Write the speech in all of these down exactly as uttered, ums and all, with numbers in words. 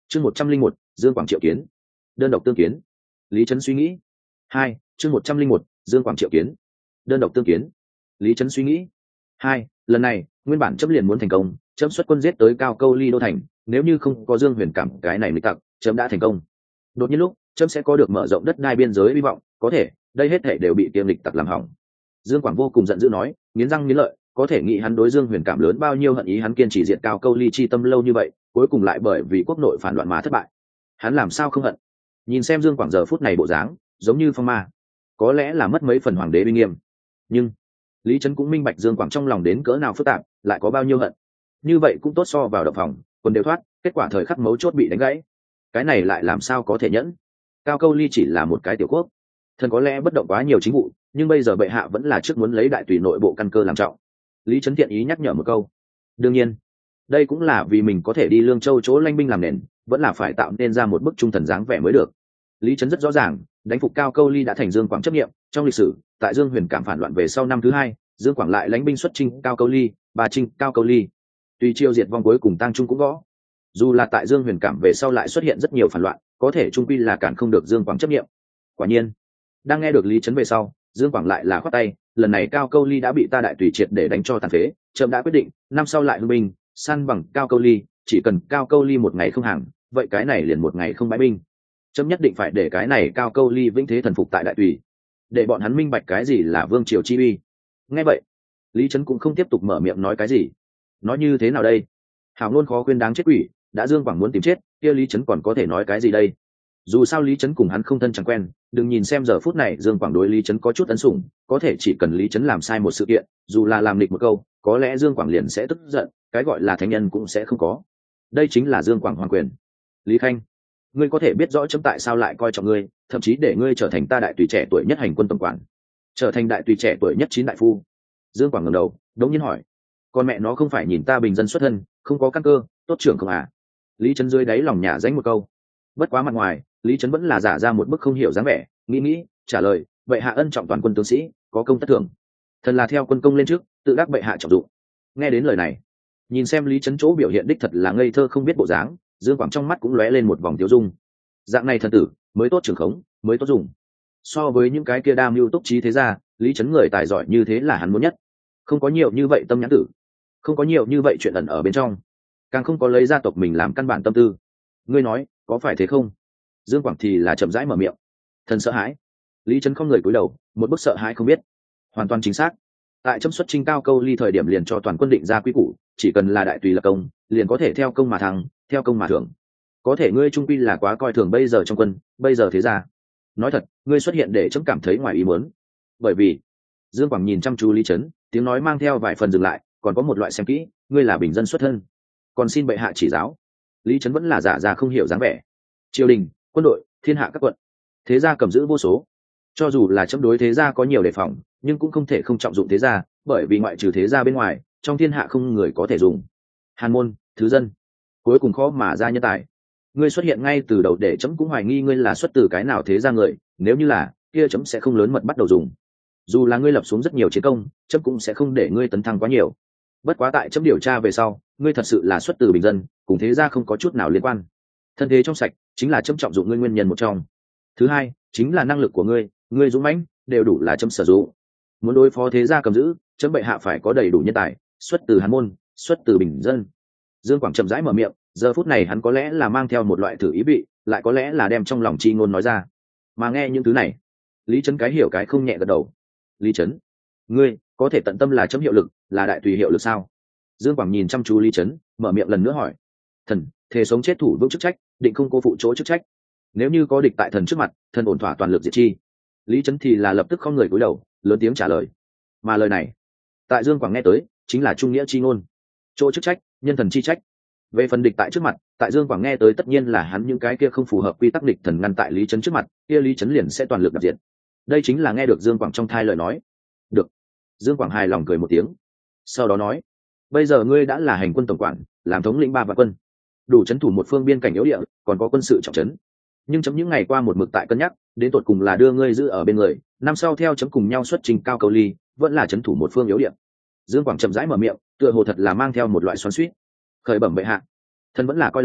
chương một trăm linh một dương quảng triệu kiến, đơn độc tương kiến. Lý Trấn suy nghĩ. Hai chương một trăm linh một dương quảng triệu kiến, đơn độc tương kiến. Lý Trấn suy nghĩ. Hai lần này nguyên bản chấm liền muốn thành công, chấm xuất quân giết tới Cao Câu Ly đô thành, nếu như không có Dương Huyền Cảm cái này mới tặc, chấm đã thành công. Đột nhiên lúc chấm sẽ có được mở rộng đất đai biên giới hy vọng, có thể đây hết thể đều bị kiêm lịch tặc làm hỏng. Dương Quảng vô cùng giận dữ nói, nghiến răng nghiến lợi, có thể nghĩ hắn đối Dương Huyền Cảm lớn bao nhiêu hận ý, hắn kiên trì diệt Cao Câu Ly chi tâm lâu như vậy, cuối cùng lại bởi vì quốc nội phản loạn mà thất bại. Hắn làm sao không hận? Nhìn xem Dương Quảng giờ phút này bộ dáng, giống như phong ma, có lẽ là mất mấy phần hoàng đế uy nghiêm. Nhưng Lý Trấn cũng minh bạch Dương Quảng trong lòng đến cỡ nào phức tạp, lại có bao nhiêu hận. Như vậy cũng tốt so vào động phòng, quân đều thoát, kết quả thời khắc mấu chốt bị đánh gãy. Cái này lại làm sao có thể nhẫn? Cao Câu Ly chỉ là một cái tiểu quốc, thần có lẽ bất động quá nhiều chính vụ, nhưng bây giờ bệ hạ vẫn là trước muốn lấy đại tùy nội bộ căn cơ làm trọng. Lý Trấn thiện ý nhắc nhở một câu. Đương nhiên, đây cũng là vì mình có thể đi Lương Châu chỗ lanh binh làm nền, vẫn là phải tạo nên ra một bức trung thần dáng vẻ mới được. Lý Trấn rất rõ ràng, đánh phục Cao Câu Ly đã thành Dương Quảng chấp nghiệm. Trong lịch sử, tại Dương Huyền Cảm phản loạn về sau năm thứ hai, Dương Quảng lại lãnh binh xuất chinh Cao Câu Ly, bà chinh Cao Câu Ly. Tuy chiêu diệt vong cuối cùng Tang Trung cũng gõ. Dù là tại Dương Huyền Cảm về sau lại xuất hiện rất nhiều phản loạn, có thể trung quy là cản không được Dương Quảng chấp nghiệm. Quả nhiên, đang nghe được Lý Trấn về sau, Dương Quảng lại là khoát tay, lần này Cao Câu Ly đã bị ta đại tùy triệt để đánh cho tàn phế, trẫm đã quyết định, năm sau lại hưng binh, săn bằng Cao Câu Ly, chỉ cần Cao Câu Ly một ngày không hàng, vậy cái này liền một ngày không bãi binh. Trẫm nhất định phải để cái này Cao Câu Ly vĩnh thế thần phục tại đại tùy, để bọn hắn minh bạch cái gì là vương triều chi uy. Nghe vậy, Lý Trấn cũng không tiếp tục mở miệng nói cái gì. Nói như thế nào đây? Hảo ngôn khó khuyên đáng chết quỷ, đã Dương Quảng muốn tìm chết, kia Lý Trấn còn có thể nói cái gì đây? Dù sao Lý Trấn cùng hắn không thân chẳng quen, đừng nhìn xem giờ phút này Dương Quảng đối Lý Trấn có chút ấn sủng, có thể chỉ cần Lý Trấn làm sai một sự kiện, dù là làm nghịch một câu, có lẽ Dương Quảng liền sẽ tức giận, cái gọi là thánh nhân cũng sẽ không có. Đây chính là Dương Quảng hoàng quyền. Lý Khanh, ngươi có thể biết rõ chấm tại sao lại coi trọng ngươi, thậm chí để ngươi trở thành ta đại tùy trẻ tuổi nhất hành quân tổng quản, trở thành đại tùy trẻ tuổi nhất chín đại phu. Dương Quảng ngẩng đầu, đống nhiên hỏi, con mẹ nó không phải nhìn ta bình dân xuất thân, không có căn cơ, tốt trưởng không à? Lý Trấn dưới đáy lòng nhả dánh một câu. Bất quá mặt ngoài, Lý Trấn vẫn là giả ra một bức không hiểu dáng vẻ, nghĩ nghĩ trả lời, bệ hạ ân trọng toàn quân tướng sĩ, có công tất thưởng, thần là theo quân công lên trước, tự đắc bệ hạ trọng dụng. Nghe đến lời này, nhìn xem Lý Trấn chỗ biểu hiện đích thật là ngây thơ không biết bộ dáng, Dương Quảng trong mắt cũng lóe lên một vòng tiêu dung. Dạng này thần tử mới tốt trưởng khống, mới tốt dùng. So với những cái kia đam mưu túc trí thế ra, Lý Trấn người tài giỏi như thế là hắn muốn nhất. Không có nhiều như vậy tâm nhãn tử, không có nhiều như vậy chuyện ẩn ở bên trong, càng không có lấy gia tộc mình làm căn bản tâm tư. Ngươi nói có phải thế không? Dương Quảng thì là chậm rãi mở miệng. Thần sợ hãi. Lý Trấn không người cúi đầu, một bức sợ hãi không biết. Hoàn toàn chính xác. Tại chấm xuất chinh Cao Câu Ly thời điểm liền cho toàn quân định ra quy củ, chỉ cần là đại tùy lập công, liền có thể theo công mà thắng, theo công mà thưởng. Có thể ngươi trung quy là quá coi thường bây giờ trong quân, bây giờ thế ra. Nói thật, ngươi xuất hiện để chấm cảm thấy ngoài ý muốn. Bởi vì, Dương Quảng nhìn chăm chú Lý Trấn, tiếng nói mang theo vài phần dừng lại, còn có một loại xem kỹ, ngươi là bình dân xuất thân, còn xin bệ hạ chỉ giáo. Lý Trấn vẫn là giả ra không hiểu dáng vẻ. Triều đình, quân đội, thiên hạ các quận, thế gia cầm giữ vô số, cho dù là chấm đối thế gia có nhiều đề phòng, nhưng cũng không thể không trọng dụng thế gia, bởi vì ngoại trừ thế gia bên ngoài, trong thiên hạ không người có thể dùng. Hàn môn, thứ dân, cuối cùng khó mà ra nhân tài. Ngươi xuất hiện ngay từ đầu để chấm cũng hoài nghi ngươi là xuất từ cái nào thế gia người, nếu như là, kia chấm sẽ không lớn mật bắt đầu dùng. Dù là ngươi lập xuống rất nhiều chiến công, chấm cũng sẽ không để ngươi tấn thăng quá nhiều. Bất quá tại chấm điều tra về sau, ngươi thật sự là xuất từ bình dân, cùng thế gia không có chút nào liên quan. Thân thế trong sạch chính là chấm trọng dụng ngươi nguyên nhân một trong. Thứ hai chính là năng lực của ngươi, ngươi dũng mãnh đều đủ là chấm sử dụng. Muốn đối phó thế gia cầm giữ, chấm bệ hạ phải có đầy đủ nhân tài, xuất từ hàn môn, xuất từ bình dân. Dương Quảng chậm rãi mở miệng, giờ phút này hắn có lẽ là mang theo một loại thử ý vị, lại có lẽ là đem trong lòng chi ngôn nói ra. Mà nghe những thứ này, Lý Trấn cái hiểu cái không nhẹ gật đầu. Lý Trấn, ngươi có thể tận tâm là chấm hiệu lực, là đại tùy hiệu lực sao? Dương Quảng nhìn chăm chú Lý Trấn, mở miệng lần nữa hỏi. Thần thề sống chết thủ vững chức trách, định không cô phụ chỗ chức trách. Nếu như có địch tại thần trước mặt, thần ổn thỏa toàn lực diệt chi. Lý Trấn thì là lập tức không người cúi đầu, lớn tiếng trả lời. Mà lời này, tại Dương Quảng nghe tới, chính là trung nghĩa chi ngôn. Chỗ chức trách, nhân thần chi trách. Về phần địch tại trước mặt, tại Dương Quảng nghe tới tất nhiên là hắn những cái kia không phù hợp quy tắc địch thần ngăn tại Lý Trấn trước mặt, kia Lý Trấn liền sẽ toàn lực đập diệt. Đây chính là nghe được Dương Quảng trong thai lời nói. Được. Dương Quảng hài lòng cười một tiếng, sau đó nói, bây giờ ngươi đã là hành quân tổng quản, làm thống lĩnh ba vạn quân, đủ trấn thủ một phương biên cảnh yếu địa, còn có quân sự trọng trấn. Nhưng chấm những ngày qua một mực tại cân nhắc, đến tột cùng là đưa ngươi giữ ở bên người, năm sau theo chấm cùng nhau xuất trình Cao Câu Ly, vẫn là trấn thủ một phương yếu địa. Dương Quảng chậm rãi mở miệng, tựa hồ thật là mang theo một loại xoắn xuýt. Khởi bẩm bệ hạ, thần vẫn là coi là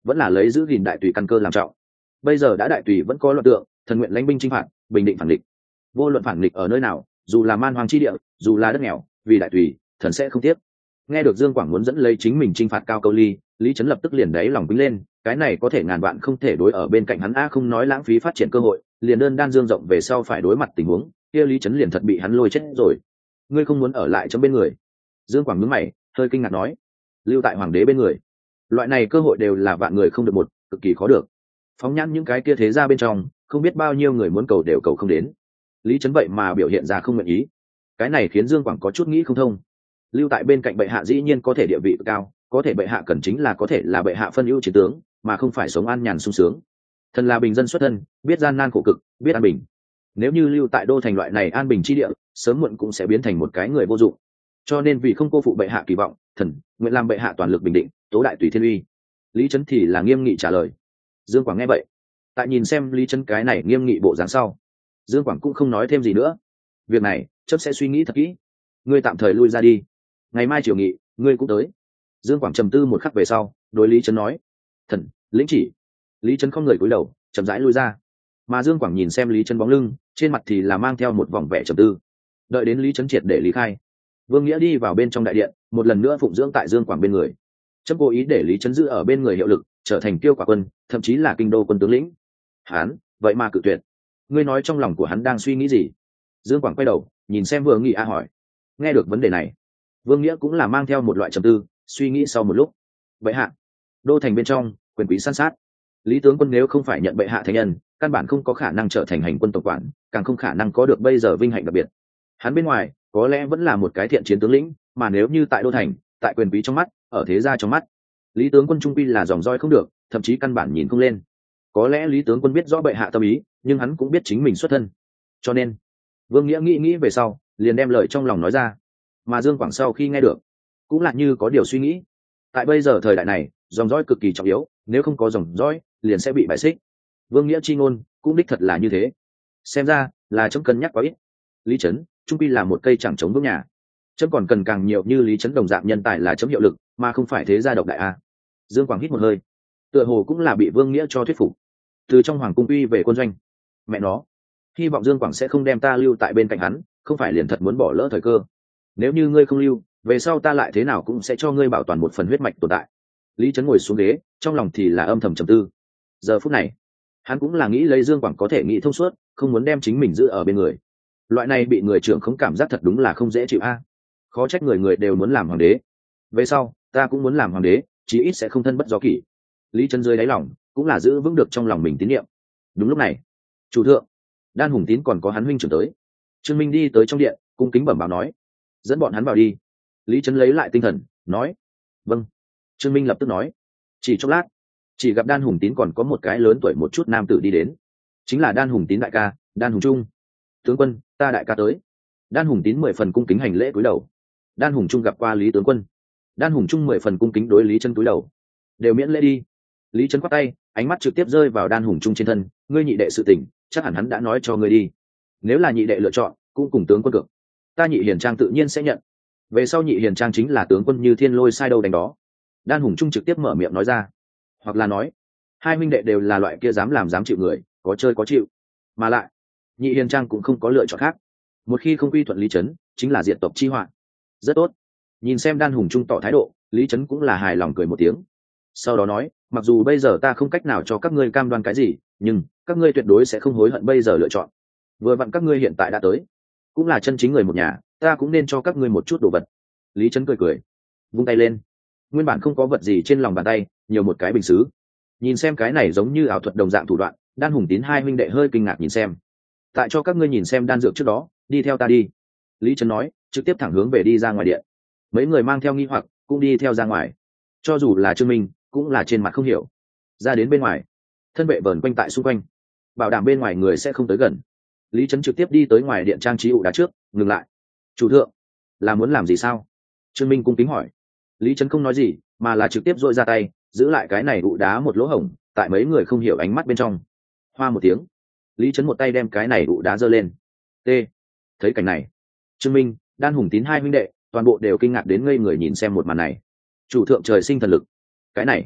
vẫn là lấy giữ gìn đại tùy căn cơ làm trọng. Bây giờ đã đại tùy vẫn có loạn tượng, thần nguyện lãnh binh chinh phạt, bình định phản địch. Vô luận phản địch ở nơi nào, dù là man hoang chi địa, dù là đất nghèo, vì đại tùy, thần sẽ không tiếc. Nghe được Dương Quảng muốn dẫn lấy chính mình chinh phạt Cao Câu Ly, Lý Trấn lập tức liền đáy lòng quýnh lên, cái này có thể ngàn vạn không thể đối ở bên cạnh hắn a, không nói lãng phí phát triển cơ hội, liền đơn đan dương rộng về sau phải đối mặt tình huống, kia Lý Trấn liền thật bị hắn lôi chết rồi. Ngươi không muốn ở lại trong bên người? Dương Quảng nhướng mày, hơi kinh ngạc nói. Lưu tại hoàng đế bên người, loại này cơ hội đều là vạn người không được một, cực kỳ khó được. Phóng nhãn những cái kia thế ra bên trong, không biết bao nhiêu người muốn cầu đều cầu không đến. Lý Trấn vậy mà biểu hiện ra không nguyện ý, cái này khiến Dương Quảng có chút nghĩ không thông. Lưu tại bên cạnh bệ hạ dĩ nhiên có thể địa vị cao, có thể bệ hạ cần chính là có thể là bệ hạ phân ưu chiến tướng, mà không phải sống an nhàn sung sướng. Thần là bình dân xuất thân, biết gian nan khổ cực, biết an bình. Nếu như lưu tại đô thành loại này an bình chi địa, sớm muộn cũng sẽ biến thành một cái người vô dụng. Cho nên vì không cô phụ bệ hạ kỳ vọng, thần nguyện làm bệ hạ toàn lực bình định, tố đại tùy thiên uy. Lý Trấn thì là nghiêm nghị trả lời. Dương Quảng nghe vậy, tại nhìn xem Lý Trấn cái này nghiêm nghị bộ dáng sau, Dương Quảng cũng không nói thêm gì nữa. Việc này chấp sẽ suy nghĩ thật kỹ, ngươi tạm thời lui ra đi, ngày mai chiều nghị ngươi cũng tới. Dương Quảng trầm tư một khắc về sau, đối Lý Trấn nói. Thần lĩnh chỉ. Lý Trấn không người cúi đầu, chậm rãi lui ra. Mà Dương Quảng nhìn xem Lý Trấn bóng lưng, trên mặt thì là mang theo một vòng vẻ trầm tư. Đợi đến Lý Trấn triệt để lý khai, Vương Nghĩa đi vào bên trong đại điện, một lần nữa phụng dưỡng tại Dương Quảng bên người. Chấm cố ý để Lý Trấn giữ ở bên người hiệu lực, trở thành kiêu quả quân, thậm chí là kinh đô quân tướng lĩnh. Hán vậy mà cự tuyệt. Ngươi nói trong lòng của hắn đang suy nghĩ gì? Dương Quảng quay đầu nhìn xem Vương Nghĩa hỏi. Nghe được vấn đề này, Vương Nghĩa cũng là mang theo một loại trầm tư, suy nghĩ sau một lúc. Bệ hạ, đô thành bên trong quyền quý san sát, Lý tướng quân nếu không phải nhận bệ hạ thánh nhân, căn bản không có khả năng trở thành hành quân tổng quản, càng không khả năng có được bây giờ vinh hạnh đặc biệt. Hắn bên ngoài có lẽ vẫn là một cái thiện chiến tướng lĩnh, mà nếu như tại đô thành, tại quyền quý trong mắt, ở thế gia trong mắt, Lý tướng quân trung quy là dòng roi không được, thậm chí căn bản nhìn không lên. Có lẽ Lý tướng quân biết rõ bệ hạ tâm ý, nhưng hắn cũng biết chính mình xuất thân. Cho nên, Vương Nghĩa nghĩ nghĩ về sau, liền đem lời trong lòng nói ra. Mà Dương Quảng sau khi nghe được, cũng là như có điều suy nghĩ. Tại bây giờ thời đại này, dòng dõi cực kỳ trọng yếu, nếu không có dòng dõi, liền sẽ bị bại xích. Vương Nghĩa chi ngôn cũng đích thật là như thế. Xem ra là chấm cân nhắc quá ít. Lý Trấn trung quy là một cây chẳng chống vững nhà, chấm còn cần càng nhiều như Lý Trấn đồng dạng nhân tài là chấm hiệu lực, mà không phải thế gia độc đại a. Dương Quảng hít một hơi, tựa hồ cũng là bị Vương Nghĩa cho thuyết phục. Từ trong hoàng cung uy về quân doanh, mẹ nó, hy vọng Dương Quảng sẽ không đem ta lưu tại bên cạnh hắn, không phải liền thật muốn bỏ lỡ thời cơ. Nếu như ngươi không lưu, về sau ta lại thế nào cũng sẽ cho ngươi bảo toàn một phần huyết mạch tồn tại. Lý Trấn ngồi xuống ghế, trong lòng thì là âm thầm trầm tư. Giờ phút này, hắn cũng là nghĩ lấy Dương Quảng có thể nghĩ thông suốt, không muốn đem chính mình giữ ở bên người. Loại này bị người trưởng không cảm giác thật đúng là không dễ chịu a. Khó trách người người đều muốn làm hoàng đế. Về sau, ta cũng muốn làm hoàng đế, chí ít sẽ không thân bất do kỷ. Lý Trấn dưới đáy lòng cũng là giữ vững được trong lòng mình tín nhiệm. Đúng lúc này, chủ thượng, Đan Hùng Tín còn có hắn huynh trưởng tới. Trương Minh đi tới trong điện, cung kính bẩm báo nói. Dẫn bọn hắn vào đi. Lý Trấn lấy lại tinh thần, nói. Vâng. Trương Minh lập tức nói. Chỉ chốc lát, chỉ gặp Đan Hùng Tín còn có một cái lớn tuổi một chút nam tử đi đến. Chính là Đan Hùng Tín đại ca, Đan Hùng Trung. Tướng quân, ta đại ca tới. Đan Hùng Tín mười phần cung kính hành lễ cúi đầu. Đan Hùng Trung gặp qua Lý tướng quân. Đan Hùng Trung mười phần cung kính đối Lý Trấn cúi đầu. Đều miễn lễ đi. Lý Trấn quát tay, ánh mắt trực tiếp rơi vào Đan Hùng Trung trên thân. Ngươi nhị đệ sự tình, chắc hẳn hắn đã nói cho ngươi đi. Nếu là nhị đệ lựa chọn, cũng cùng tướng quân cược, ta nhị hiền trang tự nhiên sẽ nhận. Về sau nhị hiền trang chính là tướng quân như thiên lôi sai đâu đánh đó. Đan Hùng Trung trực tiếp mở miệng nói ra. Hoặc là nói, hai minh đệ đều là loại kia dám làm dám chịu người, có chơi có chịu. Mà lại, nhị hiền trang cũng không có lựa chọn khác. Một khi không quy thuận Lý Trấn, chính là diệt tộc chi họa. Rất tốt. Nhìn xem Đan Hùng Trung tỏ thái độ, Lý Trấn cũng là hài lòng cười một tiếng. Sau đó nói, mặc dù bây giờ ta không cách nào cho các ngươi cam đoan cái gì, nhưng các ngươi tuyệt đối sẽ không hối hận bây giờ lựa chọn. Vừa vặn các ngươi hiện tại đã tới, cũng là chân chính người một nhà, ta cũng nên cho các ngươi một chút đồ vật. Lý Trấn cười cười, vung tay lên. Nguyên bản không có vật gì trên lòng bàn tay, nhiều một cái bình sứ. Nhìn xem cái này giống như ảo thuật đồng dạng thủ đoạn, Đan Hùng Tín hai huynh đệ hơi kinh ngạc nhìn xem. Tại cho các ngươi nhìn xem đan dược trước đó, đi theo ta đi. Lý Trấn nói, trực tiếp thẳng hướng về đi ra ngoài điện. Mấy người mang theo nghi hoặc, cũng đi theo ra ngoài. Cho dù là Trương Minh, cũng là trên mặt không hiểu. Ra đến bên ngoài, thân vệ vờn quanh tại xung quanh, bảo đảm bên ngoài người sẽ không tới gần. Lý Trấn trực tiếp đi tới ngoài điện trang trí ụ đá trước, ngừng lại. Chủ thượng, là muốn làm gì sao? Trương Minh cung kính hỏi. Lý Trấn không nói gì, mà là trực tiếp dội ra tay, giữ lại cái này ụ đá một lỗ hổng, tại mấy người không hiểu ánh mắt bên trong. Hoa một tiếng, Lý Trấn một tay đem cái này ụ đá giơ lên. T. Thấy cảnh này, Trương Minh, Đan Hùng Tín hai huynh đệ, toàn bộ đều kinh ngạc đến ngây người nhìn xem một màn này. Chủ thượng trời sinh thần lực, cái này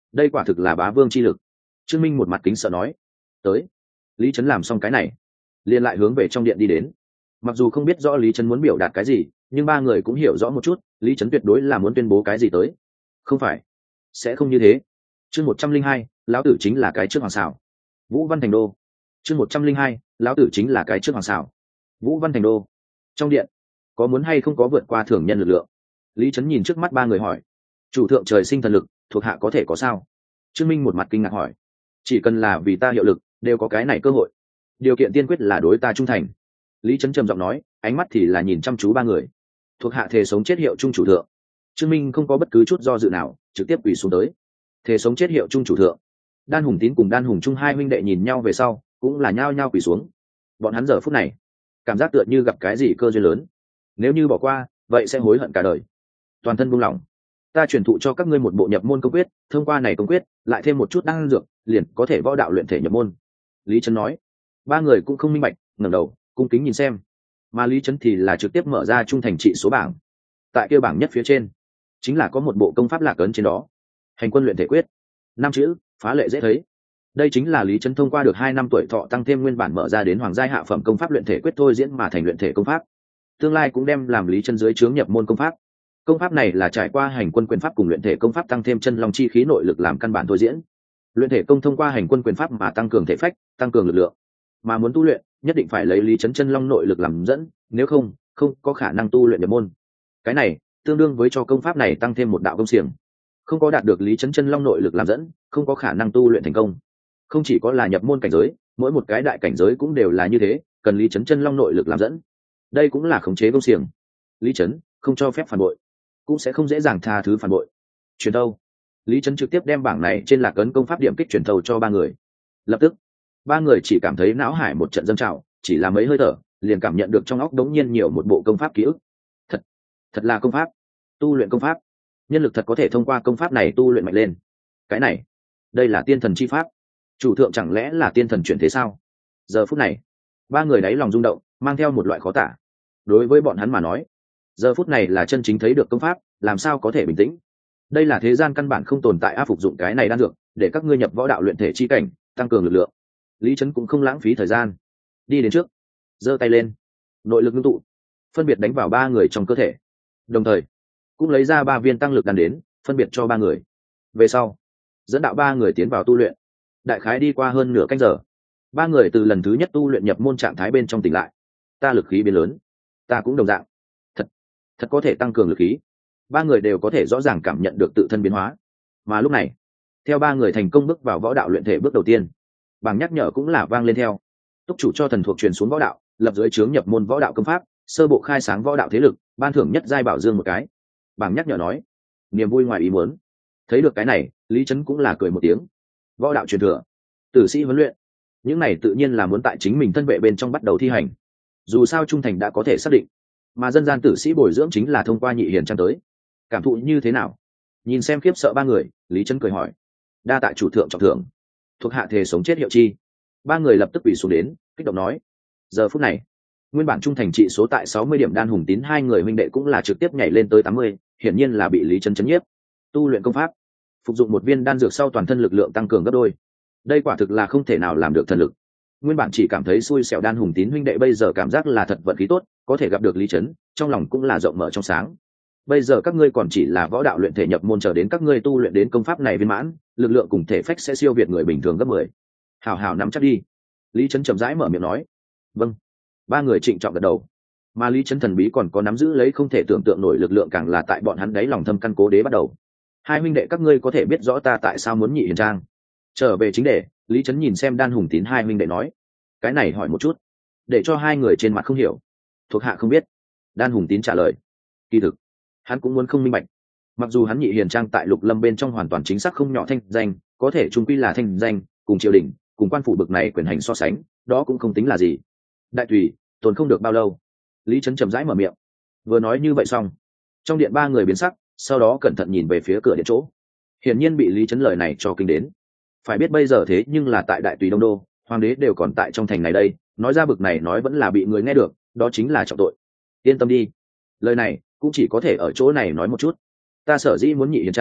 đây quả thực là bá vương chi lực. Trương Minh một mặt kính sợ nói. Tới. Lý Trấn làm xong cái này liền lại hướng về trong điện đi đến. Mặc dù không biết rõ Lý Trấn muốn biểu đạt cái gì, nhưng ba người cũng hiểu rõ một chút, Lý Trấn tuyệt đối là muốn tuyên bố cái gì tới. Không phải, sẽ không như thế. Chương một trăm linh hai, lão tử chính là cái trước hoàng xảo. Vũ Văn Thành Đô. Chương một trăm linh hai, lão tử chính là cái trước hoàng xảo. Vũ Văn Thành Đô. Trong điện, có muốn hay không có vượt qua thường nhân lực lượng? Lý Trấn nhìn trước mắt ba người hỏi. Chủ thượng trời sinh thần lực, thuộc hạ có thể có sao? Trương Minh một mặt kinh ngạc hỏi. Chỉ cần là vì ta hiệu lực, đều có cái này cơ hội. Điều kiện tiên quyết là đối ta trung thành. Lý Trấn trầm giọng nói, ánh mắt thì là nhìn chăm chú ba người. Thuộc hạ thề sống chết hiệu trung chủ thượng. Trương Minh không có bất cứ chút do dự nào, trực tiếp quỳ xuống tới. Thề sống chết hiệu trung chủ thượng. Đan Hùng Tín cùng Đan Hùng Trung hai huynh đệ nhìn nhau về sau, cũng là nhao nhao quỳ xuống. Bọn hắn giờ phút này, cảm giác tựa như gặp cái gì cơ duyên lớn. Nếu như bỏ qua, vậy sẽ hối hận cả đời. Toàn thân buông lỏng. Ta truyền thụ cho các ngươi một bộ nhập môn công quyết, thông qua này công quyết, lại thêm một chút đan dược, liền có thể võ đạo luyện thể nhập môn. Lý Trấn nói. Ba người cũng không minh bạch, ngẩng đầu, cung kính nhìn xem. Mà Lý Trấn thì là trực tiếp mở ra trung thành trị số bảng. Tại kia bảng nhất phía trên, chính là có một bộ công pháp lạc ấn trên đó. Hành quân luyện thể quyết. Năm chữ, phá lệ dễ thấy. Đây chính là Lý Trấn thông qua được hai năm tuổi thọ tăng thêm nguyên bản mở ra đến hoàng giai hạ phẩm công pháp luyện thể quyết thôi diễn mà thành luyện thể công pháp. Tương lai cũng đem làm Lý Trấn dưới trướng nhập môn công pháp. Công pháp này là trải qua hành quân quyền pháp cùng luyện thể công pháp tăng thêm chân long chi khí nội lực làm căn bản thôi diễn. Luyện thể công thông qua hành quân quyền pháp mà tăng cường thể phách, tăng cường lực lượng. Mà muốn tu luyện, nhất định phải lấy Lý Trấn chân long nội lực làm dẫn, nếu không, không có khả năng tu luyện nhập môn. Cái này tương đương với cho công pháp này tăng thêm một đạo công xiềng. Không có đạt được Lý Trấn chân long nội lực làm dẫn, không có khả năng tu luyện thành công. Không chỉ có là nhập môn cảnh giới, mỗi một cái đại cảnh giới cũng đều là như thế, cần Lý Trấn chân long nội lực làm dẫn. Đây cũng là khống chế công xiềng. Lý Trấn không cho phép phản bội, cũng sẽ không dễ dàng tha thứ phản bội. Truyền thâu. Lý Trấn trực tiếp đem bảng này trên lạc ấn công pháp điểm kích truyền thâu cho ba người. Lập tức, ba người chỉ cảm thấy não hải một trận dâng trào, chỉ là mấy hơi thở, liền cảm nhận được trong óc đống nhiên nhiều một bộ công pháp ký ức. Thật, thật là công pháp, tu luyện công pháp. Nhân lực thật có thể thông qua công pháp này tu luyện mạnh lên. Cái này, đây là tiên thần chi pháp. Chủ thượng chẳng lẽ là tiên thần chuyển thế sao? Giờ phút này, ba người đáy lòng rung động, mang theo một loại khó tả. Đối với bọn hắn mà nói, giờ phút này là chân chính thấy được công pháp, làm sao có thể bình tĩnh. Đây là thế gian căn bản không tồn tại áp phục dụng cái này đan dược, để các ngươi nhập võ đạo luyện thể chi cảnh, tăng cường lực lượng. Lý Trấn cũng không lãng phí thời gian, đi đến trước, giơ tay lên, nội lực ngưng tụ, phân biệt đánh vào ba người trong cơ thể, đồng thời cũng lấy ra ba viên tăng lực đan đến, phân biệt cho ba người. Về sau, dẫn đạo ba người tiến vào tu luyện. Đại khái đi qua hơn nửa canh giờ, ba người từ lần thứ nhất tu luyện nhập môn trạng thái bên trong tỉnh lại. Ta lực khí biến lớn, ta cũng đồng dạng. Thật, thật có thể tăng cường lực khí. Ba người đều có thể rõ ràng cảm nhận được tự thân biến hóa. Mà lúc này, theo ba người thành công bước vào võ đạo luyện thể bước đầu tiên, bảng nhắc nhở cũng là vang lên theo. Túc chủ cho thần thuộc truyền xuống võ đạo, lập dưới trướng nhập môn võ đạo công pháp, sơ bộ khai sáng võ đạo thế lực, ban thưởng nhất giai bảo dương một cái. Bảng nhắc nhở nói, niềm vui ngoài ý muốn. Thấy được cái này, Lý Trấn cũng là cười một tiếng. Võ đạo truyền thừa, tử sĩ huấn luyện, những này tự nhiên là muốn tại chính mình thân vệ bên trong bắt đầu thi hành. Dù sao trung thành đã có thể xác định, mà dân gian tử sĩ bồi dưỡng chính là thông qua nhị hiền trang tới. Cảm thụ như thế nào? Nhìn xem khiếp sợ ba người, Lý Trấn cười hỏi. Đa tại chủ thượng trọng thượng, thuộc hạ thề sống chết hiệu chi. Ba người lập tức quỳ xuống đến, kích động nói. Giờ phút này, nguyên bản trung thành trị số tại sáu mươi điểm Đan Hùng Tín hai người huynh đệ cũng là trực tiếp nhảy lên tới tám mươi, hiển nhiên là bị Lý Trấn chấn nhiếp. Tu luyện công pháp, phục dụng một viên đan dược sau toàn thân lực lượng tăng cường gấp đôi. Đây quả thực là không thể nào làm được thần lực. Nguyên bản chỉ cảm thấy xui xẻo Đan Hùng Tín huynh đệ bây giờ cảm giác là thật vận khí tốt, có thể gặp được Lý Trấn, trong lòng cũng là rộng mở trong sáng. Bây giờ các ngươi còn chỉ là võ đạo luyện thể nhập môn, chờ đến các ngươi tu luyện đến công pháp này viên mãn, lực lượng cùng thể phách sẽ siêu việt người bình thường gấp mười. Hảo hảo nắm chắc đi. Lý Trấn chậm rãi mở miệng nói. Vâng. Ba người trịnh trọng gật đầu. Mà Lý Trấn thần bí còn có nắm giữ lấy không thể tưởng tượng nổi lực lượng, càng là tại bọn hắn đáy lòng thâm căn cố đế bắt đầu. Hai huynh đệ các ngươi có thể biết rõ ta tại sao muốn nhị hiền trang. Trở về chính đề, Lý Trấn nhìn xem Đan Hùng Tín hai huynh đệ nói. Cái này hỏi một chút, để cho hai người trên mặt không hiểu. Thuộc hạ không biết. Đan Hùng Tín trả lời. Kỳ thực, hắn cũng muốn không minh bạch. Mặc dù hắn nhị hiền trang tại Lục Lâm bên trong hoàn toàn chính xác không nhỏ thanh danh, có thể chung quy là thanh danh, cùng triều đình, cùng quan phủ bực này quyền hành so sánh, đó cũng không tính là gì. Đại tùy tồn không được bao lâu. Lý Trấn chậm rãi mở miệng. Vừa nói như vậy xong, trong điện ba người biến sắc, sau đó cẩn thận nhìn về phía cửa điện chỗ. Hiển nhiên bị Lý Trấn lời này cho kinh đến. Phải biết bây giờ thế nhưng là tại Đại Tùy Đông Đô, hoàng đế đều còn tại trong thành này đây, nói ra bực này nói vẫn là bị người nghe được, đó chính là trọng tội. Yên tâm đi, lời này cũng chỉ có thể ở chỗ này nói một chút. Ta sở dĩ muốn nhị hiền trang,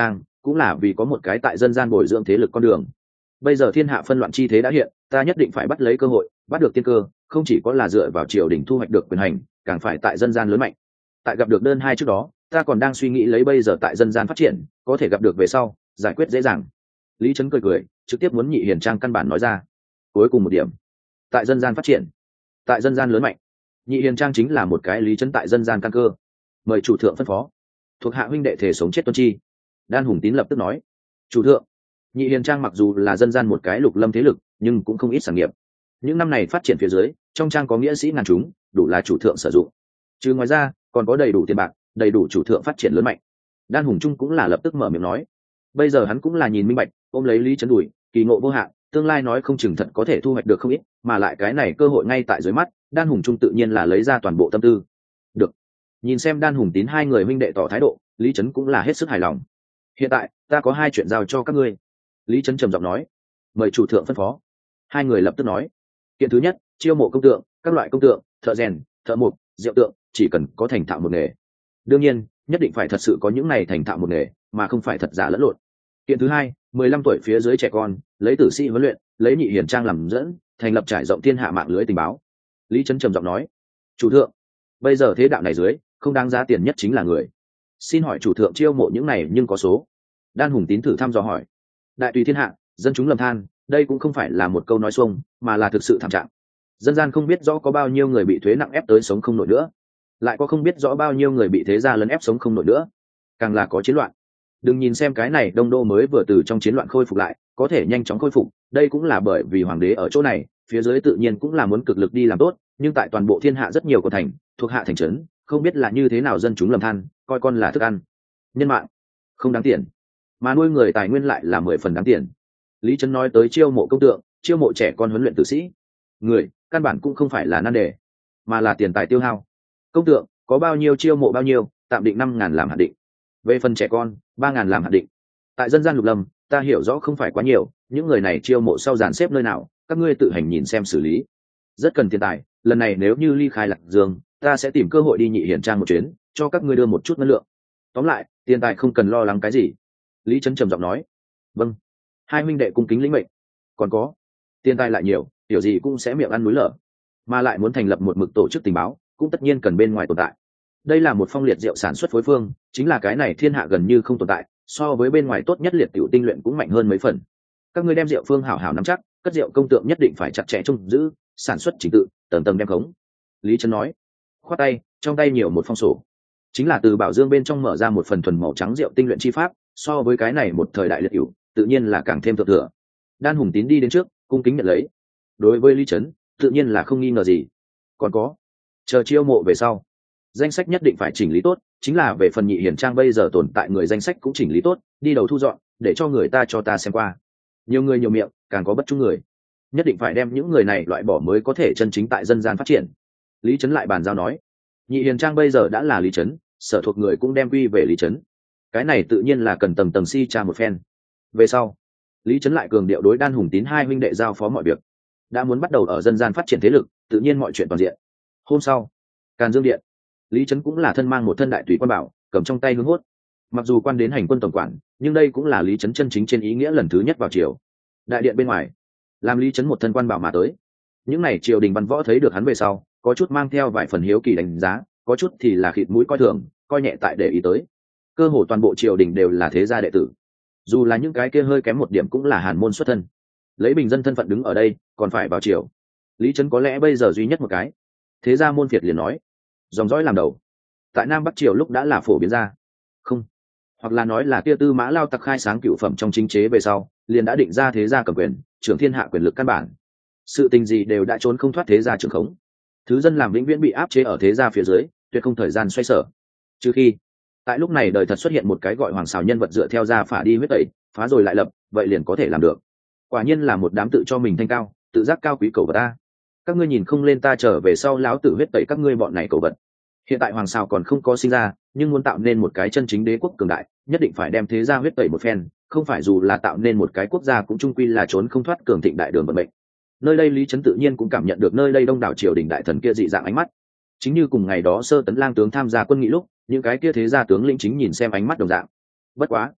cũng là vì có một cái tại dân gian bồi dưỡng thế lực con đường. Bây giờ thiên hạ phân loạn chi thế đã hiện, ta nhất định phải bắt lấy cơ hội, bắt được tiên cơ, không chỉ có là dựa vào triều đình thu hoạch được quyền hành, càng phải tại dân gian lớn mạnh. Tại gặp được đơn hai trước đó, ta còn đang suy nghĩ lấy bây giờ tại dân gian phát triển, có thể gặp được về sau, giải quyết dễ dàng. Lý Trấn cười cười, trực tiếp muốn Nhị Hiền Trang căn bản nói ra. Cuối cùng một điểm, tại dân gian phát triển, tại dân gian lớn mạnh. Nhị Hiền Trang chính là một cái Lý Trấn tại dân gian căn cơ. Mời chủ thượng phân phó. Thuộc hạ huynh đệ thể sống chết tuân chi. Đan Hùng Tín lập tức nói. Chủ thượng. Nhị Hiền Trang mặc dù là dân gian một cái lục lâm thế lực, nhưng cũng không ít sản nghiệp. Những năm này phát triển phía dưới, trong trang có nghĩa sĩ ngàn chúng, đủ là chủ thượng sử dụng. Chứ ngoài ra, còn có đầy đủ tiền bạc, đầy đủ chủ thượng phát triển lớn mạnh. Đan Hùng Trung cũng là lập tức mở miệng nói. Bây giờ hắn cũng là nhìn minh bạch, ôm lấy Lý Trấn đùi, kỳ ngộ vô hạn, tương lai nói không chừng thật có thể thu hoạch được không ít, mà lại cái này cơ hội ngay tại dưới mắt, Đan Hùng Trung tự nhiên là lấy ra toàn bộ tâm tư. Được. Nhìn xem Đan Hùng Tín hai người huynh đệ tỏ thái độ, Lý Trấn cũng là hết sức hài lòng. Hiện tại, ta có hai chuyện giao cho các ngươi. Lý Trấn trầm giọng nói. Mời chủ thượng phân phó. Hai người lập tức nói. Kiện thứ nhất, chiêu mộ công tượng, các loại công tượng, thợ rèn, thợ mộc, diệu tượng, chỉ cần có thành thạo một nghề. Đương nhiên, nhất định phải thật sự có những này thành thạo một nghề, mà không phải thật giả lẫn lộn. Kiện thứ hai, mười lăm tuổi phía dưới trẻ con, lấy tử sĩ huấn luyện, lấy Nhị Hiền Trang làm dẫn, thành lập trải rộng thiên hạ mạng lưới tình báo. Lý Trấn trầm giọng nói. Chủ thượng, bây giờ thế đạo này dưới, không đáng giá tiền nhất chính là người. Xin hỏi chủ thượng chiêu mộ những này nhưng có số. Đan Hùng Tín thử thăm dò hỏi. Đại tùy thiên hạ, dân chúng lầm than, đây cũng không phải là một câu nói xuông, mà là thực sự thảm trạng. Dân gian không biết rõ có bao nhiêu người bị thuế nặng ép tới sống không nổi nữa, lại có không biết rõ bao nhiêu người bị thế gia lấn ép sống không nổi nữa, càng là có chiến loạn. Đừng nhìn xem cái này đông đô mới vừa từ trong chiến loạn khôi phục lại, có thể nhanh chóng khôi phục, đây cũng là bởi vì hoàng đế ở chỗ này, phía dưới tự nhiên cũng là muốn cực lực đi làm tốt, nhưng tại toàn bộ thiên hạ rất nhiều của thành, thuộc hạ thành trấn, không biết là như thế nào dân chúng lầm than, coi con là thức ăn, nhân mạng không đáng tiền, mà nuôi người tài nguyên lại là mười phần đáng tiền. Lý Trấn nói tới chiêu mộ công tượng, chiêu mộ trẻ con huấn luyện tử sĩ, người căn bản cũng không phải là nan đề, mà là tiền tài tiêu hao. Công tượng có bao nhiêu chiêu mộ bao nhiêu, tạm định năm ngàn làm hạn định. Về phần trẻ con, ba ngàn làm hạn định. Tại dân gian lục lâm, ta hiểu rõ không phải quá nhiều, những người này chiêu mộ sau dàn xếp nơi nào, các ngươi tự hành nhìn xem xử lý. Rất cần tiền tài, lần này nếu như ly khai Lạc Dương, ta sẽ tìm cơ hội đi Nhị Hiền Trang một chuyến, cho các ngươi đưa một chút ngân lượng. Tóm lại, tiền tài không cần lo lắng cái gì. Lý Trấn trầm giọng nói. Vâng. Hai huynh đệ cung kính lĩnh mệnh. Còn có, tiền tài lại nhiều, điều gì cũng sẽ miệng ăn núi lở, mà lại muốn thành lập một mực tổ chức tình báo, cũng tất nhiên cần bên ngoài tồn tại. Đây là một phong liệt rượu sản xuất phối phương, chính là cái này thiên hạ gần như không tồn tại, so với bên ngoài tốt nhất liệt tiểu tinh luyện cũng mạnh hơn mấy phần. Các ngươi đem rượu phương hảo hảo nắm chắc, cất rượu công tượng nhất định phải chặt chẽ trông giữ, sản xuất trình tự, tầng tầng đem khống. Lý Trấn nói. Khoát tay, trong tay nhiều một phong sổ, chính là từ Bảo Dương bên trong mở ra một phần thuần màu trắng rượu tinh luyện chi pháp, so với cái này một thời đại liệt tiểu, tự nhiên là càng thêm thượng thừa. Đan Hùng Tín đi đến trước, cung kính nhận lấy. Đối với Lý Trấn, tự nhiên là không nghi ngờ gì. Còn có, chờ chiêu mộ về sau, danh sách nhất định phải chỉnh lý tốt, chính là về phần Nhị Hiền Trang bây giờ tồn tại người danh sách cũng chỉnh lý tốt, đi đầu thu dọn, để cho người ta cho ta xem qua. Nhiều người nhiều miệng, càng có bất trung người, nhất định phải đem những người này loại bỏ mới có thể chân chính tại dân gian phát triển. Lý Trấn lại bàn giao nói. Nhị Hiền Trang bây giờ đã là Lý Trấn, sở thuộc người cũng đem quy về Lý Trấn. Cái này tự nhiên là cần tầng tầng si tra một phen. Về sau, Lý Trấn lại cường điệu đối Đan Hùng Tín hai huynh đệ giao phó mọi việc. Đã muốn bắt đầu ở dân gian phát triển thế lực, tự nhiên mọi chuyện toàn diện. Hôm sau, Càn Dương Điện, Lý Trấn cũng là thân mang một thân đại tùy quan bảo, cầm trong tay hướng hốt. Mặc dù quan đến hành quân tổng quản, nhưng đây cũng là Lý Trấn chân chính trên ý nghĩa lần thứ nhất vào triều. Đại điện bên ngoài, làm Lý Trấn một thân quan bảo mà tới. Những này triều đình văn võ thấy được hắn về sau, có chút mang theo vài phần hiếu kỳ đánh giá, có chút thì là khịt mũi coi thường, coi nhẹ tại để ý tới. Cơ hồ toàn bộ triều đình đều là thế gia đệ tử, dù là những cái kia hơi kém một điểm cũng là hàn môn xuất thân. Lấy bình dân thân phận đứng ở đây, còn phải vào triều. Lý Trấn có lẽ bây giờ duy nhất một cái. Thế gia môn Việt liền nói, dòng dõi làm đầu, tại Nam Bắc triều lúc đã là phổ biến ra, không, hoặc là nói là kia Tư Mã Lao tặc khai sáng cựu phẩm trong chính chế về sau, liền đã định ra thế gia cầm quyền, trưởng thiên hạ quyền lực căn bản. Sự tình gì đều đã trốn không thoát thế gia trưởng khống. Thứ dân làm vĩnh viễn bị áp chế ở thế gia phía dưới, tuyệt không thời gian xoay sở. Trừ khi, tại lúc này đời thật xuất hiện một cái gọi Hoàng Sào nhân vật dựa theo gia phả đi huyết tẩy, phá rồi lại lập, vậy liền có thể làm được. Quả nhiên là một đám tự cho mình thanh cao, tự giác cao quý cầu vật ta. Các ngươi nhìn không lên ta trở về sau láo tử huyết tẩy các ngươi bọn này cầu vật. Hiện tại Hoàng Sào còn không có sinh ra, nhưng muốn tạo nên một cái chân chính đế quốc cường đại, nhất định phải đem thế gia huyết tẩy một phen, không phải dù là tạo nên một cái quốc gia cũng chung quy là trốn không thoát cường thịnh đại đường vận mệnh. Nơi đây Lý Trấn tự nhiên cũng cảm nhận được nơi đây đông đảo triều đình đại thần kia dị dạng ánh mắt, chính như cùng ngày đó Sơ Tấn lang tướng tham gia quân nghị lúc, những cái kia thế gia tướng lĩnh chính nhìn xem ánh mắt đồng dạng. Bất quá,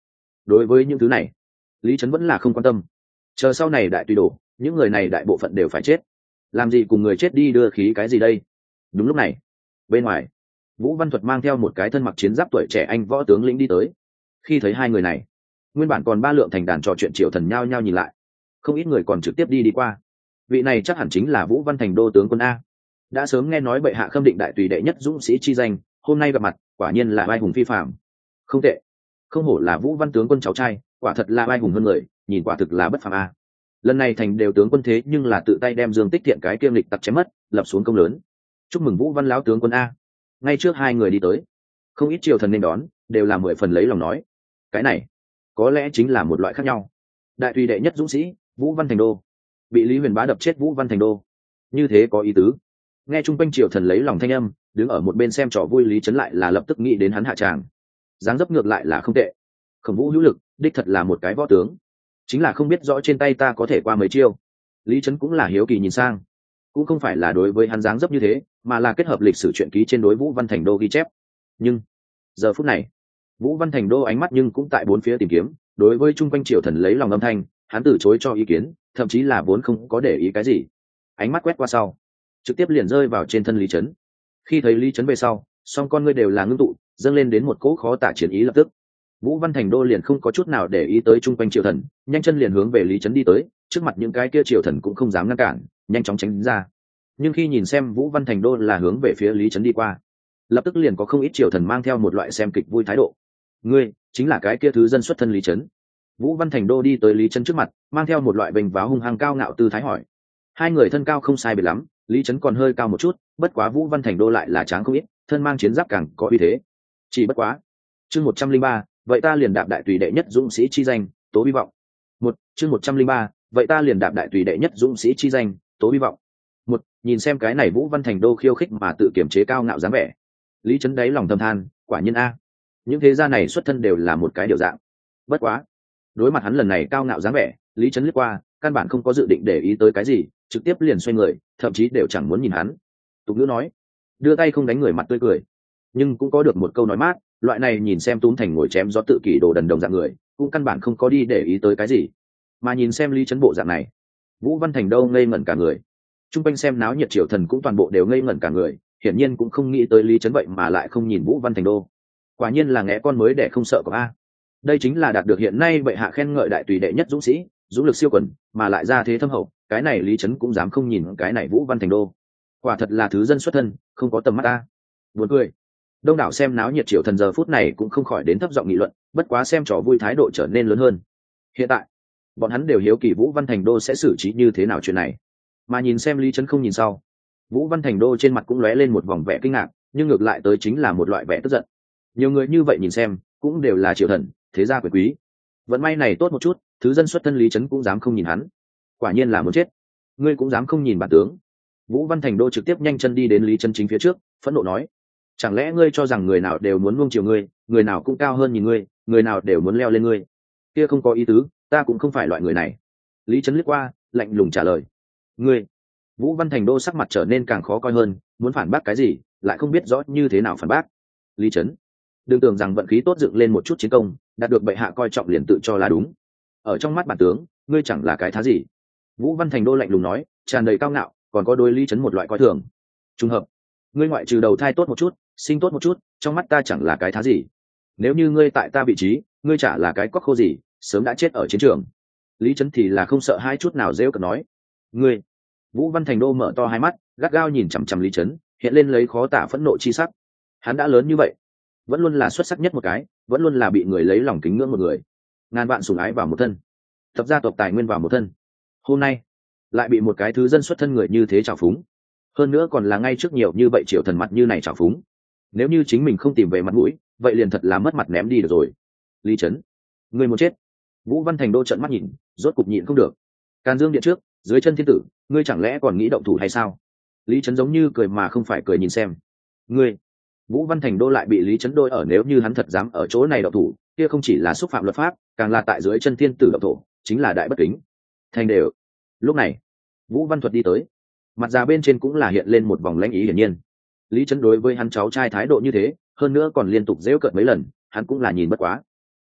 đối với những thứ này lý trấn vẫn là không quan tâm. Chờ sau này đại tùy đổ, những người này đại bộ phận đều phải chết, làm gì cùng người chết đi đưa khí cái gì đây. Đúng lúc này bên ngoài, Vũ Văn Thuật mang theo một cái thân mặc chiến giáp tuổi trẻ anh võ tướng lĩnh đi tới. Khi thấy hai người này, nguyên bản còn ba lượng thành đàn trò chuyện triều thần nhao nhao nhìn lại, không ít người còn trực tiếp đi đi qua. Vị này chắc hẳn chính là Vũ Văn Thành đô tướng quân a. Đã sớm nghe nói bệ hạ khâm định đại tùy đệ nhất dũng sĩ chi danh, hôm nay gặp mặt quả nhiên là vai hùng phi phàm. Không tệ, không hổ là Vũ Văn tướng quân cháu trai, quả thật là vai hùng hơn người, nhìn quả thực là bất phàm a. Lần này thành đều tướng quân thế nhưng là tự tay đem Dương Tích Thiện cái kiêm lịch tặc chém mất, lập xuống công lớn. Chúc mừng Vũ Văn lão tướng quân a. Ngay trước hai người đi tới, không ít triều thần nên đón, đều là mười phần lấy lòng nói. Cái này có lẽ chính là một loại khác nhau. Đại tùy đệ nhất dũng sĩ Vũ Văn Thành đô bị Lý Huyền Bá đập chết, Vũ Văn Thành đô như thế có ý tứ. Nghe chung quanh triều thần lấy lòng thanh âm, đứng ở một bên xem trò vui Lý Trấn lại là lập tức nghĩ đến hắn hạ tràng. Dáng dấp ngược lại là không tệ, Khổng Vũ hữu lực, đích thật là một cái võ tướng, chính là không biết rõ trên tay ta có thể qua mấy chiêu. Lý Trấn cũng là hiếu kỳ nhìn sang, cũng không phải là đối với hắn dáng dấp như thế, mà là kết hợp lịch sử truyện ký trên đối Vũ Văn Thành đô ghi chép. Nhưng giờ phút này Vũ Văn Thành đô ánh mắt nhưng cũng tại bốn phía tìm kiếm, đối với chung quanh triều thần lấy lòng âm thanh, hắn từ chối cho ý kiến, thậm chí là vốn không có để ý cái gì. Ánh mắt quét qua sau, trực tiếp liền rơi vào trên thân Lý Trấn. Khi thấy Lý Trấn về sau, song con ngươi đều là ngưng tụ, dâng lên đến một cỗ khó tả chiến ý lập tức. Vũ Văn Thành đô liền không có chút nào để ý tới chung quanh triều thần, nhanh chân liền hướng về Lý Trấn đi tới, trước mặt những cái kia triều thần cũng không dám ngăn cản, nhanh chóng tránh ra. Nhưng khi nhìn xem Vũ Văn Thành đô là hướng về phía Lý Trấn đi qua, lập tức liền có không ít triều thần mang theo một loại xem kịch vui thái độ. Ngươi chính là cái kia thứ dân xuất thân Lý Trấn. Vũ Văn Thành đô đi tới Lý Trấn trước mặt, mang theo một loại bình váo hung hăng cao ngạo tư thái hỏi. Hai người thân cao không sai biệt lắm, Lý Trấn còn hơi cao một chút, bất quá Vũ Văn Thành đô lại là tráng không ít, thân mang chiến giáp càng có uy thế. Chỉ bất quá chương một trăm linh ba, vậy ta liền đạp đại tùy đệ nhất dũng sĩ chi danh, tố hy vọng. Một chương một trăm linh ba, vậy ta liền đạp đại tùy đệ nhất dũng sĩ chi danh, tố hy vọng. Một nhìn xem cái này Vũ Văn Thành đô khiêu khích mà tự kiểm chế cao ngạo dáng vẻ, Lý Trấn đáy lòng thầm than, quả nhiên a, những thế gia này xuất thân đều là một cái điều dạng. Bất quá đối mặt hắn lần này cao ngạo dáng vẻ, Lý Trấn lướt qua, căn bản không có dự định để ý tới cái gì, trực tiếp liền xoay người, thậm chí đều chẳng muốn nhìn hắn. Tục ngữ nói, đưa tay không đánh người mặt tươi cười, nhưng cũng có được một câu nói mát, loại này nhìn xem túm thành ngồi chém gió tự kỷ đồ đần đồng dạng người, cũng căn bản không có đi để ý tới cái gì. Mà nhìn xem Lý Trấn bộ dạng này, Vũ Văn Thành đô ngây ngẩn cả người, chung quanh xem náo nhiệt triều thần cũng toàn bộ đều ngây ngẩn cả người, hiển nhiên cũng không nghĩ tới Lý Trấn vậy mà lại không nhìn Vũ Văn Thành đô. Quả nhiên là ngẽ con mới để không sợ có a. Đây chính là đạt được hiện nay bệ hạ khen ngợi đại tùy đệ nhất dũng sĩ, dũng lực siêu quần, mà lại ra thế thâm hậu, cái này Lý Trấn cũng dám không nhìn cái này Vũ Văn Thành đô. Quả thật là thứ dân xuất thân, không có tầm mắt a. Buồn cười. Đông đảo xem náo nhiệt triều thần giờ phút này cũng không khỏi đến thấp giọng nghị luận, bất quá xem trò vui thái độ trở nên lớn hơn. Hiện tại bọn hắn đều hiếu kỳ Vũ Văn Thành đô sẽ xử trí như thế nào chuyện này, mà nhìn xem Lý Trấn không nhìn sau, Vũ Văn Thành đô trên mặt cũng lóe lên một vòng vẻ kinh ngạc, nhưng ngược lại tới chính là một loại vẻ tức giận. Nhiều người như vậy nhìn xem cũng đều là triều thần, thế gia quyền quý, vận may này tốt một chút, thứ dân xuất thân Lý Trấn cũng dám không nhìn hắn, quả nhiên là muốn chết. Ngươi cũng dám không nhìn bản tướng. Vũ Văn Thành đô trực tiếp nhanh chân đi đến Lý Trấn chính phía trước, phẫn nộ nói, chẳng lẽ ngươi cho rằng người nào đều muốn nuông chiều ngươi, người nào cũng cao hơn nhìn ngươi, người nào đều muốn leo lên ngươi? Kia không có ý tứ, ta cũng không phải loại người này. Lý Trấn liếc qua, lạnh lùng trả lời. Ngươi? Vũ Văn Thành đô sắc mặt trở nên càng khó coi hơn, muốn phản bác cái gì, lại không biết rõ như thế nào phản bác. Lý Trấn, đừng tưởng rằng vận khí tốt dựng lên một chút chiến công, đạt được bệ hạ coi trọng liền tự cho là đúng. Ở trong mắt bản tướng, ngươi chẳng là cái thá gì. Vũ Văn Thành đô lạnh lùng nói, tràn đầy cao ngạo, còn có đôi Lý Trấn một loại coi thường. Trùng hợp, ngươi ngoại trừ đầu thai tốt một chút, sinh tốt một chút, trong mắt ta chẳng là cái thá gì. Nếu như ngươi tại ta vị trí, ngươi chả là cái quắc khô gì, sớm đã chết ở chiến trường. Lý Trấn thì là không sợ hai chút nào rêu cợt nói. Ngươi? Vũ Văn Thành đô mở to hai mắt, gắt gao nhìn chằm chằm Lý Trấn, hiện lên lấy khó tả phẫn nộ chi sắc. Hắn đã lớn như vậy, vẫn luôn là xuất sắc nhất một cái, vẫn luôn là bị người lấy lòng kính ngưỡng một người, ngàn vạn sủng ái vào một thân, tập gia tộc tài nguyên vào một thân. Hôm nay lại bị một cái thứ dân xuất thân người như thế trào phúng, hơn nữa còn là ngay trước nhiều như vậy triều thần mặt như này trào phúng. Nếu như chính mình không tìm về mặt mũi, vậy liền thật là mất mặt ném đi được rồi. Lý Trấn, ngươi muốn chết. Vũ Văn Thành đô trợn mắt nhìn, rốt cục nhịn không được. Càn Dương điện trước, dưới chân thiên tử, ngươi chẳng lẽ còn nghĩ động thủ hay sao? Lý Trấn giống như cười mà không phải cười nhìn xem. Ngươi? Vũ Văn Thành đô lại bị Lý Trấn đôi ở, nếu như hắn thật dám ở chỗ này động thủ, kia không chỉ là xúc phạm luật pháp, càng là tại dưới chân thiên tử động thổ, chính là đại bất kính. Thành đều. Lúc này, Vũ Văn Thuật đi tới, mặt già bên trên cũng là hiện lên một vòng lãnh ý hiển nhiên. Lý Trấn đối với hắn cháu trai thái độ như thế, hơn nữa còn liên tục giễu cợt mấy lần, hắn cũng là nhìn bất quá.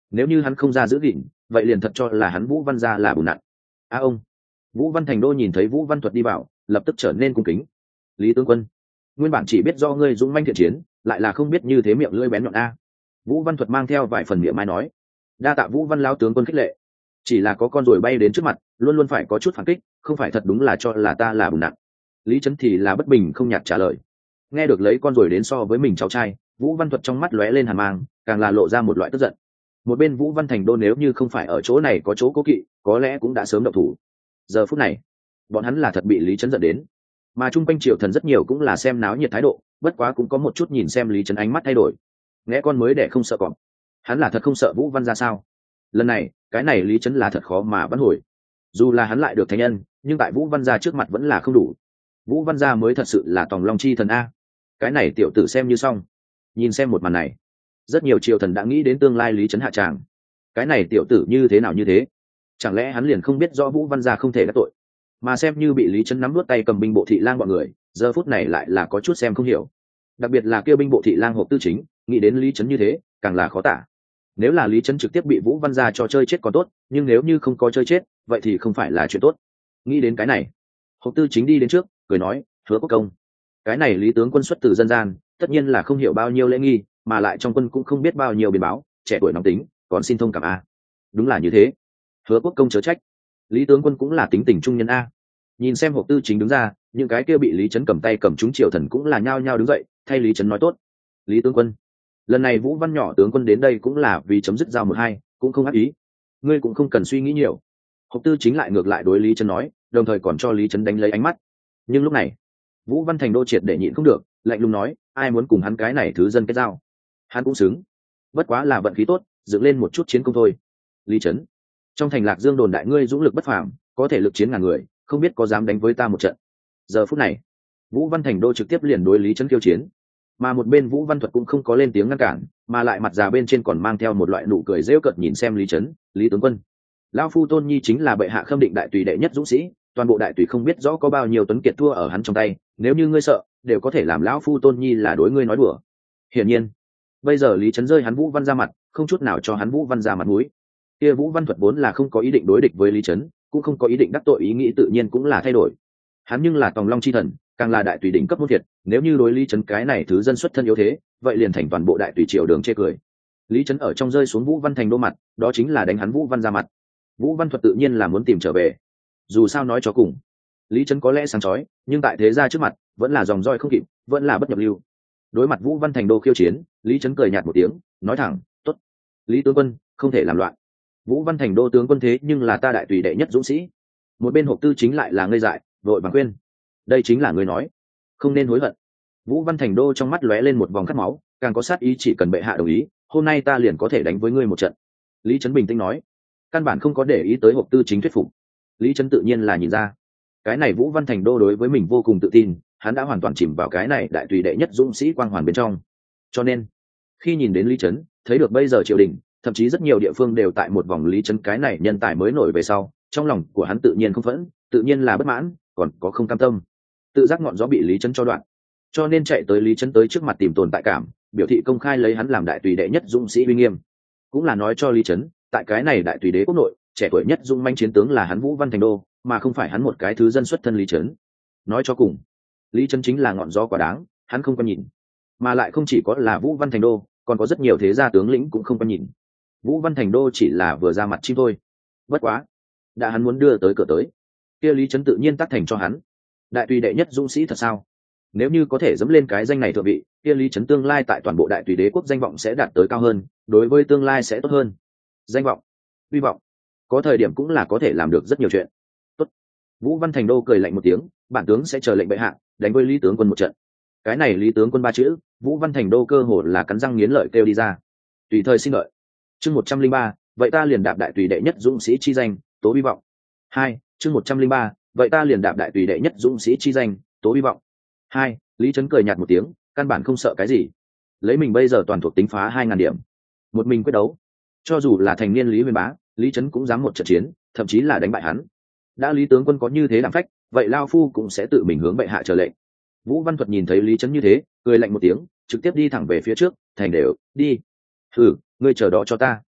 nếu như hắn không ra giữ gìn vậy liền thật cho là hắn Vũ Văn gia là bùn nặn. A ông. Vũ Văn Thành Đô nhìn thấy Vũ Văn Thuật đi vào lập tức trở nên cung kính. Lý tướng quân, nguyên bản chỉ biết do ngươi dũng manh thiện chiến, lại là không biết như thế miệng lưỡi bén nhọn a. Vũ Văn Thuật mang theo vài phần miệng mai nói. Đa tạ Vũ Văn lão tướng quân khích lệ, chỉ là có con ruồi bay đến trước mặt luôn luôn phải có chút phản kích, không phải thật đúng là cho là ta là bùn nặn. Lý Trấn thì là bất bình không nhạt trả lời. Nghe được lấy con ruồi đến so với mình cháu trai, Vũ Văn Thuật trong mắt lóe lên hàn mang, càng là lộ ra một loại tức giận. Một bên Vũ Văn Thành Đô nếu như không phải ở chỗ này có chỗ cố kỵ, có lẽ cũng đã sớm động thủ. Giờ phút này bọn hắn là thật bị Lý Trấn giận đến, mà trung quanh triều thần rất nhiều cũng là xem náo nhiệt thái độ, bất quá cũng có một chút nhìn xem Lý Trấn ánh mắt thay đổi. Nghe con mới để không sợ cọp, hắn là thật không sợ Vũ Văn ra sao? Lần này cái này Lý Trấn là thật khó mà vãn hồi, dù là hắn lại được thánh nhân, nhưng tại Vũ Văn gia trước mặt vẫn là không đủ. Vũ Văn gia mới thật sự là tòng long chi thần a, cái này tiểu tử xem như xong. Nhìn xem một màn này, rất nhiều triều thần đã nghĩ đến tương lai Lý Trấn hạ tràng. Cái này tiểu tử như thế nào như thế, chẳng lẽ hắn liền không biết rõ Vũ Văn gia không thể đắc tội, mà xem như bị Lý Trấn nắm nuốt tay cầm binh bộ thị lang bọn người, giờ phút này lại là có chút xem không hiểu. Đặc biệt là kêu binh bộ thị lang Hộp Tư Chính, nghĩ đến Lý Trấn như thế càng là khó tả. Nếu là Lý Trấn trực tiếp bị Vũ Văn gia cho chơi chết còn tốt, nhưng nếu như không có chơi chết vậy thì không phải là chuyện tốt. Nghĩ đến cái này, Hộp Tư Chính đi đến trước cười nói, Hứa Quốc công, cái này Lý tướng quân xuất từ dân gian, tất nhiên là không hiểu bao nhiêu lễ nghi, mà lại trong quân cũng không biết bao nhiêu biến báo, trẻ tuổi nóng tính, còn xin thông cảm a. Đúng là như thế. Hứa Quốc công chớ trách, Lý tướng quân cũng là tính tình trung nhân a. Nhìn xem Hộp Tư Chính đứng ra, những cái kia bị Lý Trấn cầm tay cầm chúng triều thần cũng là nhao nhao đứng dậy thay Lý Trấn nói tốt. Lý tướng quân, lần này Vũ Văn nhỏ tướng quân đến đây cũng là vì chấm dứt giao một hai, cũng không ác ý, ngươi cũng không cần suy nghĩ nhiều. Hộp Tư Chính lại ngược lại đối Lý Trấn nói, đồng thời còn cho Lý Trấn đánh lấy ánh mắt. Nhưng lúc này Vũ Văn Thành Đô triệt để nhịn không được, lạnh lùng nói, ai muốn cùng hắn cái này thứ dân kết giao, hắn cũng xứng, bất quá là vận khí tốt dựng lên một chút chiến công thôi. Lý Trấn, trong thành Lạc Dương đồn đại ngươi dũng lực bất phàm, có thể lực chiến ngàn người, không biết có dám đánh với ta một trận. Giờ phút này Vũ Văn Thành Đô trực tiếp liền đối Lý Trấn kiêu chiến, mà một bên Vũ Văn Thuật cũng không có lên tiếng ngăn cản, mà lại mặt già bên trên còn mang theo một loại nụ cười rêu cợt nhìn xem Lý Trấn. Lý tướng quân, lão phu Tôn Nhi chính là bệ hạ khâm định đại tùy đệ nhất dũng sĩ, toàn bộ đại tùy không biết rõ có bao nhiêu tuấn kiệt thua ở hắn trong tay, nếu như ngươi sợ đều có thể làm lão phu Tôn Nhi là đối ngươi nói đùa. Hiển nhiên bây giờ Lý Trấn rơi hắn Vũ Văn ra mặt, không chút nào cho hắn Vũ Văn ra mặt mũi. Kia Vũ Văn Thuật vốn là không có ý định đối địch với Lý Trấn, cũng không có ý định đắc tội, ý nghĩ tự nhiên cũng là thay đổi. Hắn nhưng là tòng long chi thần, càng là đại tùy đỉnh cấp môn thiệt, nếu như đối Lý Trấn cái này thứ dân xuất thân yếu thế, vậy liền thành toàn bộ đại tùy triều đường chê cười. Lý Trấn ở trong rơi xuống Vũ Văn Thành Đô mặt, đó chính là đánh hắn Vũ Văn ra mặt. Vũ Văn Thuật tự nhiên là muốn tìm trở về. Dù sao nói cho cùng, Lý Trấn có lẽ sáng chói, nhưng tại thế gia trước mặt vẫn là dòng roi không kịp, vẫn là bất nhập lưu. Đối mặt Vũ Văn Thành Đô khiêu chiến, Lý Trấn cười nhạt một tiếng, nói thẳng, tốt. Lý tướng quân không thể làm loạn. Vũ Văn Thành Đô tướng quân thế nhưng là ta đại tùy đệ nhất dũng sĩ. Một bên Hộp Tư Chính lại là ngây dại, vội vàng khuyên, đây chính là người nói, không nên hối hận. Vũ Văn Thành Đô trong mắt lóe lên một vòng khát máu, càng có sát ý, chỉ cần bệ hạ đồng ý, hôm nay ta liền có thể đánh với ngươi một trận. Lý Trấn bình tĩnh nói, căn bản không có để ý tới Hộp Tư Chính thuyết phục. Lý Trấn tự nhiên là nhìn ra, cái này Vũ Văn Thành Đô đối với mình vô cùng tự tin, hắn đã hoàn toàn chìm vào cái này đại tùy đệ nhất dũng sĩ quang hoàn bên trong. Cho nên khi nhìn đến Lý Trấn, thấy được bây giờ triều đình, thậm chí rất nhiều địa phương đều tại một vòng Lý Trấn cái này nhân tài mới nổi về sau, trong lòng của hắn tự nhiên không phẫn, tự nhiên là bất mãn, còn có không cam tâm, tự giác ngọn gió bị Lý Trấn cho đoạn, cho nên chạy tới Lý Trấn tới trước mặt tìm tồn tại cảm, biểu thị công khai lấy hắn làm đại tùy đệ nhất dũng sĩ uy nghiêm, cũng là nói cho Lý Trấn, tại cái này đại tùy đế quốc nội, trẻ tuổi nhất dũng manh chiến tướng là hắn Vũ Văn Thành Đô, mà không phải hắn một cái thứ dân xuất thân Lý Trấn. Nói cho cùng, Lý Trấn chính là ngọn gió quả đáng, hắn không có nhìn, mà lại không chỉ có là Vũ Văn Thành Đô, còn có rất nhiều thế gia tướng lĩnh cũng không có nhìn. Vũ Văn Thành Đô chỉ là vừa ra mặt chim thôi. Bất quá, đã hắn muốn đưa tới cửa tới, kia Lý Trấn tự nhiên tác thành cho hắn. Đại tùy đệ nhất dũng sĩ thật sao? Nếu như có thể dẫm lên cái danh này thượng vị, kia Lý Trấn tương lai tại toàn bộ đại tùy đế quốc danh vọng sẽ đạt tới cao hơn, đối với tương lai sẽ tốt hơn. Danh vọng, hy vọng, có thời điểm cũng là có thể làm được rất nhiều chuyện. Tốt. Vũ Văn Thành Đô cười lạnh một tiếng, bản tướng sẽ chờ lệnh bệ hạ, đánh với Lý tướng quân một trận. Cái này Lý tướng quân ba chữ, Vũ Văn Thành Đô cơ hồ là cắn răng nghiến lợi kêu đi ra. Tùy thời xin lợi. Chương một trăm linh ba, vậy ta liền đạp đại tùy đệ nhất dũng sĩ chi danh, tố hy vọng. Hai, chương một trăm linh ba, vậy ta liền đạp đại tùy đệ nhất dũng sĩ chi danh, tố hy vọng. Hai, Lý Trấn cười nhạt một tiếng, căn bản không sợ cái gì. Lấy mình bây giờ toàn thuộc tính phá hai ngàn điểm, một mình quyết đấu, cho dù là thành niên Lý Huyền Bá, Lý Trấn cũng dám một trận chiến, thậm chí là đánh bại hắn. Đã Lý tướng quân có như thế đảm phách, vậy lao phu cũng sẽ tự mình hướng bệ hạ chờ lệnh. Vũ Văn Thuật nhìn thấy Lý Trấn như thế, cười lạnh một tiếng, trực tiếp đi thẳng về phía trước, thành đều, đi. Ừ, ngươi chờ đó cho ta.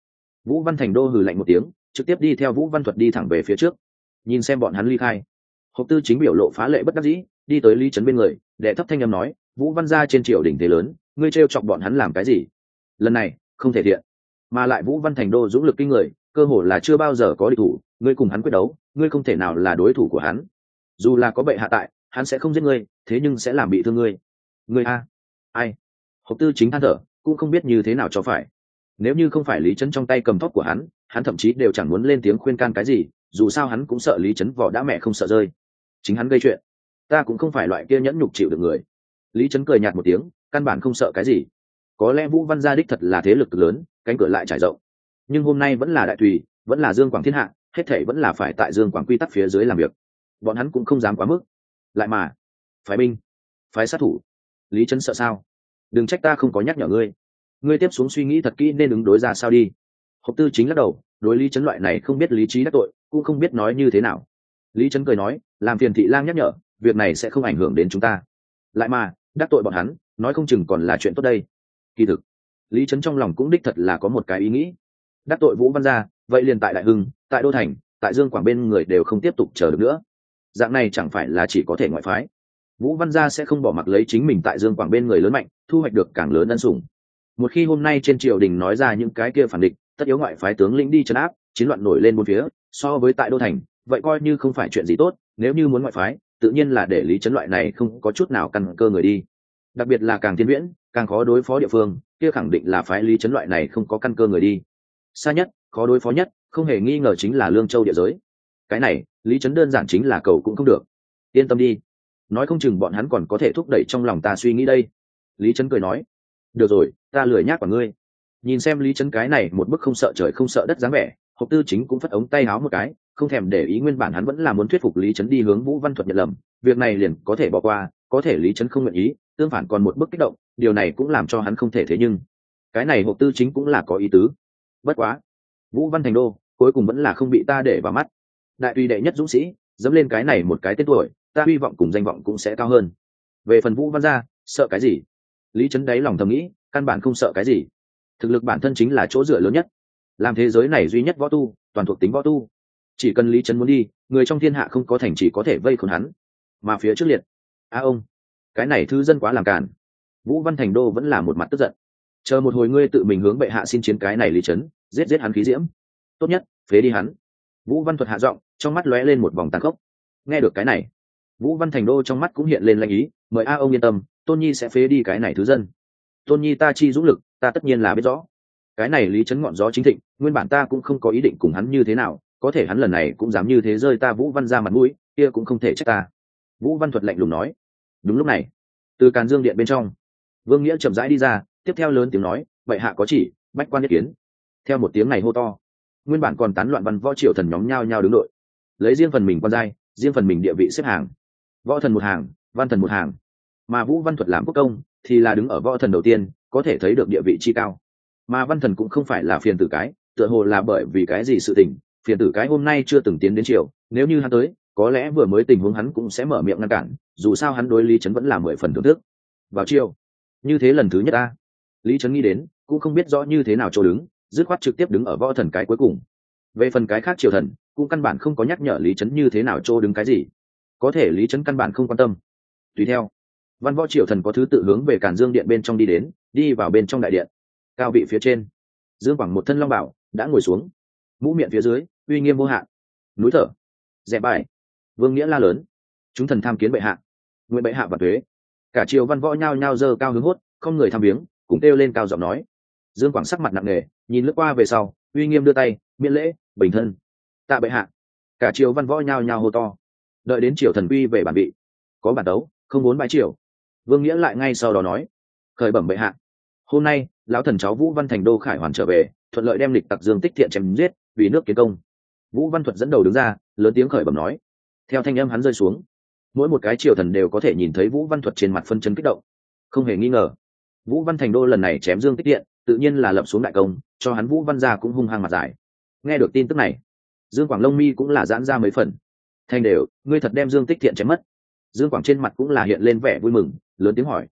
Vũ Văn Thành Đô hừ lạnh một tiếng, trực tiếp đi theo Vũ Văn Thuật đi thẳng về phía trước. Nhìn xem bọn hắn ly khai, Hộp Tư Chính biểu lộ phá lệ bất đắc dĩ, đi tới Lý Trấn bên người, đệ thấp thanh âm nói, Vũ Văn gia trên triều đỉnh thế lớn, ngươi trêu chọc bọn hắn làm cái gì? Lần này không thể thiện, mà lại Vũ Văn Thành Đô dũng lực kinh người, cơ hồ là chưa bao giờ có địch thủ, ngươi cùng hắn quyết đấu, ngươi không thể nào là đối thủ của hắn. Dù là có bệ hạ tại, hắn sẽ không giết ngươi, thế nhưng sẽ làm bị thương ngươi. Ngươi a, ai? Hộp Tư Chính than thở, cũng không biết như thế nào cho phải. Nếu như không phải Lý Trấn trong tay cầm thóp của hắn, hắn thậm chí đều chẳng muốn lên tiếng khuyên can cái gì, dù sao hắn cũng sợ Lý Trấn vỏ đã mẹ không sợ rơi. Chính hắn gây chuyện, ta cũng không phải loại kia nhẫn nhục chịu được người. Lý Trấn cười nhạt một tiếng, căn bản không sợ cái gì. Có lẽ Vũ Văn gia đích thật là thế lực lớn, cánh cửa lại trải rộng, nhưng hôm nay vẫn là đại tùy, vẫn là Dương Quảng thiên hạ, hết thảy vẫn là phải tại Dương Quảng quy tắc phía dưới làm việc. Bọn hắn cũng không dám quá mức. Lại mà, phái binh, phái sát thủ. Lý Trấn sợ sao? Đừng trách ta không có nhắc nhở ngươi. Ngươi tiếp xuống suy nghĩ thật kỹ nên ứng đối ra sao đi. Hộp Tư Chính lắc đầu, đối Lý Trấn loại này không biết lý trí đắc tội, cũng không biết nói như thế nào. Lý Trấn cười nói, làm phiền thị lang nhắc nhở, việc này sẽ không ảnh hưởng đến chúng ta. Lại mà, đắc tội bọn hắn, nói không chừng còn là chuyện tốt đây. Kỳ thực, Lý Trấn trong lòng cũng đích thật là có một cái ý nghĩ. Đắc tội Vũ Văn gia, vậy liền tại Đại Hưng, tại Đô Thành, tại Dương Quảng bên người đều không tiếp tục chờ được nữa. Dạng này chẳng phải là chỉ có thể ngoại phái. Vũ Văn gia sẽ không bỏ mặc lấy chính mình tại Dương Quảng bên người lớn mạnh, thu hoạch được càng lớn ân sủng. Một khi hôm nay trên triều đình nói ra những cái kia phản địch, tất yếu ngoại phái tướng lĩnh đi trấn áp, chiến loạn nổi lên bốn phía, so với tại Đô Thành, vậy coi như không phải chuyện gì tốt. Nếu như muốn ngoại phái, tự nhiên là để Lý Trấn loại này không có chút nào căn cơ người đi. Đặc biệt là càng thiên viễn, càng khó đối phó địa phương, kia khẳng định là phái Lý Trấn loại này không có căn cơ người đi. Xa nhất, khó đối phó nhất, không hề nghi ngờ chính là Lương Châu địa giới. Cái này, Lý Trấn đơn giản chính là cầu cũng không được. Yên tâm đi, nói không chừng bọn hắn còn có thể thúc đẩy trong lòng ta suy nghĩ đây. Lý Trấn cười nói, được rồi, ta lười nhác vào ngươi. Nhìn xem Lý Trấn cái này một bức không sợ trời không sợ đất dáng vẻ, Hộp Tư Chính cũng phất ống tay áo một cái, không thèm để ý, nguyên bản hắn vẫn là muốn thuyết phục Lý Trấn đi hướng Vũ Văn Thuật nhận lầm, việc này liền có thể bỏ qua, có thể Lý Trấn không nguyện ý, tương phản còn một bức kích động, điều này cũng làm cho hắn không thể thế nhưng cái này Hộp Tư Chính cũng là có ý tứ. Bất quá, Vũ Văn Thành Đô cuối cùng vẫn là không bị ta để vào mắt. Đại tùy đệ nhất dũng sĩ, dẫm lên cái này một cái tên tuổi, ta hy vọng cùng danh vọng cũng sẽ cao hơn. Về phần Vũ Văn gia, sợ cái gì? Lý Trấn đáy lòng thầm nghĩ, căn bản không sợ cái gì. Thực lực bản thân chính là chỗ dựa lớn nhất. Làm thế giới này duy nhất võ tu, toàn thuộc tính võ tu. Chỉ cần Lý Trấn muốn đi, người trong thiên hạ không có thành chỉ có thể vây khốn hắn. Mà phía trước liệt, a ông, cái này thư dân quá làm cản. Vũ Văn Thành Đô vẫn là một mặt tức giận. Chờ một hồi ngươi tự mình hướng bệ hạ xin chiến cái này Lý Trấn, giết giết hắn khí diễm. Tốt nhất, phế đi hắn. Vũ Văn Thuật hạ giọng, trong mắt lóe lên một vòng tàn khốc. Nghe được cái này, Vũ Văn Thành Đô trong mắt cũng hiện lên lanh ý, mời a ông yên tâm, Tôn Nhi sẽ phế đi cái này thứ dân. Tôn Nhi ta chi dũng lực, ta tất nhiên là biết rõ. Cái này Lý Trấn ngọn gió chính thịnh, nguyên bản ta cũng không có ý định cùng hắn như thế nào, có thể hắn lần này cũng dám như thế rơi ta Vũ Văn ra mặt mũi, kia cũng không thể trách ta. Vũ Văn Thuật lạnh lùng nói. Đúng lúc này, từ Càn Dương điện bên trong, Vương Nghĩa chậm rãi đi ra, tiếp theo lớn tiếng nói, vậy hạ có chỉ, bách quan nhất kiến. Theo một tiếng này hô to, nguyên bản còn tán loạn văn võ triều thần nhóm nhao nhao đứng đội, lấy riêng phần mình quan giai, riêng phần mình địa vị xếp hàng. Võ thần một hàng, văn thần một hàng, mà Vũ Văn Thuật làm quốc công thì là đứng ở võ thần đầu tiên, có thể thấy được địa vị chi cao. Mà văn thần cũng không phải là phiền tử cái, tựa hồ là bởi vì cái gì sự tình, phiền tử cái hôm nay chưa từng tiến đến triều, nếu như hắn tới, có lẽ vừa mới tình huống hắn cũng sẽ mở miệng ngăn cản, dù sao hắn đối Lý Trấn vẫn là mười phần thưởng thức. Vào triều, như thế lần thứ nhất a. Lý Trấn nghĩ đến, cũng không biết rõ như thế nào chỗ đứng, dứt khoát trực tiếp đứng ở võ thần cái cuối cùng. Về phần cái khác triều thần, cũng căn bản không có nhắc nhở Lý Trấn như thế nào chỗ đứng cái gì, có thể Lý Trấn căn bản không quan tâm. Tùy theo, văn võ triều thần có thứ tự hướng về Càn Dương điện bên trong đi đến, đi vào bên trong đại điện. Cao vị phía trên, Dương Quảng một thân long bảo đã ngồi xuống, mũ miệng phía dưới uy nghiêm vô hạn. Núi thở, dẹp bài, Vương Nghĩa la lớn, chúng thần tham kiến bệ hạ, nguyện bệ hạ và thuế. Cả triều văn võ nhao nhao giơ cao hướng hốt, không người tham viếng, cùng kêu lên cao giọng nói. Dương Quảng sắc mặt nặng nề, nhìn lướt qua về sau, uy nghiêm đưa tay miễn lễ, bình thân. Tạ bệ hạ. Cả triều văn võ nhao nhao hô to. Đợi đến triều thần uy về bản vị, có bản tấu, không muốn bãi triều. Vương Nghĩa lại ngay sau đó nói, khởi bẩm bệ hạ, hôm nay lão thần cháu Vũ Văn Thành Đô khải hoàn trở về, thuận lợi đem lịch tặc Dương Tích Thiện chém giết, vì nước kiến công. Vũ Văn Thuật dẫn đầu đứng ra, lớn tiếng khởi bẩm nói. Theo thanh âm hắn rơi xuống, mỗi một cái triều thần đều có thể nhìn thấy Vũ Văn Thuật trên mặt phân chấn kích động. Không hề nghi ngờ, Vũ Văn Thành Đô lần này chém Dương Tích Thiện, tự nhiên là lập xuống đại công, cho hắn Vũ Văn gia cũng hung hăng mặt giải. Nghe được tin tức này, Dương Quảng lông mi cũng là giãn ra mấy phần. Thanh đều, ngươi thật đem Dương Tích Thiện chém mất? Dương Quảng trên mặt cũng là hiện lên vẻ vui mừng, lớn tiếng hỏi.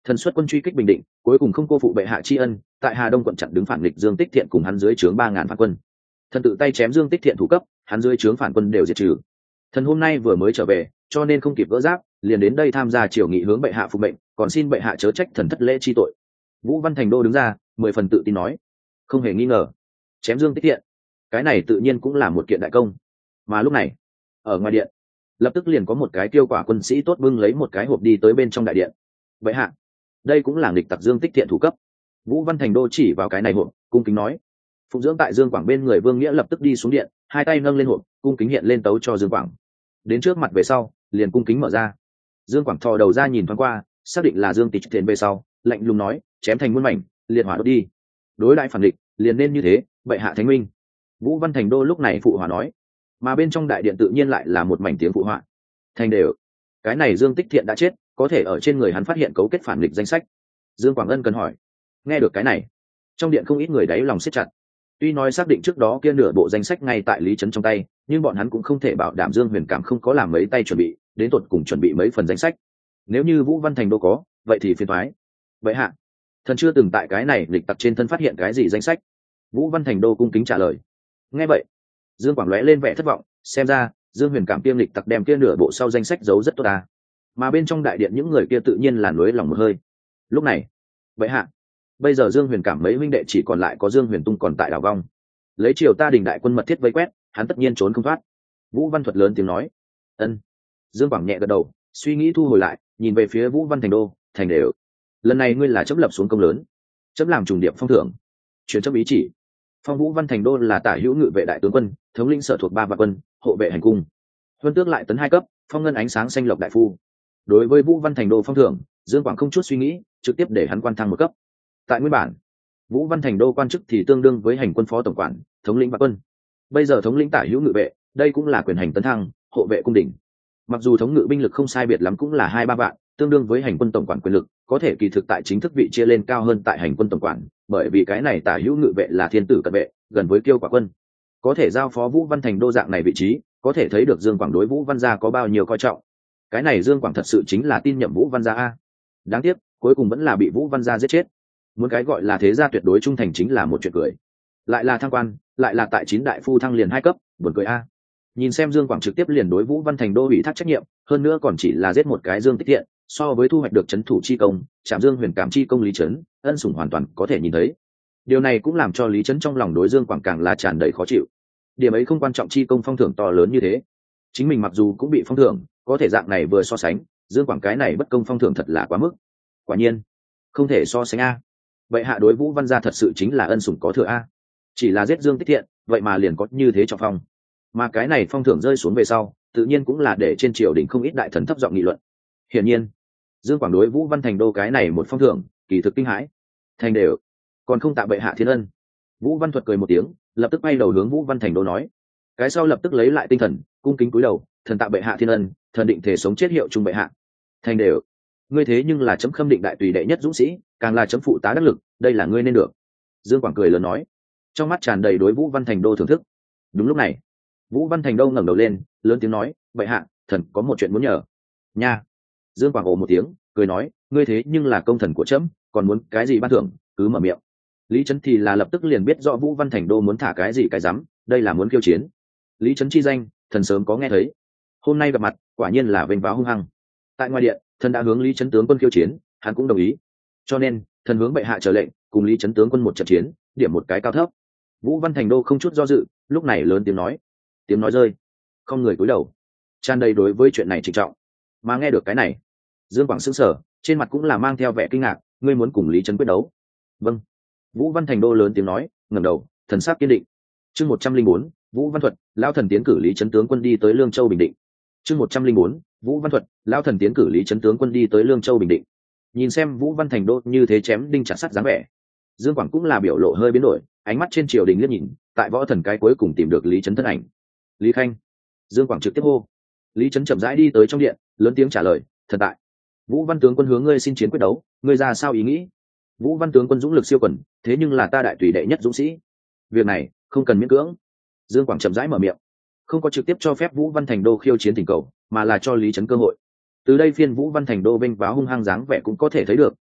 Thần xuất quân truy kích Bình Định, cuối cùng không cô phụ bệ hạ tri ân, tại Hà Đông quận chặn đứng phản nghịch Dương Tích Thiện cùng hắn dưới trướng ba ngàn phản quân. Thần tự tay chém Dương Tích Thiện thủ cấp, hắn dưới trướng phản quân đều diệt trừ. Thần hôm nay vừa mới trở về, cho nên không kịp gỡ giáp, liền đến đây tham gia triều nghị hướng bệ hạ phục mệnh, còn xin bệ hạ chớ trách thần thất lễ chi tội. Vũ Văn Thành Đô đứng ra, mười phần tự tin nói, không hề nghi ngờ, chém Dương Tích Thiện, cái này tự nhiên cũng là một kiện đại công. Mà lúc này, ở ngoài điện, lập tức liền có một cái tiêu quả quân sĩ tốt bưng lấy một cái hộp đi tới bên trong đại điện. Bệ hạ, đây cũng là nghịch tặc Dương Tích Thiện thủ cấp. Vũ Văn Thành Đô chỉ vào cái này hộp, cung kính nói. Phụng dưỡng tại Dương Quảng bên người Vương Nghĩa lập tức đi xuống điện, hai tay nâng lên hộp, cung kính hiện lên tấu cho Dương Quảng. Đến trước mặt về sau, liền cung kính mở ra. Dương Quảng thò đầu ra nhìn thoáng qua, xác định là Dương Tích Thiện về sau, lạnh lùng nói, chém thành muôn mảnh, liệt hỏa đốt đi. Đối đại phản địch, liền nên như thế, bệ hạ thánh minh. Vũ Văn Thành Đô lúc này phụ họa nói, mà bên trong đại điện tự nhiên lại là một mảnh tiếng phụ họa. Thành đều, cái này Dương Tích Thiện đã chết, có thể ở trên người hắn phát hiện cấu kết phản địch danh sách. Dương Quảng Ân cần hỏi. Nghe được cái này, trong điện không ít người đáy lòng siết chặt. Tuy nói xác định trước đó kia nửa bộ danh sách ngay tại Lý Trấn trong tay, nhưng bọn hắn cũng không thể bảo đảm Dương Huyền Cảm không có làm mấy tay chuẩn bị, đến tột cùng chuẩn bị mấy phần danh sách. Nếu như Vũ Văn Thành Đô có, vậy thì phiền toái. Vậy hạ, thần chưa từng tại cái này lịch tặc trên thân phát hiện cái gì danh sách. Vũ Văn Thành Đô cung kính trả lời. Nghe vậy, Dương Quảng lóe lên vẻ thất vọng, xem ra Dương Huyền Cảm kiêm lịch tặc đem kia nửa bộ sau danh sách giấu rất tốt à. Mà bên trong đại điện những người kia tự nhiên là nuối lòng một hơi. Lúc này, vậy hạ, bây giờ Dương Huyền Cảm mấy huynh đệ chỉ còn lại có Dương Huyền Tung còn tại đảo vong, lấy triều ta đình đại quân mật thiết vây quét, hắn tất nhiên trốn không thoát. Vũ Văn Thuật lớn tiếng nói. Ân. Dương Quảng nhẹ gật đầu, suy nghĩ thu hồi lại, nhìn về phía Vũ Văn Thành Đô, thành đều. Lần này ngươi là chấm lập xuống công lớn, chấm làm trùng điệp phong thưởng, truyền chấm ý chỉ. Phong Vũ Văn Thành Đô là tả hữu ngự vệ đại tướng quân, thống lĩnh sở thuộc ba vạn quân, hộ vệ hành cung. Huân tước lại tấn hai cấp, phong ngân ánh sáng xanh lộc đại phu. Đối với Vũ Văn Thành Đô phong thưởng, Dương Quảng không chút suy nghĩ, trực tiếp để hắn quan thăng một cấp. Tại nguyên bản, Vũ Văn Thành Đô quan chức thì tương đương với hành quân phó tổng quản, thống lĩnh vạn quân. Bây giờ thống lĩnh tả hữu ngự vệ, đây cũng là quyền hành tấn thăng, hộ vệ cung đình. Mặc dù thống ngự binh lực không sai biệt lắm cũng là hai ba vạn, tương đương với hành quân tổng quản quyền lực, có thể kỳ thực tại chính thức vị chia lên cao hơn tại hành quân tổng quản, bởi vì cái này tả hữu ngự vệ là thiên tử cận vệ, gần với kiêu quả quân, có thể giao phó Vũ Văn Thành Đô dạng này vị trí, có thể thấy được Dương Quảng đối Vũ Văn gia có bao nhiêu coi trọng. Cái này Dương Quảng thật sự chính là tin nhậm Vũ Văn gia a. Đáng tiếc, cuối cùng vẫn là bị Vũ Văn gia giết chết. Muốn cái gọi là thế gia tuyệt đối trung thành chính là một chuyện cười. Lại là thăng quan, lại là tại chín đại phu thăng liền hai cấp, buồn cười a. Nhìn xem Dương Quảng trực tiếp liền đối Vũ Văn Thành Đô ủy thác trách nhiệm, hơn nữa còn chỉ là giết một cái Dương Tích Thiện, so với thu hoạch được trấn thủ chi công, chạm Dương Huyền Cảm chi công Lý Trấn, ân sủng hoàn toàn có thể nhìn thấy. Điều này cũng làm cho Lý Trấn trong lòng đối Dương Quảng càng là tràn đầy khó chịu. Điểm ấy không quan trọng, chi công phong thưởng to lớn như thế, chính mình mặc dù cũng bị phong thưởng, có thể dạng này vừa so sánh, Dương Quảng cái này bất công phong thưởng thật là quá mức. Quả nhiên, không thể so sánh a. Vậy hạ đối Vũ Văn gia thật sự chính là ân sủng có thừa a. Chỉ là giết Dương Tích Thiện, vậy mà liền có như thế trọng phong. Mà cái này phong thưởng rơi xuống về sau, tự nhiên cũng là để trên triều đình không ít đại thần thấp giọng nghị luận. Hiển nhiên, Dương Quảng đối Vũ Văn Thành Đô cái này một phong thưởng, kỳ thực kinh hãi. Thành đều, còn không tạ bệ hạ thiên ân. Vũ Văn Thuật cười một tiếng, lập tức bay đầu hướng Vũ Văn Thành Đô nói. Cái sau lập tức lấy lại tinh thần, cung kính cúi đầu, thần tạ bệ hạ thiên ân, thần định thể sống chết hiệu chung bệ hạ. Thành đều, ngươi thế nhưng là chấm khâm định đại tùy đệ nhất dũng sĩ, càng là chấm phụ tá đắc lực, đây là ngươi nên được. Dương Quảng cười lớn nói, trong mắt tràn đầy đối Vũ Văn Thành Đô thưởng thức. Đúng lúc này, Vũ Văn Thành Đô ngẩng đầu lên, lớn tiếng nói, bệ hạ, thần có một chuyện muốn nhờ. Nha. Dương Quảng ồ một tiếng, cười nói, ngươi thế nhưng là công thần của chấm, còn muốn cái gì ban thưởng, cứ mở miệng. Lý Trấn thì là lập tức liền biết rõ Vũ Văn Thành Đô muốn thả cái gì cái rắm, đây là muốn khiêu chiến. Lý Trấn chi danh, thần sớm có nghe thấy. Hôm nay gặp mặt, quả nhiên là vênh váo hung hăng. Tại ngoài điện, thần đã hướng Lý Trấn tướng quân khiêu chiến, hắn cũng đồng ý. Cho nên, thần hướng bệ hạ trở lệnh, cùng Lý Trấn tướng quân một trận chiến, điểm một cái cao thấp. Vũ Văn Thành Đô không chút do dự, lúc này lớn tiếng nói. Tiếng nói rơi, không người cúi đầu, tràn đầy đối với chuyện này trịnh trọng. Mà nghe được cái này, Dương Quảng sững sờ, trên mặt cũng là mang theo vẻ kinh ngạc, ngươi muốn cùng Lý Trấn quyết đấu? Vâng. Vũ Văn Thành Đô lớn tiếng nói, ngẩng đầu, thần sắc kiên định. Chương một trăm linh bốn, Vũ Văn Thuật, lão thần tiến cử Lý Trấn tướng quân đi tới Lương Châu Bình Định. Chương một trăm linh bốn, Vũ Văn Thuật, lão thần tiến cử Lý Trấn tướng quân đi tới Lương Châu Bình Định. Nhìn xem Vũ Văn Thành Đô như thế chém đinh chặt sắt dáng vẻ, Dương Quảng cũng là biểu lộ hơi biến đổi, ánh mắt trên triều đình liếc nhìn, tại võ thần cái cuối cùng tìm được Lý Trấn thân ảnh. Lý Khanh. Dương Quảng trực tiếp hô. Lý Trấn chậm rãi đi tới trong điện, lớn tiếng trả lời, thần tại. Vũ Văn tướng quân hướng ngươi xin chiến quyết đấu, ngươi ra sao ý nghĩ? Vũ Văn tướng quân dũng lực siêu quần, thế nhưng là ta đại tùy đệ nhất dũng sĩ, việc này không cần miễn cưỡng. Dương Quảng chậm rãi mở miệng, không có trực tiếp cho phép Vũ Văn Thành Đô khiêu chiến tình cầu, mà là cho Lý Trấn cơ hội. Từ đây phiên Vũ Văn Thành Đô vênh váo hung hăng dáng vẻ cũng có thể thấy được,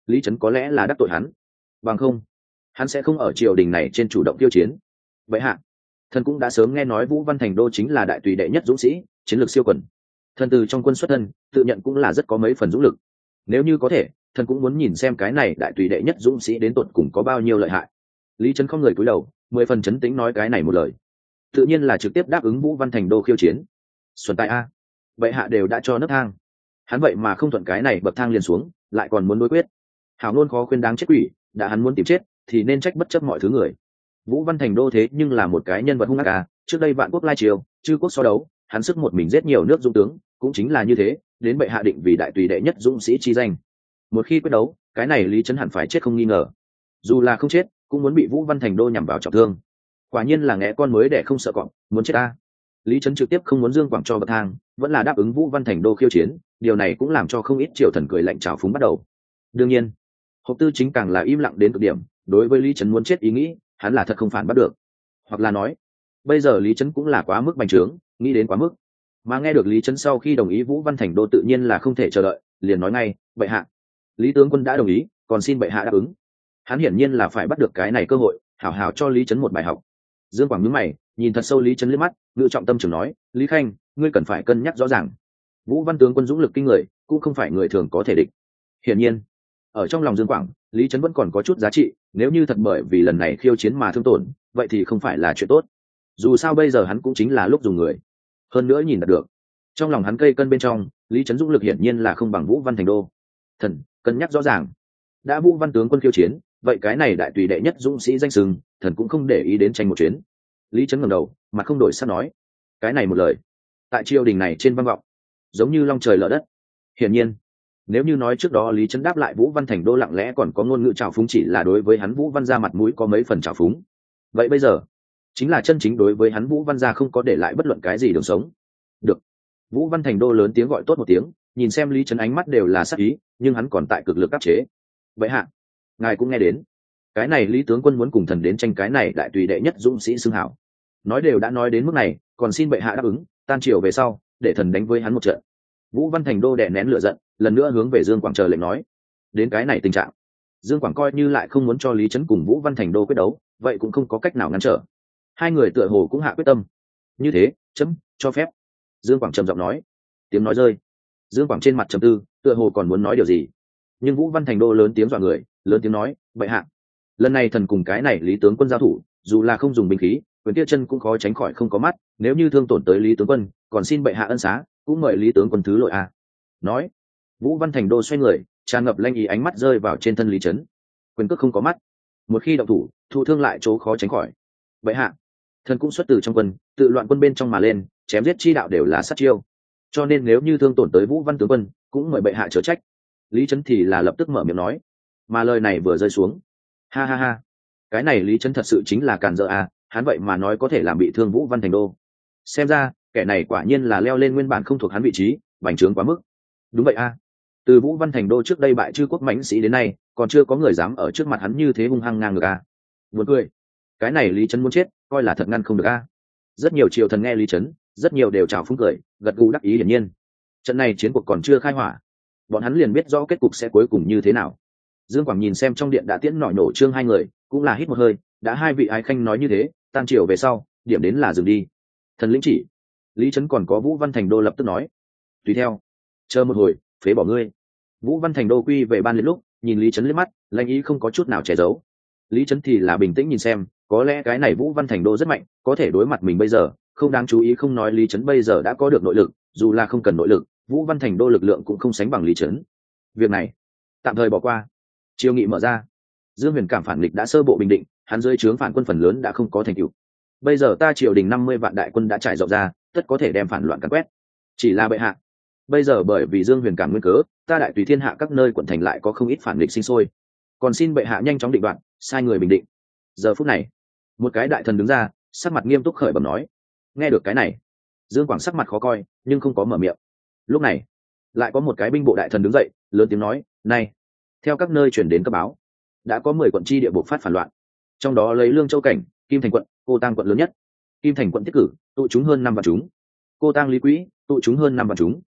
lý trấn có lẽ là đắc tội hắn, bằng không hắn sẽ không ở triều đình này trên chủ động tiêu chiến. Vậy hạ, thần cũng đã sớm nghe nói Vũ Văn Thành đô chính là đại tùy đệ nhất dũng sĩ, chiến lược siêu quần. Thần từ trong quân xuất thân, tự nhận cũng là rất có mấy phần dũng lực. Nếu như có thể, thần cũng muốn nhìn xem cái này đại tùy đệ nhất dũng sĩ đến tột cùng có bao nhiêu lợi hại. Lý Trấn không người cúi đầu, mười phần chấn tĩnh nói cái này một lời, tự nhiên là trực tiếp đáp ứng Vũ Văn Thành đô khiêu chiến. Xuân tại a, vậy hạ đều đã cho nấc thang, hắn vậy mà không thuận cái này bậc thang liền xuống, lại còn muốn đối quyết. Hảo ngôn khó khuyên đáng chết quỷ, đã hắn muốn tìm chết thì nên trách bất chấp mọi thứ người. Vũ Văn Thành đô thế nhưng là một cái nhân vật hung ác à, trước đây vạn quốc lai triều, chư quốc so đấu, hắn sức một mình giết nhiều nước dũng tướng, cũng chính là như thế, đến bệ hạ định vì đại tùy đệ nhất dũng sĩ chi danh. Một khi quyết đấu, cái này Lý Trấn hẳn phải chết không nghi ngờ. Dù là không chết, cũng muốn bị Vũ Văn Thành đô nhằm vào trọng thương. Quả nhiên là ngẽ con mới để không sợ cọp, muốn chết ta. Lý Trấn trực tiếp không muốn Dương Quảng cho bậc thang, vẫn là đáp ứng Vũ Văn Thành đô khiêu chiến, điều này cũng làm cho không ít triều thần cười lạnh trào phúng bắt đầu. Đương nhiên, Hộp Tư Chính càng là im lặng đến cực điểm, đối với Lý Trấn muốn chết ý nghĩ, hắn là thật không phản bắt được. Hoặc là nói, bây giờ Lý Trấn cũng là quá mức bành trướng, nghĩ đến quá mức. Mà nghe được Lý Trấn sau khi đồng ý Vũ Văn Thành đô tự nhiên là không thể chờ đợi, liền nói ngay, bệ hạ, Lý tướng quân đã đồng ý, còn xin bệ hạ đáp ứng. Hắn hiển nhiên là phải bắt được cái này cơ hội, hảo hảo cho Lý Trấn một bài học. Dương Quảng nhướng mày, nhìn thật sâu Lý Trấn liếc mắt, ngự trọng tâm trường nói, Lý Khanh, ngươi cần phải cân nhắc rõ ràng. Vũ Văn tướng quân dũng lực kinh người, cũng không phải người thường có thể địch. Hiển nhiên, ở trong lòng Dương Quảng, Lý Trấn vẫn còn có chút giá trị, nếu như thật bởi vì lần này khiêu chiến mà thương tổn, vậy thì không phải là chuyện tốt. Dù sao bây giờ hắn cũng chính là lúc dùng người, hơn nữa nhìn được trong lòng hắn cây cân bên trong, Lý Trấn dũng lực hiển nhiên là không bằng Vũ Văn Thành đô. Thần cân nhắc rõ ràng, đã Vũ Văn tướng quân khiêu chiến, vậy cái này đại tùy đệ nhất dũng sĩ danh sừng, thần cũng không để ý đến tranh một chuyến. Lý Trấn ngẩng đầu, mặt không đổi sắc nói, cái này một lời, tại triều đình này trên vang vọng, giống như long trời lở đất. Hiển nhiên, nếu như nói trước đó Lý Trấn đáp lại Vũ Văn Thành đô lặng lẽ còn có ngôn ngữ trào phúng chỉ là đối với hắn Vũ Văn gia mặt mũi có mấy phần trào phúng, vậy bây giờ chính là chân chính đối với hắn Vũ Văn gia không có để lại bất luận cái gì đường sống. Được. Vũ Văn Thành đô lớn tiếng gọi tốt một tiếng, nhìn xem Lý Trấn ánh mắt đều là sắc ý, nhưng hắn còn tại cực lực áp chế. Vậy hạ, ngài cũng nghe đến, cái này Lý tướng quân muốn cùng thần đến tranh cái này đại tùy đệ nhất dũng sĩ xưng hảo. Nói đều đã nói đến mức này, còn xin bệ hạ đáp ứng, tan triều về sau, để thần đánh với hắn một trận. Vũ Văn Thành đô đè nén lửa giận, lần nữa hướng về Dương Quảng chờ lệnh nói. Đến cái này tình trạng, Dương Quảng coi như lại không muốn cho Lý Trấn cùng Vũ Văn Thành đô quyết đấu, vậy cũng không có cách nào ngăn trở. Hai người tựa hồ cũng hạ quyết tâm. Như thế, chấm cho phép. Dương Quảng trầm giọng nói. Tiếng nói rơi, Dương Quảng trên mặt trầm tư, tựa hồ còn muốn nói điều gì, nhưng Vũ Văn Thành đô lớn tiếng dọa người, lớn tiếng nói, bệ hạ, lần này thần cùng cái này Lý tướng quân giao thủ, dù là không dùng binh khí, quyền kia chân cũng khó tránh khỏi không có mắt, nếu như thương tổn tới Lý tướng quân, còn xin bệ hạ ân xá, cũng mời Lý tướng quân thứ lỗi a. Nói, Vũ Văn Thành đô xoay người, tràn ngập lanh ý ánh mắt rơi vào trên thân Lý Trấn. Quyền cước không có mắt, một khi động thủ, thụ thương lại chỗ khó tránh khỏi. Bệ hạ, thần cũng xuất từ trong quân, tự loạn quân bên trong mà lên, chém giết chi đạo đều là sát chiêu, cho nên nếu như thương tổn tới Vũ Văn tướng quân, cũng mời bệ hạ chớ trách. Lý Trấn thì là lập tức mở miệng nói, mà lời này vừa rơi xuống, ha ha ha, cái này Lý Trấn thật sự chính là càn dỡ à, hắn vậy mà nói có thể làm bị thương Vũ Văn Thành đô. Xem ra kẻ này quả nhiên là leo lên nguyên bản không thuộc hắn vị trí, bành trướng quá mức. Đúng vậy à, từ Vũ Văn Thành đô trước đây bại chư quốc mãnh sĩ đến nay, còn chưa có người dám ở trước mặt hắn như thế hung hăng ngang ngược à. Buồn cười, cái này Lý Trấn muốn chết, coi là thật ngăn không được à. Rất nhiều triều thần nghe Lý Trấn, rất nhiều đều chào phúng cười, gật gù đắc ý hiển nhiên. Trận này chiến cuộc còn chưa khai hỏa, bọn hắn liền biết rõ kết cục sẽ cuối cùng như thế nào. Dương Quảng nhìn xem trong điện đã tiễn nổi nổ trương hai người, cũng là hít một hơi, đã hai vị ái khanh nói như thế, tan triều về sau, điểm đến là dừng đi. Thần lĩnh chỉ. Lý Trấn còn có Vũ Văn Thành đô lập tức nói, tùy theo, chờ một hồi, phế bỏ ngươi. Vũ Văn Thành đô quy về ban liên lúc, nhìn Lý Trấn liếc mắt, lãnh ý không có chút nào che giấu. Lý Trấn thì là bình tĩnh nhìn xem, có lẽ cái này Vũ Văn Thành đô rất mạnh, có thể đối mặt mình bây giờ, không đáng chú ý không nói Lý Trấn bây giờ đã có được nội lực, dù là không cần nội lực, Vũ Văn Thành đô lực lượng cũng không sánh bằng Lý Trấn. Việc này tạm thời bỏ qua. Chiêu nghị mở ra, Dương Huyền cảm phản nghịch đã sơ bộ bình định, hắn dưới trướng phản quân phần lớn đã không có thành tựu. Bây giờ ta triều đình năm mươi vạn đại quân đã trải rộng ra, tất có thể đem phản loạn càn quét. Chỉ là bệ hạ, bây giờ bởi vì Dương Huyền cảm nguyên cớ, ta đại tùy thiên hạ các nơi quận thành lại có không ít phản nghịch sinh sôi, còn xin bệ hạ nhanh chóng định đoạt, sai người bình định. Giờ phút này, một cái đại thần đứng ra, sắc mặt nghiêm túc khởi bẩm nói. Nghe được cái này, Dương Quảng sắc mặt khó coi, nhưng không có mở miệng. Lúc này, lại có một cái binh bộ đại thần đứng dậy, lớn tiếng nói, này, theo các nơi chuyển đến cấp báo, đã có mười quận chi địa bộc phát phản loạn, trong đó lấy Lương Châu cảnh, Kim Thành quận, Cô Tang quận lớn nhất. Kim Thành quận tiết cử, tụ chúng hơn năm vạn chúng. Cô Tang Lý Quỹ, tụ chúng hơn năm vạn chúng.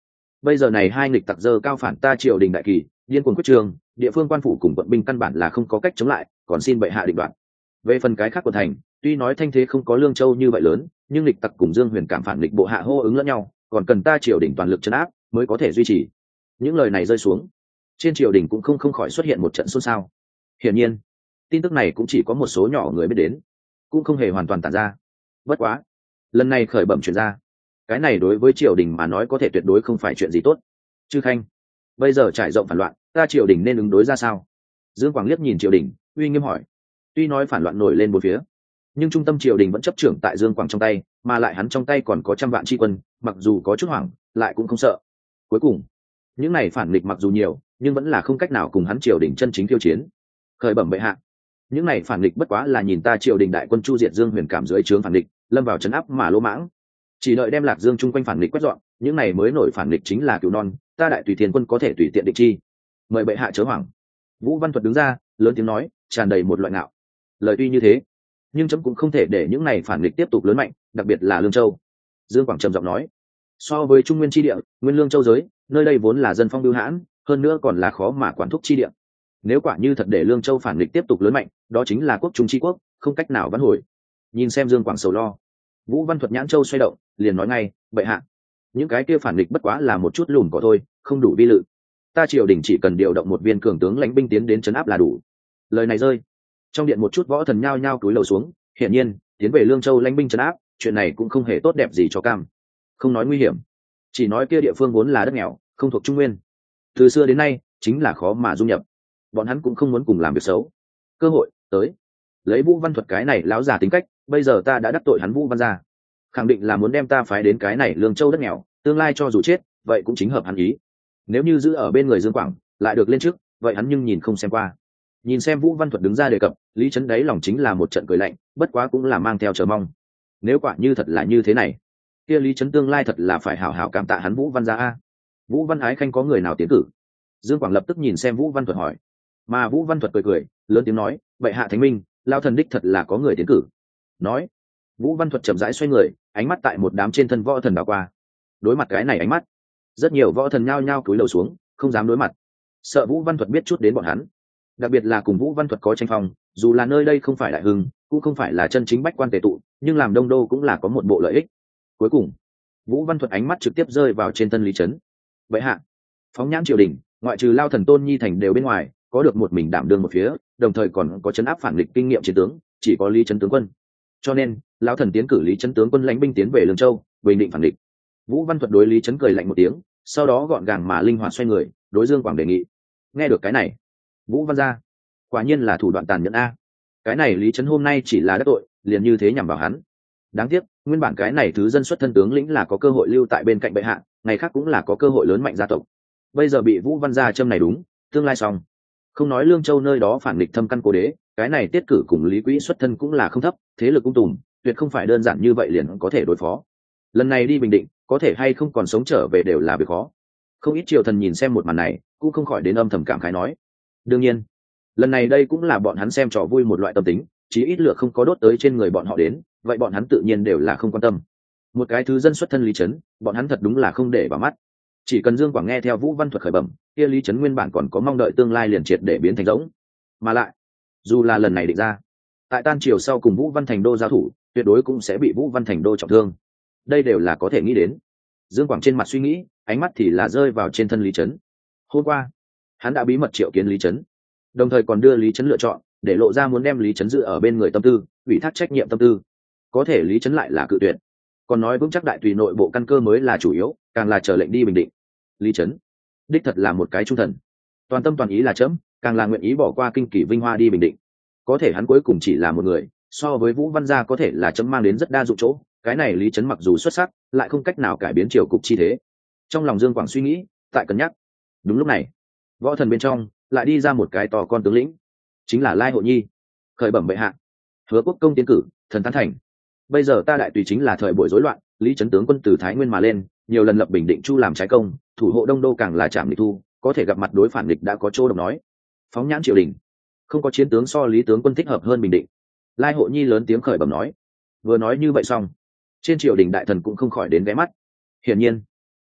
bây giờ này hai nghịch tặc dơ cao phản ta triều đình đại kỳ, điên cuồng quyết trường, địa phương quan phủ cùng quận binh căn bản là không có cách chống lại, còn xin bệ hạ định đoạt. Về phần cái khác của thành, tuy nói thanh thế không có Lương Châu như vậy lớn, nhưng nghịch tặc cùng Dương Huyền cảm phản nghịch bộ hạ hô ứng lẫn nhau, còn cần ta triều đình toàn lực trấn áp mới có thể duy trì. Những lời này rơi xuống, trên triều đình cũng không không khỏi xuất hiện một trận xôn xao. Hiển nhiên, tin tức này cũng chỉ có một số nhỏ người biết đến, cũng không hề hoàn toàn tản ra. Bất quá, lần này khởi bẩm truyền ra, cái này đối với triều đình mà nói có thể tuyệt đối không phải chuyện gì tốt. Chư Khanh, bây giờ trải rộng phản loạn, ta triều đình nên ứng đối ra sao? Dương Quảng liếc nhìn triều đình, uy nghiêm hỏi. Tuy nói phản loạn nổi lên một phía, nhưng trung tâm triều đình vẫn chấp trưởng tại Dương Quảng trong tay, mà lại hắn trong tay còn có trăm vạn tri quân, mặc dù có chút hoảng, lại cũng không sợ. Cuối cùng, những này phản nghịch mặc dù nhiều, nhưng vẫn là không cách nào cùng hắn triều đình chân chính tiêu chiến. Khởi bẩm bệ hạ, những này phản nghịch bất quá là nhìn ta triều đình đại quân chu diệt Dương Huyền cảm dưới trướng phản nghịch, lâm vào trấn áp mà lỗ mãng, chỉ đợi đem Lạc Dương chung quanh phản nghịch quét dọn, những này mới nổi phản nghịch chính là cửu non, ta đại tùy thiên quân có thể tùy tiện định chi. Mời bệ hạ chớ hoảng. Vũ Văn Thuật đứng ra, lớn tiếng nói, tràn đầy một loại ngạo. Lời tuy như thế, nhưng chấm cũng không thể để những này phản nghịch tiếp tục lớn mạnh, đặc biệt là Lương Châu. Dương Quảng trầm giọng nói, so với Trung Nguyên chi địa, Nguyên Lương Châu giới, nơi đây vốn là dân phong bưu hãn, hơn nữa còn là khó mà quản thúc chi địa. Nếu quả như thật để Lương Châu phản nghịch tiếp tục lớn mạnh, đó chính là quốc trung chi quốc, không cách nào vãn hồi. Nhìn xem Dương Quảng sầu lo, Vũ Văn Thuật nhãn châu xoay động, liền nói ngay, bệ hạ, những cái kia phản nghịch bất quá là một chút lùn cỏ thôi, không đủ vi lự. Ta triều đình chỉ cần điều động một viên cường tướng lãnh binh tiến đến trấn áp là đủ. Lời này rơi, trong điện một chút võ thần nhao nhao cúi đầu xuống, hiển nhiên, tiến về Lương Châu lãnh binh trấn áp, chuyện này cũng không hề tốt đẹp gì cho cam. Không nói nguy hiểm, chỉ nói kia địa phương vốn là đất nghèo, không thuộc Trung Nguyên. Từ xưa đến nay, chính là khó mà dung nhập. Bọn hắn cũng không muốn cùng làm việc xấu. Cơ hội tới, lấy Vũ Văn Thuật cái này láo già tính cách, bây giờ ta đã đắc tội hắn Vũ Văn gia, khẳng định là muốn đem ta phái đến cái này Lương Châu đất nghèo, tương lai cho dù chết, vậy cũng chính hợp hắn ý. Nếu như giữ ở bên người Dương Quảng, lại được lên trước, vậy hắn nhưng nhìn không xem qua. Nhìn xem Vũ Văn Thuật đứng ra đề cập, Lý Trấn đáy lòng chính là một trận cười lạnh, bất quá cũng là mang theo chờ mong. Nếu quả như thật là như thế này, kia Lý Trấn tương lai thật là phải hảo hảo cảm tạ hắn Vũ Văn gia a. Vũ Văn Ái Khanh có người nào tiến cử? Dương Quảng lập tức nhìn xem Vũ Văn Thuật hỏi. Mà Vũ Văn Thuật cười cười, lớn tiếng nói, vậy hạ thánh minh, lao thần đích thật là có người tiến cử. Nói, Vũ Văn Thuật chậm rãi xoay người, ánh mắt tại một đám trên thân võ thần đảo qua. Đối mặt cái này ánh mắt, rất nhiều võ thần nhao nhao cúi đầu xuống, không dám đối mặt, sợ Vũ Văn Thuật biết chút đến bọn hắn. Đặc biệt là cùng Vũ Văn Thuật có tranh phong, dù là nơi đây không phải đại hưng, cũng không phải là chân chính bách quan tề tụ, nhưng làm đông đô cũng là có một bộ lợi ích. Cuối cùng, Vũ Văn Thuật ánh mắt trực tiếp rơi vào trên thân Lý Trấn. Vậy hạ, phóng nhãn triều đình, ngoại trừ Lao Thần Tôn Nhi Thành đều bên ngoài, có được một mình đảm đương một phía, đồng thời còn có chấn áp phản nghịch kinh nghiệm chiến tướng, chỉ có Lý Trấn tướng quân. Cho nên, lão thần tiến cử Lý Trấn tướng quân lãnh binh tiến về Lương Châu, bình định phản địch. Vũ Văn Thuật đối Lý Trấn cười lạnh một tiếng, sau đó gọn gàng mà linh hoạt xoay người, đối Dương Quảng đề nghị. Nghe được cái này, Vũ Văn gia, quả nhiên là thủ đoạn tàn nhẫn a. Cái này Lý Trấn hôm nay chỉ là đắc tội, liền như thế nhằm vào hắn. Đáng tiếc, nguyên bản cái này thứ dân xuất thân tướng lĩnh là có cơ hội lưu tại bên cạnh bệ hạ, ngày khác cũng là có cơ hội lớn mạnh gia tộc. Bây giờ bị Vũ Văn gia châm này đúng, tương lai xong. Không nói Lương Châu nơi đó phản nghịch thâm căn cố đế, cái này tiết cử cùng Lý Quỹ xuất thân cũng là không thấp, thế lực cũng tùm, tuyệt không phải đơn giản như vậy liền có thể đối phó. Lần này đi Bình Định, có thể hay không còn sống trở về đều là việc khó. Không ít triều thần nhìn xem một màn này, cũng không khỏi đến âm thầm cảm khái nói. Đương nhiên, lần này đây cũng là bọn hắn xem trò vui một loại tâm tính, chí ít lửa không có đốt tới trên người bọn họ đến, vậy bọn hắn tự nhiên đều là không quan tâm. Một cái thứ dân xuất thân Lý Trấn, bọn hắn thật đúng là không để vào mắt. Chỉ cần Dương Quảng nghe theo Vũ Văn Thuật khởi bẩm, kia Lý Trấn nguyên bản còn có mong đợi tương lai liền triệt để biến thành rỗng. Mà lại, dù là lần này định ra, tại tan triều sau cùng Vũ Văn Thành Đô giao thủ, tuyệt đối cũng sẽ bị Vũ Văn Thành Đô trọng thương. Đây đều là có thể nghĩ đến. Dương Quảng trên mặt suy nghĩ, ánh mắt thì là rơi vào trên thân Lý Trấn. Hôm qua, hắn đã bí mật triệu kiến Lý Trấn, đồng thời còn đưa Lý Trấn lựa chọn, để lộ ra muốn đem Lý Trấn giữ ở bên người tâm tư, ủy thác trách nhiệm tâm tư. Có thể Lý Trấn lại là cự tuyệt, còn nói vững chắc đại tùy nội bộ căn cơ mới là chủ yếu, càng là chờ lệnh đi Bình Định. Lý Trấn, đích thật là một cái trung thần, toàn tâm toàn ý là chấm, càng là nguyện ý bỏ qua kinh kỳ vinh hoa đi Bình Định. Có thể hắn cuối cùng chỉ là một người, so với Vũ Văn gia có thể là chấm mang đến rất đa dụng chỗ, cái này Lý Trấn mặc dù xuất sắc, lại không cách nào cải biến triều cục chi thế. Trong lòng Dương Quảng suy nghĩ, tại cân nhắc. Đúng lúc này, võ thần bên trong lại đi ra một cái to con tướng lĩnh, chính là Lai Hộ Nhi. Khởi bẩm bệ hạ, Hứa Quốc công tiến cử, thần tán thành. Bây giờ ta đại tùy chính là thời buổi rối loạn, Lý Trấn tướng quân từ Thái Nguyên mà lên, nhiều lần lập Bình Định Chu làm trái công, thủ hộ đông đô càng là trảm địch thu, có thể gặp mặt đối phản địch đã có chỗ độc nói. Phóng nhãn triều đình, không có chiến tướng so Lý tướng quân thích hợp hơn Bình Định. Lai Hộ Nhi lớn tiếng khởi bẩm nói. Vừa nói như vậy xong, trên triều đình đại thần cũng không khỏi đến ghé mắt. Hiển nhiên,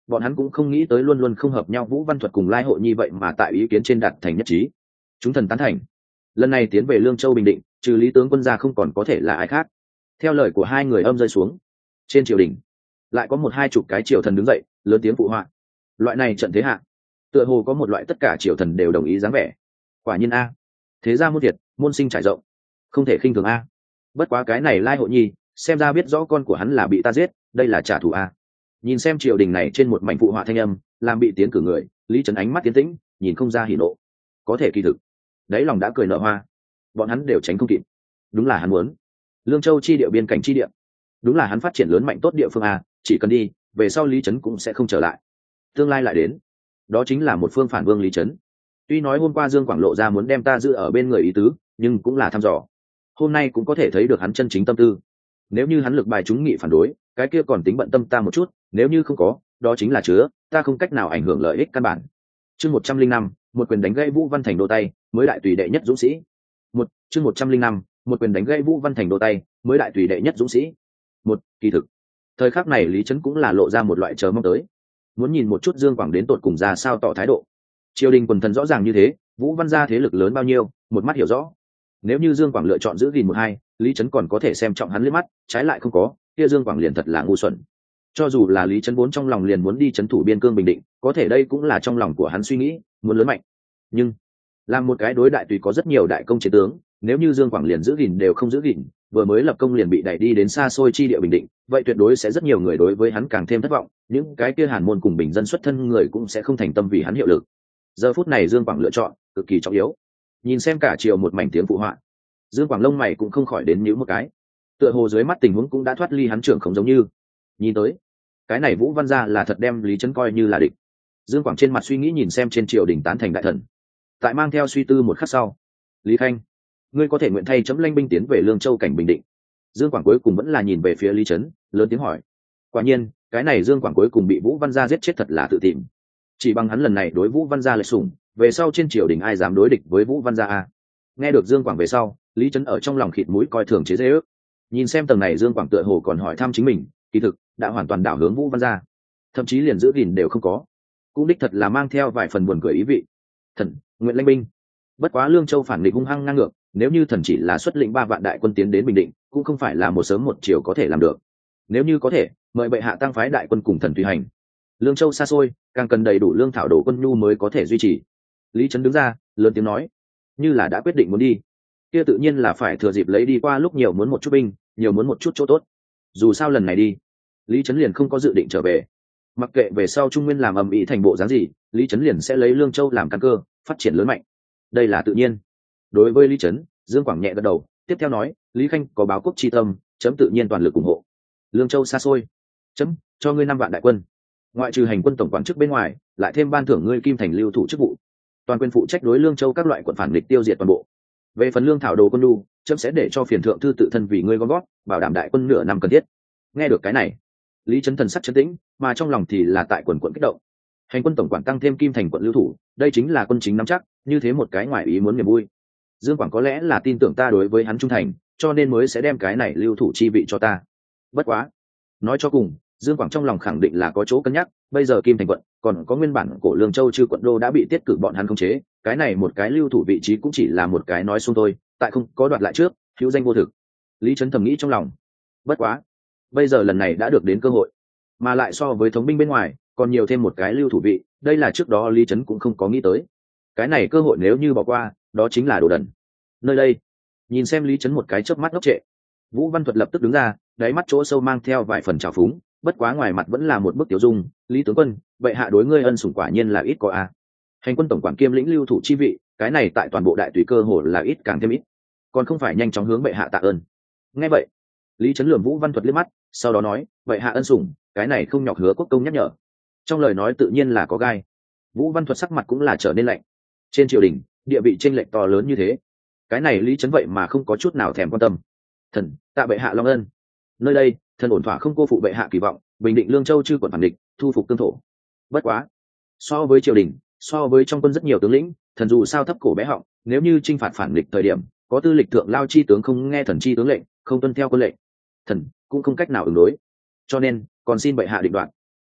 bọn hắn cũng không nghĩ tới luôn luôn không hợp nhau Vũ Văn Thuật cùng Lai Hộ Nhi vậy mà tại ý kiến trên đạt thành nhất trí. Chúng thần tán thành, lần này tiến về Lương Châu bình định, trừ Lý tướng quân ra không còn có thể là ai khác. Theo lời của hai người âm rơi xuống, trên triều đình lại có một hai chục cái triều thần đứng dậy lớn tiếng phụ họa. Loại này trận thế hạ, tựa hồ có một loại tất cả triều thần đều đồng ý dáng vẻ. Quả nhiên a, thế ra muôn thiệt, môn sinh trải rộng, không thể khinh thường a. Bất quá cái này Lai Hộ Nhi xem ra biết rõ con của hắn là bị ta giết, đây là trả thù a. Nhìn xem triều đình này trên một mảnh phụ họa thanh âm, làm bị tiến cử người, Lý Trấn ánh mắt tiến tĩnh, nhìn không ra hỉ nộ. Có thể kỳ thực, đấy lòng đã cười nở hoa. Bọn hắn đều tránh không kịp. Đúng là hắn muốn. Lương Châu chi địa biên cảnh chi địa, đúng là hắn phát triển lớn mạnh tốt địa phương a, chỉ cần đi, về sau Lý Trấn cũng sẽ không trở lại. Tương lai lại đến, đó chính là một phương phản vương Lý Trấn. Tuy nói hôm qua Dương Quảng lộ ra muốn đem ta giữ ở bên người ý tứ, nhưng cũng là thăm dò. Hôm nay cũng có thể thấy được hắn chân chính tâm tư. Nếu như hắn lực bài chúng nghị phản đối, cái kia còn tính bận tâm ta một chút, nếu như không có, đó chính là chứa ta không cách nào ảnh hưởng lợi ích căn bản. Chương một trăm linh năm, một quyền đánh gãy Vũ Văn Thành đô tay, mới đại tùy đệ nhất dũng sĩ. Một chương một trăm linh năm, một quyền đánh gãy Vũ Văn Thành đô tay, mới đại tùy đệ nhất dũng sĩ. Một kỳ thực, thời khắc này Lý Trấn cũng là lộ ra một loại chờ mong tới, muốn nhìn một chút Dương Quảng đến tột cùng ra sao tỏ thái độ. Triều đình quần thần rõ ràng như thế, Vũ Văn gia thế lực lớn bao nhiêu, một mắt hiểu rõ. Nếu như Dương Quảng lựa chọn giữ gìn một hai, Lý Trấn còn có thể xem trọng hắn liếc mắt, trái lại không có, kia Dương Quảng liền thật là ngu xuẩn. Cho dù là Lý Trấn vốn trong lòng liền muốn đi trấn thủ biên cương bình định, có thể đây cũng là trong lòng của hắn suy nghĩ, muốn lớn mạnh. Nhưng làm một cái đối đại tùy có rất nhiều đại công chiến tướng, nếu như Dương Quảng liền giữ gìn đều không giữ gìn, vừa mới lập công liền bị đẩy đi đến xa xôi chi địa bình định, vậy tuyệt đối sẽ rất nhiều người đối với hắn càng thêm thất vọng, những cái kia Hàn môn cùng bình dân xuất thân người cũng sẽ không thành tâm vì hắn hiệu lực. Giờ phút này Dương Quảng lựa chọn cực kỳ trọng yếu. Nhìn xem cả triều một mảnh tiếng phụ họa, Dương Quảng lông mày cũng không khỏi đến nhíu một cái. Tựa hồ dưới mắt tình huống cũng đã thoát ly hắn trưởng không giống như. Nhìn tới, cái này Vũ Văn gia là thật đem Lý Trấn coi như là địch. Dương Quảng trên mặt suy nghĩ nhìn xem trên triều đình tán thành đại thần. Tại mang theo suy tư một khắc sau, Lý Khanh, ngươi có thể nguyện thay chấm lãnh binh tiến về Lương Châu cảnh bình định. Dương Quảng cuối cùng vẫn là nhìn về phía Lý Trấn, lớn tiếng hỏi. Quả nhiên, cái này Dương Quảng cuối cùng bị Vũ Văn gia giết chết thật là tự tìm. Chỉ bằng hắn lần này đối Vũ Văn gia lệch sủng, về sau trên triều đình ai dám đối địch với Vũ Văn gia a? Nghe được Dương Quảng về sau, Lý Trấn ở trong lòng khịt mũi coi thường chế giễu. Nhìn xem tầng này Dương Quảng tựa hồ còn hỏi thăm chính mình, kỳ thực đã hoàn toàn đảo hướng Vũ Văn gia, thậm chí liền giữ gìn đều không có, cũng đích thật là mang theo vài phần buồn cười ý vị. Thần nguyện lãnh binh. Bất quá Lương Châu phản địch hung hăng ngang ngược, nếu như thần chỉ là xuất lĩnh ba vạn đại quân tiến đến bình định, cũng không phải là một sớm một chiều có thể làm được. Nếu như có thể, mời bệ hạ tăng phái đại quân cùng thần tùy hành. Lương Châu xa xôi, càng cần đầy đủ lương thảo đồ quân nhu mới có thể duy trì. Lý Trấn đứng ra, lớn tiếng nói, như là đã quyết định muốn đi, kia tự nhiên là phải thừa dịp lấy đi qua lúc nhiều muốn một chút binh, nhiều muốn một chút chỗ tốt. Dù sao lần này đi, Lý Trấn liền không có dự định trở về. Mặc kệ về sau Trung Nguyên làm ầm ĩ thành bộ dáng gì, Lý Trấn liền sẽ lấy Lương Châu làm căn cơ, phát triển lớn mạnh. Đây là tự nhiên. Đối với Lý Trấn, Dương Quảng nhẹ gật đầu, tiếp theo nói, Lý Khanh có báo quốc chi tâm, chấm tự nhiên toàn lực ủng hộ. Lương Châu xa xôi, chấm cho ngươi năm vạn đại quân, ngoại trừ hành quân tổng quản chức bên ngoài, lại thêm ban thưởng ngươi kim thành lưu thủ chức vụ, toàn quyền phụ trách đối Lương Châu các loại quận phản địch tiêu diệt toàn bộ. Về phần lương thảo đồ quân đu, chấm sẽ để cho phiền thượng thư tự thân vì ngươi gom gót, bảo đảm đại quân nửa năm cần thiết. Nghe được cái này, Lý Trấn thần sắc trấn tĩnh, mà trong lòng thì là tại quần quận kích động. Hành quân tổng quản tăng thêm kim thành quận lưu thủ, đây chính là quân chính nắm chắc, như thế một cái ngoài ý muốn niềm vui. Dương Quảng có lẽ là tin tưởng ta đối với hắn trung thành, cho nên mới sẽ đem cái này lưu thủ chi vị cho ta. Bất quá, nói cho cùng, Dương Quảng trong lòng khẳng định là có chỗ cân nhắc, bây giờ kim thành quận còn có nguyên bản của Lương Châu chư quận đô đã bị tiết cử bọn hắn khống chế, cái này một cái lưu thủ vị trí cũng chỉ là một cái nói xung thôi, tại không có đoạt lại trước, hữu danh vô thực. Lý Trấn thầm nghĩ trong lòng. Bất quá, bây giờ lần này đã được đến cơ hội, mà lại so với thống binh bên ngoài còn nhiều thêm một cái lưu thủ vị, đây là trước đó Lý Trấn cũng không có nghĩ tới. Cái này cơ hội nếu như bỏ qua, đó chính là đồ đần. Nơi đây, nhìn xem Lý Trấn một cái chớp mắt ngốc trệ, Vũ Văn Thuật lập tức đứng ra, đáy mắt chỗ sâu mang theo vài phần trào phúng, bất quá ngoài mặt vẫn là một bức tiểu dung. Lý tướng quân, vậy hạ đối ngươi ân sủng quả nhiên là ít có a. Hành quân tổng quản kiêm lĩnh lưu thủ chi vị, cái này tại toàn bộ đại tùy cơ hồ là ít càng thêm ít, còn không phải nhanh chóng hướng bệ hạ tạ ơn. Nghe vậy, Lý Trấn lườm Vũ Văn Thuật liếc mắt, sau đó nói, vậy hạ ân sủng, cái này không nhọc hứa quốc công nhắc nhở. Trong lời nói tự nhiên là có gai. Vũ Văn Thuật sắc mặt cũng là trở nên lạnh. Trên triều đình, địa vị chênh lệch to lớn như thế, cái này Lý Trấn vậy mà không có chút nào thèm quan tâm. Thần tạ bệ hạ long ân. Nơi đây, thần ổn thỏa không cô phụ bệ hạ kỳ vọng, bình định Lương Châu chư quận phản địch, thu phục cương thổ. Bất quá, so với triều đình, so với trong quân rất nhiều tướng lĩnh, thần dù sao thấp cổ bé họng, nếu như chinh phạt phản địch thời điểm, có tư lịch thượng lao chi tướng không nghe thần chi tướng lệnh, không tuân theo quân lệnh, thần cũng không cách nào ứng đối. Cho nên, còn xin bệ hạ định đoạt.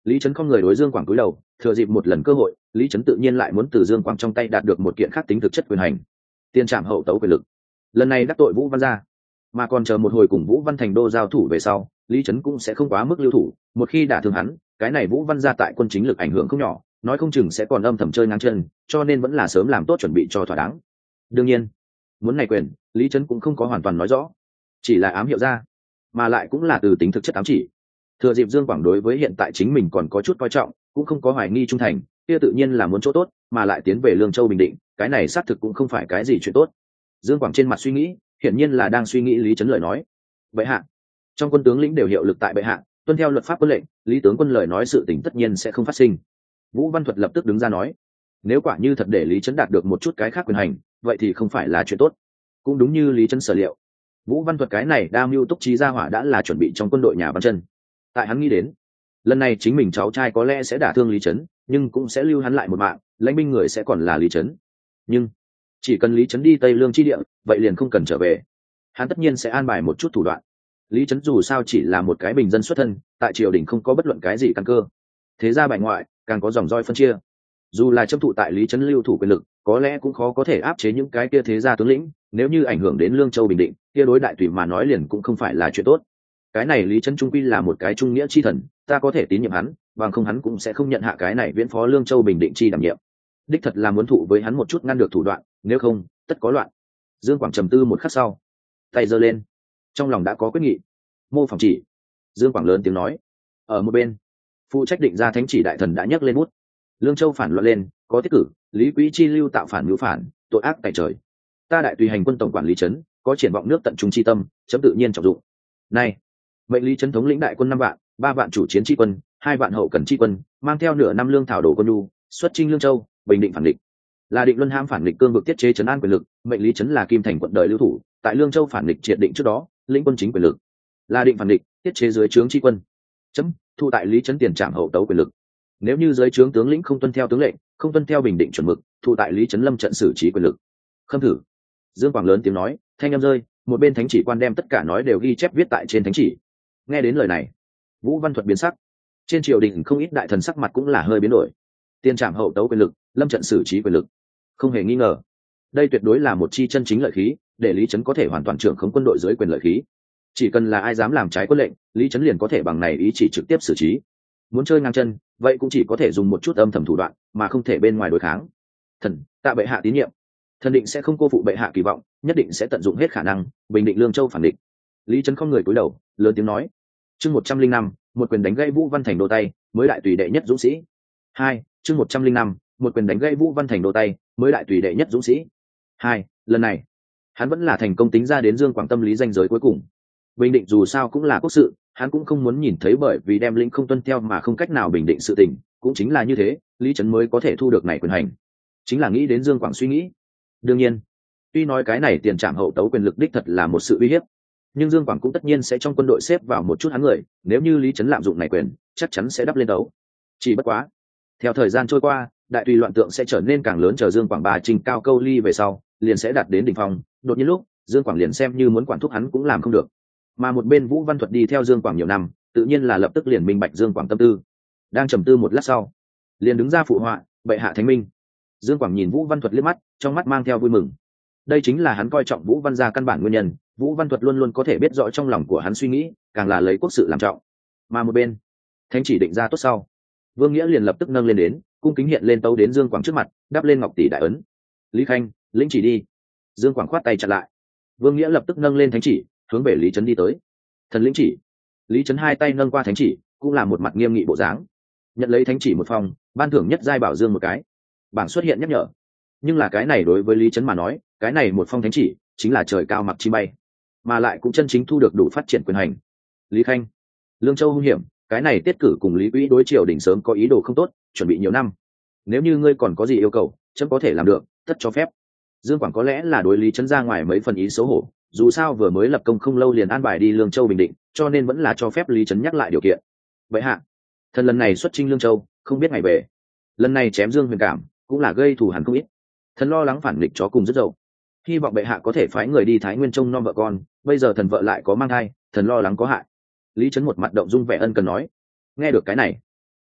Lý Trấn không người đối Dương Quảng cúi đầu, thừa dịp một lần cơ hội, Lý Trấn tự nhiên lại muốn từ Dương Quảng trong tay đạt được một kiện khác tính thực chất quyền hành, tiền trảm hậu tấu quyền lực. Lần này đắc tội Vũ Văn gia, mà còn chờ một hồi cùng Vũ Văn Thành đô giao thủ về sau, Lý Trấn cũng sẽ không quá mức lưu thủ, một khi đả thương hắn, cái này Vũ Văn gia tại quân chính lực ảnh hưởng không nhỏ, nói không chừng sẽ còn âm thầm chơi ngang chân, cho nên vẫn là sớm làm tốt chuẩn bị cho thỏa đáng. Đương nhiên, muốn này quyền, Lý Trấn cũng không có hoàn toàn nói rõ, chỉ là ám hiệu ra, mà lại cũng là từ tính thực chất ám chỉ. Thừa dịp Dương Quảng đối với hiện tại chính mình còn có chút coi trọng, cũng không có hoài nghi trung thành, kia tự nhiên là muốn chỗ tốt, mà lại tiến về Lương Châu Bình Định, cái này xác thực cũng không phải cái gì chuyện tốt. Dương Quảng trên mặt suy nghĩ, hiển nhiên là đang suy nghĩ Lý Trấn lời nói. Bệ hạ, trong quân tướng lĩnh đều hiệu lực tại bệ hạ, tuân theo luật pháp quân lệnh, Lý tướng quân lời nói sự tình tất nhiên sẽ không phát sinh. Vũ Văn Thuật lập tức đứng ra nói, nếu quả như thật để Lý Trấn đạt được một chút cái khác quyền hành, vậy thì không phải là chuyện tốt. Cũng đúng như Lý Trấn sở liệu, Vũ Văn Thuật cái này đa mưu túc trí gia hỏa đã là chuẩn bị trong quân đội nhà Văn Chân. Tại hắn nghĩ đến, lần này chính mình cháu trai có lẽ sẽ đả thương Lý Trấn, nhưng cũng sẽ lưu hắn lại một mạng, lãnh binh người sẽ còn là Lý Trấn. Nhưng chỉ cần Lý Trấn đi Tây Lương chi địa, vậy liền không cần trở về. Hắn tất nhiên sẽ an bài một chút thủ đoạn. Lý Trấn dù sao chỉ là một cái bình dân xuất thân, tại triều đình không có bất luận cái gì căn cơ. Thế ra bại ngoại, càng có dòng roi phân chia. Dù là châm thụ tại Lý Trấn lưu thủ quyền lực, có lẽ cũng khó có thể áp chế những cái kia thế gia tướng lĩnh, nếu như ảnh hưởng đến Lương Châu Bình Định, kia đối đại tùy mà nói liền cũng không phải là chuyện tốt. Cái này Lý Trấn trung quy là một cái trung nghĩa chi thần, ta có thể tín nhiệm hắn, bằng không hắn cũng sẽ không nhận hạ cái này viễn phó Lương Châu Bình Định chi đảm nhiệm. Đích thật là muốn thụ với hắn một chút ngăn được thủ đoạn, nếu không, tất có loạn. Dương Quảng trầm tư một khắc sau, tay giơ lên, trong lòng đã có quyết nghị. Mô phỏng chỉ. Dương Quảng lớn tiếng nói. Ở một bên, phụ trách định ra thánh chỉ đại thần đã nhấc lên bút. Lương Châu phản loạn lên, có tiết cử, Lý Quý chi lưu tạo phản ngữ phản, tội ác tại trời. Ta đại tùy hành quân tổng quản Lý Trấn, có triển vọng nước tận trung chi tâm, chấm tự nhiên trọng dụng. Này, mệnh Lý Trấn thống lĩnh đại quân năm vạn, ba vạn chủ chiến chi quân, hai vạn hậu cần chi quân, mang theo nửa năm lương thảo đồ quân nhu, xuất chinh Lương Châu, bình định phản địch. Là định luân ham phản địch cương vực tiết chế trấn an quyền lực, mệnh Lý Trấn là kim thành quận đời lưu thủ, tại Lương Châu phản địch triệt định trước đó, lĩnh quân chính quyền lực. Là định phản địch, tiết chế dưới trướng chi quân. Chấm thu tại Lý Trấn tiền trảm hậu tấu quyền lực. Nếu như dưới trướng tướng lĩnh không tuân theo tướng lệnh, không tuân theo bình định chuẩn mực, thu tại Lý Trấn lâm trận xử trí quyền lực. Khâm thử. Dương Quảng lớn tiếng nói, thanh âm rơi, một bên thánh chỉ quan đem tất cả nói đều ghi chép viết tại trên thánh chỉ. Nghe đến lời này, Vũ Văn Thuật biến sắc. Trên triều đình không ít đại thần sắc mặt cũng là hơi biến đổi. Tiền trảm hậu tấu quyền lực, lâm trận xử trí quyền lực. Không hề nghi ngờ, đây tuyệt đối là một chi chân chính lợi khí, để Lý Trấn có thể hoàn toàn trưởng khống quân đội dưới quyền lợi khí. Chỉ cần là ai dám làm trái quân lệnh, Lý Trấn liền có thể bằng này ý chỉ trực tiếp xử trí. Muốn chơi ngang chân, vậy cũng chỉ có thể dùng một chút âm thầm thủ đoạn, mà không thể bên ngoài đối kháng. Thần, tạ bệ hạ tín nhiệm, thần định sẽ không cô phụ bệ hạ kỳ vọng, nhất định sẽ tận dụng hết khả năng, bình định Lương Châu phản địch. Lý Trấn không người cúi đầu, lớn tiếng nói. Chương một trăm linh năm, một quyền đánh gãy Vũ Văn Thành đô tay, mới đại tùy đệ nhất dũng sĩ. Hai, chương một trăm linh năm, một quyền đánh gãy Vũ Văn Thành đô tay, mới đại tùy đệ nhất dũng sĩ. Hai, lần này, hắn vẫn là thành công tính ra đến Dương Quảng tâm lý danh giới cuối cùng. Bình định dù sao cũng là quốc sự, hắn cũng không muốn nhìn thấy bởi vì đem lĩnh không tuân theo mà không cách nào bình định sự tình, cũng chính là như thế, Lý Trấn mới có thể thu được này quyền hành. Chính là nghĩ đến Dương Quảng suy nghĩ. Đương nhiên, tuy nói cái này tiền trảm hậu tấu quyền lực đích thật là một sự uy hiếp, nhưng Dương Quảng cũng tất nhiên sẽ trong quân đội xếp vào một chút hắn người, nếu như Lý Trấn lạm dụng này quyền, chắc chắn sẽ đắp lên đấu. Chỉ bất quá, theo thời gian trôi qua, đại tùy loạn tượng sẽ trở nên càng lớn, chờ Dương Quảng bà trình cao câu ly về sau, liền sẽ đạt đến đỉnh phong, đột nhiên lúc, Dương Quảng liền xem như muốn quản thúc hắn cũng làm không được. Mà một bên Vũ Văn Thuật đi theo Dương Quảng nhiều năm, tự nhiên là lập tức liền minh bạch Dương Quảng tâm tư. Đang trầm tư một lát sau, liền đứng ra phụ họa, bệ hạ thánh minh. Dương Quảng nhìn Vũ Văn Thuật liếc mắt, trong mắt mang theo vui mừng. Đây chính là hắn coi trọng Vũ Văn gia căn bản nguyên nhân, Vũ Văn Thuật luôn luôn có thể biết rõ trong lòng của hắn suy nghĩ, càng là lấy quốc sự làm trọng. Mà một bên, thánh chỉ định ra tốt sau, Vương Nghĩa liền lập tức nâng lên đến, cung kính hiện lên tấu đến Dương Quảng trước mặt, đáp lên ngọc tỷ đại ấn. Lý Khanh, lĩnh chỉ đi. Dương Quảng khoát tay chặn lại. Vương Nghĩa lập tức nâng lên thánh chỉ, hướng về Lý Trấn đi tới. Thần lĩnh chỉ. Lý Trấn hai tay nâng qua thánh chỉ, cũng là một mặt nghiêm nghị bộ dáng. Nhận lấy thánh chỉ một phòng, ban thưởng nhất giai bảo dương một cái. Bảng xuất hiện nhắc nhở. Nhưng là cái này đối với Lý Trấn mà nói, cái này một phong thánh chỉ chính là trời cao mặc chi bay, mà lại cũng chân chính thu được đủ phát triển quyền hành. Lý Khanh, Lương Châu hung hiểm, cái này tiết cử cùng Lý Quý đối triều đỉnh sớm có ý đồ không tốt, chuẩn bị nhiều năm. Nếu như ngươi còn có gì yêu cầu, chấm có thể làm được, tất cho phép. Dương Quảng có lẽ là đối Lý Trấn ra ngoài mấy phần ý xấu hổ, dù sao vừa mới lập công không lâu liền an bài đi Lương Châu bình định, cho nên vẫn là cho phép Lý Trấn nhắc lại điều kiện. Vậy hạ, thần lần này xuất chinh Lương Châu, không biết ngày về. Lần này chém Dương Huyền Cảm, cũng là gây thù hằn không ít. Thần lo lắng phản nghịch chó cùng rất dậu, hy vọng bệ hạ có thể phái người đi Thái Nguyên trông nom vợ con, bây giờ thần vợ lại có mang thai, thần lo lắng có hại. Lý Trấn một mặt động dung vẻ ân cần nói. Nghe được cái này,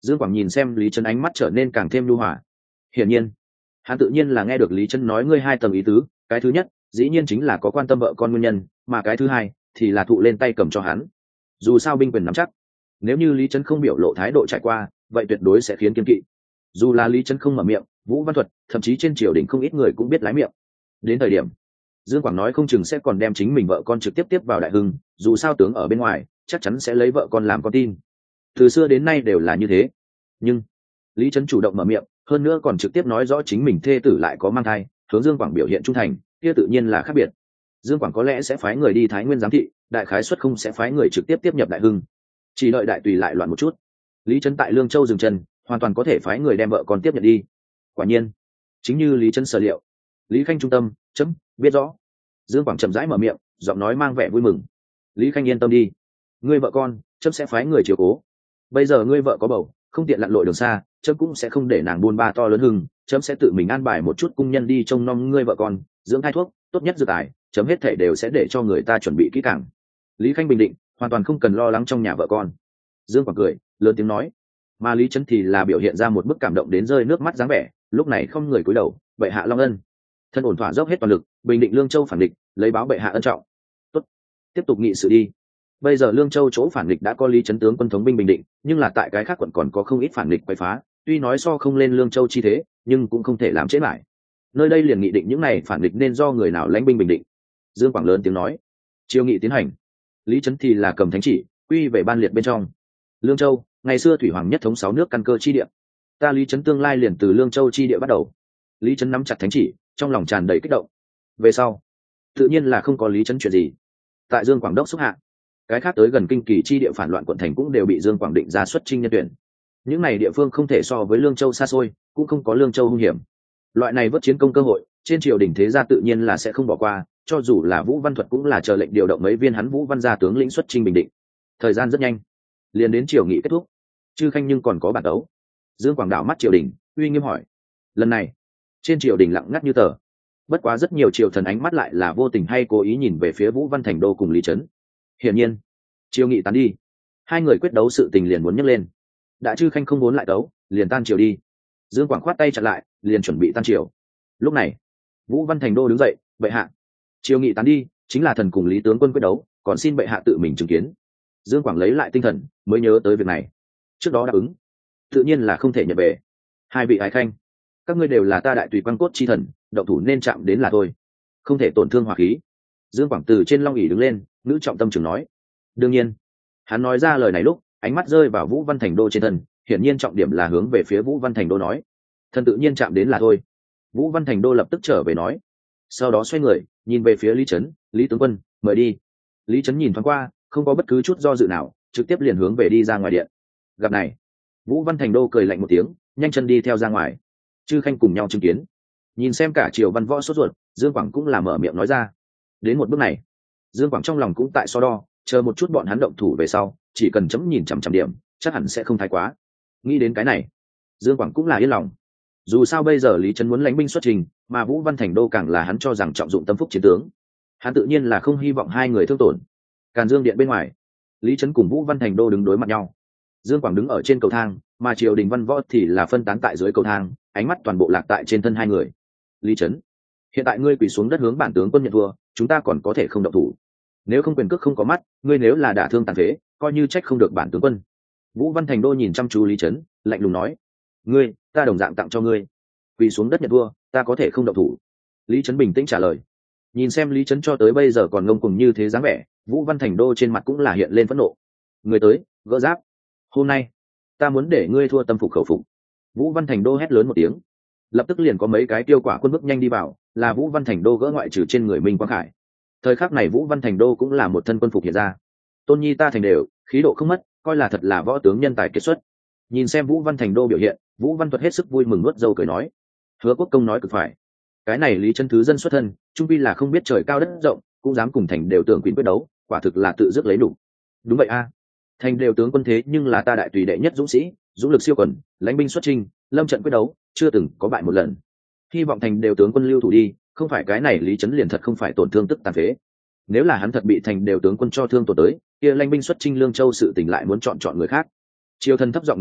Dương Quảng nhìn xem Lý Trấn ánh mắt trở nên càng thêm nhu hòa. Hiển nhiên hắn tự nhiên là nghe được Lý Trấn nói ngươi hai tầng ý tứ. Cái thứ nhất dĩ nhiên chính là có quan tâm vợ con nguyên nhân, mà cái thứ hai thì là thụ lên tay cầm cho hắn. Dù sao binh quyền nắm chắc, nếu như Lý Trấn không biểu lộ thái độ trải qua, vậy tuyệt đối sẽ khiến kiên kỵ. Dù là Lý Trấn không mở miệng, Vũ Văn Thuật thậm chí trên triều đình không ít người cũng biết lái miệng. Đến thời điểm Dương Quảng nói không chừng sẽ còn đem chính mình vợ con trực tiếp tiếp vào đại hưng, dù sao tướng ở bên ngoài chắc chắn sẽ lấy vợ con làm con tin, từ xưa đến nay đều là như thế. Nhưng Lý Trấn chủ động mở miệng, hơn nữa còn trực tiếp nói rõ chính mình thê tử lại có mang thai, hướng Dương Quảng biểu hiện trung thành, kia tự nhiên là khác biệt. Dương Quảng có lẽ sẽ phái người đi Thái Nguyên giám thị, đại khái suất không sẽ phái người trực tiếp tiếp nhập đại hưng, chỉ đợi đại tùy lại loạn một chút, Lý Trấn tại Lương Châu dừng chân, hoàn toàn có thể phái người đem vợ con tiếp nhận đi. Quả nhiên chính như Lý Trấn sở liệu, Lý Khanh trung tâm chấm biết rõ. Dương Quảng chậm rãi mở miệng, giọng nói mang vẻ vui mừng. Lý Khanh yên tâm đi, ngươi vợ con chấm sẽ phái người chiếu cố. Bây giờ ngươi vợ có bầu, không tiện lặn lội đường xa, chấm cũng sẽ không để nàng buôn ba to lớn hưng, chấm sẽ tự mình an bài một chút cung nhân đi trông nom ngươi vợ con, dưỡng thai thuốc tốt nhất dược tài, chấm hết thể đều sẽ để cho người ta chuẩn bị kỹ càng. Lý Khanh bình định, hoàn toàn không cần lo lắng trong nhà vợ con. Dương Quảng cười lớn tiếng nói, mà Lý Trấn thì là biểu hiện ra một bức cảm động đến rơi nước mắt dáng vẻ, lúc này không người cúi đầu, bệ hạ long ân, thân ổn thỏa dốc hết toàn lực bình định Lương Châu phản địch, lấy báo bệ hạ ân trọng. Tốt, tiếp tục nghị sự đi. Bây giờ Lương Châu chỗ phản địch đã có Lý Trấn tướng quân thống binh bình định, nhưng là tại cái khác quận còn có không ít phản địch quậy phá, tuy nói so không lên Lương Châu chi thế, nhưng cũng không thể làm chết lại. Nơi đây liền nghị định những này phản địch nên do người nào lãnh binh bình định. Dương Quảng lớn tiếng nói. Chiêu nghị tiến hành, Lý Trấn thì là cầm thánh chỉ quy về ban liệt bên trong. Lương Châu ngày xưa thủy hoàng nhất thống sáu nước căn cơ chi địa, ta Lý Trấn tương lai liền từ Lương Châu chi địa bắt đầu. Lý Trấn nắm chặt thánh chỉ, trong lòng tràn đầy kích động. Về sau tự nhiên là không có Lý Trấn chuyện gì. Tại Dương Quảng đốc xúc hạ, cái khác tới gần kinh kỳ chi địa phản loạn quận thành cũng đều bị Dương Quảng định ra xuất chinh nhân tuyển. Những này địa phương không thể so với Lương Châu xa xôi, cũng không có Lương Châu hung hiểm. Loại này vớt chiến công cơ hội, trên triều đình thế gia tự nhiên là sẽ không bỏ qua, cho dù là Vũ Văn Thuật cũng là chờ lệnh điều động mấy viên hắn Vũ Văn gia tướng lĩnh xuất chinh bình định. Thời gian rất nhanh, liền đến triều nghị kết thúc. Chư Khanh nhưng còn có bản đấu. Dương Quảng đảo mắt triều đình, uy nghiêm hỏi. Lần này, trên triều đình lặng ngắt như tờ. Bất quá rất nhiều triều thần ánh mắt lại là vô tình hay cố ý nhìn về phía Vũ Văn Thành đô cùng Lý Trấn. Hiển nhiên, triều nghị tán đi, hai người quyết đấu sự tình liền muốn nhấc lên. Đã Chư Khanh không muốn lại đấu, liền tan triều đi. Dương Quảng khoát tay chặn lại, liền chuẩn bị tan triều. Lúc này, Vũ Văn Thành đô đứng dậy, bệ hạ, triều nghị tán đi, chính là thần cùng Lý tướng quân quyết đấu, còn xin bệ hạ tự mình chứng kiến. Dương Quảng lấy lại tinh thần, mới nhớ tới việc này. Trước đó đáp ứng, tự nhiên là không thể nhận về. Hai vị ái khanh, các ngươi đều là ta đại tùy quan cốt chi thần, động thủ nên chạm đến là thôi, không thể tổn thương hòa khí. Dương Quảng từ trên long ỷ đứng lên, nữ trọng tâm trường nói. Đương nhiên, hắn nói ra lời này lúc ánh mắt rơi vào Vũ Văn Thành đô trên thân, hiển nhiên trọng điểm là hướng về phía Vũ Văn Thành đô nói. Thần tự nhiên chạm đến là thôi. Vũ Văn Thành đô lập tức trở về nói, sau đó xoay người nhìn về phía Lý Trấn. Lý tướng quân, mời đi. Lý Trấn nhìn thoáng qua, không có bất cứ chút do dự nào, trực tiếp liền hướng về đi ra ngoài điện. Gặp này, Vũ Văn Thành đô cười lạnh một tiếng, nhanh chân đi theo ra ngoài. Chư Khanh cùng nhau chứng kiến, nhìn xem cả triều văn võ sốt ruột, Dương Quảng cũng là mở miệng nói ra. Đến một bước này, Dương Quảng trong lòng cũng tại so đo, chờ một chút bọn hắn động thủ về sau, chỉ cần chấm nhìn chằm chằm điểm, chắc hẳn sẽ không thái quá. Nghĩ đến cái này, Dương Quảng cũng là yên lòng. Dù sao bây giờ Lý Trấn muốn lãnh binh xuất trình, mà Vũ Văn Thành đô càng là hắn cho rằng trọng dụng tâm phúc chiến tướng, hắn tự nhiên là không hy vọng hai người thương tổn. Càn Dương điện bên ngoài, Lý Trấn cùng Vũ Văn Thành đô đứng đối mặt nhau. Dương Quảng đứng ở trên cầu thang, mà triều đình văn võ thì là phân tán tại dưới cầu thang, ánh mắt toàn bộ lạc tại trên thân hai người. Lý Trấn, hiện tại ngươi quỳ xuống đất hướng bản tướng quân nhận thua, chúng ta còn có thể không động thủ. Nếu không quyền cước không có mắt, ngươi nếu là đả thương tàn phế, coi như trách không được bản tướng quân. Vũ Văn Thành đô nhìn chăm chú Lý Trấn, lạnh lùng nói. Ngươi, ta đồng dạng tặng cho ngươi. Quỳ xuống đất nhận thua, ta có thể không động thủ. Lý Trấn bình tĩnh trả lời. Nhìn xem Lý Trấn cho tới bây giờ còn ngông cuồng như thế dáng vẻ, Vũ Văn Thành đô trên mặt cũng là hiện lên phẫn nộ. Người tới, gỡ giáp. Hôm nay, ta muốn để ngươi thua tâm phục khẩu phục. Vũ Văn Thành đô hét lớn một tiếng, lập tức liền có mấy cái tiêu quả quân bước nhanh đi vào, là Vũ Văn Thành đô gỡ ngoại trừ trên người Minh Quang Khải. Thời khắc này Vũ Văn Thành đô cũng là một thân quân phục hiện ra. Tôn nhi ta thành đều, khí độ không mất, coi là thật là võ tướng nhân tài kiệt xuất. Nhìn xem Vũ Văn Thành đô biểu hiện, Vũ Văn Thuật hết sức vui mừng nuốt dâu cười nói. Hứa Quốc công nói cực phải, cái này Lý Trấn thứ dân xuất thân, trung pi là không biết trời cao đất rộng, cũng dám cùng thành đều tưởng quyền quyết đấu, quả thực là tự dứt lấy đủ. Đúng vậy a, thành đều tướng quân thế nhưng là ta đại tùy đệ nhất dũng sĩ, dũng lực siêu quần, lãnh binh xuất chinh, lâm trận quyết đấu, chưa từng có bại một lần. Hy vọng thành đều tướng quân lưu thủ đi, không phải cái này Lý Trấn liền thật không phải tổn thương tức tàn phế. Nếu là hắn thật bị thành đều tướng quân cho thương tổn tới, kia lãnh binh xuất chinh Lương Châu sự tình lại muốn chọn chọn người khác. Triều thần thấp giọng nghị luận,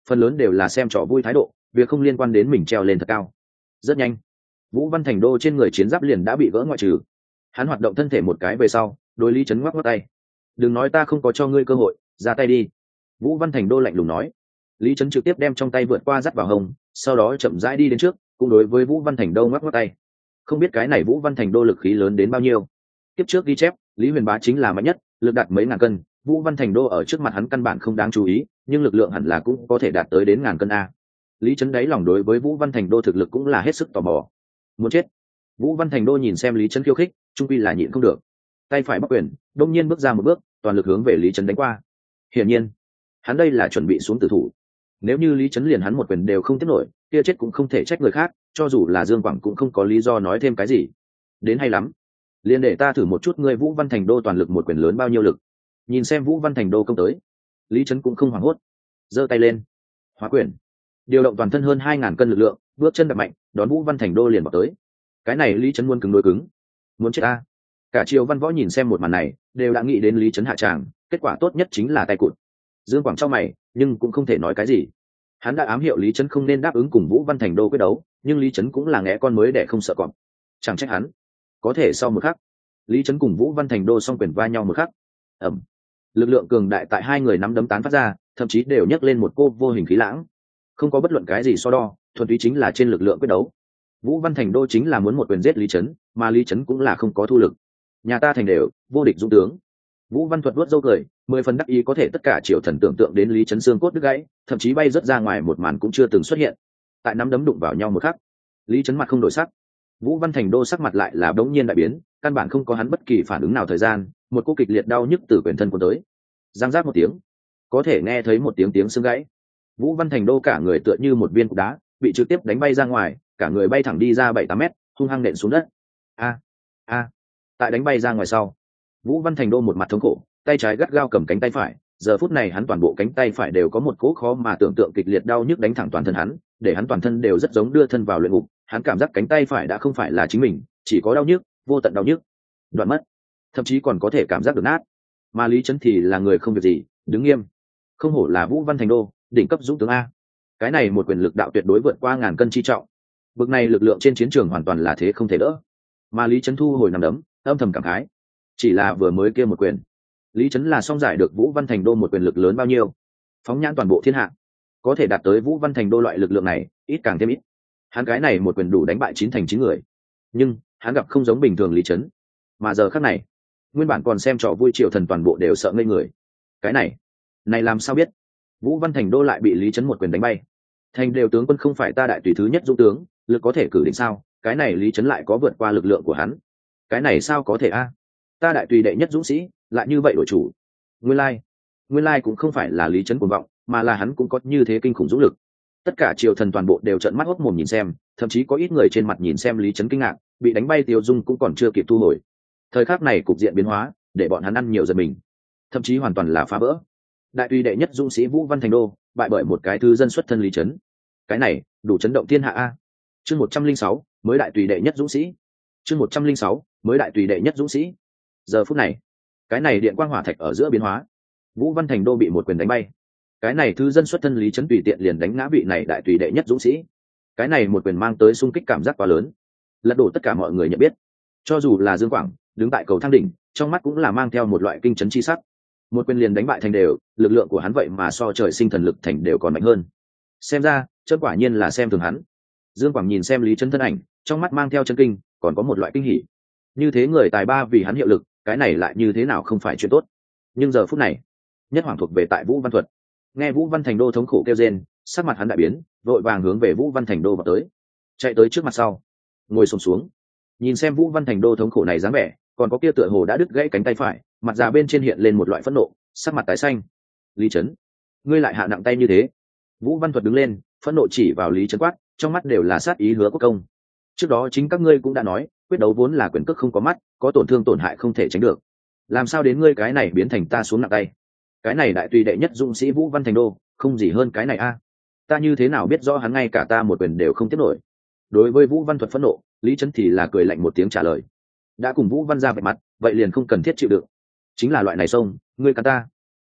phần lớn đều là xem trò vui thái độ, việc không liên quan đến mình treo lên thật cao. Rất nhanh, Vũ Văn Thành Đô trên người chiến giáp liền đã bị gỡ ngoại trừ. Hắn hoạt động thân thể một cái về sau, đối Lý Trấn ngoắc ngoắc tay. Đừng nói ta không có cho ngươi cơ hội, ra tay đi. Vũ Văn Thành Đô lạnh lùng nói. Lý Trấn trực tiếp đem trong tay vượt qua dắt vào hông, sau đó chậm rãi đi đến trước, cũng đối với Vũ Văn Thành Đô ngoắc ngoắc tay. Không biết cái này Vũ Văn Thành Đô lực khí lớn đến bao nhiêu. Tiếp trước ghi chép, Lý Huyền Bá chính là mạnh nhất, lực đạt mấy ngàn cân, Vũ Văn Thành Đô ở trước mặt hắn căn bản không đáng chú ý, nhưng lực lượng hẳn là cũng có thể đạt tới đến ngàn cân a. Lý Trấn đáy lòng đối với Vũ Văn Thành Đô thực lực cũng là hết sức tò mò. Muốn chết. Vũ Văn Thành Đô nhìn xem Lý Trấn khiêu khích, trung quy là nhịn không được. Tay phải bắc quyền, đông nhiên bước ra một bước, toàn lực hướng về Lý Trấn đánh qua. Hiển nhiên, hắn đây là chuẩn bị xuống tử thủ. Nếu như Lý Trấn liền hắn một quyền đều không tiếp nổi, kia chết cũng không thể trách người khác, cho dù là Dương Quảng cũng không có lý do nói thêm cái gì. Đến hay lắm, liền để ta thử một chút ngươi Vũ Văn Thành Đô toàn lực một quyền lớn bao nhiêu lực. Nhìn xem Vũ Văn Thành Đô công tới, Lý Trấn cũng không hoảng hốt, giơ tay lên, hóa quyền, điều động toàn thân hơn hai ngàn cân lực lượng, bước chân đập mạnh, đón Vũ Văn Thành Đô liền vào tới. Cái này Lý Trấn muốn cứng đối cứng, muốn chết ta. Cả triều văn võ nhìn xem một màn này, đều đã nghĩ đến Lý Trấn hạ tràng, kết quả tốt nhất chính là tay cụt. Dương Quảng trong mày, nhưng cũng không thể nói cái gì. Hắn đã ám hiệu Lý Trấn không nên đáp ứng cùng Vũ Văn Thành Đô quyết đấu, nhưng Lý Trấn cũng là ngẽ con mới để không sợ cọp. Chẳng trách hắn. Có thể sau một khắc, Lý Trấn cùng Vũ Văn Thành Đô song quyền va nhau một khắc. Ầm. Lực lượng cường đại tại hai người nắm đấm tán phát ra, thậm chí đều nhấc lên một cô vô hình khí lãng. Không có bất luận cái gì so đo, thuần túy chính là trên lực lượng quyết đấu. Vũ Văn Thành Đô chính là muốn một quyền giết Lý Trấn, mà Lý Trấn cũng là không có thu lực. Nhà ta thành đều, vô địch dũng tướng. Vũ Văn Thuật vuốt râu cười, mười phần đắc ý có thể tất cả triều thần tưởng tượng đến Lý Trấn xương cốt đứt gãy, thậm chí bay rớt ra ngoài một màn cũng chưa từng xuất hiện. Tại nắm đấm đụng vào nhau một khắc, Lý Trấn mặt không đổi sắc, Vũ Văn Thành Đô sắc mặt lại là bỗng nhiên đại biến, căn bản không có hắn bất kỳ phản ứng nào thời gian, một cô kịch liệt đau nhức từ quyền thân cuốn tới. Giang giác một tiếng, có thể nghe thấy một tiếng tiếng xương gãy. Vũ Văn Thành Đô cả người tựa như một viên cục đá, bị trực tiếp đánh bay ra ngoài, cả người bay thẳng đi ra bảy tám mét, hung hăng nện xuống đất. A a. Tại đánh bay ra ngoài sau, Vũ Văn Thành Đô một mặt thống khổ, tay trái gắt gao cầm cánh tay phải, giờ phút này hắn toàn bộ cánh tay phải đều có một cỗ khó mà tưởng tượng kịch liệt đau nhức đánh thẳng toàn thân hắn, để hắn toàn thân đều rất giống đưa thân vào luyện ngục. Hắn cảm giác cánh tay phải đã không phải là chính mình, chỉ có đau nhức, vô tận đau nhức, đoạn mất, thậm chí còn có thể cảm giác được nát. Mà Lý Trấn thì là người không việc gì, đứng nghiêm. Không hổ là Vũ Văn Thành Đô, đỉnh cấp dũng tướng a. Cái này một quyền lực đạo tuyệt đối vượt qua ngàn cân chi trọng. Bực này lực lượng trên chiến trường hoàn toàn là thế không thể đỡ. Mà Lý Trấn thu hồi nằm đấm, âm thầm cảm khái. Chỉ là vừa mới kia một quyền, Lý Trấn là song giải được Vũ Văn Thành Đô một quyền lực lớn bao nhiêu. Phóng nhãn toàn bộ thiên hạ, có thể đạt tới Vũ Văn Thành Đô loại lực lượng này, ít càng thêm ít. Hắn cái này một quyền đủ đánh bại chín thành chín người. Nhưng, hắn gặp không giống bình thường Lý Trấn. Mà giờ khắc này, nguyên bản còn xem trò vui triều thần toàn bộ đều sợ ngây người. Cái này, này làm sao biết? Vũ Văn Thành Đô lại bị Lý Trấn một quyền đánh bay. Thành đều tướng quân không phải ta đại tùy thứ nhất dũng tướng, lực có thể cử định sao? Cái này Lý Trấn lại có vượt qua lực lượng của hắn. Cái này sao có thể a? Ta đại tùy đệ nhất dũng sĩ, lại như vậy đổi chủ. Nguyên lai, nguyên lai cũng không phải là Lý Trấn cuồng vọng, mà là hắn cũng có như thế kinh khủng dũng lực. Tất cả triều thần toàn bộ đều trợn mắt hốt mồm nhìn xem, thậm chí có ít người trên mặt nhìn xem Lý Trấn kinh ngạc, bị đánh bay tiêu dung cũng còn chưa kịp thu hồi. Thời khắc này cục diện biến hóa, để bọn hắn ăn nhiều giật mình, thậm chí hoàn toàn là phá vỡ. Đại tùy đệ nhất dũng sĩ Vũ Văn Thành Đô bại bởi một cái thư dân xuất thân Lý Trấn. Cái này đủ chấn động thiên hạ a. Chương một trăm linh sáu mới đại tùy đệ nhất dũng sĩ. Chương một trăm linh sáu mới đại tùy đệ nhất dũng sĩ. Giờ phút này, cái này điện quang hỏa thạch ở giữa biến hóa, Vũ Văn Thành Đô bị một quyền đánh bay. Cái này thư dân xuất thân Lý Trấn tùy tiện liền đánh ngã vị này đại tùy đệ nhất dũng sĩ. Cái này một quyền mang tới xung kích cảm giác quá lớn, lật đổ tất cả mọi người nhận biết. Cho dù là Dương Quảng đứng tại cầu thang đỉnh, trong mắt cũng là mang theo một loại kinh chấn chi sắc. Một quyền liền đánh bại thành đều, lực lượng của hắn vậy mà so trời sinh thần lực thành đều còn mạnh hơn. Xem ra, chớ quả nhiên là xem thường hắn. Dương Quảng nhìn xem Lý Trấn thân ảnh, trong mắt mang theo chấn kinh, còn có một loại kinh hỉ. Như thế người tài ba vì hắn hiệu lực, cái này lại như thế nào không phải chuyện tốt. Nhưng giờ phút này, nhất hoàng thuộc về tại Vũ Văn Thuật. Nghe Vũ Văn Thành Đô thống khổ kêu rên, sắc mặt hắn đại biến, vội vàng hướng về Vũ Văn Thành Đô vào tới, chạy tới trước mặt sau, ngồi xổm xuống, nhìn xem Vũ Văn Thành Đô thống khổ này dáng vẻ, còn có kia tựa hồ đã đứt gãy cánh tay phải, mặt già bên trên hiện lên một loại phẫn nộ, sắc mặt tái xanh. Lý Trấn, ngươi lại hạ nặng tay như thế? Vũ Văn Thuật đứng lên, phẫn nộ chỉ vào Lý Trấn quát, trong mắt đều là sát ý hứa quốc công. Trước đó chính các ngươi cũng đã nói, quyết đấu vốn là quyền cước không có mắt, có tổn thương tổn hại không thể tránh được. Làm sao đến ngươi cái này biến thành ta xuống nặng tay? Cái này đại tùy đệ nhất dũng sĩ Vũ Văn Thành Đô, không gì hơn cái này a. Ta như thế nào biết rõ hắn ngay cả ta một quyền đều không tiếp nổi? Đối với Vũ Văn Thuật phẫn nộ, Lý Trấn thì là cười lạnh một tiếng trả lời. Đã cùng Vũ Văn ra vạch mặt, vậy liền không cần thiết chịu đựng. Chính là loại này xông, ngươi cắn ta.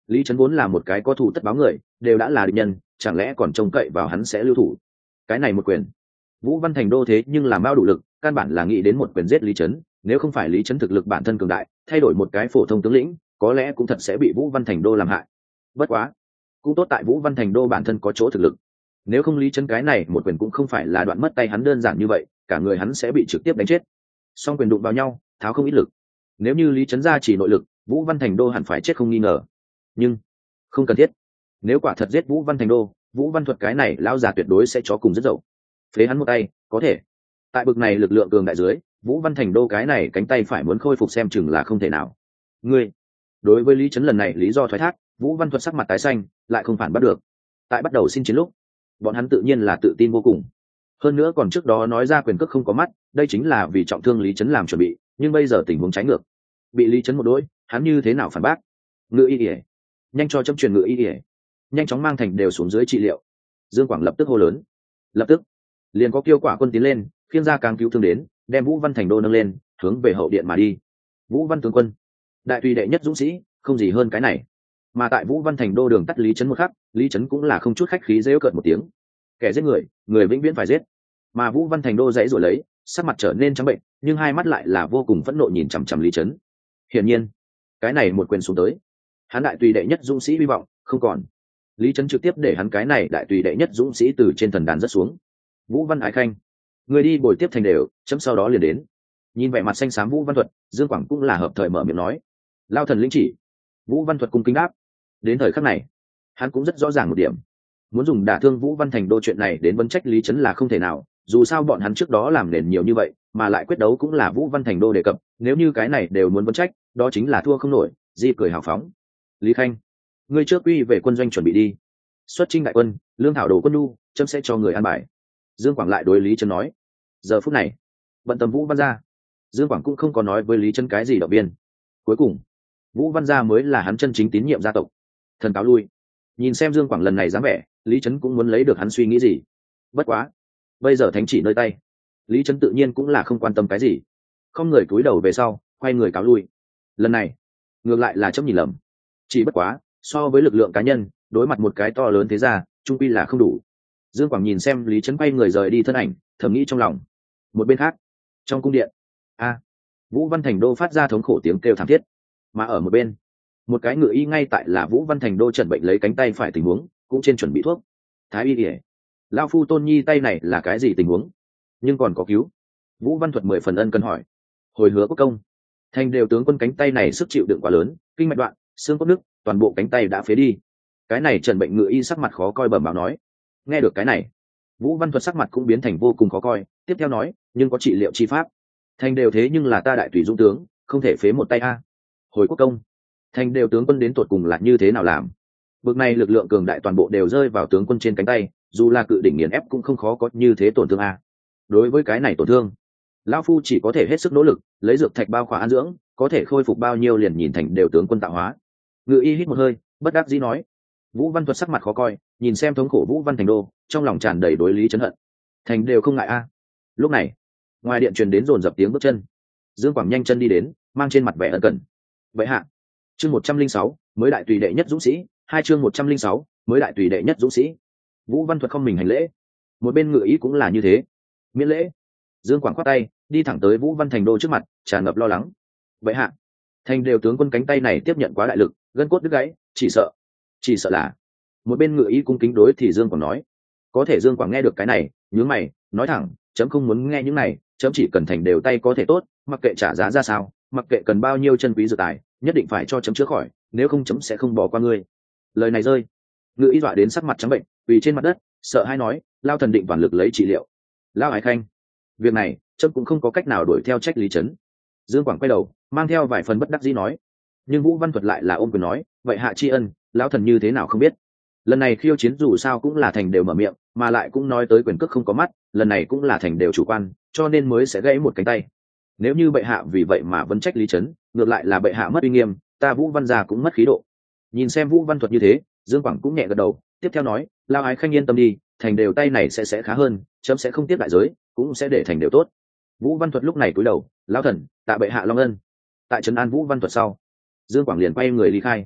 Lý Trấn vốn là một cái có thù tất báo người, đều đã là địch nhân, chẳng lẽ còn trông cậy vào hắn sẽ lưu thủ? Cái này một quyền, Vũ Văn Thành đô thế nhưng là mao đủ lực, căn bản là nghĩ đến một quyền giết Lý Trấn. Nếu không phải Lý Trấn thực lực bản thân cường đại, thay đổi một cái phổ thông tướng lĩnh, có lẽ cũng thật sẽ bị Vũ Văn Thành đô làm hại. Bất quá, cũng tốt tại Vũ Văn Thành đô bản thân có chỗ thực lực. Nếu không Lý Trấn cái này một quyền cũng không phải là đoạn mất tay hắn đơn giản như vậy, cả người hắn sẽ bị trực tiếp đánh chết. Song quyền đụng vào nhau, tháo không ít lực. Nếu như Lý Trấn ra chỉ nội lực, Vũ Văn Thành đô hẳn phải chết không nghi ngờ. Nhưng không cần thiết. Nếu quả thật giết Vũ Văn Thành đô, Vũ Văn Thuật cái này lão già tuyệt đối sẽ chó cùng rất dậu. Phế hắn một tay, có thể. Tại bực này lực lượng cường đại dưới, Vũ Văn Thành đô cái này cánh tay phải muốn khôi phục xem chừng là không thể nào. Ngươi, đối với Lý Trấn lần này lý do thoái thác, Vũ Văn Thuật sắc mặt tái xanh, lại không phản bắt được. Tại bắt đầu xin chiến lúc, bọn hắn tự nhiên là tự tin vô cùng. Hơn nữa còn trước đó nói ra quyền cước không có mắt, đây chính là vì trọng thương Lý Trấn làm chuẩn bị, nhưng bây giờ tình huống trái ngược. Bị Lý Trấn một đối, hắn như thế nào phản bác? Ngự y ỉa, nhanh cho châm truyền ngự y ỉa, nhanh chóng mang thành đều xuống dưới trị liệu. Dương Quảng lập tức hô lớn. Lập tức, liền có Kiêu Quả quân tiến lên, khiêng ra càng cứu thương đến, đem Vũ Văn Thành đô nâng lên, hướng về hậu điện mà đi. Vũ Văn tướng quân, đại tùy đệ nhất dũng sĩ, không gì hơn cái này. Mà tại Vũ Văn Thành đô đường tắt Lý Trấn một khắc, Lý Trấn cũng là không chút khách khí giễu cợt một tiếng. Kẻ giết người, người vĩnh viễn phải giết. Mà Vũ Văn Thành đô dãy rồi lấy, sắc mặt trở nên trắng bệnh, nhưng hai mắt lại là vô cùng phẫn nộ nhìn chằm chằm Lý Trấn. Hiển nhiên, cái này một quyền xuống tới, hắn đại tùy đệ nhất dũng sĩ hy vọng không còn. Lý Trấn trực tiếp để hắn cái này đại tùy đệ nhất dũng sĩ từ trên thần đàn rất xuống. Vũ Văn Ái Khanh, người đi bồi tiếp thành đều, chấm sau đó liền đến. Nhìn vẻ mặt xanh xám Vũ Văn Thuật, Dương Quảng cũng là hợp thời mở miệng nói. Lao thần lĩnh chỉ. Vũ Văn Thuật cung kính đáp. Đến thời khắc này, hắn cũng rất rõ ràng một điểm, muốn dùng đả thương Vũ Văn Thành đô chuyện này đến vấn trách Lý Trấn là không thể nào. Dù sao bọn hắn trước đó làm nền nhiều như vậy, mà lại quyết đấu cũng là Vũ Văn Thành đô đề cập, nếu như cái này đều muốn vấn trách, đó chính là thua không nổi. Di cười hào phóng. Lý Khanh, ngươi trước quy về quân doanh chuẩn bị đi. Xuất chinh đại quân, lương thảo đồ quân đu, chấm sẽ cho người an bài. Dương Quảng lại đối Lý Trấn nói. Giờ phút này, bận tâm Vũ Văn gia, Dương Quảng cũng không có nói với Lý Trấn cái gì động viên. Cuối cùng, Vũ Văn gia mới là hắn chân chính tín nhiệm gia tộc. Thần cáo lui. Nhìn xem Dương Quảng lần này dáng vẻ, Lý Trấn cũng muốn lấy được hắn suy nghĩ gì. Bất quá, bây giờ thánh chỉ nơi tay, Lý Trấn tự nhiên cũng là không quan tâm cái gì, không người cúi đầu về sau, quay người cáo lui. Lần này, ngược lại là chấm nhìn lầm. Chỉ bất quá, so với lực lượng cá nhân, đối mặt một cái to lớn thế ra, trung quy là không đủ. Dương Quảng nhìn xem Lý Trấn quay người rời đi thân ảnh, thầm nghĩ trong lòng. Một bên khác, trong cung điện, a Vũ Văn Thành đô phát ra thống khổ tiếng kêu thảm thiết. Mà ở một bên, một cái ngựa y ngay tại là Vũ Văn Thành đô trần bệnh lấy cánh tay phải tình huống, cũng trên chuẩn bị thuốc. Thái y ỉa, lao phu Tôn Nhi tay này là cái gì tình huống? Nhưng còn có cứu. Vũ Văn Thuật mười phần ân cần hỏi. Hồi hứa có công. Thành đều tướng quân cánh tay này sức chịu đựng quá lớn, kinh mạch đoạn, xương cốt nứt, toàn bộ cánh tay đã phế đi. Cái này trần bệnh ngựa y sắc mặt khó coi bẩm báo nói. Nghe được cái này, Vũ Văn Thuật sắc mặt cũng biến thành vô cùng khó coi, tiếp theo nói, nhưng có trị liệu chi pháp. Thành đều thế nhưng là ta đại tùy dũng tướng, không thể phế một tay a. Hồi quốc công, thành đều tướng quân đến tột cùng là như thế nào làm? Bực này lực lượng cường đại toàn bộ đều rơi vào tướng quân trên cánh tay, dù là cự đỉnh nghiền ép cũng không khó có như thế tổn thương a. Đối với cái này tổn thương, lão phu chỉ có thể hết sức nỗ lực, lấy dược thạch bao khỏa an dưỡng, có thể khôi phục bao nhiêu liền nhìn thành đều tướng quân tạo hóa. Ngự y hít một hơi, bất đắc dĩ nói. Vũ Văn Thuật sắc mặt khó coi, nhìn xem thống khổ Vũ Văn Thành đô, trong lòng tràn đầy đối Lý Trấn hận. Thành đều không ngại a. Lúc này, ngoài điện truyền đến dồn dập tiếng bước chân. Dương Quảng nhanh chân đi đến, mang trên mặt vẻ ân cần. Vậy hạ, chương một trăm linh sáu mới đại tùy đệ nhất dũng sĩ, hai chương một trăm linh sáu mới đại tùy đệ nhất dũng sĩ. Vũ Văn Thuật không mình hành lễ, một bên ngự ý cũng là như thế, miễn lễ. Dương Quảng khoát tay, đi thẳng tới Vũ Văn Thành đô trước mặt, tràn ngập lo lắng. Vậy hạ, thành đều tướng quân cánh tay này tiếp nhận quá đại lực, gân cốt đứt gãy, chỉ sợ, chỉ sợ là. Một bên ngự ý cung kính đối thì Dương Quảng nói. Có thể Dương Quảng nghe được cái này, nhướng mày, nói thẳng, chấm không muốn nghe những này, chấm chỉ cần thành đều tay có thể tốt, mặc kệ trả giá ra sao, mặc kệ cần bao nhiêu chân quý dược tài, nhất định phải cho chấm chữa khỏi, nếu không chấm sẽ không bỏ qua ngươi. Lời này rơi, ngự y dọa đến sắc mặt trắng bệnh, quỳ trên mặt đất, sợ hãi nói, lao thần định toàn lực lấy trị liệu. Lao Ái Khanh, việc này chấm cũng không có cách nào đuổi theo trách Lý Trấn. Dương Quảng quay đầu, mang theo vài phần bất đắc dĩ nói. Nhưng Vũ Văn Thuật lại là ôm quyền nói, vậy hạ tri ân, lão thần như thế nào không biết. Lần này khiêu chiến dù sao cũng là thành đều mở miệng, mà lại cũng nói tới quyền cước không có mắt, lần này cũng là thành đều chủ quan, cho nên mới sẽ gãy một cánh tay. Nếu như bệ hạ vì vậy mà vẫn trách Lý Trấn, ngược lại là bệ hạ mất uy nghiêm, ta Vũ Văn gia cũng mất khí độ. Nhìn xem Vũ Văn Thuật như thế, Dương Quảng cũng nhẹ gật đầu, tiếp theo nói, Lao Ái Khanh yên tâm đi, thành đều tay này sẽ sẽ khá hơn, chấm sẽ không tiếp đại giới, cũng sẽ để thành đều tốt. Vũ Văn Thuật lúc này cúi đầu, lão thần, tạ bệ hạ long ân. Tại trấn an Vũ Văn Thuật sau, Dương Quảng liền quay người ly khai.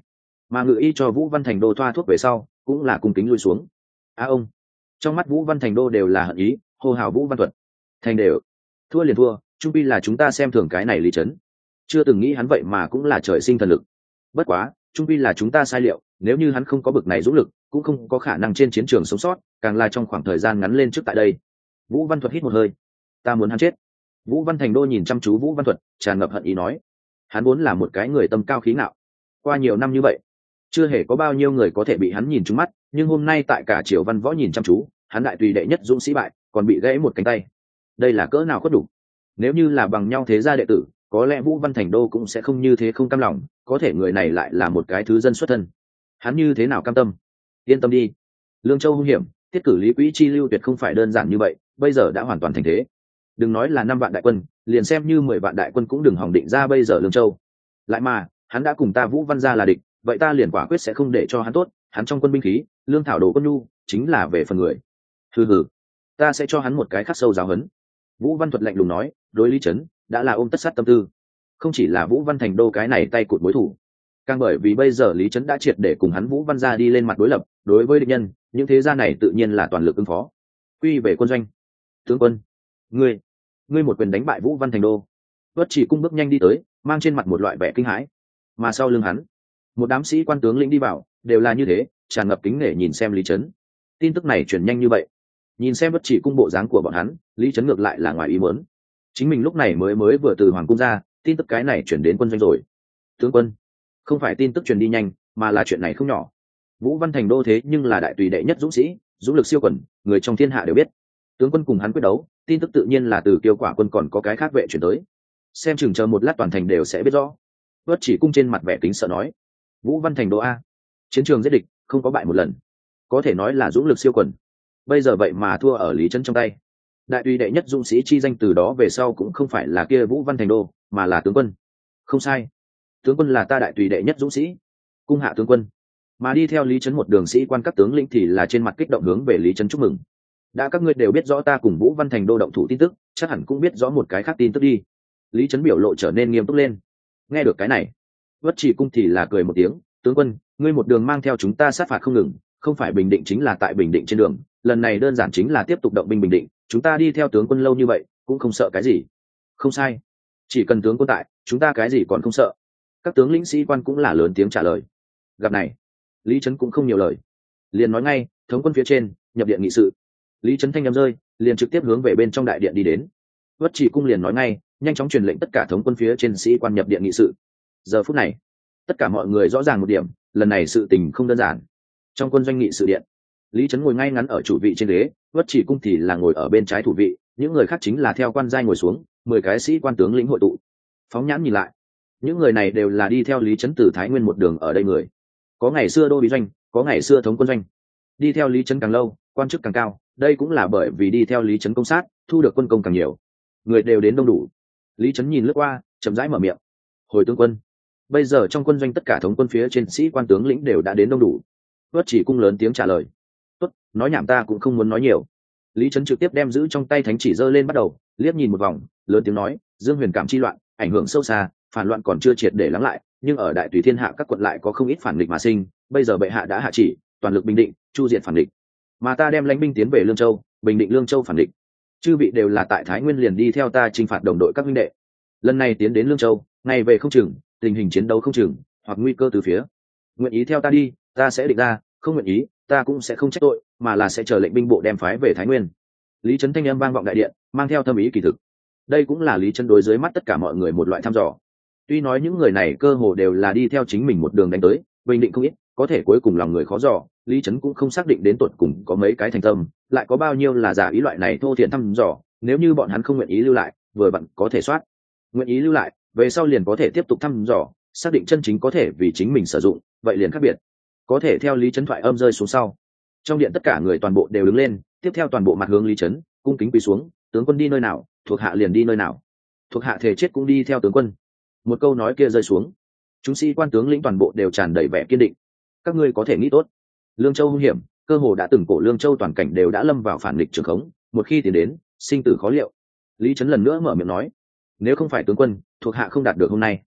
mà ngự y cho Vũ Văn Thành Đô thoa thuốc về sau cũng là cung kính lui xuống. A ông, trong mắt Vũ Văn Thành Đô đều là hận ý, hô hào Vũ Văn Thuật thành đều, thua liền thua, trung pi là chúng ta xem thường cái này Lý Trấn, chưa từng nghĩ hắn vậy mà cũng là trời sinh thần lực. Bất quá trung pi là chúng ta sai liệu, nếu như hắn không có bực này dũng lực cũng không có khả năng trên chiến trường sống sót, càng là trong khoảng thời gian ngắn lên trước tại đây. Vũ Văn Thuật hít một hơi, ta muốn hắn chết. Vũ Văn Thành Đô nhìn chăm chú Vũ Văn Thuật, tràn ngập hận ý nói, hắn vốn là một cái người tâm cao khí ngạo, qua nhiều năm như vậy chưa hề có bao nhiêu người có thể bị hắn nhìn trúng mắt, nhưng hôm nay tại cả triều văn võ nhìn chăm chú, hắn đại tùy đệ nhất dũng sĩ bại, còn bị gãy một cánh tay, đây là cỡ nào khuất đủ. Nếu như là bằng nhau thế gia đệ tử, có lẽ Vũ Văn Thành Đô cũng sẽ không như thế không cam lòng, có thể người này lại là một cái thứ dân xuất thân, hắn như thế nào cam tâm. Yên tâm đi, Lương Châu hung hiểm, tiết cử Lý Quỹ chi lưu tuyệt không phải đơn giản như vậy, bây giờ đã hoàn toàn thành thế. Đừng nói là năm vạn đại quân, liền xem như mười vạn đại quân cũng đừng hỏng định ra bây giờ Lương Châu. Lại mà hắn đã cùng ta Vũ Văn gia là địch, vậy ta liền quả quyết sẽ không để cho hắn tốt. Hắn trong quân binh khí, lương thảo đồ quân nhu, chính là về phần người. Hừ hừ, ta sẽ cho hắn một cái khắc sâu giáo huấn. Vũ Văn Thuật lạnh lùng nói, đối Lý Trấn đã là ôm tất sát tâm tư, không chỉ là Vũ Văn Thành Đô cái này tay cụt mối thủ, càng bởi vì bây giờ Lý Trấn đã triệt để cùng hắn Vũ Văn gia đi lên mặt đối lập, đối với địch nhân, những thế gia này tự nhiên là toàn lực ứng phó. Quy về quân doanh, tướng quân, ngươi, ngươi một quyền đánh bại Vũ Văn Thành Đô. Tuất Chỉ Cung bước nhanh đi tới, mang trên mặt một loại vẻ kinh hãi, mà sau lưng hắn một đám sĩ quan tướng lĩnh đi vào, đều là như thế, tràn ngập kính nể nhìn xem Lý Trấn. Tin tức này truyền nhanh như vậy, nhìn xem Tuất Chỉ Cung bộ dáng của bọn hắn, Lý Trấn ngược lại là ngoài ý muốn. Chính mình lúc này mới mới vừa từ hoàng cung ra, tin tức cái này truyền đến quân doanh rồi. Tướng quân, không phải tin tức truyền đi nhanh, mà là chuyện này không nhỏ. Vũ Văn Thành Đô thế nhưng là đại tùy đệ nhất dũng sĩ, dũng lực siêu quần, người trong thiên hạ đều biết. Tướng quân cùng hắn quyết đấu, tin tức tự nhiên là từ Kiêu Quả quân còn có cái khác vệ chuyển tới. Xem chừng chờ một lát toàn thành đều sẽ biết rõ. Tuất Chỉ Cung trên mặt vẻ kính sợ nói, Vũ Văn Thành Đô a, chiến trường giết địch không có bại một lần, có thể nói là dũng lực siêu quần, bây giờ vậy mà thua ở Lý Trấn trong tay. Đại tùy đệ nhất dũng sĩ chi danh từ đó về sau cũng không phải là kia Vũ Văn Thành Đô, mà là tướng quân. Không sai, tướng quân là ta đại tùy đệ nhất dũng sĩ, cung hạ tướng quân. Mà đi theo Lý Trấn một đường sĩ quan các tướng lĩnh thì là trên mặt kích động hướng về Lý Trấn chúc mừng. Đã các ngươi đều biết rõ ta cùng Vũ Văn Thành Đô động thủ tin tức, chắc hẳn cũng biết rõ một cái khác tin tức đi. Lý Trấn biểu lộ trở nên nghiêm túc lên. Nghe được cái này, Tuất Chỉ Cung thì là cười một tiếng, tướng quân, ngươi một đường mang theo chúng ta sát phạt không ngừng, không phải Bình Định chính là tại Bình Định trên đường, lần này đơn giản chính là tiếp tục động binh Bình Định, chúng ta đi theo tướng quân lâu như vậy, cũng không sợ cái gì. Không sai, chỉ cần tướng quân tại, chúng ta cái gì còn không sợ. Các tướng lĩnh sĩ quan cũng là lớn tiếng trả lời. Gặp này, Lý Trấn cũng không nhiều lời, liền nói ngay, thống quân phía trên, nhập điện nghị sự. Lý Trấn thanh âm rơi, liền trực tiếp hướng về bên trong đại điện đi đến. Tuất Chỉ Cung liền nói ngay, nhanh chóng truyền lệnh tất cả thống quân phía trên sĩ quan nhập điện nghị sự. Giờ phút này, tất cả mọi người rõ ràng một điểm, lần này sự tình không đơn giản. Trong quân doanh nghị sự điện, Lý Trấn ngồi ngay ngắn ở chủ vị trên ghế, Tuất Chỉ Cung thì là ngồi ở bên trái thủ vị, những người khác chính là theo quan giai ngồi xuống, mười cái sĩ quan tướng lĩnh hội tụ. Phóng nhãn nhìn lại, những người này đều là đi theo Lý Trấn từ Thái Nguyên một đường ở đây người, có ngày xưa đô bí doanh, có ngày xưa thống quân doanh, đi theo Lý Trấn càng lâu, quan chức càng cao, đây cũng là bởi vì đi theo Lý Trấn công sát, thu được quân công càng nhiều, người đều đến đông đủ. Lý Trấn nhìn lướt qua, chậm rãi mở miệng, hồi tướng quân, bây giờ trong quân doanh tất cả thống quân phía trên sĩ quan tướng lĩnh đều đã đến đông đủ. Tuất Chỉ Cung lớn tiếng trả lời, tốt, nói nhảm ta cũng không muốn nói nhiều. Lý Trấn trực tiếp đem giữ trong tay thánh chỉ giơ lên bắt đầu, liếc nhìn một vòng, lớn tiếng nói, Dương Huyền cảm chi loạn, ảnh hưởng sâu xa, phản loạn còn chưa triệt để lắng lại, nhưng ở đại tùy thiên hạ các quận lại có không ít phản địch mà sinh, bây giờ bệ hạ đã hạ chỉ, toàn lực bình định, chu diệt phản địch. Mà ta đem lãnh binh tiến về Lương Châu, bình định Lương Châu phản địch. Chư vị đều là tại Thái Nguyên liền đi theo ta chinh phạt đồng đội các huynh đệ. Lần này tiến đến Lương Châu, ngày về không chừng, tình hình chiến đấu không chừng, hoặc nguy cơ từ phía. Nguyện ý theo ta đi, ta sẽ định ra, không nguyện ý, ta cũng sẽ không trách tội, mà là sẽ chờ lệnh binh bộ đem phái về Thái Nguyên. Lý Trấn thanh âm vang vọng đại điện, mang theo thâm ý kỳ thực. Đây cũng là Lý Trấn đối dưới mắt tất cả mọi người một loại thăm dò. Tuy nói những người này cơ hồ đều là đi theo chính mình một đường đánh tới, bình định không ít, có thể cuối cùng lòng người khó dò, Lý Trấn cũng không xác định đến tột cùng có mấy cái thành tâm, lại có bao nhiêu là giả ý loại này thô thiển thăm dò, nếu như bọn hắn không nguyện ý lưu lại, vừa vặn có thể soát. Nguyện ý lưu lại, về sau liền có thể tiếp tục thăm dò, xác định chân chính có thể vì chính mình sử dụng, vậy liền khác biệt. Có thể theo Lý Trấn thoại âm rơi xuống sau, trong điện tất cả người toàn bộ đều đứng lên, tiếp theo toàn bộ mặt hướng Lý Trấn, cung kính quỳ xuống, tướng quân đi nơi nào, thuộc hạ liền đi nơi nào. Thuộc hạ thể chết cũng đi theo tướng quân. Một câu nói kia rơi xuống, chúng sĩ quan tướng lĩnh toàn bộ đều tràn đầy vẻ kiên định. Các ngươi có thể nghĩ tốt, Lương Châu hung hiểm, cơ hồ đã từng cổ Lương Châu toàn cảnh đều đã lâm vào phản nghịch trường khống, một khi tiến đến, sinh tử khó liệu. Lý Trấn lần nữa mở miệng nói, nếu không phải tướng quân, thuộc hạ không đạt được hôm nay.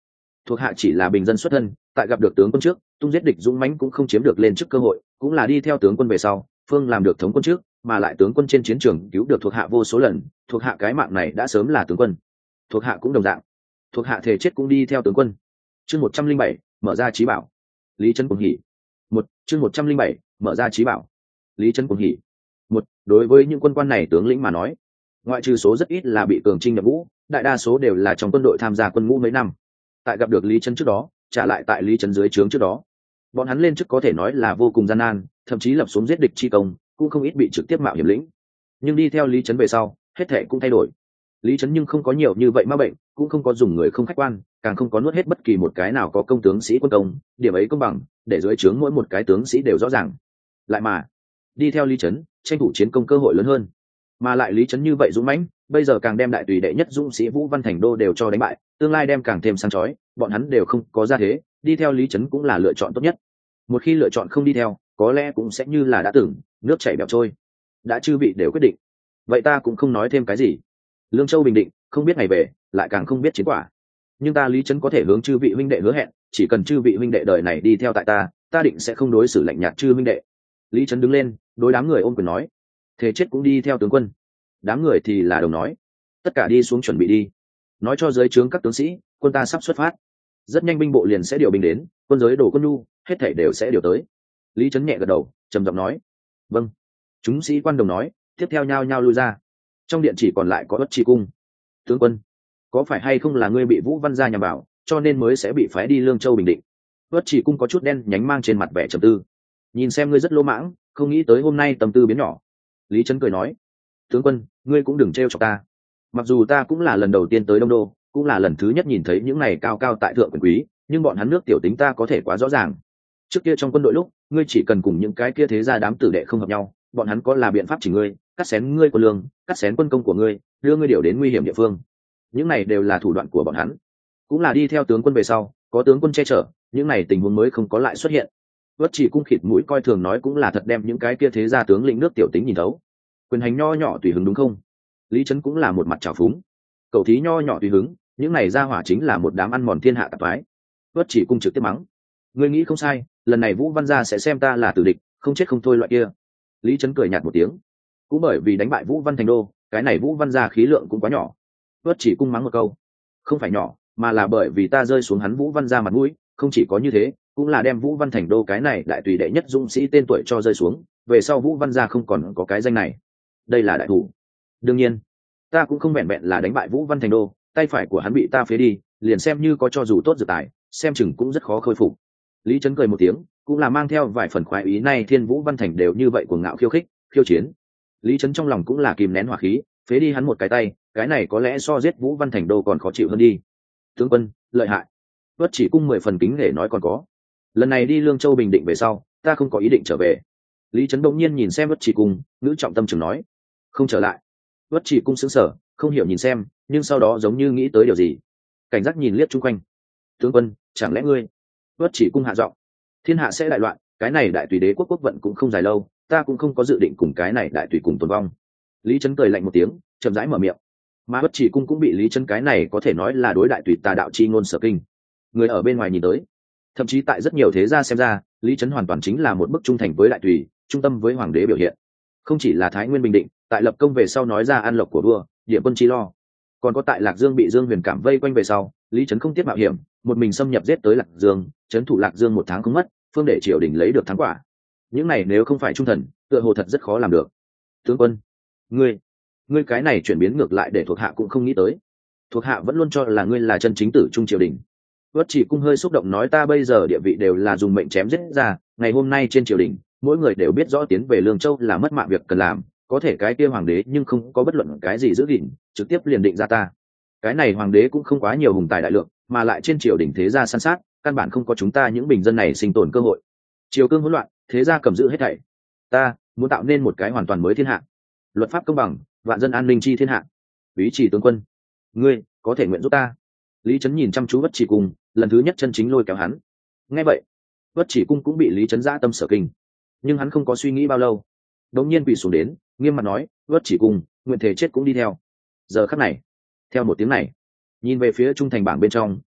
thuộc hạ chỉ là bình dân xuất thân, tại gặp được tướng quân trước tung giết địch dũng mãnh cũng không chiếm được lên chức cơ hội, cũng là đi theo tướng quân về sau phương làm được thống quân trước, mà lại tướng quân trên chiến trường cứu được thuộc hạ vô số lần, thuộc hạ cái mạng này đã sớm là tướng quân. Thuộc hạ cũng đồng dạng, thuộc hạ thể chết cũng đi theo tướng quân. Chương một trăm linh bảy mở ra trí bảo. Lý Trấn cuồng hỉ. Một chương một trăm linh bảy mở ra trí bảo. Lý Trấn cuồng hỉ. Một đối với những quân quan này tướng lĩnh mà nói, ngoại trừ số rất ít là bị cường trinh nhập ngũ, đại đa số đều là trong quân đội tham gia quân ngũ mấy năm. Tại gặp được Lý Trấn trước đó, trả lại tại Lý Trấn dưới trướng trước đó, bọn hắn lên chức có thể nói là vô cùng gian nan, thậm chí lập xuống giết địch chi công, cũng không ít bị trực tiếp mạo hiểm lĩnh. Nhưng đi theo Lý Trấn về sau, hết thệ cũng thay đổi. Lý Trấn nhưng không có nhiều như vậy ma bệnh, cũng không có dùng người không khách quan, càng không có nuốt hết bất kỳ một cái nào có công tướng sĩ quân công, điểm ấy công bằng, để dưới trướng mỗi một cái tướng sĩ đều rõ ràng. Lại mà, đi theo Lý Trấn, tranh thủ chiến công cơ hội lớn hơn. Mà lại Lý Trấn như vậy dũng mãnh, bây giờ càng đem đại tùy đệ nhất dũng sĩ Vũ Văn Thành Đô đều cho đánh bại, tương lai đem càng thêm sáng chói, bọn hắn đều không có ra thế, đi theo Lý Trấn cũng là lựa chọn tốt nhất. Một khi lựa chọn không đi theo, có lẽ cũng sẽ như là đã từng, nước chảy bèo trôi. Đã chư vị đều quyết định, vậy ta cũng không nói thêm cái gì. Lương Châu bình định, không biết ngày về, lại càng không biết chiến quả. Nhưng ta Lý Trấn có thể hướng chư vị huynh đệ hứa hẹn, chỉ cần chư vị huynh đệ đời này đi theo tại ta, ta định sẽ không đối xử lạnh nhạt chư huynh đệ. Lý Trấn đứng lên, đối đám người ôm quyền nói, thế chết cũng đi theo tướng quân. Đám người thì là đồng nói, tất cả đi xuống chuẩn bị đi, nói cho dưới trướng các tướng sĩ, quân ta sắp xuất phát. Rất nhanh binh bộ liền sẽ điều binh đến, quân giới đổ quân nhu, hết thảy đều sẽ điều tới. Lý Trấn nhẹ gật đầu, trầm giọng nói, vâng. Chúng sĩ quan đồng nói, tiếp theo nhao nhao lui ra. Trong điện chỉ còn lại có Uất Trì Cung. Tướng quân, có phải hay không là ngươi bị Vũ Văn gia nhằm vào, cho nên mới sẽ bị phái đi Lương Châu bình định? Uất Trì Cung có chút đen nhánh mang trên mặt vẻ trầm tư. Nhìn xem ngươi rất lỗ mãng, không nghĩ tới hôm nay tâm tư biến nhỏ. Lý Trấn cười nói, tướng quân, ngươi cũng đừng trêu chọc ta. Mặc dù ta cũng là lần đầu tiên tới Đông Đô, cũng là lần thứ nhất nhìn thấy những này cao cao tại thượng quyền quý, nhưng bọn hắn nước tiểu tính ta có thể quá rõ ràng. Trước kia trong quân đội lúc, ngươi chỉ cần cùng những cái kia thế gia đám tử đệ không hợp nhau, bọn hắn có là biện pháp chỉ ngươi, cắt xén ngươi quân lương, cắt xén quân công của ngươi, đưa ngươi điều đến nguy hiểm địa phương. Những này đều là thủ đoạn của bọn hắn, cũng là đi theo tướng quân về sau, có tướng quân che chở, những này tình huống mới không có lại xuất hiện. Uất Chỉ Cung khịt mũi coi thường nói cũng là thật đem những cái kia thế gia tướng lĩnh nước tiểu tính nhìn thấu. Quyền hành nho nhỏ tùy hứng đúng không? Lý Trấn cũng là một mặt trào phúng. Cậu thí nho nhỏ tùy hứng, những này ra hỏa chính là một đám ăn mòn thiên hạ tạp thoái. Uất Chỉ Cung trực tiếp mắng, ngươi nghĩ không sai, lần này Vũ Văn gia sẽ xem ta là tử địch, không chết không thôi loại kia. Lý Trấn cười nhạt một tiếng, cũng bởi vì đánh bại Vũ Văn Thành Đô, cái này Vũ Văn gia khí lượng cũng quá nhỏ. Uất Chỉ Cung mắng một câu, không phải nhỏ, mà là bởi vì ta rơi xuống hắn Vũ Văn gia mặt mũi, không chỉ có như thế, cũng là đem Vũ Văn Thành Đô cái này đại tùy đệ nhất dũng sĩ tên tuổi cho rơi xuống, về sau Vũ Văn gia không còn có cái danh này. Đây là đại thủ. Đương nhiên, ta cũng không vẹn vẹn là đánh bại Vũ Văn Thành Đô, tay phải của hắn bị ta phế đi, liền xem như có cho dù tốt dự tài, xem chừng cũng rất khó khôi phục. Lý Trấn cười một tiếng, cũng là mang theo vài phần khoái ý, này Thiên Vũ Văn Thành đều như vậy cuồng ngạo khiêu khích, khiêu chiến. Lý Trấn trong lòng cũng là kìm nén hỏa khí, phế đi hắn một cái tay, cái này có lẽ so giết Vũ Văn Thành Đô còn khó chịu hơn đi. Tướng quân, lợi hại. Uất Chỉ Cung mười phần kính để nói còn có. Lần này đi Lương Châu bình định về sau, ta không có ý định trở về. Lý Trấn đột nhiên nhìn xem Uất Chỉ Cung, ngữ trọng tâm trường nói, không trở lại. Uất Chỉ Cung sững sờ, không hiểu nhìn xem, nhưng sau đó giống như nghĩ tới điều gì, cảnh giác nhìn liếc chung quanh. Tướng quân, chẳng lẽ ngươi? Uất Chỉ Cung hạ giọng, thiên hạ sẽ đại loạn, cái này đại tùy đế quốc quốc vận cũng không dài lâu, ta cũng không có dự định cùng cái này đại tùy cùng tồn vong. Lý Trấn cười lạnh một tiếng, chậm rãi mở miệng. Mà Uất Chỉ Cung cũng bị Lý Trấn cái này có thể nói là đối đại tùy tà đạo chi ngôn sở kinh. Người ở bên ngoài nhìn tới, thậm chí tại rất nhiều thế gia xem ra, Lý Trấn hoàn toàn chính là một bức trung thành với đại tùy, trung tâm với hoàng đế biểu hiện. Không chỉ là Thái Nguyên bình định, tại lập công về sau nói ra an lộc của vua, địa quân chi lo, còn có tại Lạc Dương bị Dương Huyền Cảm vây quanh về sau, Lý Trấn không tiếc mạo hiểm, một mình xâm nhập giết tới Lạc Dương, trấn thủ Lạc Dương một tháng không mất, phương để triều đình lấy được thắng quả. Những này nếu không phải trung thần, tựa hồ thật rất khó làm được. Tướng quân, ngươi, ngươi cái này chuyển biến ngược lại để thuộc hạ cũng không nghĩ tới. Thuộc hạ vẫn luôn cho là ngươi là chân chính tử trung triều đình. Uất Chỉ Cung hơi xúc động nói, ta bây giờ địa vị đều là dùng mệnh chém giết ra, ngày hôm nay trên triều đình, mỗi người đều biết rõ tiến về Lương Châu là mất mạng việc cần làm, có thể cái kia hoàng đế nhưng không có bất luận cái gì giữ gìn, trực tiếp liền định ra ta. Cái này hoàng đế cũng không quá nhiều hùng tài đại lượng, mà lại trên triều đình thế gia san sát, căn bản không có chúng ta những bình dân này sinh tồn cơ hội. Triều cương hỗn loạn, thế gia cầm giữ hết thảy. Ta muốn tạo nên một cái hoàn toàn mới thiên hạ, luật pháp công bằng, vạn dân an ninh chi thiên hạ. Ý chỉ tướng quân, ngươi có thể nguyện giúp ta? Lý Trấn nhìn chăm chú Uất Chỉ Cung, lần thứ nhất chân chính lôi kéo hắn. Nghe vậy, Uất Chỉ Cung cũng bị Lý Trấn dã tâm sở kinh, nhưng hắn không có suy nghĩ bao lâu, đột nhiên quỳ xuống đến, nghiêm mặt nói, Uất Chỉ Cung, nguyện thể chết cũng đi theo. Giờ khắc này, theo một tiếng này, nhìn về phía trung thành bảng bên trong,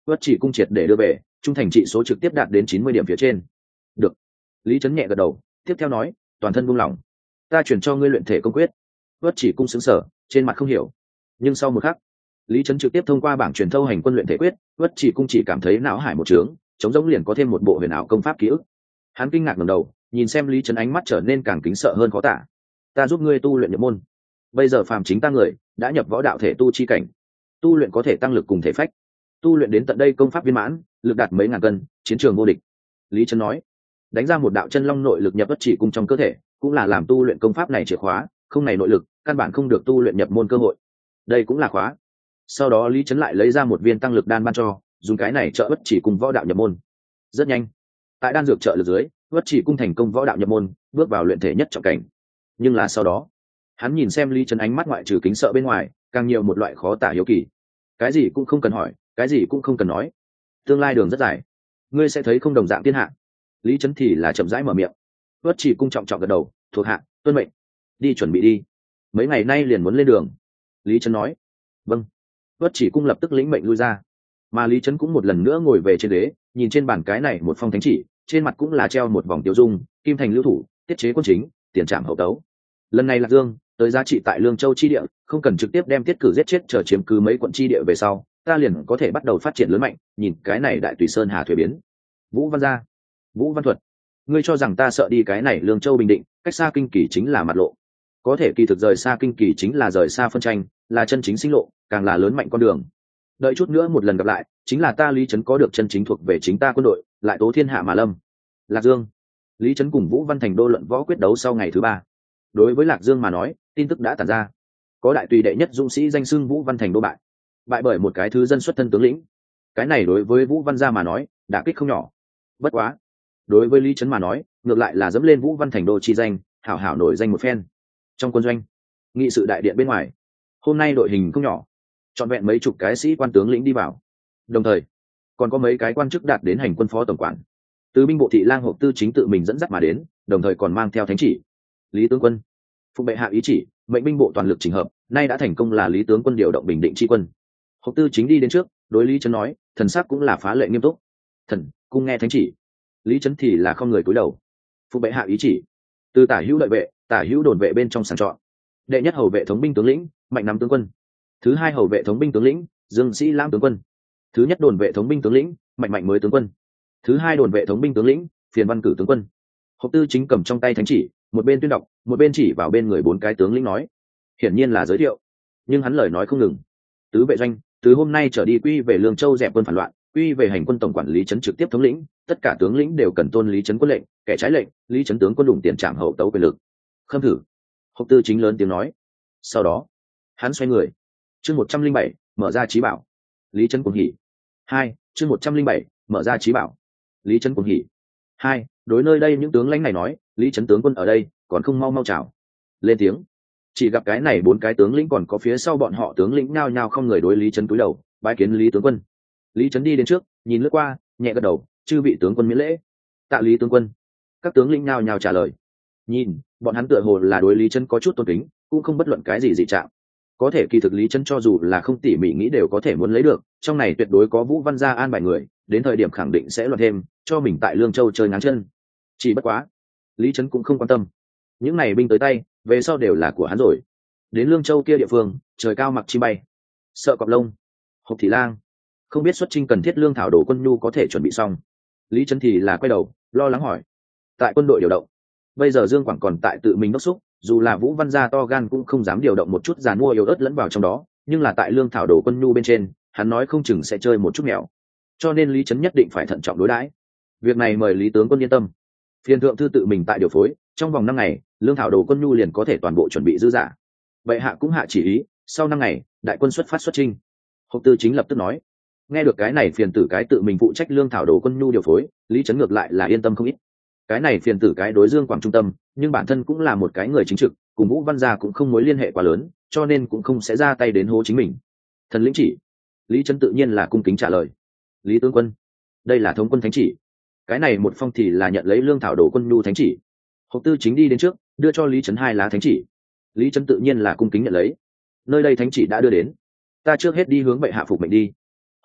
Vất chỉ cung triệt để đưa về, trung thành trị số trực tiếp đạt đến chín mươi điểm phía trên. Được. Lý Trấn nhẹ gật đầu, tiếp theo nói, toàn thân buông lỏng. Ta chuyển cho ngươi luyện thể công quyết. Vất chỉ cung sững sờ, trên mặt không hiểu. Nhưng sau một khắc, Lý Trấn trực tiếp thông qua bảng truyền thâu hành quân luyện thể quyết, Vất chỉ cung chỉ cảm thấy não hải một trướng, chống rỗng liền có thêm một bộ huyền ảo công pháp ký ức. Hắn kinh ngạc ngẩng đầu, nhìn xem Lý Trấn ánh mắt trở nên càng kính sợ hơn khó tả. Ta giúp ngươi tu luyện nhập môn. Bây giờ phàm chính ta người đã nhập võ đạo thể tu chi cảnh, tu luyện có thể tăng lực cùng thể phách, tu luyện đến tận đây công pháp viên mãn, lực đạt mấy ngàn cân, chiến trường vô địch. Lý Trấn nói, đánh ra một đạo chân long nội lực nhập Vất chỉ cung trong cơ thể, cũng là làm tu luyện công pháp này chìa khóa, không này nội lực, căn bản không được tu luyện nhập môn cơ hội. Đây cũng là khóa. Sau đó Lý Trấn lại lấy ra một viên tăng lực đan ban cho, dùng cái này trợ Vất chỉ cung võ đạo nhập môn. Rất nhanh, tại đan dược trợ lực dưới, Vất chỉ cung thành công võ đạo nhập môn, bước vào luyện thể nhất trọng cảnh. Nhưng là sau đó, hắn nhìn xem Lý Trấn ánh mắt ngoại trừ kính sợ bên ngoài, càng nhiều một loại khó tả hiếu kỳ. Cái gì cũng không cần hỏi, cái gì cũng không cần nói. Tương lai đường rất dài, ngươi sẽ thấy không đồng dạng thiên hạ. Lý Trấn thì là chậm rãi mở miệng. Vất chỉ cung trọng trọng gật đầu, thuộc hạ tuân mệnh. Đi chuẩn bị đi, mấy ngày nay liền muốn lên đường. Lý Trấn nói. Vâng. Vất chỉ cung lập tức lĩnh mệnh lui ra, mà Lý Trấn cũng một lần nữa ngồi về trên ghế, nhìn trên bàn cái này một phong thánh chỉ, trên mặt cũng là treo một vòng tiêu dung, kim thành lưu thủ, tiết chế quân chính, tiền trảm hậu tấu. Lần này Lạc Dương tới giá trị tại Lương Châu chi địa, không cần trực tiếp đem tiết cử giết chết chờ chiếm cứ mấy quận chi địa về sau, ta liền có thể bắt đầu phát triển lớn mạnh, nhìn cái này đại tùy sơn hà thuế biến. Vũ Văn gia, Vũ Văn Thuật, ngươi cho rằng ta sợ đi cái này Lương Châu Bình Định, cách xa kinh kỳ chính là mặt lộ. Có thể kỳ thực rời xa kinh kỳ chính là rời xa phân tranh, là chân chính sinh lộ, càng là lớn mạnh con đường. Đợi chút nữa một lần gặp lại, chính là ta Lý Trấn có được chân chính thuộc về chính ta quân đội, lại tố thiên hạ mà lâm. Lạc Dương. Lý Trấn cùng Vũ Văn thành đô luận võ quyết đấu sau ngày thứ ba. Đối với Lạc Dương mà nói, tin tức đã tản ra. Có đại tùy đệ nhất dũng sĩ danh xưng Vũ Văn thành đô bại, bại bởi một cái thứ dân xuất thân tướng lĩnh. Cái này đối với Vũ Văn gia mà nói, đả kích không nhỏ. Bất quá, đối với Lý Trấn mà nói, ngược lại là dẫm lên Vũ Văn thành đô chi danh, hảo hảo nổi danh một phen. Trong quân doanh, nghị sự đại điện bên ngoài, hôm nay đội hình không nhỏ, trọn vẹn mấy chục cái sĩ quan tướng lĩnh đi vào, đồng thời còn có mấy cái quan chức đạt đến hành quân phó tổng quản từ binh bộ thị lang hộp tư chính tự mình dẫn dắt mà đến, đồng thời còn mang theo thánh chỉ. Lý tướng quân, phụ bệ hạ ý chỉ, mệnh binh bộ toàn lực chỉnh hợp, nay đã thành công, là Lý tướng quân điều động Bình Định tri quân. Hộp tư chính đi đến trước, đối Lý Trấn nói, thần sắc cũng là phá lệ nghiêm túc. Thần cung nghe thánh chỉ. Lý Trấn thì là không người cúi đầu. Phụ bệ hạ ý chỉ, từ tả hữu đợi vệ, tả hữu đồn vệ bên trong sàng chọn. Đệ nhất hầu vệ thống binh tướng lĩnh, Mạnh Nắm tướng quân. Thứ hai hầu vệ thống binh tướng lĩnh, Dương Sĩ Lãm tướng quân. Thứ nhất đồn vệ thống binh tướng lĩnh, Mạnh Mạnh mới tướng quân. Thứ hai đồn vệ thống binh tướng lĩnh, Phiền Văn Cử tướng quân. Hộp tư chính cầm trong tay thánh chỉ, một bên tuyên đọc, một bên chỉ vào bên người bốn cái tướng lĩnh nói, hiển nhiên là giới thiệu, nhưng hắn lời nói không ngừng. Tứ vệ doanh, từ hôm nay trở đi quy về Lương Châu dẹp quân phản loạn, quy về hành quân tổng quản Lý Trấn trực tiếp thống lĩnh, tất cả tướng lĩnh đều cần tôn Lý Trấn quân lệnh, kẻ trái lệnh, Lý Trấn tướng quân đủng tiền trảm hậu tấu quyền lực. Khâm thử. Hộp tư chính lớn tiếng nói. Sau đó, hắn xoay người. Chương một trăm linh bảy, mở ra trí bảo. Lý Trấn cuồng hỉ. Hai, chương một trăm linh bảy, mở ra trí bảo. Lý Trấn cuồng hỉ. Hai, đối nơi đây những tướng lãnh này nói, Lý Trấn tướng quân ở đây, còn không mau mau chào. Lên tiếng. Chỉ gặp cái này bốn cái tướng lĩnh còn có phía sau bọn họ tướng lĩnh nhao nhao không người đối Lý Trấn cúi đầu, bái kiến Lý tướng quân. Lý Trấn đi đến trước, nhìn lướt qua, nhẹ gật đầu, chư vị tướng quân miễn lễ. Tạ Lý tướng quân. Các tướng lĩnh nhao nhao trả lời. Nhìn, bọn hắn tựa hồ là đối Lý Trấn có chút tôn kính, cũng không bất luận cái gì dị trạng. Có thể kỳ thực Lý Trấn cho dù là không tỉ mỉ nghĩ đều có thể muốn lấy được, trong này tuyệt đối có Vũ Văn gia an bài người, đến thời điểm khẳng định sẽ loạn thêm, cho mình tại Lương Châu chơi ngáng chân. Chỉ bất quá, Lý Trấn cũng không quan tâm. Những này binh tới tay, về sau đều là của hắn rồi. Đến Lương Châu kia địa phương, trời cao mặc chim bay, sợ cọp lông. Hộp thị lang, không biết xuất chinh cần thiết lương thảo đồ quân nhu có thể chuẩn bị xong. Lý Trấn thì là quay đầu, lo lắng hỏi. Tại quân đội điều động, bây giờ Dương Quảng còn tại tự mình đốc xúc, dù là Vũ Văn gia to gan cũng không dám điều động một chút giàn mua yếu ớt lẫn vào trong đó, nhưng là tại lương thảo đồ quân nhu bên trên, hắn nói không chừng sẽ chơi một chút mèo. Cho nên Lý Trấn nhất định phải thận trọng đối đãi. Việc này mời Lý tướng quân yên tâm. Phiền thượng thư tự mình tại điều phối, trong vòng năm ngày, lương thảo đồ quân nhu liền có thể toàn bộ chuẩn bị dư dả. Bệ hạ cũng hạ chỉ ý, sau năm ngày, đại quân xuất phát xuất chinh. Hộp tư chính lập tức nói. Nghe được cái này phiền tử cái tự mình phụ trách lương thảo đồ quân nhu điều phối, Lý Trấn ngược lại là yên tâm không ít. Cái này phiền tử cái đối Dương Quảng trung tâm, nhưng bản thân cũng là một cái người chính trực, cùng Vũ Văn gia cũng không mối liên hệ quá lớn, cho nên cũng không sẽ ra tay đến hố chính mình. Thần lĩnh chỉ. Lý Trấn tự nhiên là cung kính trả lời. Lý tướng quân, đây là thống quân thánh chỉ. Cái này một phong thì là nhận lấy lương thảo đồ quân nhu thánh chỉ. Hộp tư chính đi đến trước, đưa cho Lý Trấn hai lá thánh chỉ. Lý Trấn tự nhiên là cung kính nhận lấy. Nơi đây thánh chỉ đã đưa đến, ta trước hết đi hướng bệ hạ phục mệnh đi.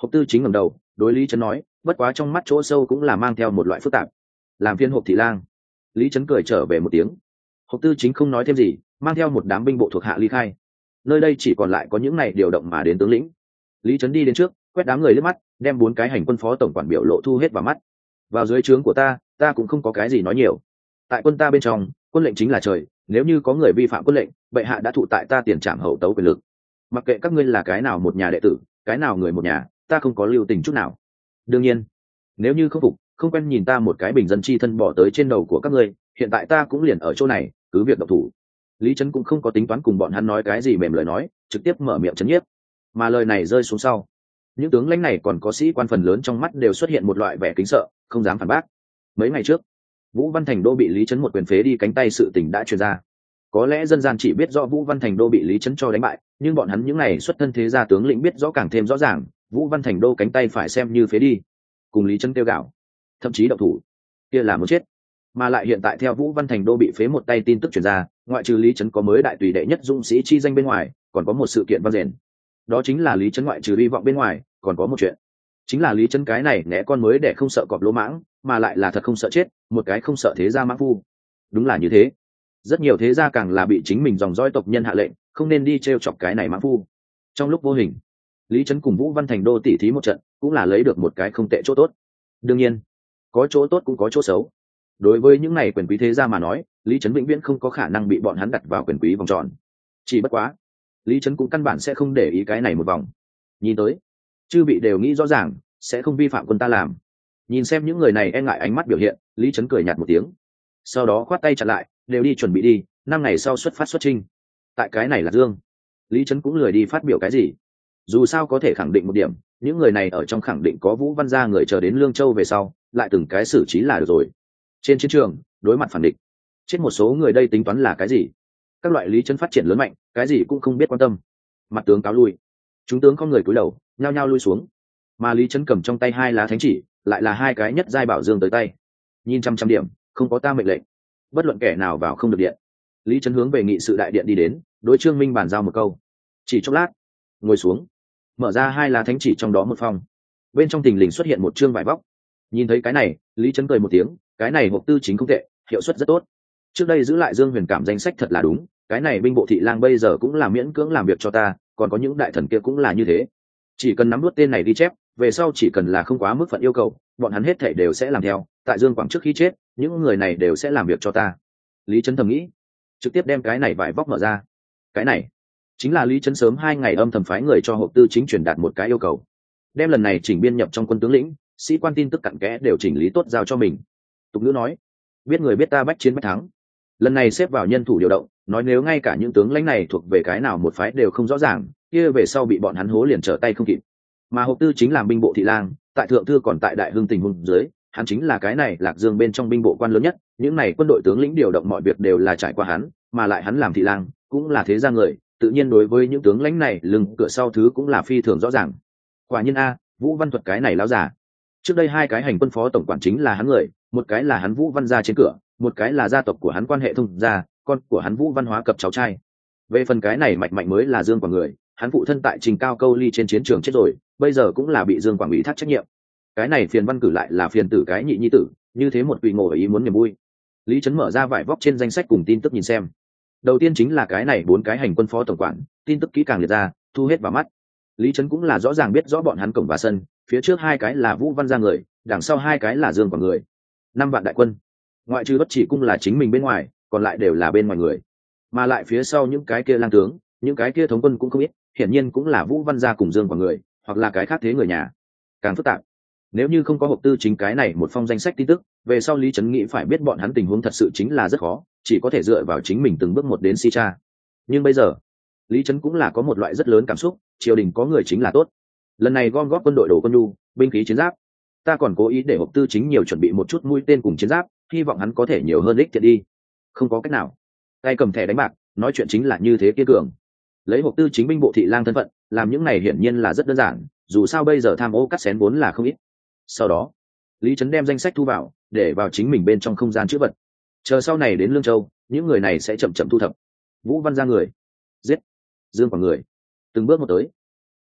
Hộp tư chính ngẩng đầu đối Lý Trấn nói, bất quá trong mắt chỗ sâu cũng là mang theo một loại phức tạp. Làm phiên Hộp thị lang. Lý Trấn cười trở về một tiếng. Hộp tư chính không nói thêm gì, mang theo một đám binh bộ thuộc hạ ly khai. Nơi đây chỉ còn lại có những này điều động mà đến tướng lĩnh. Lý Trấn đi đến trước, quét đám người liếc mắt, đem bốn cái hành quân phó tổng quản biểu lộ thu hết vào mắt. Vào dưới trướng của ta, ta cũng không có cái gì nói nhiều. Tại quân ta bên trong, quân lệnh chính là trời, nếu như có người vi phạm quân lệnh, bệ hạ đã thụ tại ta tiền trảm hậu tấu quyền lực. Mặc kệ các ngươi là cái nào một nhà đệ tử, cái nào người một nhà, ta không có lưu tình chút nào. Đương nhiên, nếu như không phục, không quen nhìn ta một cái bình dân chi thân bỏ tới trên đầu của các ngươi, hiện tại ta cũng liền ở chỗ này, cứ việc động thủ. Lý Trấn cũng không có tính toán cùng bọn hắn nói cái gì mềm lời nói, trực tiếp mở miệng chấn nhiếp. Mà lời này rơi xuống sau, những tướng lãnh này còn có sĩ quan phần lớn trong mắt đều xuất hiện một loại vẻ kính sợ, không dám phản bác. Mấy ngày trước, Vũ Văn Thành Đô bị Lý Trấn một quyền phế đi cánh tay sự tình đã truyền ra. Có lẽ dân gian chỉ biết rõ Vũ Văn Thành Đô bị Lý Trấn cho đánh bại, nhưng bọn hắn những này xuất thân thế gia tướng lĩnh biết rõ càng thêm rõ ràng, Vũ Văn Thành Đô cánh tay phải xem như phế đi, cùng Lý Trấn kêu gạo, thậm chí động thủ, kia là muốn chết. Mà lại hiện tại theo Vũ Văn Thành Đô bị phế một tay tin tức truyền ra, ngoại trừ Lý Trấn có mới đại tùy đệ nhất dũng sĩ chi danh bên ngoài, còn có một sự kiện vang dền. Đó chính là Lý Trấn ngoại trừ hy vọng bên ngoài, còn có một chuyện, chính là Lý Trấn cái này nẻ con mới để không sợ cọp lỗ mãng, mà lại là thật không sợ chết, một cái không sợ thế gia mãng phu. Đúng là như thế, rất nhiều thế gia càng là bị chính mình dòng dõi tộc nhân hạ lệnh không nên đi t r e o chọc cái này mãng phu. Trong lúc vô hình, Lý Trấn cùng Vũ Văn Thành Đô tỉ thí một trận, cũng là lấy được một cái không tệ chỗ tốt. Đương nhiên, có chỗ tốt cũng có chỗ xấu. Đối với những này quyền quý thế gia mà nói, Lý Trấn vĩnh viễn không có khả năng bị bọn hắn đặt vào quyền quý vòng tròn. Chỉ bất quá, Lý Trấn cũng căn bản sẽ không để ý cái này một vòng. Nhìn tới, chư vị đều nghĩ rõ ràng, sẽ không vi phạm quân ta làm. Nhìn xem những người này e ngại ánh mắt biểu hiện, Lý Trấn cười nhạt một tiếng, sau đó khoát tay chặn lại, đều đi chuẩn bị đi, năm ngày sau xuất phát xuất chinh. Tại cái này là Dương, Lý Trấn cũng lười đi phát biểu cái gì. Dù sao có thể khẳng định một điểm, những người này ở trong khẳng định có Vũ Văn gia người chờ đến Lương Châu về sau, lại từng cái xử trí là được rồi. Trên chiến trường, đối mặt phản địch, chết một số người đây tính toán là cái gì? Các loại Lý Trấn phát triển lớn mạnh, cái gì cũng không biết quan tâm. Mặt tướng cáo lui. Chúng tướng không người cúi đầu, nhao nhao lui xuống. Mà Lý Trấn cầm trong tay hai lá thánh chỉ, lại là hai cái nhất giai bảo dương tới tay. Nhìn trăm trăm điểm, không có ta mệnh lệnh, bất luận kẻ nào vào không được điện. Lý Trấn hướng về nghị sự đại điện đi đến, đối Trương Minh bàn giao một câu. Chỉ chốc lát, ngồi xuống, mở ra hai lá thánh chỉ trong đó một phòng. Bên trong thình lình xuất hiện một chương vải vóc. Nhìn thấy cái này, Lý Trấn cười một tiếng, cái này hộp tư chính không tệ, hiệu suất rất tốt. Trước đây giữ lại Dương Huyền Cảm danh sách thật là đúng, cái này binh bộ thị lang bây giờ cũng là miễn cưỡng làm việc cho ta, còn có những đại thần kia cũng là như thế. Chỉ cần nắm nuốt tên này đi chép, về sau chỉ cần là không quá mức phận yêu cầu, bọn hắn hết thảy đều sẽ làm theo. Tại Dương Quảng trước khi chết, những người này đều sẽ làm việc cho ta. Lý Trấn thầm nghĩ, trực tiếp đem cái này vải vóc mở ra. Cái này chính là Lý Trấn sớm hai ngày âm thầm phái người cho hộp tư chính truyền đạt một cái yêu cầu, đem lần này chỉnh biên nhập trong quân tướng lĩnh, sĩ quan tin tức cặn kẽ đều chỉnh lý tốt giao cho mình. Tục ngữ nói, biết người biết ta bách chiến bách thắng. Lần này xếp vào nhân thủ điều động, nói nếu ngay cả những tướng lãnh này thuộc về cái nào một phái đều không rõ ràng, kia về sau bị bọn hắn hố liền trở tay không kịp. Mà hộp tư chính làm binh bộ thị lang, tại thượng thư còn tại đại hưng tình huống dưới, hắn chính là cái này Lạc Dương bên trong binh bộ quan lớn nhất, những này quân đội tướng lĩnh điều động mọi việc đều là trải qua hắn, mà lại hắn làm thị lang, cũng là thế gia người, tự nhiên đối với những tướng lãnh này lưng cửa sau thứ cũng là phi thường rõ ràng. Quả nhiên a, Vũ Văn Thuật cái này láo giả. Trước đây hai cái hành quân phó tổng quản chính là hắn người, một cái là hắn Vũ Văn gia trên cửa, một cái là gia tộc của hắn quan hệ thông gia, con của hắn Vũ Văn Hóa cập cháu trai. Về phần cái này mạnh mạnh mới là Dương Quảng người, hắn phụ thân tại Trình Cao Câu Ly trên chiến trường chết rồi, bây giờ cũng là bị Dương Quảng ủy thác trách nhiệm. Cái này phiền văn cử lại là phiền tử cái nhị nhi tử, như thế một quỷ ngộ ý muốn niềm vui. Lý Trấn mở ra vải vóc trên danh sách cùng tin tức nhìn xem. Đầu tiên chính là cái này bốn cái hành quân phó tổng quản, tin tức kỹ càng liệt ra, thu hết vào mắt. Lý Trấn cũng là rõ ràng biết rõ bọn hắn cổng và sân, phía trước hai cái là Vũ Văn gia người, đằng sau hai cái là Dương Quảng người. Năm vạn đại quân, ngoại trừ Bất Chỉ Cung là chính mình bên ngoài, còn lại đều là bên ngoài người. Mà lại phía sau những cái kia lang tướng, những cái kia thống quân cũng không ít, hiển nhiên cũng là Vũ Văn gia cùng Dương Quảng người, hoặc là cái khác thế người nhà. Càng phức tạp. Nếu như không có hộp tư chính cái này một phong danh sách tin tức, về sau Lý Trấn nghĩ phải biết bọn hắn tình huống thật sự chính là rất khó, chỉ có thể dựa vào chính mình từng bước một đến si cha. Nhưng bây giờ, Lý Trấn cũng là có một loại rất lớn cảm xúc, triều đình có người chính là tốt. Lần này gom góp quân đội đồ quân nhu, binh khí chiến giáp, ta còn cố ý để hộp tư chính nhiều chuẩn bị một chút mũi tên cùng chiến giáp, hy vọng hắn có thể nhiều hơn ích thiện đi. Không có cách nào, tay cầm thẻ đánh bạc, nói chuyện chính là như thế kiên cường. Lấy hộp tư chính binh bộ thị lang thân phận, làm những này hiển nhiên là rất đơn giản, dù sao bây giờ tham ô cắt xén vốn là không ít. Sau đó, Lý Trấn đem danh sách thu vào, để vào chính mình bên trong không gian chữ vật. Chờ sau này đến Lương Châu, những người này sẽ chậm chậm thu thập. Vũ Văn gia người, giết. Dương Quảng người, từng bước một tới.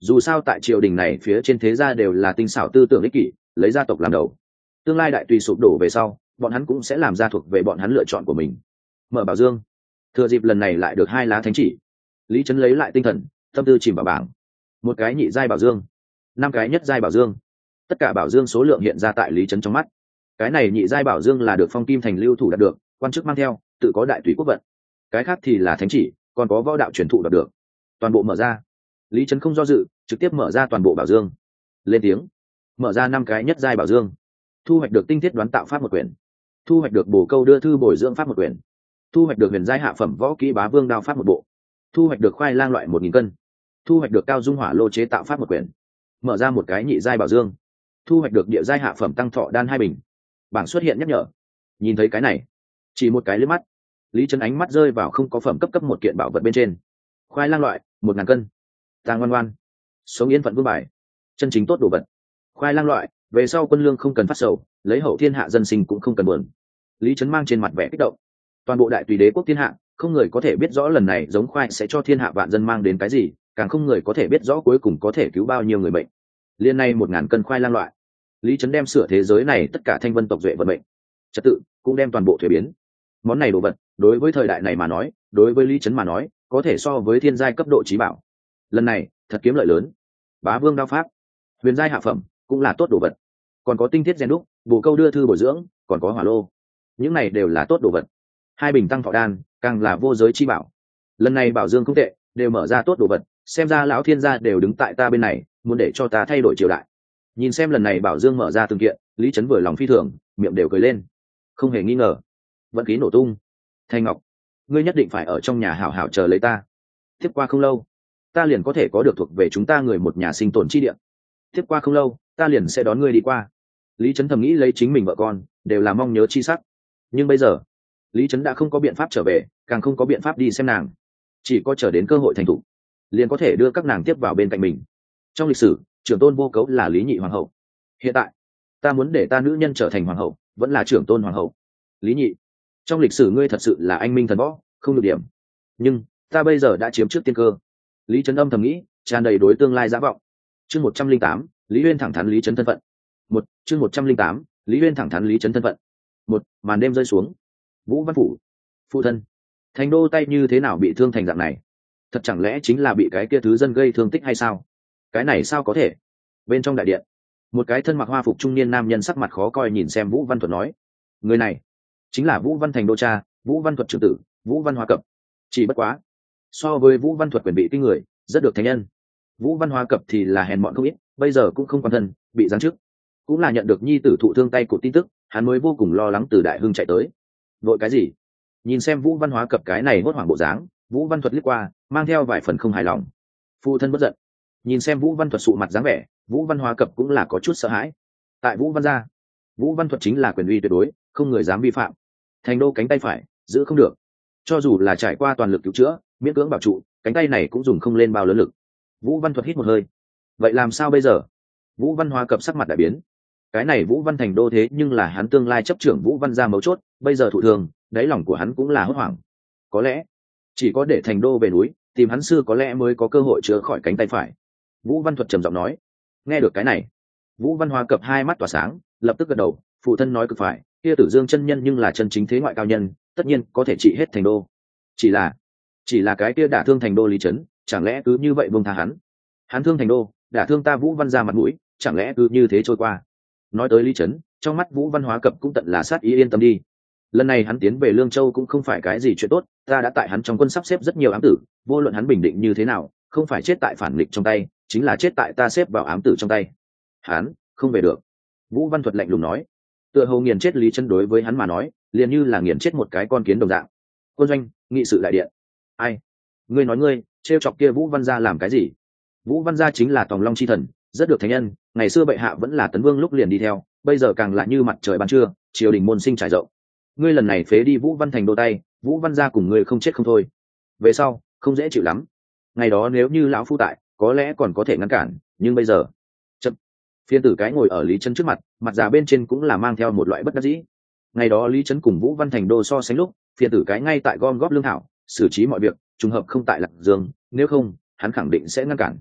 dù sao tại triều đình này phía trên thế gia đều là tinh xảo tư tưởng ích kỷ, lấy gia tộc làm đầu. Tương lai đại tùy sụp đổ về sau, bọn hắn cũng sẽ làm ra thuộc về bọn hắn lựa chọn của mình. Mở bảo dương, thừa dịp lần này lại được hai lá thánh chỉ, Lý Trấn lấy lại tinh thần, tâm tư chìm vào bảng. Một cái nhị giai bảo dương, năm cái nhất giai bảo dương, tất cả bảo dương số lượng hiện ra tại Lý Trấn trong mắt. Cái này nhị giai bảo dương là được Phong Kim Thành lưu thủ đạt được, quan chức mang theo, tự có đại tùy quốc vận. Cái khác thì là thánh chỉ, còn có võ đạo truyền thụ đạt được. Toàn bộ mở ra. Lý Trấn không do dự, trực tiếp mở ra toàn bộ bảo dương. Lên tiếng, mở ra năm cái nhất giai bảo dương. Thu hoạch được tinh thiết đoán tạo pháp một quyển, thu hoạch được bổ câu đưa thư bồi dưỡng pháp một quyển, thu hoạch được huyền giai hạ phẩm võ kỹ bá vương đao pháp một bộ, thu hoạch được khoai lang loại một nghìn cân, thu hoạch được cao dung hỏa lô chế tạo pháp một quyển. Mở ra một cái nhị giai bảo dương, thu hoạch được địa giai hạ phẩm tăng thọ đan hai bình. Bảng xuất hiện nhắc nhở. Nhìn thấy cái này, chỉ một cái liếc mắt, Lý Trấn ánh mắt rơi vào không có phẩm cấp cấp một kiện bảo vật bên trên. Khoai lang loại một ngàn cân, tàng ngoan ngoan, sống yên phận vương bài, chân chính tốt đồ vật. Khoai lang loại, về sau quân lương không cần phát sầu, lấy hậu thiên hạ dân sinh cũng không cần buồn. Lý Trấn mang trên mặt vẻ kích động. Toàn bộ đại tùy đế quốc thiên hạ, không người có thể biết rõ lần này giống khoai sẽ cho thiên hạ vạn dân mang đến cái gì, càng không người có thể biết rõ cuối cùng có thể cứu bao nhiêu người bệnh. Liên này một ngàn cân khoai lang loại, Lý Trấn đem sửa thế giới này tất cả thanh vân tộc duệ vận mệnh, trật tự cũng đem toàn bộ thuế biến. Món này đồ vật, đối với thời đại này mà nói, đối với Lý Trấn mà nói, có thể so với thiên giai cấp độ trí bảo. Lần này, thật kiếm lợi lớn. Bá vương đao pháp, huyền giai hạ phẩm, cũng là tốt đồ vật. Còn có tinh thiết rèn đúc, bổ câu đưa thư bồi dưỡng, còn có hỏa lô. Những này đều là tốt đồ vật. Hai bình tăng thọ đan, càng là vô giới chi bảo. Lần này bảo dương không tệ, đều mở ra tốt đồ vật, xem ra lão thiên gia đều đứng tại ta bên này, muốn để cho ta thay đổi triều đại. Nhìn xem lần này bảo dương mở ra từng kiện, Lý Trấn vừa lòng phi thường, miệng đều cười lên. Không hề nghi ngờ, vận khí nổ tung. Thanh Ngọc, ngươi nhất định phải ở trong nhà hảo hảo chờ lấy ta. Tiếp qua không lâu, ta liền có thể có được thuộc về chúng ta người một nhà sinh tồn chi địa. Tiếp qua không lâu, ta liền sẽ đón ngươi đi qua. Lý Trấn thầm nghĩ lấy chính mình vợ con, đều là mong nhớ chi sắc. Nhưng bây giờ, Lý Trấn đã không có biện pháp trở về, càng không có biện pháp đi xem nàng. Chỉ có chờ đến cơ hội thành thủ, liền có thể đưa các nàng tiếp vào bên cạnh mình. Trong lịch sử, trưởng tôn vô cấu là Lý Nhị hoàng hậu. Hiện tại, ta muốn để ta nữ nhân trở thành hoàng hậu, vẫn là trưởng tôn hoàng hậu. Lý Nhị, trong lịch sử ngươi thật sự là anh minh thần võ, không được điểm. Nhưng ta bây giờ đã chiếm trước tiên cơ. Lý Trấn âm thầm nghĩ, tràn đầy đối tương lai giả vọng. Chương một trăm linh tám, Lý Uyên thẳng thắn Lý Trấn thân phận. Một, chương một trăm linh tám, Lý Uyên thẳng thắn Lý Trấn thân phận. Một, màn đêm rơi xuống. Vũ Văn phủ, phụ thân, thành đô tay như thế nào bị thương thành dạng này? Thật chẳng lẽ chính là bị cái kia thứ dân gây thương tích hay sao? Cái này sao có thể? Bên trong đại điện, một cái thân mặc hoa phục trung niên nam nhân sắc mặt khó coi nhìn xem Vũ Văn Thuật nói: người này chính là Vũ Văn Thành đô cha, Vũ Văn Thuật trưởng tử, Vũ Văn Hoa Cập. Chỉ bất quá, so với Vũ Văn Thuật quyền bị kinh người, rất được thánh nhân. Vũ Văn Hoa Cập thì là hèn mọn không ít, bây giờ cũng không quan thân, bị giáng chức. Cũng là nhận được nhi tử thụ thương tay của tin tức, hắn mới vô cùng lo lắng từ Đại Hưng chạy tới. Vội cái gì? Nhìn xem Vũ Văn Hóa Cập cái này hốt hoảng bộ dáng, Vũ Văn Thuật liếc qua, mang theo vài phần không hài lòng. Phụ thân bất giận. Nhìn xem Vũ Văn Thuật sụ mặt dáng vẻ, Vũ Văn Hóa Cập cũng là có chút sợ hãi. Tại Vũ Văn gia, Vũ Văn Thuật chính là quyền uy tuyệt đối, không người dám vi phạm. Thành đô cánh tay phải, giữ không được. Cho dù là trải qua toàn lực cứu chữa, miễn cưỡng bảo trụ, cánh tay này cũng dùng không lên bao lớn lực. Vũ Văn Thuật hít một hơi. Vậy làm sao bây giờ? Vũ Văn Hóa Cập sắc mặt đại biến. Cái này Vũ Văn Thành đô thế nhưng là hắn tương lai chấp trưởng Vũ Văn gia mấu chốt, bây giờ thụ thường, đáy lòng của hắn cũng là hốt hoảng. Có lẽ chỉ có để Thành đô về núi, tìm hắn sư có lẽ mới có cơ hội chữa khỏi cánh tay phải. Vũ Văn Thuật trầm giọng nói. Nghe được cái này, Vũ Văn Hóa Cập hai mắt tỏa sáng, lập tức gật đầu. Phụ thân nói cực phải, kia Tử Dương chân nhân nhưng là chân chính thế ngoại cao nhân, tất nhiên có thể trị hết Thành đô. Chỉ là, chỉ là cái kia đả thương Thành đô Lý Trấn, chẳng lẽ cứ như vậy buông tha hắn? Hắn thương Thành đô, đả thương ta Vũ Văn gia mặt mũi, chẳng lẽ cứ như thế trôi qua? Nói tới Lý Trấn, trong mắt Vũ Văn Hóa Cập cũng tận là sát ý, yên tâm đi. Lần này hắn tiến về Lương Châu cũng không phải cái gì chuyện tốt, ta đã tại hắn trong quân sắp xếp rất nhiều ám tử, vô luận hắn bình định như thế nào, không phải chết tại phản nghịch trong tay, chính là chết tại ta xếp vào ám tử trong tay. Hắn không về được. Vũ Văn Thuật lạnh lùng nói. Tựa hồ nghiền chết Lý Trấn đối với hắn mà nói, liền như là nghiền chết một cái con kiến đồng dạng. Quân doanh, nghị sự đại điện. Ai? Ngươi nói ngươi, trêu chọc kia Vũ Văn gia làm cái gì? Vũ Văn gia chính là Tòng Long chi thần, rất được thánh nhân, ngày xưa bệ hạ vẫn là Tấn Vương lúc liền đi theo, bây giờ càng lại như mặt trời ban trưa, triều đình môn sinh trải rộng. Ngươi lần này phế đi Vũ Văn Thành đô tay, Vũ Văn gia cùng ngươi không chết không thôi. Về sau, không dễ chịu lắm. Ngày đó nếu như lão phu tại, có lẽ còn có thể ngăn cản, nhưng bây giờ, chậm. Phiên tử cái ngồi ở Lý Trấn trước mặt, mặt già bên trên cũng là mang theo một loại bất đắc dĩ. Ngày đó Lý Trấn cùng Vũ Văn Thành đô so sánh lúc, phiên tử cái ngay tại gom góp lương thảo, xử trí mọi việc, trùng hợp không tại Lạc Dương, nếu không, hắn khẳng định sẽ ngăn cản.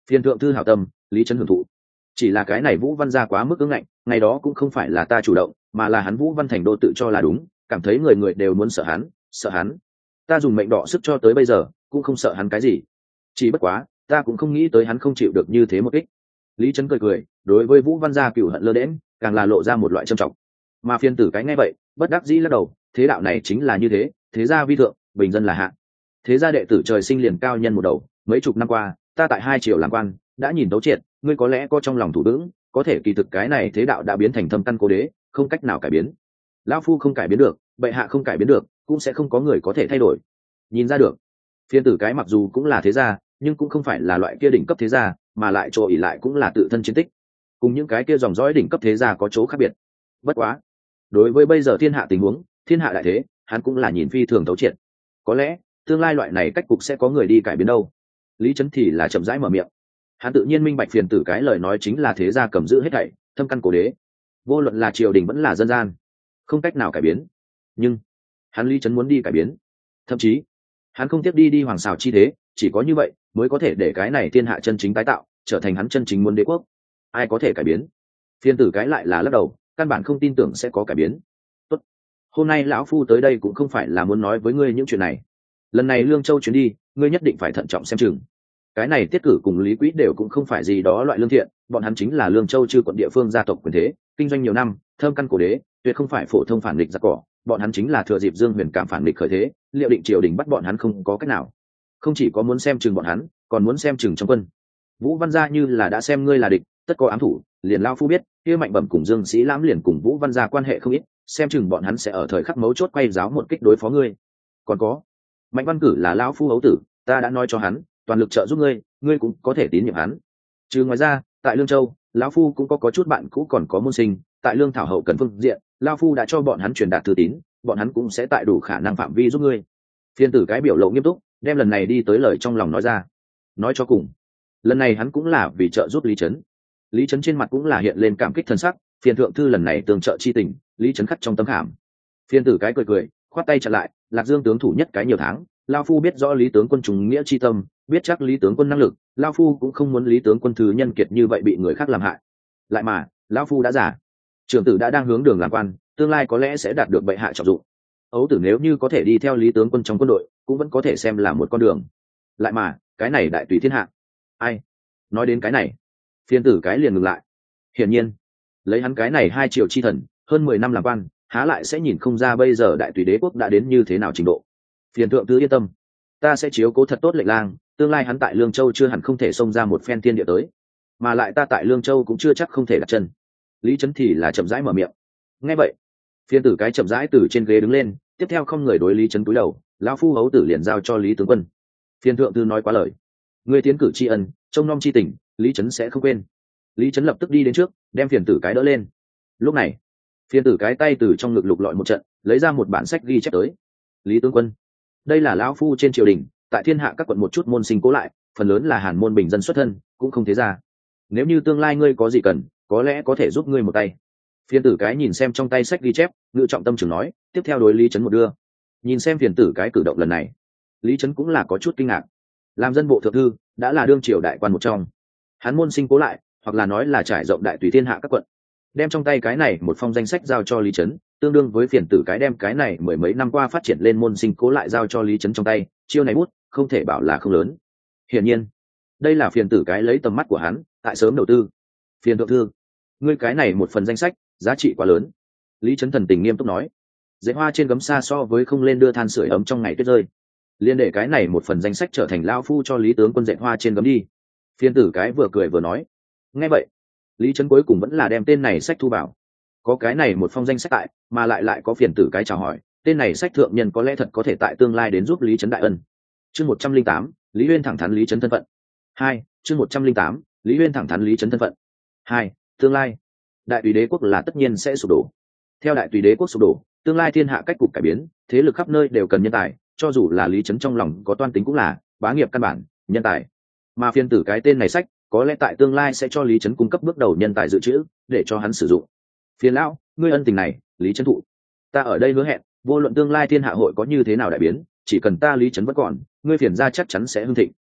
Phiền thượng thư hảo tâm, lý trấn hưởng thụ. Chỉ là cái này Vũ Văn gia quá mức ứng ngạnh, ngày đó cũng không phải là ta chủ động, mà là hắn Vũ Văn Thành đô tự cho là đúng, cảm thấy người người đều muốn sợ hắn, sợ hắn. Ta dùng mệnh đỏ sức cho tới bây giờ, cũng không sợ hắn cái gì. Chỉ bất quá, ta cũng không nghĩ tới hắn không chịu được như thế một kích. Lý Trấn cười cười, đối với Vũ Văn gia cửu hận lơ đễnh, càng là lộ ra một loại trầm trọng. Mà phiên tử cái nghe vậy, bất đắc dĩ lắc đầu, thế đạo này chính là như thế, thế gia vi thượng, bình dân là hạ. Thế gia đệ tử trời sinh liền cao nhân một đầu, mấy chục năm qua, ta tại hai triều làm quan, đã nhìn thấu triệt, ngươi có lẽ có trong lòng thủ vững, có thể kỳ thực cái này thế đạo đã biến thành thâm căn cố đế, không cách nào cải biến. Lão phu không cải biến được, bệ hạ không cải biến được, cũng sẽ không có người có thể thay đổi. Nhìn ra được, phiên tử cái mặc dù cũng là thế gia, nhưng cũng không phải là loại kia đỉnh cấp thế gia, mà lại chỗ ỉ lại cũng là tự thân chiến tích, cùng những cái kia dòng dõi đỉnh cấp thế gia có chỗ khác biệt. Bất quá, đối với bây giờ thiên hạ tình huống, thiên hạ đại thế, hắn cũng là nhìn phi thường thấu triệt. Có lẽ tương lai loại này cách cục sẽ có người đi cải biến đâu. Lý Trấn thì là chậm rãi mở miệng, hắn tự nhiên minh bạch phiền tử cái lời nói chính là thế gia cầm giữ hết thảy, thâm căn cố đế, vô luận là triều đình vẫn là dân gian, không cách nào cải biến. Nhưng hắn Lý Trấn muốn đi cải biến, thậm chí hắn không tiếp đi đi hoàng xào chi thế, chỉ có như vậy mới có thể để cái này thiên hạ chân chính tái tạo, trở thành hắn chân chính muốn đế quốc. Ai có thể cải biến? Phiên tử cái lại là lắc đầu, căn bản không tin tưởng sẽ có cải biến. Tốt, hôm nay lão phu tới đây cũng không phải là muốn nói với ngươi những chuyện này. Lần này Lương Châu chuyến đi, ngươi nhất định phải thận trọng xem chừng. Cái này tiết cử cùng Lý Quý đều cũng không phải gì đó loại lương thiện, bọn hắn chính là Lương Châu chư quận địa phương gia tộc quyền thế, kinh doanh nhiều năm, thơm căn cổ đế, tuyệt không phải phổ thông phản nghịch giặc cỏ. Bọn hắn chính là thừa dịp Dương Huyền cảm phản nghịch khởi thế, liệu định triều đình bắt bọn hắn không có cách nào. Không chỉ có muốn xem chừng bọn hắn, còn muốn xem chừng trong quân. Vũ Văn gia như là đã xem ngươi là địch, tất có ám thủ, liền lao phu biết, kia Mạnh Bẩm cùng Dương Sĩ Lãm liền cùng Vũ Văn gia quan hệ không ít, xem chừng bọn hắn sẽ ở thời khắc mấu chốt quay giáo một kích đối phó ngươi. Còn có, Mạnh Văn Cử là lão phu hấu tử, ta đã nói cho hắn, toàn lực trợ giúp ngươi, ngươi cũng có thể tín nhiệm hắn. Trừ ngoài ra, tại Lương Châu, lão phu cũng có có chút bạn cũ còn có môn sinh, tại Lương Thảo hậu cần phương diện, lão phu đã cho bọn hắn truyền đạt thư tín, bọn hắn cũng sẽ tại đủ khả năng phạm vi giúp ngươi. Phiên tử cái biểu lộ nghiêm túc, đem lần này đi tới lời trong lòng nói ra. Nói cho cùng, lần này hắn cũng là vì trợ giúp Lý Trấn. Lý Trấn trên mặt cũng là hiện lên cảm kích thân sắc, phiên thượng thư lần này tương trợ chi tình, Lý Trấn khắc trong tâm khảm. Phiên tử cái cười cười, khoát tay chặn lại, Lạc Dương tướng thủ nhất cái nhiều tháng, lao phu biết rõ Lý tướng quân trùng nghĩa chi tâm, biết chắc Lý tướng quân năng lực, lao phu cũng không muốn Lý tướng quân thứ nhân kiệt như vậy bị người khác làm hại. Lại mà, lão phu đã già, trưởng tử đã đang hướng đường làm quan, tương lai có lẽ sẽ đạt được bệ hạ trọng dụng. Ấu tử nếu như có thể đi theo Lý tướng quân trong quân đội, cũng vẫn có thể xem là một con đường. Lại mà, cái này đại tùy thiên hạ. Ai? Nói đến cái này, phiên tử cái liền ngừng lại. Hiển nhiên, lấy hắn cái này hai triệu chi thần, hơn mười năm làm quan, há lại sẽ nhìn không ra bây giờ đại tùy đế quốc đã đến như thế nào trình độ. Phiền thượng thư yên tâm, ta sẽ chiếu cố thật tốt lệnh lang, tương lai hắn tại Lương Châu chưa hẳn không thể xông ra một phen thiên địa tới, mà lại ta tại Lương Châu cũng chưa chắc không thể đặt chân. Lý Trấn thì là chậm rãi mở miệng. Nghe vậy, phiên tử cái chậm rãi từ trên ghế đứng lên, tiếp theo không người đối Lý Trấn cúi đầu, lão phu hấu tử liền giao cho Lý tướng quân. Phiên thượng thư nói quá lời, người tiến cử tri ân, trông nom chi tình, Lý Trấn sẽ không quên. Lý Trấn lập tức đi đến trước, đem phiền tử cái đỡ lên. Lúc này, phiền tử cái tay từ trong ngực lục lọi một trận, lấy ra một bản sách ghi chép tới. Lý tướng quân, đây là lão phu trên triều đình, tại thiên hạ các quận một chút môn sinh cố lại, phần lớn là hàn môn bình dân xuất thân, cũng không thế ra. Nếu như tương lai ngươi có gì cần, có lẽ có thể giúp ngươi một tay. Phiền tử cái nhìn xem trong tay sách ghi chép, ngự trọng tâm trường nói, tiếp theo đối Lý Trấn một đưa. Nhìn xem phiền tử cái cử động lần này, Lý Trấn cũng là có chút kinh ngạc. Làm dân bộ thượng thư, đã là đương triều đại quan một trong. Hắn môn sinh cố lại, hoặc là nói là trải rộng đại tùy thiên hạ các quận, đem trong tay cái này một phong danh sách giao cho Lý Trấn, tương đương với phiền tử cái đem cái này mười mấy năm qua phát triển lên môn sinh cố lại giao cho Lý Trấn trong tay, chiêu này bút không thể bảo là không lớn. Hiển nhiên, đây là phiền tử cái lấy tầm mắt của hắn, tại sớm đầu tư. Phiền thượng thư, ngươi cái này một phần danh sách, giá trị quá lớn. Lý Trấn thần tình nghiêm túc nói, dễ hoa trên gấm xa so với không lên đưa than sưởi ấm trong ngày tuyết rơi. Liên để cái này một phần danh sách trở thành lao phu cho Lý tướng quân dệt hoa trên gấm đi. Phiền tử cái vừa cười vừa nói. Nghe vậy, Lý Trấn cuối cùng vẫn là đem tên này sách thu vào. Có cái này một phong danh sách tại, mà lại lại có phiền tử cái chào hỏi, tên này sách thượng nhân có lẽ thật có thể tại tương lai đến giúp Lý Trấn đại ân. Chương một trăm linh tám, Lý Uyên thẳng thắn Lý Trấn thân phận. Hai, chương một trăm linh tám, Lý Uyên thẳng thắn Lý Trấn thân phận. Hai, tương lai, đại tùy đế quốc là tất nhiên sẽ sụp đổ. Theo đại tùy đế quốc sụp đổ, tương lai thiên hạ cách cục cải biến, thế lực khắp nơi đều cần nhân tài, cho dù là Lý Trấn trong lòng có toan tính cũng là bá nghiệp căn bản, nhân tài. Mà phiên tử cái tên này sách, có lẽ tại tương lai sẽ cho Lý Trấn cung cấp bước đầu nhân tài dự trữ, để cho hắn sử dụng. Phiền lão, ngươi ân tình này, Lý Trấn thụ. Ta ở đây hứa hẹn, vô luận tương lai thiên hạ hội có như thế nào đại biến, chỉ cần ta Lý Trấn vẫn còn, ngươi phiền gia chắc chắn sẽ hưng thịnh.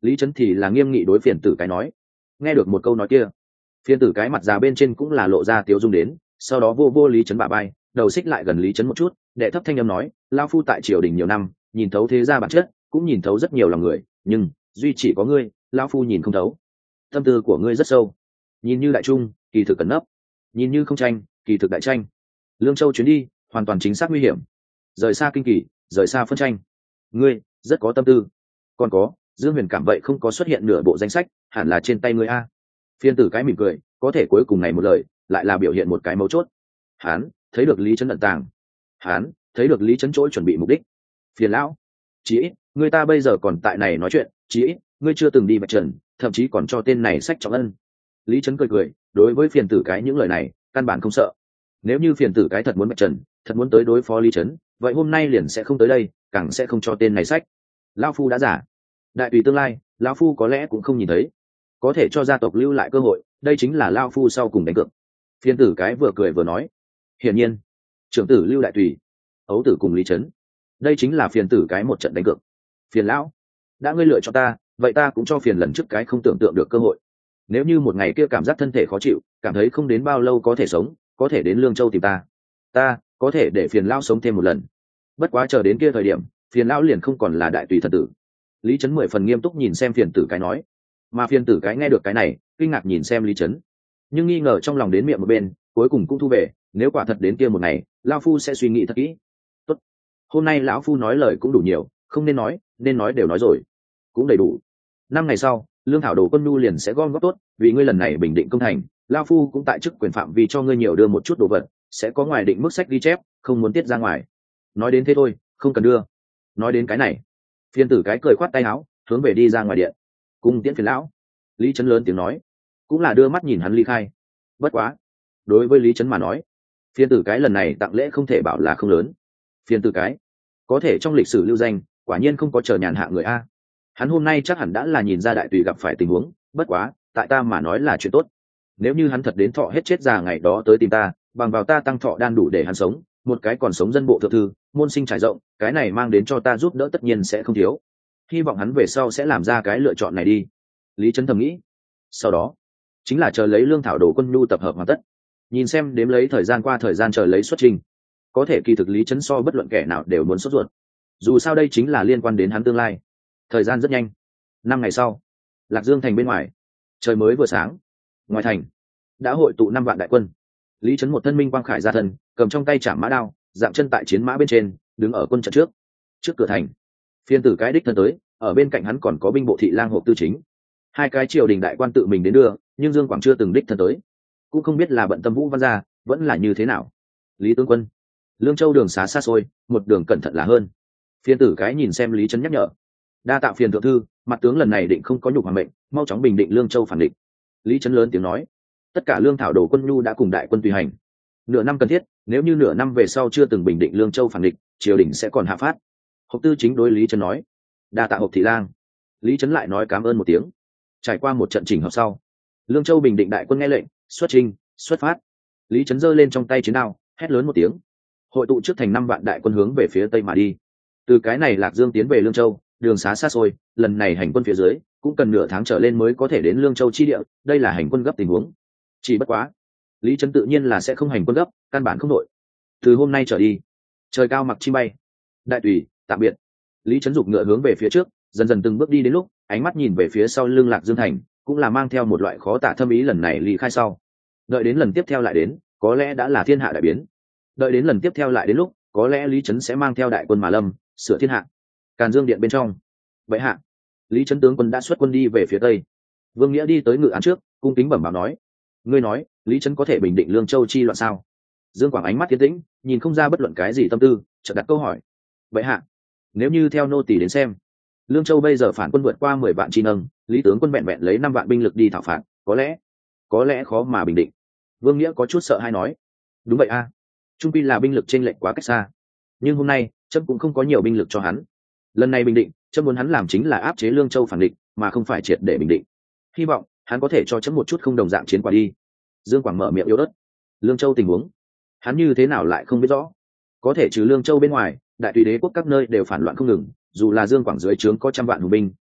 Lý Trấn thì là nghiêm nghị đối phiền tử cái nói. Nghe được một câu nói kia, phiền tử cái mặt già bên trên cũng là lộ ra tiếu dung đến, sau đó vô vô Lý Trấn bả bay, đầu xích lại gần Lý Trấn một chút, đệ thấp thanh âm nói, lao phu tại triều đình nhiều năm, nhìn thấu thế gia bản chất, cũng nhìn thấu rất nhiều lòng người, nhưng duy chỉ có ngươi, lao phu nhìn không thấu. Tâm tư của ngươi rất sâu, nhìn như đại trung, kỳ thực cẩn nấp, nhìn như không tranh, kỳ thực đại tranh. Lương Châu chuyến đi hoàn toàn chính xác nguy hiểm, rời xa kinh kỳ, rời xa phân tranh, ngươi rất có tâm tư. Còn có Dương Huyền cảm vậy không có xuất hiện nửa bộ danh sách, hẳn là trên tay ngươi a. Phiên tử cái mỉm cười, có thể cuối cùng này một lời lại là biểu hiện một cái mấu chốt. Hán thấy được Lý Trấn ẩn tàng, hán thấy được Lý Trấn chỗ chuẩn bị mục đích. Phiền lão, chí ít người ta bây giờ còn tại này nói chuyện, chí ít ngươi chưa từng đi vạch trần, thậm chí còn cho tên này sách trọng ân. Lý Trấn cười cười, đối với phiền tử cái những lời này căn bản không sợ. Nếu như phiền tử cái thật muốn vạch trần, thật muốn tới đối phó Lý Trấn, vậy hôm nay liền sẽ không tới đây, càng sẽ không cho tên này sách. Lão phu đã giả, đại tùy tương lai lão phu có lẽ cũng không nhìn thấy, có thể cho gia tộc lưu lại cơ hội, đây chính là lão phu sau cùng đánh cược. Phiền tử cái vừa cười vừa nói. Hiển nhiên trưởng tử lưu đại tùy, ấu tử cùng Lý Trấn, đây chính là phiền tử cái một trận đánh cược. Phiền lão, đã ngươi lựa cho ta, vậy ta cũng cho phiền lần trước cái không tưởng tượng được cơ hội. Nếu như một ngày kia cảm giác thân thể khó chịu, cảm thấy không đến bao lâu có thể sống, có thể đến Lương Châu tìm ta, ta có thể để phiền lão sống thêm một lần. Bất quá chờ đến kia thời điểm, phiền lão liền không còn là đại tùy thần tử. Lý Trấn mười phần nghiêm túc nhìn xem phiền tử cái nói, mà phiền tử cái nghe được cái này kinh ngạc nhìn xem Lý Trấn, nhưng nghi ngờ trong lòng đến miệng một bên, cuối cùng cũng thu về. Nếu quả thật đến kia một ngày, lão phu sẽ suy nghĩ thật kỹ. Tốt, hôm nay lão phu nói lời cũng đủ nhiều, không nên nói, nên nói đều nói rồi, cũng đầy đủ. Năm ngày sau, lương thảo đồ quân nhu liền sẽ gom góp tốt, vì ngươi lần này bình định công thành, lão phu cũng tại chức quyền phạm vi cho ngươi nhiều đưa một chút đồ vật, sẽ có ngoài định mức sách ghi chép, không muốn tiết ra ngoài. Nói đến thế thôi, không cần đưa. Nói đến cái này, phiền tử cái cười khoát tay áo, hướng về đi ra ngoài điện. Cung tiễn phiền lão. Lý Trấn lớn tiếng nói, cũng là đưa mắt nhìn hắn ly khai. Bất quá, đối với Lý Trấn mà nói, phiền tử cái lần này tặng lễ không thể bảo là không lớn. Phiền tử cái có thể trong lịch sử lưu danh, quả nhiên không có chờ nhàn hạ người a. Hắn hôm nay chắc hẳn đã là nhìn ra đại tùy gặp phải tình huống, bất quá tại ta mà nói là chuyện tốt. Nếu như hắn thật đến thọ hết chết già ngày đó tới tìm ta, bằng vào ta tăng thọ đan đủ để hắn sống, một cái còn sống dân bộ thượng thư, môn sinh trải rộng, cái này mang đến cho ta giúp đỡ tất nhiên sẽ không thiếu. Hy vọng hắn về sau sẽ làm ra cái lựa chọn này đi. Lý Trấn thầm nghĩ. Sau đó chính là chờ lấy lương thảo đồ quân nhu tập hợp hoàn tất, nhìn xem đếm lấy thời gian qua thời gian chờ lấy xuất trình. Có thể kỳ thực Lý Trấn so bất luận kẻ nào đều muốn sốt ruột, dù sao đây chính là liên quan đến hắn tương lai. Thời gian rất nhanh. Năm ngày sau, Lạc Dương thành bên ngoài, trời mới vừa sáng. Ngoài thành đã hội tụ năm vạn đại quân. Lý Trấn một thân minh quang khải ra thân, cầm trong tay chạm mã đao, dạng chân tại chiến mã bên trên, đứng ở quân trận trước. Trước cửa thành, phiên tử cái đích thân tới, ở bên cạnh hắn còn có binh bộ thị lang hộp tư chính. Hai cái triều đình đại quan tự mình đến đưa, nhưng Dương Quảng chưa từng đích thân tới, cũng không biết là bận tâm Vũ Văn gia vẫn là như thế nào. Lý tướng quân, Lương Châu đường xá xa xôi, một đường cẩn thận là hơn. Phiên tử cái nhìn xem Lý Trấn nhắc nhở. Đa tạ phiền thượng thư, mặt tướng lần này định không có nhục hoàng mệnh, mau chóng bình định Lương Châu phản địch. Lý Trấn lớn tiếng nói. Tất cả lương thảo đồ quân nhu đã cùng đại quân tùy hành. Nửa năm cần thiết, nếu như nửa năm về sau chưa từng bình định Lương Châu phản địch, triều đình sẽ còn hạ phát. Hộp tư chính đối Lý Trấn nói. Đa tạ hộp thị lang. Lý Trấn lại nói cảm ơn một tiếng. Trải qua một trận chỉnh hợp sau, Lương Châu bình định đại quân nghe lệnh, xuất chinh, xuất phát. Lý Trấn giơ lên trong tay chiến đao, hét lớn một tiếng. Hội tụ trước thành năm vạn đại quân hướng về phía tây mà đi. Từ cái này Lạc Dương tiến về Lương Châu, đường xá xa xôi, lần này hành quân phía dưới cũng cần nửa tháng trở lên mới có thể đến Lương Châu chi địa, đây là hành quân gấp tình huống. Chỉ bất quá, Lý Trấn tự nhiên là sẽ không hành quân gấp, căn bản không đội. Từ hôm nay trở đi, trời cao mặc chim bay. Đại tùy, tạm biệt. Lý Trấn giục ngựa hướng về phía trước, dần dần từng bước đi đến lúc, ánh mắt nhìn về phía sau lưng Lạc Dương thành, cũng là mang theo một loại khó tả thâm ý. Lần này ly khai sau, đợi đến lần tiếp theo lại đến, có lẽ đã là thiên hạ đại biến. Đợi đến lần tiếp theo lại đến lúc, có lẽ Lý Trấn sẽ mang theo đại quân mà lâm, sửa thiên hạ. Càn Dương điện bên trong, vậy hạ, Lý Trấn tướng quân đã xuất quân đi về phía tây. Vương Nghĩa đi tới ngự án trước, cung kính bẩm báo nói: ngươi nói Lý Trấn có thể bình định Lương Châu chi loạn sao? Dương Quảng ánh mắt tiến tĩnh, nhìn không ra bất luận cái gì tâm tư, chợt đặt câu hỏi: vậy hạ, nếu như theo nô tỳ đến xem, Lương Châu bây giờ phản quân vượt qua mười vạn chi nâng, Lý tướng quân vẹn vẹn lấy năm vạn binh lực đi thảo phạt, có lẽ có lẽ khó mà bình định. Vương Nghĩa có chút sợ hay nói: đúng vậy a, trung pi là binh lực chênh lệch quá cách xa, nhưng hôm nay trẫm cũng không có nhiều binh lực cho hắn. Lần này bình định, trẫm muốn hắn làm chính là áp chế Lương Châu phản địch, mà không phải triệt để bình định. Hy vọng hắn có thể cho trẫm một chút không đồng dạng chiến quả đi. Dương Quảng mở miệng yếu ớt. Lương Châu tình huống, hắn như thế nào lại không biết rõ. Có thể trừ Lương Châu bên ngoài, đại tùy đế quốc các nơi đều phản loạn không ngừng, dù là Dương Quảng dưới trướng có trăm vạn hùng binh,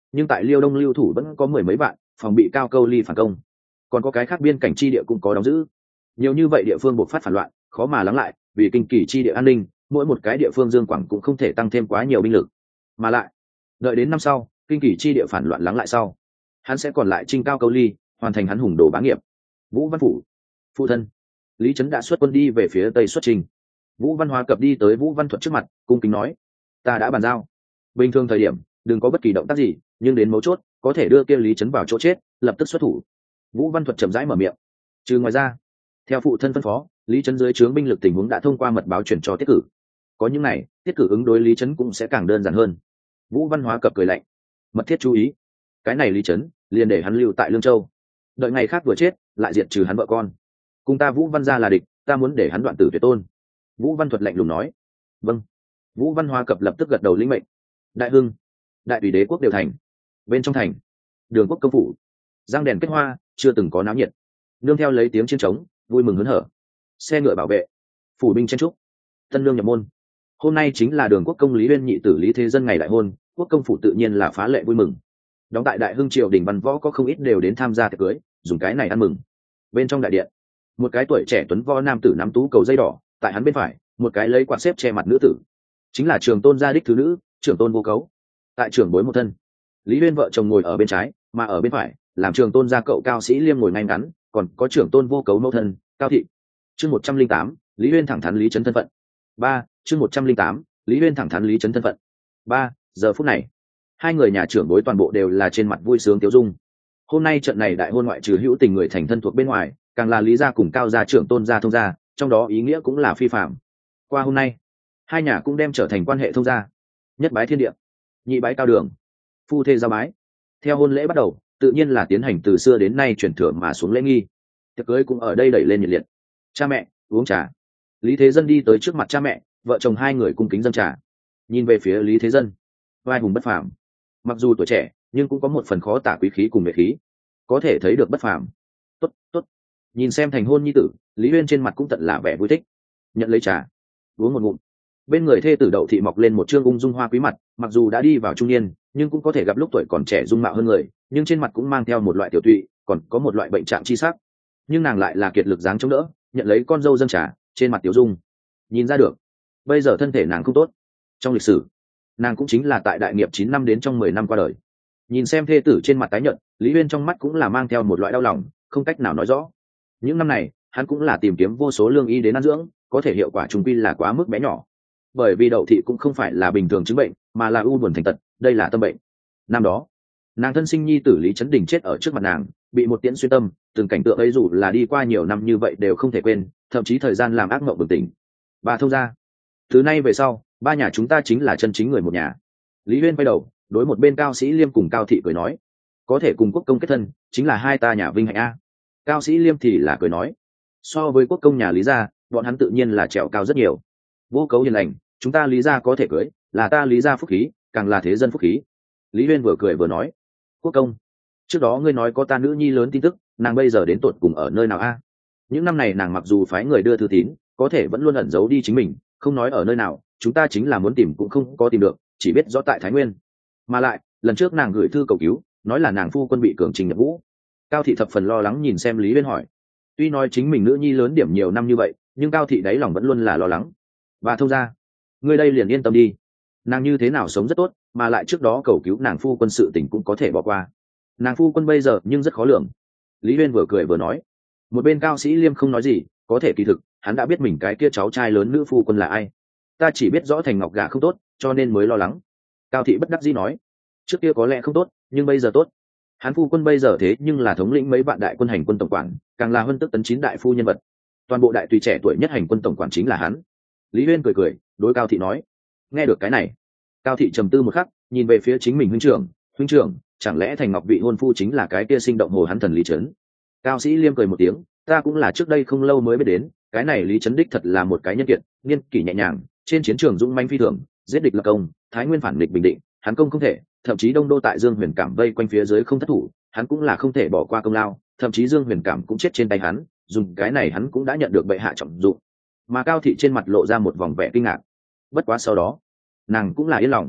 nhưng tại liêu đông lưu thủ vẫn có mười mấy vạn phòng bị cao câu ly phản công, còn có cái khác biên cảnh chi địa cũng có đóng giữ. Nhiều như vậy địa phương buộc phát phản loạn khó mà lắng lại, vì kinh kỳ chi địa an ninh, mỗi một cái địa phương Dương Quảng cũng không thể tăng thêm quá nhiều binh lực, mà lại đợi đến năm sau kinh kỳ chi địa phản loạn lắng lại sau, hắn sẽ còn lại trinh cao câu ly, hoàn thành hắn hùng đồ bá nghiệp. Vũ Văn Phủ phụ thân Lý Trấn đã xuất quân đi về phía tây xuất trình. Vũ Văn Hóa Cập đi tới Vũ Văn Thuật trước mặt cung kính nói, ta đã bàn giao, bình thường thời điểm đừng có bất kỳ động tác gì, nhưng đến mấu chốt có thể đưa kia Lý Trấn vào chỗ chết lập tức xuất thủ. Vũ Văn Thuật chậm rãi mở miệng, trừ ngoài ra, theo phụ thân phân phó, Lý Trấn dưới trướng binh lực tình huống đã thông qua mật báo chuyển cho tiết cử, có những này tiết cử ứng đối Lý Trấn cũng sẽ càng đơn giản hơn. Vũ Văn Hóa Cập cười lạnh, mật thiết chú ý, cái này Lý Trấn liền để hắn lưu tại Lương Châu, đợi ngày khác vừa chết lại diệt trừ hắn vợ con. Cùng ta Vũ Văn gia là địch, ta muốn để hắn đoạn tử tuyệt tôn. Vũ Văn Thuật lạnh lùng nói. Vâng. Vũ Văn Hóa Cập lập tức gật đầu lĩnh mệnh. Đại hưng, đại tùy đế quốc đều thành. Bên trong thành, Đường Quốc công phủ, giang đèn kết hoa, chưa từng có náo nhiệt. Nương theo lấy tiếng chiến trống, vui mừng hớn hở. Xe ngựa bảo vệ, phủ binh chen trúc, tân lương nhập môn. Hôm nay chính là Đường Quốc công Lý Uyên nhị tử Lý Thế Dân ngày đại hôn, quốc công phủ tự nhiên là phá lệ vui mừng. Đóng tại Đại Hưng triều đình văn võ có không ít đều đến tham gia tiệc cưới, dùng cái này ăn mừng. Bên trong đại điện, một cái tuổi trẻ tuấn võ nam tử nắm tú cầu dây đỏ, tại hắn bên phải một cái lấy quạt xếp che mặt nữ tử, chính là Trường Tôn gia đích thứ nữ Trưởng Tôn Vô Cấu. Tại trưởng bối một thân, Lý Uyên vợ chồng ngồi ở bên trái, mà ở bên phải làm Trường Tôn gia cậu Cao Sĩ Liêm ngồi ngay ngắn, còn có Trưởng Tôn Vô Cấu mẫu thân Cao Thị. Chương một trăm linh tám, Lý Uyên thẳng thắn Lý Trấn thân phận. Ba, chương một trăm linh tám, Lý Uyên thẳng thắn Lý Trấn thân phận. Ba, giờ phút này, hai người nhà trưởng bối toàn bộ đều là trên mặt vui sướng tiêu dung. Hôm nay trận này đại hôn ngoại trừ hữu tình người thành thân thuộc bên ngoài, càng là Lý gia cùng Cao gia Trưởng Tôn gia thông gia, trong đó ý nghĩa cũng là phi phạm. Qua hôm nay, hai nhà cũng đem trở thành quan hệ thông gia. Nhất bái thiên địa, nhị bái cao đường, phu thê giao bái. Theo hôn lễ bắt đầu, tự nhiên là tiến hành từ xưa đến nay truyền thừa mà xuống lễ nghi. Tiệc cưới cũng ở đây đẩy lên nhiệt liệt. Cha mẹ uống trà. Lý Thế Dân đi tới trước mặt cha mẹ, vợ chồng hai người cung kính dâng trà. Nhìn về phía Lý Thế Dân, vai hùng bất phàm. Mặc dù tuổi trẻ, nhưng cũng có một phần khó tả quý khí cùng nhuệ khí, có thể thấy được bất phàm. Tốt, tốt. Nhìn xem thành hôn nhi tử, Lý Uyên trên mặt cũng tận là vẻ vui thích. Nhận lấy trà, uống một ngụm. Bên người thê tử Đậu Thị mọc lên một trương ung dung hoa quý mặt, mặc dù đã đi vào trung niên, nhưng cũng có thể gặp lúc tuổi còn trẻ dung mạo hơn người, nhưng trên mặt cũng mang theo một loại tiểu tụy, còn có một loại bệnh trạng chi sắc. Nhưng nàng lại là kiệt lực dáng chống đỡ, nhận lấy con dâu dâng trà, trên mặt tiểu dung. Nhìn ra được, bây giờ thân thể nàng không tốt. Trong lịch sử, nàng cũng chính là tại đại nghiệp chín năm đến trong mười năm qua đời. Nhìn xem thê tử trên mặt tái nhợt, Lý Uyên trong mắt cũng là mang theo một loại đau lòng, không cách nào nói rõ. Những năm này, hắn cũng là tìm kiếm vô số lương y đến ăn dưỡng, có thể hiệu quả trùng quy là quá mức bé nhỏ. Bởi vì Đậu Thị cũng không phải là bình thường chứng bệnh, mà là u buồn thành tật, đây là tâm bệnh. Năm đó, nàng thân sinh nhi tử Lý Trấn Đình chết ở trước mặt nàng, bị một tiễn xuyên tâm, từng cảnh tượng ấy dù là đi qua nhiều năm như vậy đều không thể quên, thậm chí thời gian làm ác mộng bừng tỉnh. Bà thông gia, từ nay về sau, ba nhà chúng ta chính là chân chính người một nhà. Lý Uyên quay đầu, đối một bên Cao Sĩ Liêm cùng Cao Thị cười nói, có thể cùng quốc công kết thân, chính là hai ta nhà vinh hạnh a. Cao Sĩ Liêm thì là cười nói, so với quốc công nhà Lý gia, bọn hắn tự nhiên là trèo cao rất nhiều. Vô Cấu hiền lành, chúng ta Lý gia có thể cưới, là ta Lý gia phúc khí, càng là thế dân phúc khí. Lý Uyên vừa cười vừa nói, quốc công, trước đó ngươi nói có ta nữ nhi lớn tin tức, nàng bây giờ đến tột cùng ở nơi nào a? Những năm này nàng mặc dù phái người đưa thư tín, có thể vẫn luôn ẩn giấu đi chính mình, không nói ở nơi nào, chúng ta chính là muốn tìm cũng không có tìm được, chỉ biết rõ tại Thái Nguyên. Mà lại, lần trước nàng gửi thư cầu cứu, nói là nàng phu quân bị cường trình nhập ngũ. Cao Thị thập phần lo lắng nhìn xem Lý Uyên hỏi, tuy nói chính mình nữ nhi lớn điểm nhiều năm như vậy, nhưng Cao Thị đáy lòng vẫn luôn là lo lắng. Và thông gia, ngươi đây liền yên tâm đi, nàng như thế nào sống rất tốt, mà lại trước đó cầu cứu nàng phu quân sự tình cũng có thể bỏ qua. Nàng phu quân bây giờ nhưng rất khó lường. Lý Uyên vừa cười vừa nói. Một bên Cao Sĩ Liêm không nói gì, có thể kỳ thực hắn đã biết mình cái kia cháu trai lớn nữ phu quân là ai. Ta chỉ biết rõ Thành Ngọc gà không tốt, cho nên mới lo lắng. Cao Thị bất đắc dĩ nói, trước kia có lẽ không tốt, nhưng bây giờ tốt. Hắn phu quân bây giờ thế nhưng là thống lĩnh mấy vạn đại quân hành quân tổng quản, càng là huân tức tấn chín đại phu nhân vật. Toàn bộ đại tùy trẻ tuổi nhất hành quân tổng quản chính là hắn. Lý Uyên cười cười, đối Cao Thị nói. Nghe được cái này, Cao Thị trầm tư một khắc, nhìn về phía chính mình huynh trưởng, huynh trưởng, chẳng lẽ Thành Ngọc vị hôn phu chính là cái kia sinh động hồ hắn thần Lý Trấn? Cao Sĩ Liêm cười một tiếng, ta cũng là trước đây không lâu mới biết đến, cái này Lý Trấn đích thật là một cái nhân kiệt, niên kỷ nhẹ nhàng, trên chiến trường dũng mãnh phi thường, giết địch lập công, Thái Nguyên phản địch bình định, hắn công không thể, thậm chí Đông Đô tại Dương Huyền Cảm vây quanh phía dưới không thất thủ, hắn cũng là không thể bỏ qua công lao, thậm chí Dương Huyền Cảm cũng chết trên tay hắn, dùng cái này hắn cũng đã nhận được bệ hạ trọng dụng. Mà Cao Thị trên mặt lộ ra một vòng vẻ kinh ngạc. Bất quá sau đó, nàng cũng là yên lòng.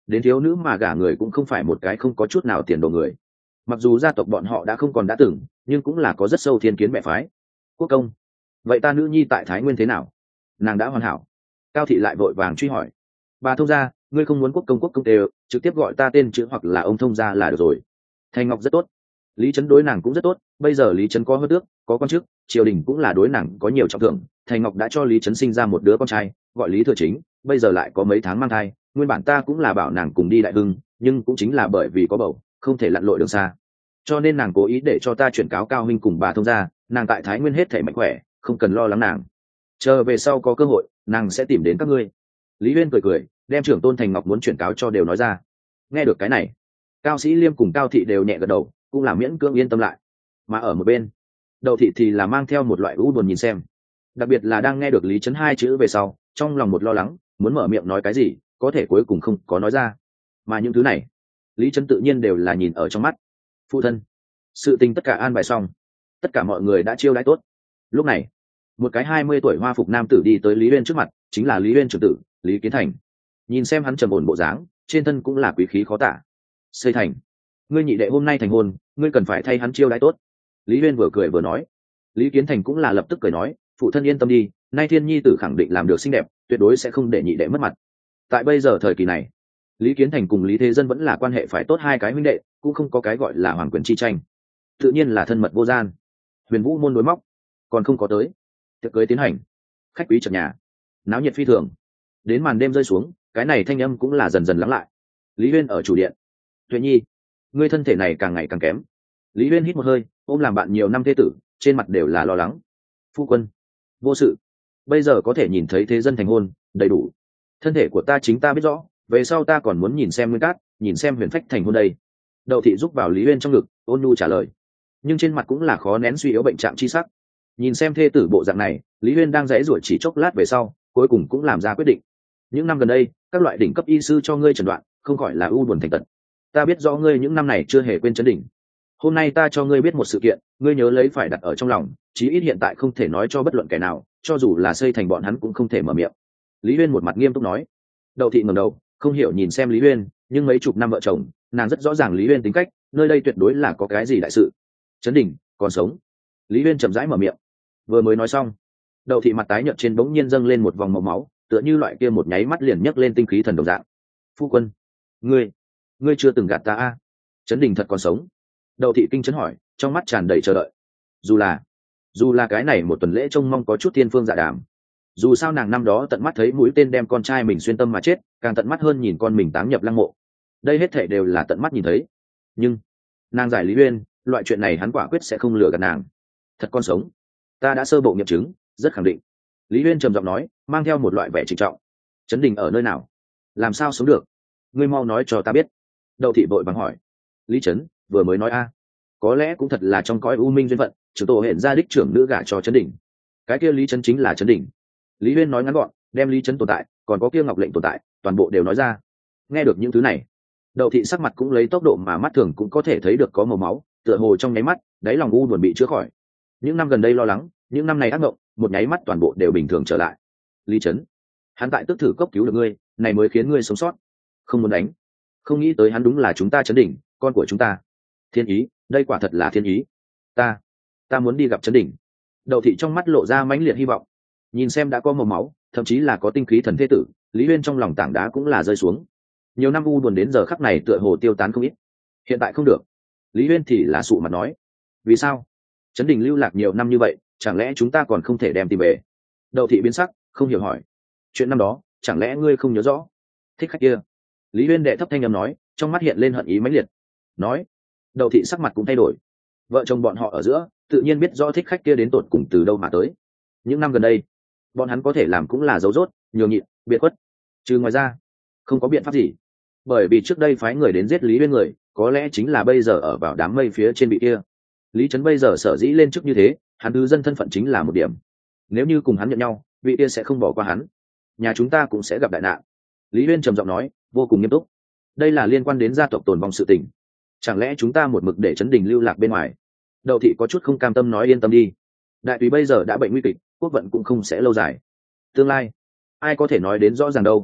đến thiếu nữ mà gả người cũng không phải một cái không có chút nào tiền đồ người. Mặc dù gia tộc bọn họ đã không còn đã từng, nhưng cũng là có rất sâu thiên kiến mẹ phái. Quốc công, vậy ta nữ nhi tại Thái Nguyên thế nào? Nàng đã hoàn hảo. Cao thị lại vội vàng truy hỏi. Bà thông gia, ngươi không muốn quốc công quốc công đều, trực tiếp gọi ta tên chữ hoặc là ông thông gia là được rồi. Thành Ngọc rất tốt. Lý Trấn đối nàng cũng rất tốt, bây giờ Lý Trấn có hơn tước, có quan chức, triều đình cũng là đối nàng có nhiều trọng thưởng. Thành Ngọc đã cho Lý Trấn sinh ra một đứa con trai, gọi Lý Thừa Chính, bây giờ lại có mấy tháng mang thai, nguyên bản ta cũng là bảo nàng cùng đi đại hưng, nhưng cũng chính là bởi vì có bầu, không thể lặn lội đường xa, cho nên nàng cố ý để cho ta chuyển cáo Cao huynh cùng bà thông gia, nàng tại Thái Nguyên hết thể mạnh khỏe, không cần lo lắng nàng. Chờ về sau có cơ hội, nàng sẽ tìm đến các ngươi. Lý Uyên cười cười, đem trưởng tôn Thành Ngọc muốn chuyển cáo cho đều nói ra. Nghe được cái này, Cao Sĩ Liêm cùng Cao Thị đều nhẹ gật đầu, cũng là miễn cưỡng yên tâm lại. Mà ở một bên, Đậu Thị thì là mang theo một loại u buồn nhìn xem, đặc biệt là đang nghe được Lý Trấn hai chữ về sau, trong lòng một lo lắng, muốn mở miệng nói cái gì, có thể cuối cùng không có nói ra. Mà những thứ này, Lý Trấn tự nhiên đều là nhìn ở trong mắt. Phụ thân, sự tình tất cả an bài xong, tất cả mọi người đã chiêu đãi tốt. Lúc này, một cái hai mươi tuổi hoa phục nam tử đi tới Lý Uyên trước mặt, chính là Lý Uyên trưởng tử Lý Kiến Thành. Nhìn xem hắn trầm ổn bộ dáng, trên thân cũng là quý khí khó tả. Xây Thành, ngươi nhị đệ hôm nay thành hôn, ngươi cần phải thay hắn chiêu đãi tốt. Lý Uyên vừa cười vừa nói. Lý Kiến Thành cũng là lập tức cười nói, phụ thân yên tâm đi, nay thiên nhi tử khẳng định làm được xinh đẹp, tuyệt đối sẽ không để nhị đệ mất mặt. Tại bây giờ thời kỳ này, Lý Kiến Thành cùng Lý Thế Dân vẫn là quan hệ phải tốt, hai cái huynh đệ cũng không có cái gọi là hoàng quyền chi tranh, tự nhiên là thân mật vô gian. Huyền Vũ môn đối móc còn không có tới, tiệc cưới tiến hành, khách quý chật nhà, náo nhiệt phi thường. Đến màn đêm rơi xuống, cái này thanh âm cũng là dần dần lắng lại. Lý Uyên ở chủ điện. Tuệ Nhi, ngươi thân thể này càng ngày càng kém. Lý Uyên hít một hơi, ôm làm bạn nhiều năm thế tử, trên mặt đều là lo lắng. Phu quân, vô sự, bây giờ có thể nhìn thấy Thế Dân thành hôn, đầy đủ. Thân thể của ta chính ta biết rõ, về sau ta còn muốn nhìn xem Nguyên Cát, nhìn xem Huyền Phách thành hôn đây. Đậu Thị giúp vào Lý Uyên trong ngực, ôn nhu trả lời, nhưng trên mặt cũng là khó nén suy yếu bệnh trạng chi sắc. Nhìn xem thê tử bộ dạng này, Lý Uyên đang dãy ruổi chỉ chốc lát về sau, cuối cùng cũng làm ra quyết định. Những năm gần đây, các loại đỉnh cấp y sư cho ngươi chẩn đoạn, không khỏi là ưu buồn thành tật. Ta biết rõ ngươi những năm này chưa hề quên chấn đỉnh. Hôm nay ta cho ngươi biết một sự kiện, ngươi nhớ lấy phải đặt ở trong lòng, chí ít hiện tại không thể nói cho bất luận kẻ nào, cho dù là Xây Thành bọn hắn cũng không thể mở miệng. Lý Uyên một mặt nghiêm túc nói. Đậu Thị ngẩng đầu, không hiểu nhìn xem Lý Uyên, nhưng mấy chục năm vợ chồng, nàng rất rõ ràng Lý Uyên tính cách, nơi đây tuyệt đối là có cái gì đại sự. Chấn đỉnh còn sống. Lý Uyên chậm rãi mở miệng. Vừa mới nói xong, Đậu Thị mặt tái nhợt trên bỗng nhiên dâng lên một vòng màu máu, tựa như loại kia một nháy mắt liền nhấc lên tinh khí thần đồng dạng. Phu quân, ngươi, ngươi chưa từng gạt ta a? Chấn Đình thật còn sống? Đậu Thị kinh chấn hỏi, trong mắt tràn đầy chờ đợi. Dù là, dù là cái này một tuần lễ trông mong có chút thiên phương dạ đàm. Dù sao nàng năm đó tận mắt thấy mũi tên đem con trai mình xuyên tâm mà chết, càng tận mắt hơn nhìn con mình táng nhập lăng mộ. Đây hết thảy đều là tận mắt nhìn thấy. Nhưng nàng giải Lý Uyên, loại chuyện này hắn quả quyết sẽ không lừa gạt nàng. Thật con sống, ta đã sơ bộ nghiệm chứng, rất khẳng định. Lý Uyên trầm giọng nói, mang theo một loại vẻ trịnh trọng. Chấn Đình ở nơi nào? Làm sao sống được? Ngươi mau nói cho ta biết. Đậu Thị vội vàng hỏi. Lý Trấn vừa mới nói a, có lẽ cũng thật là trong cõi u minh duyên phận, trưởng tổ hẹn ra đích trưởng nữ gả cho Chấn Đình. Cái kia Lý Trấn chính là Chấn Đình. Lý Uyên nói ngắn gọn, đem Lý Trấn tồn tại, còn có kia Ngọc Lệnh tồn tại, toàn bộ đều nói ra. Nghe được những thứ này, Đậu Thị sắc mặt cũng lấy tốc độ mà mắt thường cũng có thể thấy được có màu máu, tựa hồ trong nháy mắt, đáy lòng u buồn bị chữa khỏi. Những năm gần đây lo lắng, những năm này ác mộng, một nháy mắt toàn bộ đều bình thường trở lại. Lý Trấn, hắn tại tức thử cốc cứu được ngươi, này mới khiến ngươi sống sót. Không muốn đánh, không nghĩ tới hắn đúng là chúng ta Chấn Đỉnh, con của chúng ta. Thiên ý, đây quả thật là thiên ý. Ta, ta muốn đi gặp Chấn Đỉnh. Đậu Thị trong mắt lộ ra mãnh liệt hy vọng. Nhìn xem đã có màu máu, thậm chí là có tinh khí thần thế tử, Lý Uyên trong lòng tảng đá cũng là rơi xuống. Nhiều năm u buồn đến giờ khắc này tựa hồ tiêu tán không ít. Hiện tại không được. Lý Uyên thì là sụ mặt nói. Vì sao? Chấn Đình lưu lạc nhiều năm như vậy, chẳng lẽ chúng ta còn không thể đem tìm về? Đậu Thị biến sắc, không hiểu hỏi. Chuyện năm đó, chẳng lẽ ngươi không nhớ rõ? Thích khách kia. Lý Uyên đệ thấp thanh âm nói, trong mắt hiện lên hận ý mãnh liệt. Nói. Đậu Thị sắc mặt cũng thay đổi. Vợ chồng bọn họ ở giữa, tự nhiên biết rõ thích khách kia đến tột cùng từ đâu mà tới. Những năm gần đây, bọn hắn có thể làm cũng là giấu rốt, nhường nhịn, biệt khuất. Trừ ngoài ra, không có biện pháp gì. Bởi vì trước đây phái người đến giết Lý Uyên người, có lẽ chính là bây giờ ở vào đám mây phía trên bị kia. Lý Trấn bây giờ sở dĩ lên chức như thế, hắn thứ dân thân phận chính là một điểm. Nếu như cùng hắn nhận nhau, vị kia sẽ không bỏ qua hắn. Nhà chúng ta cũng sẽ gặp đại nạn. Lý Uyên trầm giọng nói, vô cùng nghiêm túc. Đây là liên quan đến gia tộc tồn vong sự tình. Chẳng lẽ chúng ta một mực để Chấn Đình lưu lạc bên ngoài? Đậu Thị có chút không cam tâm nói, yên tâm đi. Đại tùy bây giờ đã bệnh nguy kịch, quốc vận cũng không sẽ lâu dài. Tương lai, ai có thể nói đến rõ ràng đâu.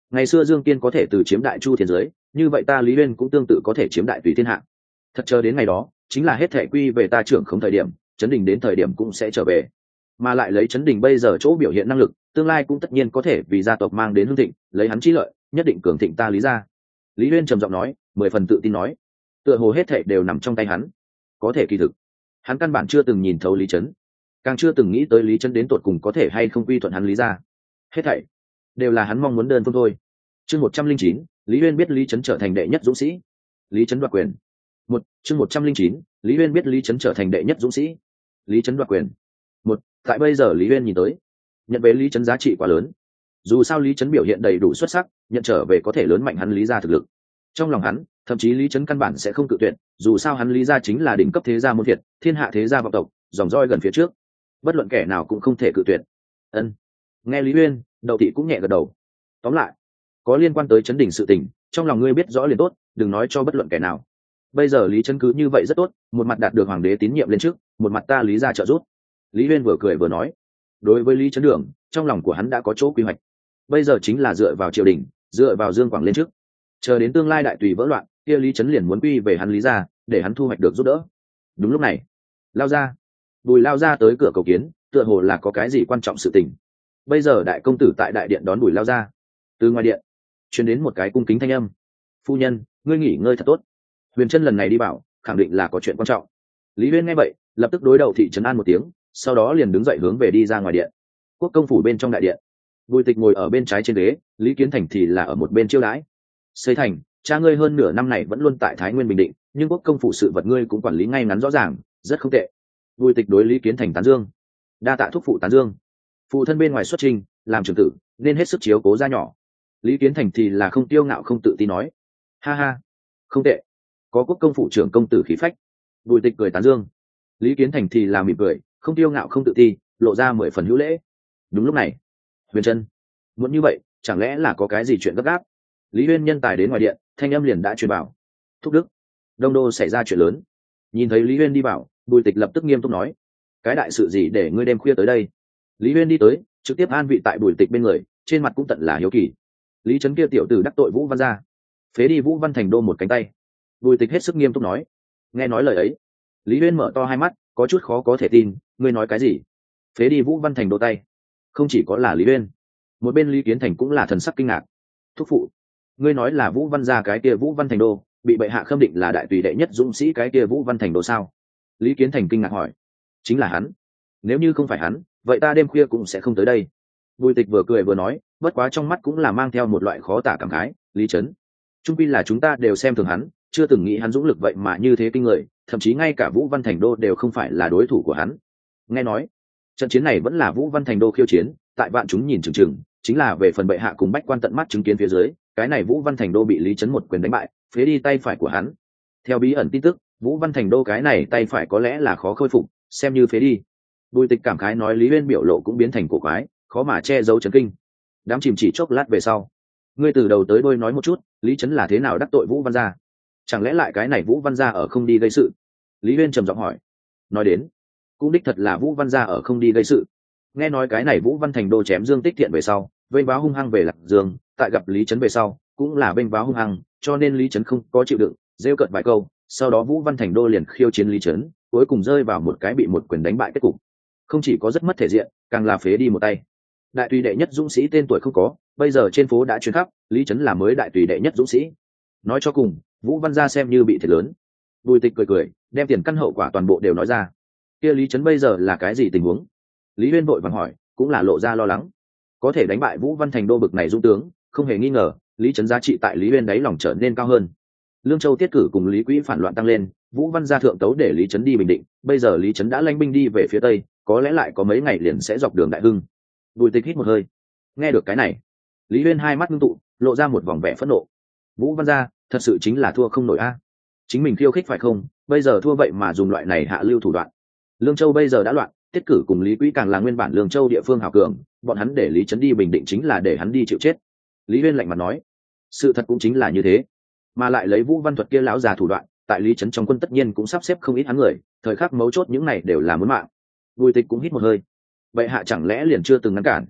ngày xưa Dương Kiên có thể từ chiếm đại chu thiên giới, như vậy ta Lý Uyên cũng tương tự có thể chiếm đại tùy thiên hạ. Thật chờ đến ngày đó, chính là hết thệ quy về ta trưởng không thời điểm, Trấn Đình đến thời điểm cũng sẽ trở về. Mà lại lấy Trấn Đình bây giờ chỗ biểu hiện năng lực, tương lai cũng tất nhiên có thể vì gia tộc mang đến hưng thịnh, lấy hắn trí lợi, nhất định cường thịnh ta Lý gia. Lý Uyên trầm giọng nói, mười phần tự tin nói, tựa hồ hết thệ đều nằm trong tay hắn. Có thể kỳ thực, hắn căn bản chưa từng nhìn thấu Lý Trấn, càng chưa từng nghĩ tới Lý Trấn đến tột cùng có thể hay không quy thuận hắn Lý gia. Hết thảy đều là hắn mong muốn đơn phương thôi. Chương một trăm linh chín, Lý Uyên biết Lý Trấn trở thành đệ nhất dũng sĩ. Lý Trấn đoạt quyền. Một, chương một trăm linh chín, Lý Uyên biết Lý Trấn trở thành đệ nhất dũng sĩ. Lý Trấn đoạt quyền. Một, tại bây giờ Lý Uyên nhìn tới, nhận về Lý Trấn giá trị quá lớn. Dù sao Lý Trấn biểu hiện đầy đủ xuất sắc, nhận trở về có thể lớn mạnh hắn Lý gia thực lực. Trong lòng hắn, thậm chí Lý Trấn căn bản sẽ không cự tuyệt, dù sao hắn Lý gia chính là đỉnh cấp thế gia môn thiệt, thiên hạ thế gia vọng tộc, dòng roi gần phía trước, bất luận kẻ nào cũng không thể cự tuyệt. Ân. Nghe Lý Uyên, Đậu Thị cũng nhẹ gật đầu. Tóm lại, có liên quan tới Trấn Đình sự tình, trong lòng ngươi biết rõ liền tốt, đừng nói cho bất luận kẻ nào. Bây giờ Lý Trấn cứ như vậy rất tốt, một mặt đạt được hoàng đế tín nhiệm lên trước, một mặt ta Lý gia trợ giúp. Lý Uyên vừa cười vừa nói, đối với Lý Trấn Đường, trong lòng của hắn đã có chỗ quy hoạch. Bây giờ chính là dựa vào triều đình, dựa vào Dương Quảng lên trước, chờ đến tương lai đại tùy vỡ loạn, kia Lý Trấn liền muốn quy về hắn Lý gia, để hắn thu hoạch được giúp đỡ. Đúng lúc này, Lao gia, Bùi Lao gia tới cửa cầu kiến, tựa hồ là có cái gì quan trọng sự tình. Bây giờ đại công tử tại đại điện đón Bùi Lao gia. Từ ngoài điện truyền đến một cái cung kính thanh âm, phu nhân, ngươi nghỉ ngơi thật tốt. Huyền Trân lần này đi bảo, khẳng định là có chuyện quan trọng. Lý Uyên nghe vậy, lập tức đối đầu thị trấn an một tiếng, sau đó liền đứng dậy hướng về đi ra ngoài điện. Quốc công phủ bên trong đại điện, Bùi Tịch ngồi ở bên trái trên ghế, Lý Kiến Thành thì là ở một bên chiêu đãi. Xây Thành, cha ngươi hơn nửa năm này vẫn luôn tại Thái Nguyên bình định, nhưng quốc công phủ sự vật ngươi cũng quản lý ngay ngắn rõ ràng, rất không tệ. Bùi Tịch đối Lý Kiến Thành tán dương. Đa tạ thúc phụ tán dương. Phụ thân bên ngoài xuất trình, làm trưởng tử, nên hết sức chiếu cố gia nhỏ. Lý Kiến Thành thì là không tiêu ngạo không tự tin nói, ha ha, không tệ, có quốc công phủ trưởng công tử khí phách. Bùi Tịch cười tán dương. Lý Kiến Thành thì là mỉm cười, không tiêu ngạo không tự ti, lộ ra mười phần hữu lễ. Đúng lúc này, Huyền Trân, muốn như vậy, chẳng lẽ là có cái gì chuyện gấp gáp? Lý Uyên nhân tài đến ngoài điện, thanh âm liền đã truyền bảo, thúc đức, Đông Đô xảy ra chuyện lớn. Nhìn thấy Lý Uyên đi vào, Bùi Tịch lập tức nghiêm túc nói, cái đại sự gì để ngươi đêm khuya tới đây? Lý Uyên đi tới, trực tiếp an vị tại Bùi Tịch bên người, trên mặt cũng tận là hiếu kỳ. Lý Trấn kia tiểu tử đắc tội Vũ Văn gia, phế đi Vũ Văn Thành Đô một cánh tay. Bùi Tịch hết sức nghiêm túc nói. Nghe nói lời ấy, Lý Uyên mở to hai mắt, có chút khó có thể tin, ngươi nói cái gì? Phế đi Vũ Văn Thành Đô tay? Không chỉ có là Lý Uyên, một bên Lý Kiến Thành cũng là thần sắc kinh ngạc. Thúc phụ, ngươi nói là Vũ Văn gia cái kia Vũ Văn Thành Đô bị bệ hạ khâm định là đại tùy đệ nhất dũng sĩ cái kia Vũ Văn Thành Đô sao? Lý Kiến Thành kinh ngạc hỏi. Chính là hắn. Nếu như không phải hắn, vậy ta đêm khuya cũng sẽ không tới đây. Bùi Tịch vừa cười vừa nói, bất quá trong mắt cũng là mang theo một loại khó tả cảm khái. Lý Trấn, trung quy là chúng ta đều xem thường hắn, chưa từng nghĩ hắn dũng lực vậy mà như thế kinh người, thậm chí ngay cả Vũ Văn Thành Đô đều không phải là đối thủ của hắn. Nghe nói, trận chiến này vẫn là Vũ Văn Thành Đô khiêu chiến, tại vạn chúng nhìn chừng chừng, chính là về phần bệ hạ cùng bách quan tận mắt chứng kiến phía dưới, cái này Vũ Văn Thành Đô bị Lý Trấn một quyền đánh bại, phế đi tay phải của hắn. Theo bí ẩn tin tức, Vũ Văn Thành Đô cái này tay phải có lẽ là khó khôi phục, xem như phế đi. Bùi Tịch cảm khái nói, Lý Uyên biểu lộ cũng biến thành cổ quái, khó mà che giấu chấn kinh. Đám chìm chỉ chốc lát về sau, ngươi từ đầu tới đuôi nói một chút, Lý Trấn là thế nào đắc tội Vũ Văn gia? Chẳng lẽ lại cái này Vũ Văn gia ở không đi gây sự? Lý Uyên trầm giọng hỏi. Nói đến, cũng đích thật là Vũ Văn gia ở không đi gây sự. Nghe nói cái này Vũ Văn Thành Đô chém Dương Tích Thiện về sau, vênh váo hung hăng về Lạc Dương, tại gặp Lý Trấn về sau, cũng là vênh váo hung hăng, cho nên Lý Trấn không có chịu đựng, rêu cợt vài câu, sau đó Vũ Văn Thành Đô liền khiêu chiến Lý Trấn, cuối cùng rơi vào một cái bị một quyền đánh bại kết cục. Không chỉ có rất mất thể diện, càng là phế đi một tay. Đại tùy đệ nhất dũng sĩ tên tuổi không có, bây giờ trên phố đã truyền khắp, Lý Trấn là mới đại tùy đệ nhất dũng sĩ. Nói cho cùng, Vũ Văn gia xem như bị thiệt lớn. Bùi Tịch cười cười, đem tiền căn hậu quả toàn bộ đều nói ra. Kia Lý Trấn bây giờ là cái gì tình huống? Lý Uyên vội vàng hỏi, cũng là lộ ra lo lắng. Có thể đánh bại Vũ Văn Thành Đô bực này dũng tướng, không hề nghi ngờ, Lý Trấn giá trị tại Lý Uyên đáy lòng trở nên cao hơn. Lương Châu tiết cử cùng Lý Quỹ phản loạn tăng lên, Vũ Văn gia thượng tấu để Lý Trấn đi bình định, bây giờ Lý Trấn đã lãnh binh đi về phía tây, có lẽ lại có mấy ngày liền sẽ dọc đường đại hưng. Bùi Tịch hít một hơi, nghe được cái này, Lý Uyên hai mắt ngưng tụ, lộ ra một vòng vẻ phẫn nộ. Vũ Văn gia thật sự chính là thua không nổi a. Chính mình khiêu khích phải không, bây giờ thua vậy mà dùng loại này hạ lưu thủ đoạn. Lương Châu bây giờ đã loạn, tiết cử cùng Lý Quỹ càng là nguyên bản Lương Châu địa phương hào cường, bọn hắn để Lý Trấn đi bình định chính là để hắn đi chịu chết. Lý Uyên lạnh mặt nói, sự thật cũng chính là như thế, mà lại lấy Vũ Văn Thuật kia lão già thủ đoạn, tại Lý Trấn trong quân tất nhiên cũng sắp xếp không ít hắn người, thời khắc mấu chốt những này đều là muốn mạng. Bùi Tịch cũng hít một hơi, vậy hạ chẳng lẽ liền chưa từng ngăn cản?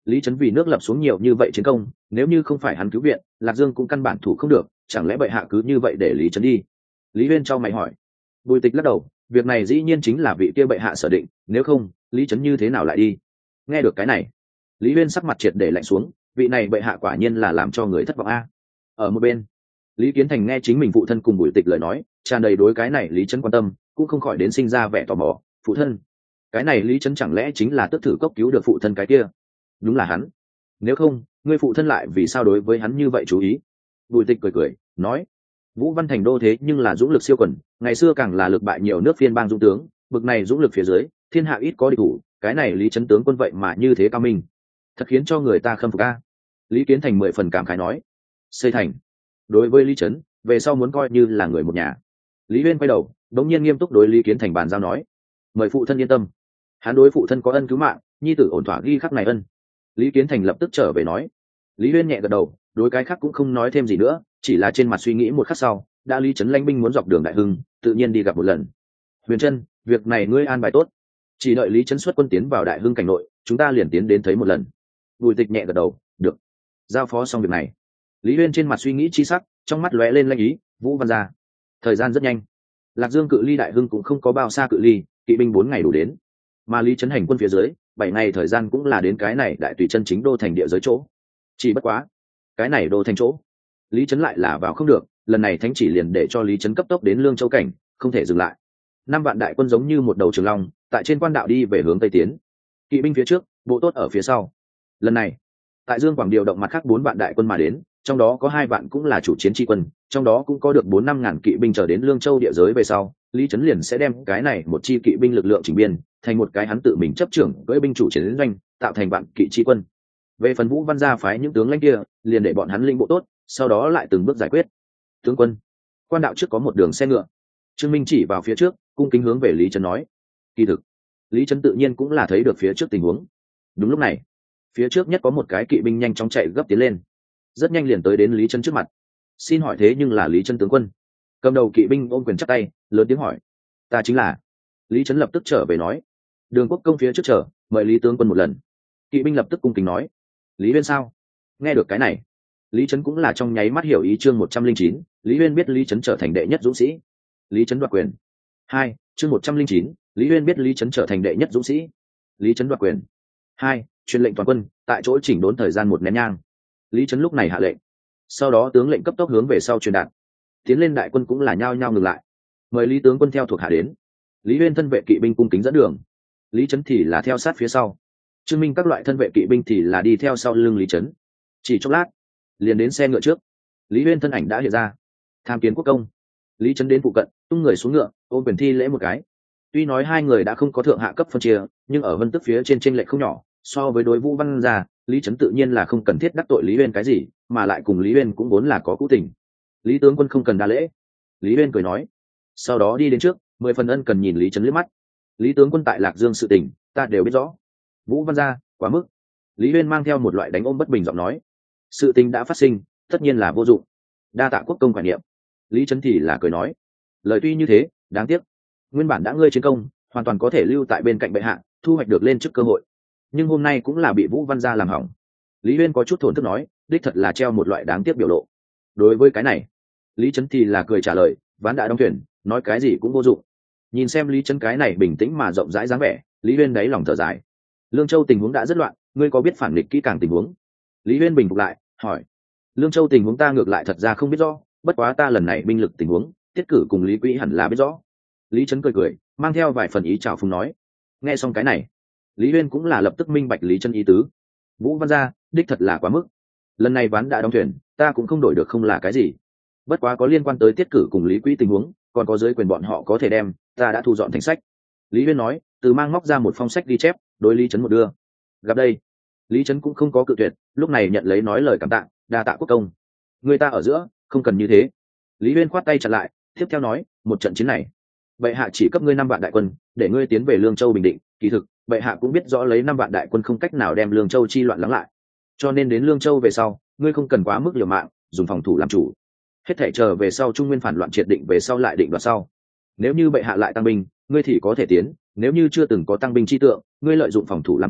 Lý Trấn vì nước lập xuống nhiều như vậy chiến công, nếu như không phải hắn cứu viện, Lạc Dương cũng căn bản thủ không được, chẳng lẽ bệ hạ cứ như vậy để Lý Trấn đi? Lý Uyên cho mày hỏi. Bùi Tịch lắc đầu, việc này dĩ nhiên chính là vị kia bệ hạ sở định, nếu không, Lý Trấn như thế nào lại đi? Nghe được cái này, Lý Uyên sắc mặt triệt để lạnh xuống, vị này bệ hạ quả nhiên là làm cho người thất vọng a. Ở một bên, Lý Kiến Thành nghe chính mình phụ thân cùng Bùi Tịch lời nói, tràn đầy đối cái này Lý Trấn quan tâm, cũng không khỏi đến sinh ra vẻ tò mò. Phụ thân, cái này Lý Trấn chẳng lẽ chính là tức thử cốc cứu được phụ thân cái kia? Đúng là hắn. Nếu không, ngươi phụ thân lại vì sao đối với hắn như vậy chú ý? Bùi Tịch cười cười nói, Vũ Văn Thành đô thế nhưng là dũng lực siêu quần, ngày xưa càng là lực bại nhiều nước phiên bang dũng tướng, bực này dũng lực phía dưới, thiên hạ ít có địch thủ, cái này Lý Trấn tướng quân vậy mà như thế cao minh, thật khiến cho người ta khâm phục a. Lý Kiến Thành mười phần cảm khái nói, xây thành đối với Lý Trấn về sau muốn coi như là người một nhà. Lý Uyên quay đầu đống nhiên nghiêm túc đối Lý Kiến Thành bàn giao nói, mời phụ thân yên tâm, hắn đối phụ thân có ân cứu mạng, nhi tử ổn thỏa ghi khắc này ân. Lý Kiến Thành lập tức trở về nói. Lý Uyên nhẹ gật đầu, đối cái khác cũng không nói thêm gì nữa, chỉ là trên mặt suy nghĩ một khắc sau, đã Lý Trấn lãnh binh muốn dọc đường Đại Hưng, tự nhiên đi gặp một lần. Huyền Trân, việc này ngươi an bài tốt, chỉ đợi Lý Trấn xuất quân tiến vào Đại Hưng cảnh nội, chúng ta liền tiến đến thấy một lần. Bùi Tịch nhẹ gật đầu, được. Giao phó xong việc này, Lý Uyên trên mặt suy nghĩ chi sắc, trong mắt lóe lên lanh ý. Vũ Văn gia, thời gian rất nhanh, Lạc Dương cự ly Đại Hưng cũng không có bao xa cự ly, kỵ binh bốn ngày đủ đến, mà Lý Trấn hành quân phía dưới bảy ngày thời gian cũng là đến cái này đại tùy chân chính đô thành địa giới chỗ. Chỉ bất quá, cái này đô thành chỗ, Lý Trấn lại là vào không được, lần này thánh chỉ liền để cho Lý Trấn cấp tốc đến Lương Châu cảnh, không thể dừng lại. Năm vạn đại quân giống như một đầu trường long, tại trên quan đạo đi về hướng tây tiến, kỵ binh phía trước, bộ tốt ở phía sau. Lần này, tại Dương Quảng điều động mặt khác bốn vạn đại quân mà đến, trong đó có hai vạn cũng là chủ chiến tri quân, trong đó cũng có được bốn năm ngàn kỵ binh trở đến Lương Châu địa giới về sau, Lý Trấn liền sẽ đem cái này một chi kỵ binh lực lượng chỉnh biên thành một cái hắn tự mình chấp trưởng cưỡi binh chủ chiến doanh, tạo thành vạn kỵ tri quân. Về phần Vũ Văn gia phái những tướng lãnh kia, liền để bọn hắn linh bộ tốt, sau đó lại từng bước giải quyết. Tướng quân, quan đạo trước có một đường xe ngựa. Trương Minh chỉ vào phía trước, cung kính hướng về Lý Trấn nói. Kỳ thực, Lý Trấn tự nhiên cũng là thấy được phía trước tình huống. Đúng lúc này, phía trước nhất có một cái kỵ binh nhanh chóng chạy gấp tiến lên, rất nhanh liền tới đến Lý Trấn trước mặt. Xin hỏi thế nhưng là Lý Trấn tướng quân? Cầm đầu kỵ binh ôm quyền chắp tay, lớn tiếng hỏi. Ta chính là. Lý Trấn lập tức trở về nói. Đường Quốc công phía trước chờ, mời Lý tướng quân một lần. Kỵ binh lập tức cung kính nói. Lý Uyên sao? Nghe được cái này, Lý Trấn cũng là trong nháy mắt hiểu ý. Chương một trăm linh chín, Lý Uyên biết Lý Trấn trở thành đệ nhất dũng sĩ. Lý Trấn đoạt quyền. Hai, chương một trăm linh chín, Lý Uyên biết Lý Trấn trở thành đệ nhất dũng sĩ. Lý Trấn đoạt quyền. Hai, truyền lệnh toàn quân, tại chỗ chỉnh đốn thời gian một nén nhang. Lý Trấn lúc này hạ lệnh, sau đó tướng lệnh cấp tốc hướng về sau truyền đạt. Tiến lên đại quân cũng là nhao nhao ngừng lại, mời Lý tướng quân theo thuộc hạ đến. Lý Uyên thân vệ kỵ binh cung kính dẫn đường, Lý Trấn thì là theo sát phía sau. Trương Minh các loại thân vệ kỵ binh thì là đi theo sau lưng Lý Trấn. Chỉ chốc lát, liền đến xe ngựa trước. Lý Uyên thân ảnh đã hiện ra. Tham kiến quốc công. Lý Trấn đến phụ cận, tung người xuống ngựa, ôm quyền thi lễ một cái. Tuy nói hai người đã không có thượng hạ cấp phân chia, nhưng ở vân tức phía trên chênh lệch không nhỏ. So với đối Vũ Văn gia, Lý Trấn tự nhiên là không cần thiết đắc tội Lý Uyên cái gì, mà lại cùng Lý Uyên cũng vốn là có cũ tình. Lý tướng quân không cần đa lễ. Lý Uyên cười nói, sau đó đi đến trước, mười phần ân cần nhìn Lý Trấn liếc mắt. Lý tướng quân tại Lạc Dương sự tình, ta đều biết rõ. Vũ Văn gia, quá mức. Lý Uyên mang theo một loại đánh ôm bất bình giọng nói, sự tình đã phát sinh, tất nhiên là vô dụng. Đa tạ quốc công quản niệm. Lý Trấn thì là cười nói, lời tuy như thế, đáng tiếc, nguyên bản đã ngươi chiến công, hoàn toàn có thể lưu tại bên cạnh bệ hạ, thu hoạch được lên chức cơ hội, nhưng hôm nay cũng là bị Vũ Văn gia làm hỏng. Lý Uyên có chút thổn thức nói, đích thật là treo một loại đáng tiếc biểu lộ. Đối với cái này, Lý Trấn thì là cười trả lời, ván đã đóng thuyền, nói cái gì cũng vô dụng. Nhìn xem Lý Trấn cái này bình tĩnh mà rộng rãi dáng vẻ, Lý Uyên đáy lòng thở dài. Lương Châu tình huống đã rất loạn, ngươi có biết phản nghịch kỹ càng tình huống? Lý Uyên bình phục lại, hỏi. Lương Châu tình huống ta ngược lại thật ra không biết rõ, bất quá ta lần này binh lực tình huống, tiết cử cùng Lý Quỹ hẳn là biết rõ. Lý Trấn cười cười, mang theo vài phần ý chào phúng nói. Nghe xong cái này, Lý Uyên cũng là lập tức minh bạch Lý Trấn ý tứ. Vũ Văn gia, đích thật là quá mức. Lần này ván đã đóng thuyền, ta cũng không đổi được không là cái gì. Bất quá có liên quan tới tiết cử cùng Lý Quỹ tình huống, còn có giới quyền bọn họ có thể đem, ta đã thu dọn thành sách. Lý Uyên nói, từ mang móc ra một phong sách ghi chép, đối Lý Trấn một đưa. Gặp đây, Lý Trấn cũng không có cự tuyệt, lúc này nhận lấy nói lời cảm tạ, đa tạ quốc công. Người ta ở giữa, không cần như thế. Lý Uyên khoát tay chặn lại, tiếp theo nói, một trận chiến này, bệ hạ chỉ cấp ngươi năm vạn đại quân, để ngươi tiến về Lương Châu bình định. Kỳ thực, bệ hạ cũng biết rõ lấy năm vạn đại quân không cách nào đem Lương Châu chi loạn lắng lại, cho nên đến Lương Châu về sau, ngươi không cần quá mức liều mạng, dùng phòng thủ làm chủ. Hết thảy chờ về sau Trung Nguyên phản loạn triệt định về sau lại định đoạt sau. Nếu như bệ hạ lại tăng binh, ngươi thì có thể tiến, nếu như chưa từng có tăng binh chi tượng, ngươi lợi dụng phòng thủ làm chủ,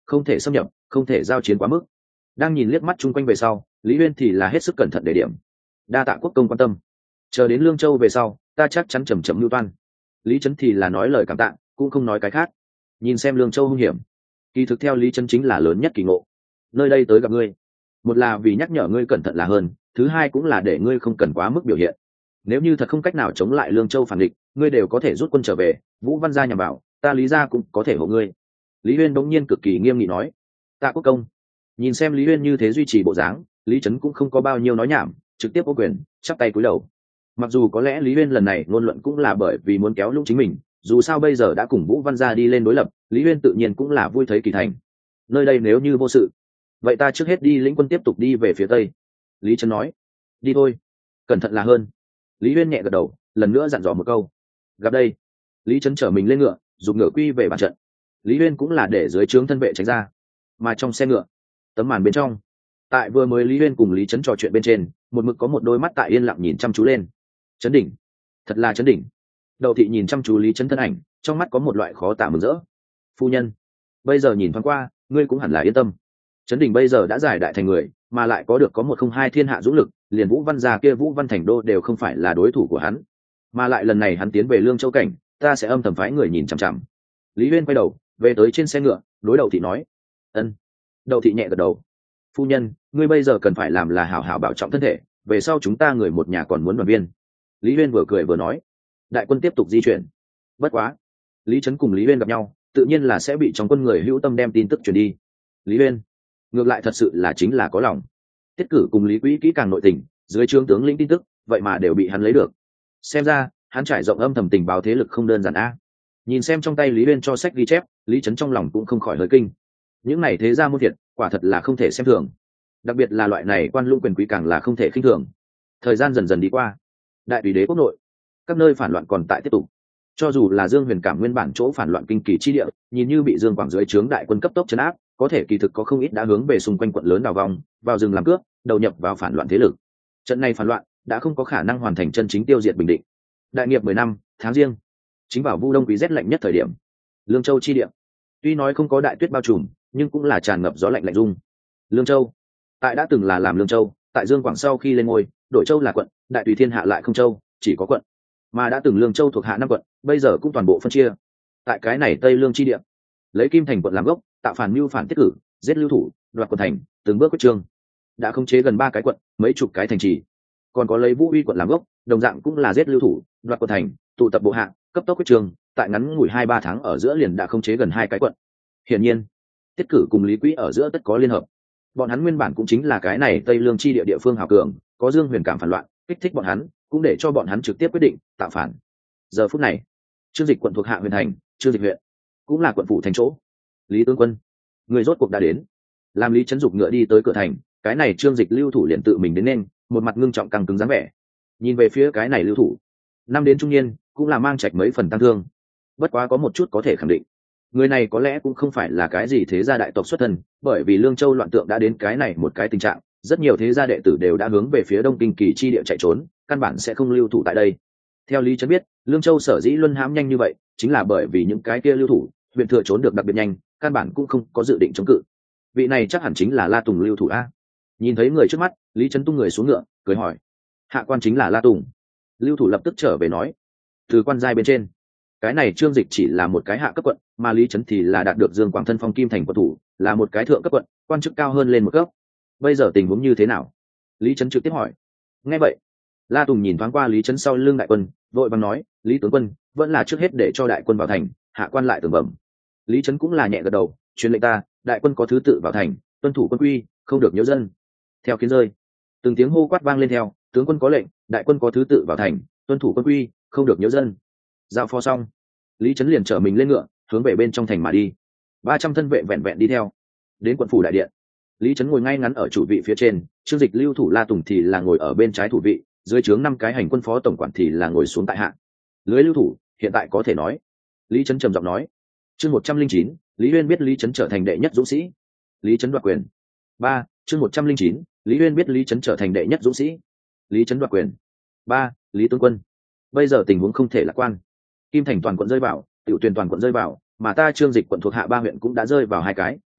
không thể xâm nhập, không thể giao chiến quá mức. Đang nhìn liếc mắt chung quanh về sau, Lý Uyên thì là hết sức cẩn thận để điểm. Đa tạ quốc công quan tâm, chờ đến Lương Châu về sau ta chắc chắn chầm chậm lưu toan. Lý Trấn thì là nói lời cảm tạ, cũng không nói cái khác. Nhìn xem Lương Châu hung hiểm, kỳ thực theo Lý Trấn chính là lớn nhất kỳ ngộ. Nơi đây tới gặp ngươi, một là vì nhắc nhở ngươi cẩn thận là hơn, thứ hai cũng là để ngươi không cần quá mức biểu hiện. Nếu như thật không cách nào chống lại Lương Châu phản địch, ngươi đều có thể rút quân trở về, Vũ Văn gia nhằm vào, ta Lý gia cũng có thể hộ ngươi. Lý Uyên đống nhiên cực kỳ nghiêm nghị nói. Tạ quốc công. Nhìn xem Lý Uyên như thế duy trì bộ dáng, Lý Trấn cũng không có bao nhiêu nói nhảm, trực tiếp ô quyền, chắp tay cúi đầu. Mặc dù có lẽ Lý Uyên lần này ngôn luận cũng là bởi vì muốn kéo lũng chính mình, dù sao bây giờ đã cùng Vũ Văn gia đi lên đối lập, Lý Uyên tự nhiên cũng là vui thấy kỳ thành. Nơi đây nếu như vô sự, vậy ta trước hết đi lĩnh quân tiếp tục đi về phía tây. Lý Trấn nói. Đi thôi, cẩn thận là hơn. Lý Uyên nhẹ gật đầu, lần nữa dặn dò một câu. Gặp đây. Lý Trấn chở mình lên ngựa, giục ngựa quy về bàn trận. Lý Uyên cũng là để dưới trướng thân vệ tránh ra. Mà trong xe ngựa, tấm màn bên trong, tại vừa mới Lý Uyên cùng Lý Trấn trò chuyện bên trên, một mực có một đôi mắt tại yên lặng nhìn chăm chú lên. Trấn đỉnh, thật là Trấn đỉnh. Đậu thị nhìn chăm chú Lý Trấn thân ảnh, trong mắt có một loại khó tả mừng rỡ. Phu nhân, bây giờ nhìn thoáng qua, ngươi cũng hẳn là yên tâm. Trấn đỉnh bây giờ đã giải đại thành người, mà lại có được có một không hai thiên hạ dũng lực, liền Vũ Văn gia kia Vũ Văn Thành đô đều không phải là đối thủ của hắn. Mà lại lần này hắn tiến về Lương Châu cảnh, ta sẽ âm thầm phái người nhìn chằm chằm. Lý Uyên quay đầu về tới trên xe ngựa, đối Đậu thị nói. Ân. Đậu thị nhẹ gật đầu. Phu nhân, ngươi bây giờ cần phải làm là hảo hảo bảo trọng thân thể, về sau chúng ta người một nhà còn muốn đoàn viên. Lý Uyên vừa cười vừa nói. Đại quân tiếp tục di chuyển. Bất quá, Lý Trấn cùng Lý Uyên gặp nhau, tự nhiên là sẽ bị trong quân người hữu tâm đem tin tức truyền đi. Lý Uyên ngược lại thật sự là chính là có lòng. Tiết Cử cùng Lý Quý kỹ càng nội tình, dưới trướng tướng lĩnh tin tức, vậy mà đều bị hắn lấy được. Xem ra, hắn trải rộng âm thầm tình báo thế lực không đơn giản a. Nhìn xem trong tay Lý Uyên cho sách ghi chép, Lý Trấn trong lòng cũng không khỏi hơi kinh. Những này thế gia môn thiệt, quả thật là không thể xem thường. Đặc biệt là loại này quan lũng quyền quý càng là không thể khinh thường. Thời gian dần dần đi qua, đại tùy đế quốc nội, các nơi phản loạn còn tại tiếp tục. Cho dù là Dương Huyền Cảm nguyên bản chỗ phản loạn kinh kỳ chi địa, nhìn như bị Dương Quảng dưới trướng đại quân cấp tốc trấn áp, có thể kỳ thực có không ít đã hướng về xung quanh quận lớn đào vòng, vào rừng làm cướp, đầu nhập vào phản loạn thế lực. Trận này phản loạn đã không có khả năng hoàn thành chân chính tiêu diệt bình định. Đại nghiệp mười năm, tháng riêng, chính vào Vu Đông quý rét lạnh nhất thời điểm. Lương Châu chi địa, tuy nói không có đại tuyết bao trùm, nhưng cũng là tràn ngập gió lạnh lạnh rung. Lương Châu, tại đã từng là làm Lương Châu, tại Dương Quảng sau khi lên ngôi, đổi châu là quận, đại tùy thiên hạ lại không châu, chỉ có quận. Mà đã từng Lương Châu thuộc hạ năm quận, bây giờ cũng toàn bộ phân chia. Tại cái này Tây Lương chi địa, lấy Kim Thành quận làm gốc, tạo phản mưu phản Tiết Cử, giết lưu thủ, đoạt quận thành, từng bước quyết trương, đã khống chế gần ba cái quận, mấy chục cái thành trì. Còn có lấy Vũ Uy quận làm gốc, đồng dạng cũng là giết lưu thủ, đoạt quận thành, tụ tập bộ hạ, cấp tốc quyết trương, tại ngắn ngủi hai ba tháng ở giữa liền đã khống chế gần hai cái quận. Hiển nhiên, Tiết Cử cùng Lý Quý ở giữa tất có liên hợp. Bọn hắn nguyên bản cũng chính là cái này Tây Lương chi địa địa phương hào cường, có Dương Huyền Cảm phản loạn, kích thích bọn hắn, cũng để cho bọn hắn trực tiếp quyết định tạo phản. Giờ phút này, Trương Dịch quận thuộc hạ Huyền Thành, Trương Dịch huyện, cũng là quận phủ thành chỗ. Lý tướng quân, người rốt cuộc đã đến. Làm Lý Trấn dục ngựa đi tới cửa thành, cái này Trương Dịch lưu thủ liền tự mình đến nên, một mặt ngưng trọng căng cứng dáng vẻ. Nhìn về phía cái này lưu thủ, năm đến trung niên, cũng là mang trạch mấy phần tăng thương. Bất quá có một chút có thể khẳng định, người này có lẽ cũng không phải là cái gì thế gia đại tộc xuất thân, bởi vì Lương Châu loạn tượng đã đến cái này một cái tình trạng, rất nhiều thế gia đệ tử đều đã hướng về phía Đông Kinh Kỳ chi địa chạy trốn, căn bản sẽ không lưu thủ tại đây. Theo Lý Trấn biết, Lương Châu sở dĩ luân hãm nhanh như vậy, chính là bởi vì những cái kia lưu thủ, huyện thừa trốn được đặc biệt nhanh, căn bản cũng không có dự định chống cự. Vị này chắc hẳn chính là La Tùng lưu thủ a. Nhìn thấy người trước mắt, Lý Trấn tung người xuống ngựa, cười hỏi: hạ quan chính là La Tùng. Lưu thủ lập tức trở về nói: từ quan giai bên trên, cái này Trương Dịch chỉ là một cái hạ cấp quận, mà Lý Trấn thì là đạt được Dương Quảng thân phong Kim Thành quận thủ, là một cái thượng cấp quận, quan chức cao hơn lên một cấp. Bây giờ tình huống như thế nào? Lý Trấn trực tiếp hỏi. Nghe vậy, La Tùng nhìn thoáng qua Lý Trấn sau lưng đại quân, vội vàng nói: Lý tướng quân, vẫn là trước hết để cho đại quân vào thành, hạ quan lại tưởng bẩm. Lý Trấn cũng là nhẹ gật đầu, truyền lệnh ta, đại quân có thứ tự vào thành, tuân thủ quân quy, không được nhiễu dân. Theo kiến rơi, từng tiếng hô quát vang lên theo, tướng quân có lệnh, đại quân có thứ tự vào thành, tuân thủ quân quy, không được nhiễu dân. Giao phó xong, Lý Trấn liền chở mình lên ngựa, hướng về bên trong thành mà đi. Ba trăm thân vệ vẹn vẹn đi theo. Đến quận phủ đại điện, Lý Trấn ngồi ngay ngắn ở chủ vị phía trên, Trương Dịch lưu thủ La Tùng thì là ngồi ở bên trái thủ vị, dưới trướng năm cái hành quân phó tổng quản thì là ngồi xuống tại hạ. Lưới lưu thủ hiện tại có thể nói. Lý Trấn trầm giọng nói. Chương một trăm linh chín, Lý Uyên biết Lý Trấn trở thành đệ nhất dũng sĩ. Lý Trấn đoạt quyền. Ba. Chương một trăm linh chín, Lý Uyên biết Lý Trấn trở thành đệ nhất dũng sĩ. Lý Trấn đoạt quyền. Ba. Lý tướng quân, bây giờ tình huống không thể lạc quan. Kim Thành toàn quận rơi vào, Tiểu Tuyền toàn quận rơi vào, mà ta Trương Dịch quận thuộc hạ ba huyện cũng đã rơi vào hai cái,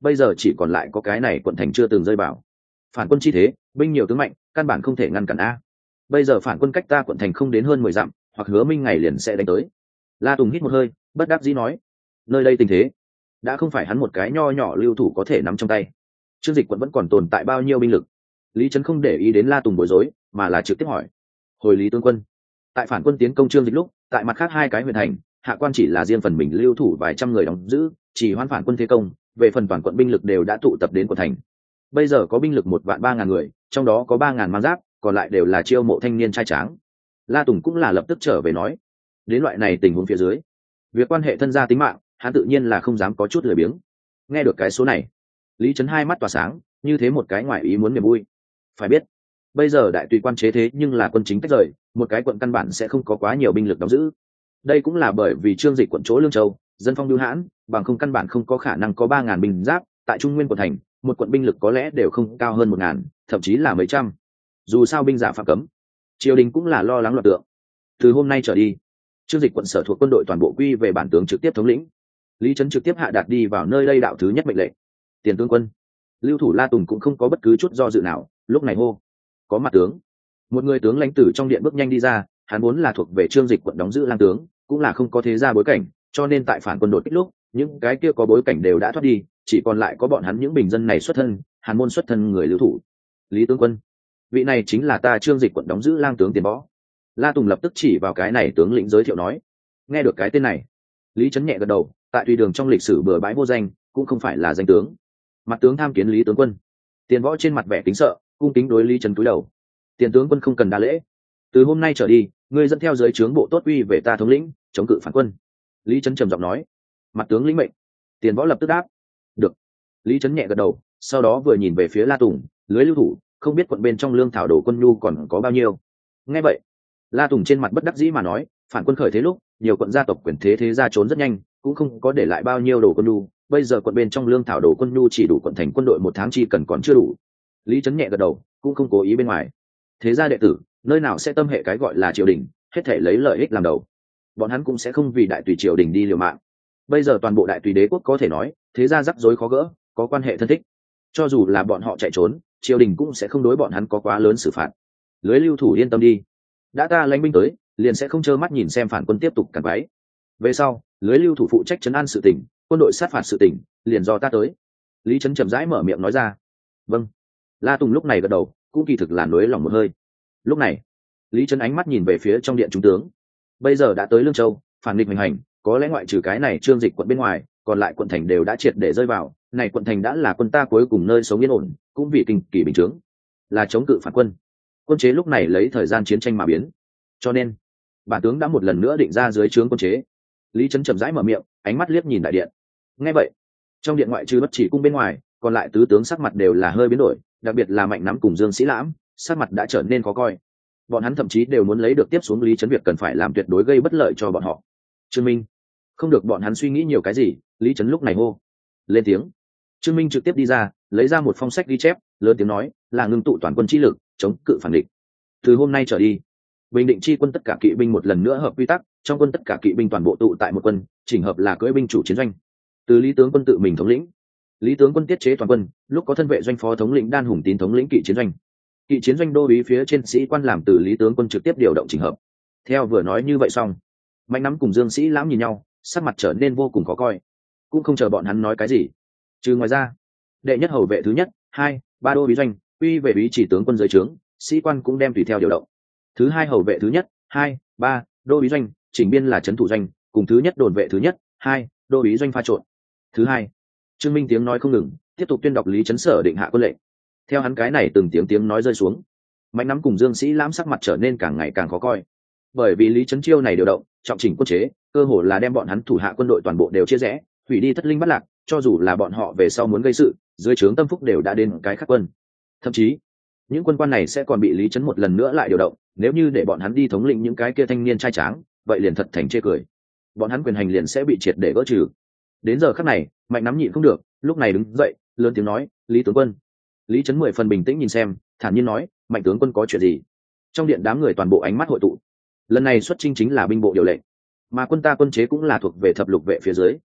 bây giờ chỉ còn lại có cái này quận thành chưa từng rơi vào. Phản quân chi thế, binh nhiều tướng mạnh, căn bản không thể ngăn cản a. Bây giờ phản quân cách ta quận thành không đến hơn mười dặm, hoặc Hứa Minh ngày liền sẽ đánh tới. La Tùng hít một hơi, bất đắc dĩ nói, nơi đây tình thế đã không phải hắn một cái nho nhỏ lưu thủ có thể nắm trong tay. Trương Dịch quận vẫn còn tồn tại bao nhiêu binh lực? Lý Trấn không để ý đến La Tùng bối rối, mà là trực tiếp hỏi. Hồi Lý tướng quân, tại phản quân tiến công Trương Dịch lúc, tại mặt khác hai cái huyện thành, hạ quan chỉ là riêng phần mình lưu thủ vài trăm người đóng giữ, chỉ hoãn phản quân thế công, về phần toàn quận binh lực đều đã tụ tập đến quận thành. Bây giờ có binh lực một vạn ba ngàn người, trong đó có ba ngàn mang giáp, còn lại đều là chiêu mộ thanh niên trai tráng. La Tùng cũng là lập tức trở về nói, đến loại này tình huống phía dưới, việc quan hệ thân gia tính mạng, hắn tự nhiên là không dám có chút lười biếng. Nghe được cái số này, Lý Trấn hai mắt tỏa sáng, như thế một cái ngoại ý muốn niềm vui. Phải biết, bây giờ đại tùy quan chế thế nhưng là quân chính tách rời, một cái quận căn bản sẽ không có quá nhiều binh lực đóng giữ. Đây cũng là bởi vì Trương Dịch quận chỗ Lương Châu, dân phong bưu hãn, bằng không căn bản không có khả năng có ba ngàn binh giáp, tại Trung Nguyên quận thành, một quận binh lực có lẽ đều không cao hơn một ngàn, thậm chí là mấy trăm. Dù sao binh giả phạm cấm, triều đình cũng là lo lắng loạn tượng. Từ hôm nay trở đi, Trương Dịch quận sở thuộc quân đội toàn bộ quy về bản tướng trực tiếp thống lĩnh. Lý Trấn trực tiếp hạ đạt đi vào nơi đây đạo thứ nhất mệnh lệnh. Tiền tướng quân. Lưu thủ La Tùng cũng không có bất cứ chút do dự nào, lúc này hô, có mặt tướng. Một người tướng lãnh tử trong điện bước nhanh đi ra, hắn vốn là thuộc về Trương Dịch quận đóng giữ lang tướng, cũng là không có thế ra bối cảnh, cho nên tại phản quân đột kích lúc, những cái kia có bối cảnh đều đã thoát đi, chỉ còn lại có bọn hắn những bình dân này xuất thân, hàn môn xuất thân người lưu thủ. Lý tướng quân, vị này chính là ta Trương Dịch quận đóng giữ lang tướng Tiền Võ. La Tùng lập tức chỉ vào cái này tướng lĩnh giới thiệu nói. Nghe được cái tên này, Lý Trấn nhẹ gật đầu, tại tùy đường trong lịch sử bừa bãi vô danh, cũng không phải là danh tướng. Mặt tướng tham kiến Lý tướng quân. Tiền Võ trên mặt vẻ kính sợ, cung kính đối Lý Trấn cúi đầu. Tiền tướng quân không cần đa lễ, từ hôm nay trở đi, ngươi dẫn theo dưới trướng bộ tốt uy về ta thống lĩnh, chống cự phản quân. Lý Trấn trầm giọng nói. Mặt tướng lĩnh mệnh. Tiền Võ lập tức đáp. Được. Lý Trấn nhẹ gật đầu, sau đó vừa nhìn về phía La Tùng, lưới lưu thủ, không biết quận bên trong lương thảo đồ quân nhu còn có bao nhiêu. Nghe vậy, La Tùng trên mặt bất đắc dĩ mà nói, phản quân khởi thế lúc, nhiều quận gia tộc quyền thế thế ra trốn rất nhanh, cũng không có để lại bao nhiêu đồ quân nhu, bây giờ quận bên trong lương thảo đồ quân nhu chỉ đủ quận thành quân đội một tháng chi cần còn chưa đủ. Lý Trấn nhẹ gật đầu, cũng không cố ý bên ngoài. Thế gia đệ tử, nơi nào sẽ tâm hệ cái gọi là triều đình, hết thể lấy lợi ích làm đầu. Bọn hắn cũng sẽ không vì đại tùy triều đình đi liều mạng. Bây giờ toàn bộ đại tùy đế quốc có thể nói, thế gia rắc rối khó gỡ, có quan hệ thân thích. Cho dù là bọn họ chạy trốn, triều đình cũng sẽ không đối bọn hắn có quá lớn xử phạt. Lưới lưu thủ yên tâm đi, đã ta lãnh binh tới, liền sẽ không trơ mắt nhìn xem phản quân tiếp tục cản quấy. Về sau, lưới lưu thủ phụ trách trấn an sự tỉnh, quân đội sát phạt sự tỉnh, liền do ta tới. Lý Trấn chậm rãi mở miệng nói ra. Vâng. La Tùng lúc này gật đầu, cũng kỳ thực là nối lòng một hơi. Lúc này, Lý Trấn ánh mắt nhìn về phía trong điện trung tướng. Bây giờ đã tới Lương Châu, phản địch hoành hành, có lẽ ngoại trừ cái này Trương Dịch quận bên ngoài, còn lại quận thành đều đã triệt để rơi vào. Này quận thành đã là quân ta cuối cùng nơi sống yên ổn, cũng vì kinh kỳ bình chướng, là chống cự phản quân. Quân chế lúc này lấy thời gian chiến tranh mà biến, cho nên bản tướng đã một lần nữa định ra dưới trướng quân chế. Lý Trấn chậm rãi mở miệng, ánh mắt liếc nhìn đại điện. Nghe vậy, trong điện ngoại trừ Bất Chỉ cung bên ngoài, còn lại tứ tướng sắc mặt đều là hơi biến đổi, đặc biệt là Mạnh Nắm cùng Dương Sĩ Lãm, sắc mặt đã trở nên khó coi. Bọn hắn thậm chí đều muốn lấy được tiếp xuống Lý Trấn việc cần phải làm tuyệt đối gây bất lợi cho bọn họ. Trương Minh, không được bọn hắn suy nghĩ nhiều cái gì. Lý Trấn lúc này hô lên tiếng. Trương Minh trực tiếp đi ra, lấy ra một phong sách ghi chép, lớn tiếng nói, là ngưng tụ toàn quân chi lực, chống cự phản địch. Từ hôm nay trở đi, bình định chi quân tất cả kỵ binh một lần nữa hợp quy tắc, trong quân tất cả kỵ binh toàn bộ tụ tại một quân, chỉnh hợp là cưỡi binh chủ chiến doanh. Từ Lý tướng quân tự mình thống lĩnh. Lý tướng quân tiết chế toàn quân, lúc có thân vệ doanh phó thống lĩnh Đan Hùng Tín thống lĩnh kỵ chiến doanh. Kỵ chiến doanh đô úy phía trên sĩ quan làm từ Lý tướng quân trực tiếp điều động chỉnh hợp. Theo vừa nói như vậy xong, Mạnh Nắm cùng Dương Sĩ Lãm nhìn nhau, sắc mặt trở nên vô cùng khó coi. Cũng không chờ bọn hắn nói cái gì. Trừ ngoài ra, đệ nhất hầu vệ thứ nhất, hai, ba đô úy doanh, uy về úy chỉ tướng quân dưới trướng, sĩ quan cũng đem tùy theo điều động. Thứ hai hầu vệ thứ nhất, hai, ba, đô úy doanh, chỉnh biên là trấn thủ doanh, cùng thứ nhất đồn vệ thứ nhất, hai, đô úy doanh pha trộn. Thứ hai, Trương Minh tiếng nói không ngừng, tiếp tục tuyên đọc Lý Trấn sở định hạ quân lệnh. Theo hắn cái này từng tiếng tiếng nói rơi xuống, Mạnh Nắm cùng Dương Sĩ Lãm sắc mặt trở nên càng ngày càng khó coi. Bởi vì Lý Trấn chiêu này điều động, trọng chỉnh quân chế, cơ hồ là đem bọn hắn thủ hạ quân đội toàn bộ đều chia rẽ, hủy đi thất linh bắt lạc, cho dù là bọn họ về sau muốn gây sự, dưới trướng tâm phúc đều đã đến cái khắc quân. Thậm chí, những quân quan này sẽ còn bị Lý Trấn một lần nữa lại điều động, nếu như để bọn hắn đi thống lĩnh những cái kia thanh niên trai tráng, vậy liền thật thành chê cười. Bọn hắn quyền hành liền sẽ bị triệt để gỡ trừ. Đến giờ khắc này, Mạnh Nắm nhịn không được, lúc này đứng dậy, lớn tiếng nói, Lý tướng quân. Lý Trấn mười phần bình tĩnh nhìn xem, thản nhiên nói, Mạnh tướng quân có chuyện gì? Trong điện đám người toàn bộ ánh mắt hội tụ. Lần này xuất chinh chính là binh bộ điều lệnh, mà quân ta quân chế cũng là thuộc về thập lục vệ phía dưới,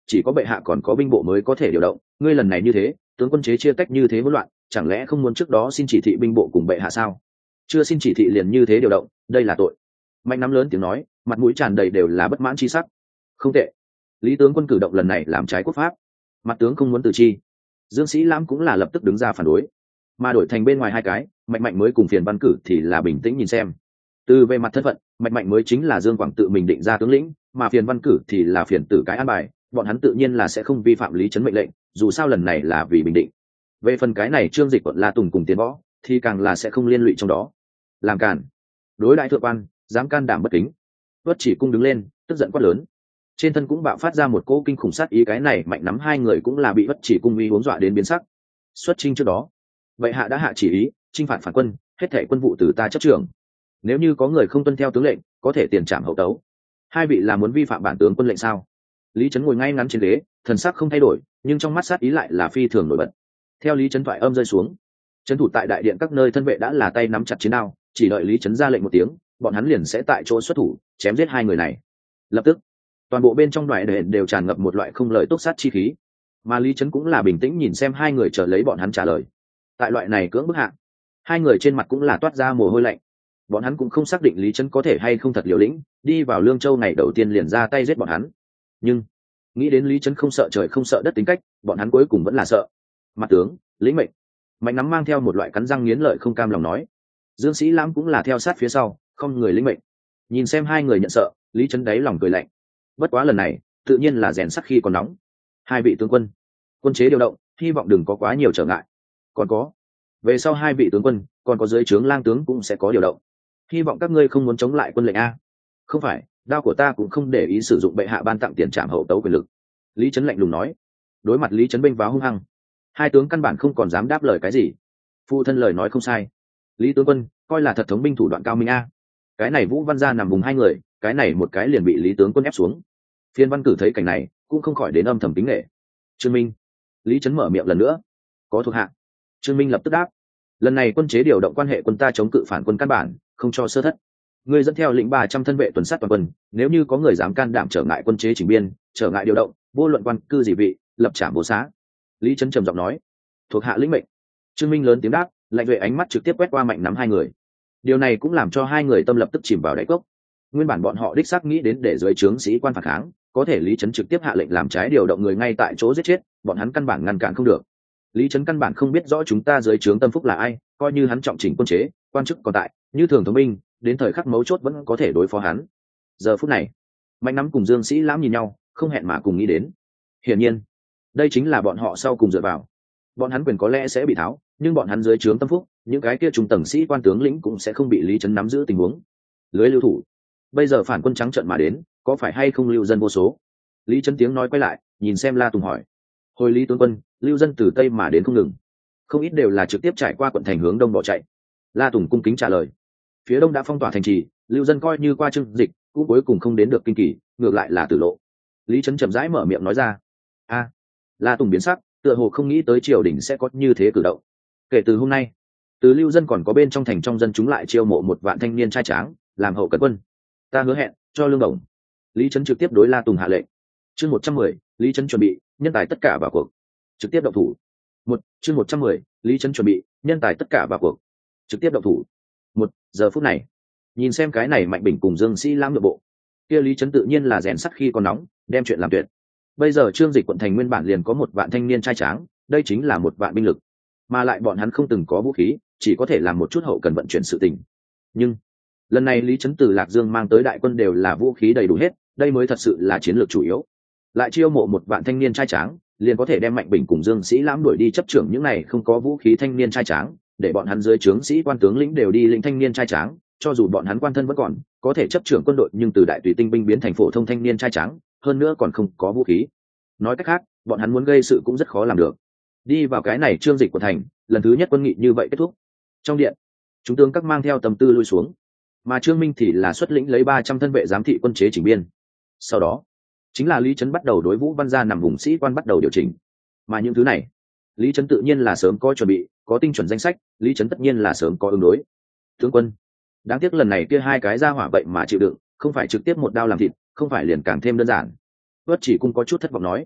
chỉ có bệ hạ còn có binh bộ mới có thể điều động, ngươi lần này như thế tướng quân chế chia tách như thế hỗn loạn, chẳng lẽ không muốn trước đó xin chỉ thị binh bộ cùng bệ hạ sao? Chưa xin chỉ thị liền như thế điều động, đây là tội. Mạnh nắm lớn tiếng nói, mặt mũi tràn đầy đều là bất mãn chi sắc. Không tệ, lý tướng quân cử động lần này làm trái quốc pháp, mặt tướng không muốn từ chi. Dương Sĩ Lãm cũng là lập tức đứng ra phản đối, mà đổi thành bên ngoài hai cái, Mạnh Mạnh mới cùng Phiền Văn Cử thì là bình tĩnh nhìn xem. Từ về mặt thân phận, Mạnh Mạnh mới chính là Dương Quảng tự mình định ra tướng lĩnh, mà Phiền Văn Cử thì là Phiền Tử cái an bài, bọn hắn tự nhiên là sẽ không vi phạm lý trấn mệnh lệnh, dù sao lần này là vì bình định. Về phần cái này Trương Dịch quận La Tùng cùng Tiến Võ thì càng là sẽ không liên lụy trong đó. Làm cản, đối đại thượng quan, dám can đảm bất kính. Tuất Chỉ Cung đứng lên, tức giận quát lớn, trên thân cũng bạo phát ra một cỗ kinh khủng sát ý. Cái này Mạnh nắm hai người cũng là bị Tuất Chỉ Cung uy uống dọa đến biến sắc. Xuất chinh trước đó, bệ hạ đã hạ chỉ ý chinh phạt phản quân, hết thảy quân vụ từ ta chấp trưởng, nếu như có người không tuân theo tướng lệnh có thể tiền trảm hậu tấu. Hai vị là muốn vi phạm bản tướng quân lệnh sao? Lý Trấn ngồi ngay ngắn trên ghế, thần sắc không thay đổi, nhưng trong mắt sát ý lại là phi thường nổi bật. Theo Lý Trấn thoại âm rơi xuống, trấn thủ tại đại điện các nơi thân vệ đã là tay nắm chặt chiến đao, chỉ đợi Lý Trấn ra lệnh một tiếng, bọn hắn liền sẽ tại chỗ xuất thủ chém giết hai người này. Lập tức toàn bộ bên trong đoại đệ đều tràn ngập một loại không lời túc sát chi khí, mà Lý Trấn cũng là bình tĩnh nhìn xem hai người chờ lấy bọn hắn trả lời. Tại loại này cưỡng bức hạ, hai người trên mặt cũng là toát ra mồ hôi lạnh. Bọn hắn cũng không xác định Lý Trấn có thể hay không thật liều lĩnh đi vào Lương Châu ngày đầu tiên liền ra tay giết bọn hắn, nhưng nghĩ đến Lý Trấn không sợ trời không sợ đất tính cách, bọn hắn cuối cùng vẫn là sợ. Mặt tướng lĩnh mệnh. Mạnh nắm mang theo một loại cắn răng nghiến lợi không cam lòng nói. Dương Sĩ Lãm cũng là theo sát phía sau, không người lĩnh mệnh. Nhìn xem hai người nhận sợ, Lý Trấn đáy lòng cười lạnh. Bất quá lần này tự nhiên là rèn sắt khi còn nóng. Hai vị tướng quân, quân chế điều động, hy vọng đừng có quá nhiều trở ngại. Còn có, về sau hai vị tướng quân còn có dưới trướng lang tướng cũng sẽ có điều động, hy vọng các ngươi không muốn chống lại quân lệnh a. Không phải, đao của ta cũng không để ý sử dụng bệ hạ ban tặng tiền trảm hậu tấu quyền lực. Lý Trấn lạnh lùng nói. Đối mặt Lý Trấn bênh váo hung hăng, hai tướng căn bản không còn dám đáp lời cái gì. Phụ thân lời nói không sai, Lý tướng quân coi là thật thống binh thủ đoạn cao minh a. Cái này Vũ Văn gia nằm vùng hai người, cái này một cái liền bị Lý tướng quân ép xuống. Phiên Văn Cử thấy cảnh này cũng không khỏi đến âm thầm kính nể. Trương Minh. Lý Trấn mở miệng lần nữa. Có thuộc hạ. Trương Minh lập tức đáp. Lần này quân chế điều động quan hệ quân ta chống cự phản quân căn bản không cho sơ thất. Ngươi dẫn theo lĩnh ba trăm thân vệ tuần sát toàn quân, nếu như có người dám can đảm trở ngại quân chế chỉnh biên, trở ngại điều động, vô luận quan cư gì vị, lập trảm vô xá. Lý Trấn trầm giọng nói. Thuộc hạ lĩnh mệnh. Trương Minh lớn tiếng đáp, lạnh duệ ánh mắt trực tiếp quét qua Mạnh nắm hai người. Điều này cũng làm cho hai người tâm lập tức chìm vào đáy cốc. Nguyên bản bọn họ đích xác nghĩ đến để dưới trướng sĩ quan phản kháng, có thể Lý Trấn trực tiếp hạ lệnh làm trái điều động người ngay tại chỗ giết chết, bọn hắn căn bản ngăn cản không được. Lý Trấn căn bản không biết rõ chúng ta dưới trướng tâm phúc là ai, coi như hắn trọng chỉnh quân chế, quan chức còn tại, như thường thống binh, đến thời khắc mấu chốt vẫn có thể đối phó hắn. Giờ phút này, Mạnh nắm cùng Dương Sĩ Lãm nhìn nhau, không hẹn mà cùng nghĩ đến. Hiển nhiên, đây chính là bọn họ sau cùng dựa vào. Bọn hắn quyền có lẽ sẽ bị tháo, nhưng bọn hắn dưới trướng tâm phúc, những cái kia trung tầng sĩ quan tướng lĩnh cũng sẽ không bị Lý Trấn nắm giữ tình huống. Lưới lưu thủ. Bây giờ phản quân trắng trợn mà đến, có phải hay không lưu dân vô số? Lý Trấn tiếng nói quay lại, nhìn xem La Tùng hỏi. Hồi Lý tướng quân, lưu dân từ tây mà đến không ngừng, không ít đều là trực tiếp trải qua quận thành hướng đông bỏ chạy. La Tùng cung kính trả lời. Phía đông đã phong tỏa thành trì, lưu dân coi như qua Trương Dịch cũng cuối cùng không đến được kinh kỳ, ngược lại là tử lộ. Lý Trấn chậm rãi mở miệng nói ra. A. La Tùng biến sắc, tựa hồ không nghĩ tới triều đình sẽ có như thế cử động. Kể từ hôm nay, từ lưu dân còn có bên trong thành trong dân chúng lại chiêu mộ một vạn thanh niên trai tráng làm hậu cận quân. Ta hứa hẹn cho lương đồng. Lý Trấn trực tiếp đối La Tùng hạ lệnh. Chương một trăm mười, Lý Trấn chuẩn bị nhân tài tất cả vào cuộc, trực tiếp động thủ. Một chương một trăm mười, Lý Trấn chuẩn bị nhân tài tất cả vào cuộc, trực tiếp động thủ. Một giờ phút này, nhìn xem cái này Mạnh Bình cùng Dương Sĩ Lãm nội bộ, kia Lý Trấn tự nhiên là rèn sắt khi còn nóng, đem chuyện làm tuyệt. Bây giờ Trương Dịch quận thành nguyên bản liền có một vạn thanh niên trai tráng, đây chính là một vạn binh lực, mà lại bọn hắn không từng có vũ khí, chỉ có thể làm một chút hậu cần vận chuyển sự tình. Nhưng lần này Lý Trấn từ Lạc Dương mang tới đại quân đều là vũ khí đầy đủ hết, đây mới thật sự là chiến lược chủ yếu. Lại chiêu mộ một vạn thanh niên trai tráng, liền có thể đem Mạnh Bình cùng Dương Sĩ Lãm đuổi đi chấp trưởng những này không có vũ khí thanh niên trai tráng, để bọn hắn dưới trướng sĩ quan tướng lĩnh đều đi lĩnh thanh niên trai tráng, cho dù bọn hắn quan thân vẫn còn, có thể chấp trưởng quân đội, nhưng từ đại tùy tinh binh biến thành phổ thông thanh niên trai tráng, hơn nữa còn không có vũ khí. Nói cách khác, bọn hắn muốn gây sự cũng rất khó làm được. Đi vào cái này Trương Dịch của thành, lần thứ nhất quân nghị như vậy kết thúc. Trong điện, chúng tướng các mang theo tâm tư lui xuống, mà Trương Minh thì là xuất lĩnh lấy ba trăm thân vệ giám thị quân chế chỉnh biên. Sau đó, chính là Lý Trấn bắt đầu đối Vũ Văn gia nằm vùng sĩ quan bắt đầu điều chỉnh. Mà những thứ này, Lý Trấn tự nhiên là sớm có chuẩn bị, có tinh chuẩn danh sách, Lý Trấn tất nhiên là sớm có ứng đối. Tướng quân, đáng tiếc lần này kia hai cái ra hỏa vậy mà chịu đựng, không phải trực tiếp một đao làm thịt, không phải liền càng thêm đơn giản. Tuất Chỉ Cung có chút thất vọng nói.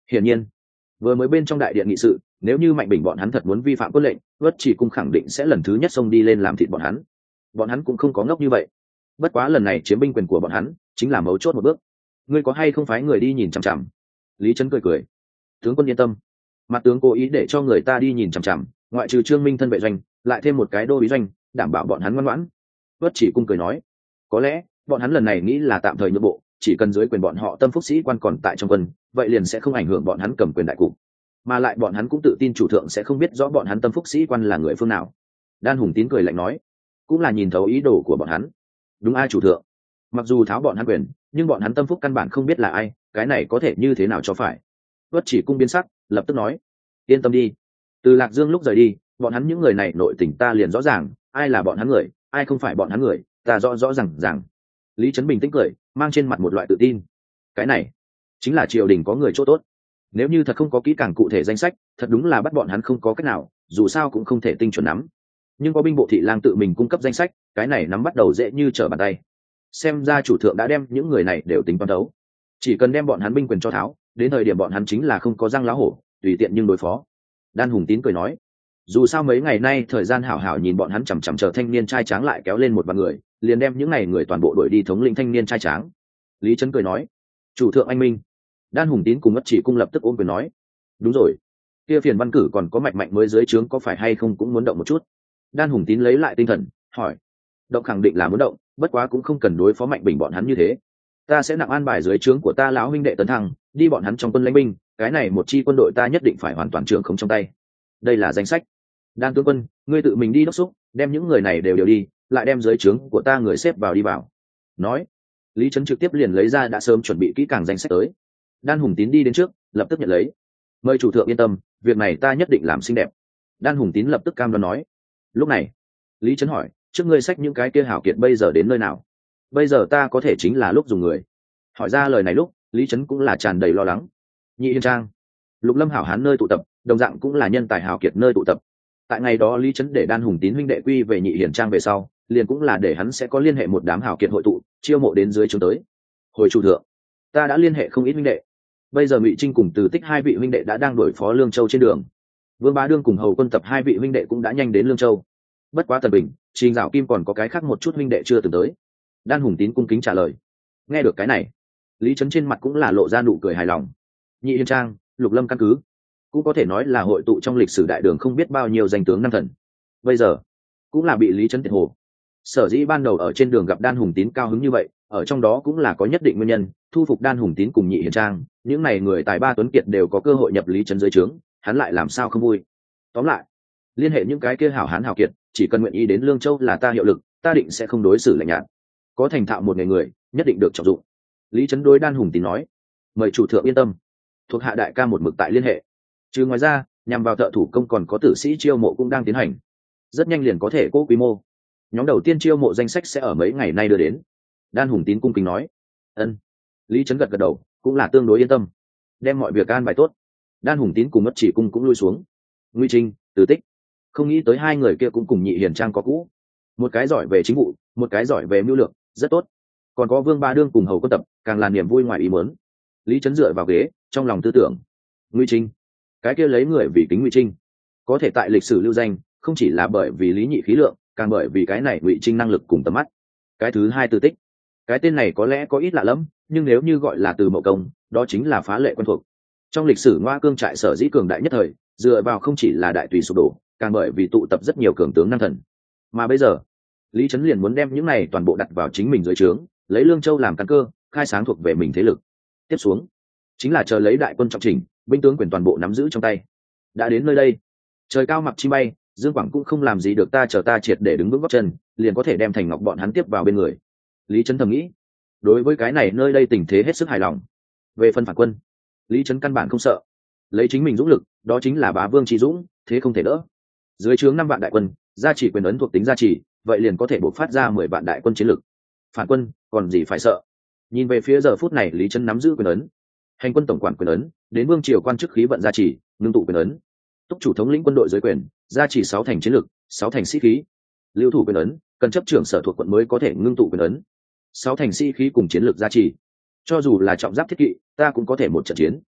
Hiển nhiên, vừa mới bên trong đại điện nghị sự, nếu như Mạnh Bình bọn hắn thật muốn vi phạm quân lệnh, Vất Chỉ Cung khẳng định sẽ lần thứ nhất xông đi lên làm thịt bọn hắn. Bọn hắn cũng không có ngốc như vậy. Bất quá lần này chiếm binh quyền của bọn hắn, chính là mấu chốt một bước. Ngươi có hay không phái người đi nhìn chằm chằm? Lý Trấn cười cười. Tướng quân yên tâm, mặt tướng cố ý để cho người ta đi nhìn chằm chằm, ngoại trừ Trương Minh thân vệ doanh, lại thêm một cái đô úy doanh, đảm bảo bọn hắn ngoan ngoãn. Vất Chỉ Cung cười nói, có lẽ bọn hắn lần này nghĩ là tạm thời nhượng bộ, chỉ cần dưới quyền bọn họ tâm phúc sĩ quan còn tại trong quân, vậy liền sẽ không ảnh hưởng bọn hắn cầm quyền đại cục. Mà lại bọn hắn cũng tự tin chủ thượng sẽ không biết rõ bọn hắn tâm phúc sĩ quan là người phương nào. Đan Hùng Tín cười lạnh nói, cũng là nhìn thấu ý đồ của bọn hắn. Đúng ai chủ thượng? Mặc dù tháo bọn hắn quyền, nhưng bọn hắn tâm phúc căn bản không biết là ai, cái này có thể như thế nào cho phải. Vất Chỉ Cung biến sắc, lập tức nói, yên tâm đi, từ Lạc Dương lúc rời đi, bọn hắn những người này nội tình ta liền rõ ràng, ai là bọn hắn người, ai không phải bọn hắn người, ta rõ rõ ràng ràng. Lý Trấn bình tĩnh cười, mang trên mặt một loại tự tin. Cái này chính là triều đình có người chỗ tốt. Nếu như thật không có kỹ càng cụ thể danh sách, thật đúng là bắt bọn hắn không có cách nào, dù sao cũng không thể tinh chuẩn nắm. Nhưng có binh bộ thị lang tự mình cung cấp danh sách, cái này nắm bắt đầu dễ như trở bàn tay. Xem ra chủ thượng đã đem những người này đều tính toán đấu, chỉ cần đem bọn hắn binh quyền cho tháo, đến thời điểm bọn hắn chính là không có răng lá hổ, tùy tiện nhưng đối phó. Đan Hùng Tín cười nói, dù sao mấy ngày nay thời gian hảo hảo nhìn bọn hắn chằm chằm chờ thanh niên trai tráng lại kéo lên một vài người, liền đem những ngày người toàn bộ đuổi đi thống lĩnh thanh niên trai tráng. Lý Trấn cười nói, chủ thượng anh minh. Đan Hùng Tín cùng Ngất Chỉ Cung lập tức ôm quyền nói, đúng rồi, kia Phiền Văn Cử còn có Mạnh Mạnh mới dưới trướng có phải hay không cũng muốn động một chút. Đan Hùng Tín lấy lại tinh thần, hỏi, động khẳng định là muốn động, bất quá cũng không cần đối phó Mạnh Bình bọn hắn như thế. Ta sẽ nặng an bài dưới trướng của ta lão huynh đệ Tấn Thăng, đi bọn hắn trong quân lãnh binh, cái này một chi quân đội ta nhất định phải hoàn toàn trưởng không trong tay. Đây là danh sách. Đan tướng quân, ngươi tự mình đi đốc xúc, đem những người này đều đều đi, lại đem dưới trướng của ta người xếp vào đi vào. Nói, Lý Trấn trực tiếp liền lấy ra đã sớm chuẩn bị kỹ càng danh sách tới. Đan Hùng Tín đi đến trước, lập tức nhận lấy. Mời chủ thượng yên tâm, việc này ta nhất định làm xinh đẹp. Đan Hùng Tín lập tức cam đoan nói. Lúc này, Lý Trấn hỏi, trước ngươi sách những cái kia hảo kiệt bây giờ đến nơi nào? Bây giờ ta có thể chính là lúc dùng người. Hỏi ra lời này lúc, Lý Trấn cũng là tràn đầy lo lắng. Nhị Hiên Trang, Lục Lâm hảo hán nơi tụ tập, đồng dạng cũng là nhân tài hảo kiệt nơi tụ tập. Tại ngày đó Lý Trấn để Đan Hùng Tín huynh đệ quy về Nhị Hiền Trang về sau, liền cũng là để hắn sẽ có liên hệ một đám hảo kiệt hội tụ, chiêu mộ đến dưới chúng tới. Hồi chủ thượng, ta đã liên hệ không ít huynh đệ. Bây giờ Ngụy Trinh cùng Từ Tích hai vị huynh đệ đã đang đuổi phó Lương Châu trên đường. Vương Bá Đương cùng Hầu Quân Tập hai vị huynh đệ cũng đã nhanh đến Lương Châu. Bất quá Tần Bình, Trình Dạo Kim còn có cái khác một chút huynh đệ chưa từng tới. Đan Hùng Tín cung kính trả lời. Nghe được cái này, Lý Trấn trên mặt cũng là lộ ra nụ cười hài lòng. Nhị Hiên Trang, Lục Lâm căn cứ, cũng có thể nói là hội tụ trong lịch sử đại đường không biết bao nhiêu danh tướng năng thần. Bây giờ cũng là bị Lý Trấn tiệt hồ. Sở dĩ ban đầu ở trên đường gặp Đan Hùng Tín cao hứng như vậy, ở trong đó cũng là có nhất định nguyên nhân. Thu phục Đan Hùng Tín cùng Nhị Hiền Trang, những này người tài ba tuấn kiệt đều có cơ hội nhập Lý Trấn dưới trướng, hắn lại làm sao không vui. Tóm lại, liên hệ những cái kia hảo hán hảo kiệt, chỉ cần nguyện ý đến Lương Châu là ta hiệu lực, ta định sẽ không đối xử lạnh nhạt. Có thành thạo một nghề người, nhất định được trọng dụng. Lý Trấn đối Đan Hùng Tín nói, mời chủ thượng yên tâm, thuộc hạ đại ca một mực tại liên hệ. Trừ ngoài ra, nhằm vào thợ thủ công còn có tử sĩ chiêu mộ cũng đang tiến hành, rất nhanh liền có thể cố quy mô. Nhóm đầu tiên chiêu mộ danh sách sẽ ở mấy ngày nay đưa đến. Đan Hùng Tín cung kính nói, ân. Lý Trấn gật gật đầu, cũng là tương đối yên tâm, đem mọi việc an bài tốt. Đan Hùng Tín cùng Ngất Chỉ Cung cũng lui xuống. Ngụy Trinh, Từ Tích, không nghĩ tới hai người kia cũng cùng Nhị Hiền Trang có cũ, một cái giỏi về chính vụ, một cái giỏi về mưu lược, rất tốt. Còn có Vương Ba Đương cùng Hầu Quân Tập, càng là niềm vui ngoài ý muốn. Lý Trấn dựa vào ghế, trong lòng tư tưởng, Ngụy Trinh, cái kia lấy người vì kính Ngụy Trinh, có thể tại lịch sử lưu danh, không chỉ là bởi vì lý nhị khí lượng, càng bởi vì cái này Ngụy Trinh năng lực cùng tầm mắt. Cái thứ hai Từ Tích, cái tên này có lẽ có ít lạ lẫm, nhưng nếu như gọi là Từ Mậu Công, đó chính là phá lệ quen thuộc. Trong lịch sử Ngoa Cương trại sở dĩ cường đại nhất thời, dựa vào không chỉ là đại tùy sụp đổ, càng bởi vì tụ tập rất nhiều cường tướng năng thần. Mà bây giờ, Lý Trấn liền muốn đem những này toàn bộ đặt vào chính mình dưới trướng, lấy Lương Châu làm căn cơ, khai sáng thuộc về mình thế lực. Tiếp xuống, chính là chờ lấy đại quân trọng chỉnh, binh tướng quyền toàn bộ nắm giữ trong tay. Đã đến nơi đây, trời cao mặc chi bay, Dương Quảng cũng không làm gì được ta, chờ ta triệt để đứng vững gót chân, liền có thể đem Thành Ngọc bọn hắn tiếp vào bên người. Lý Trấn thầm nghĩ, đối với cái này nơi đây tình thế hết sức hài lòng. Về phần phản quân, Lý Trấn căn bản không sợ, lấy chính mình dũng lực, đó chính là bá vương chi dũng, thế không thể đỡ. Dưới trướng năm vạn đại quân, gia chỉ quyền ấn thuộc tính gia chỉ, vậy liền có thể bộc phát ra mười vạn đại quân chiến lực. Phản quân còn gì phải sợ. Nhìn về phía giờ phút này Lý Trấn nắm giữ quyền ấn, hành quân tổng quản quyền ấn, đến vương triều quan chức khí vận gia chỉ, ngưng tụ quyền ấn, túc chủ thống lĩnh quân đội dưới quyền, gia chỉ sáu thành chiến lực, sáu thành sĩ khí. Lưu thủ quyền ấn, cần chấp trưởng sở thuộc quận mới có thể ngưng tụ quyền ấn, sáu thành sĩ khí cùng chiến lược gia trì. Cho dù là trọng giáp thiết kỵ, ta cũng có thể một trận chiến.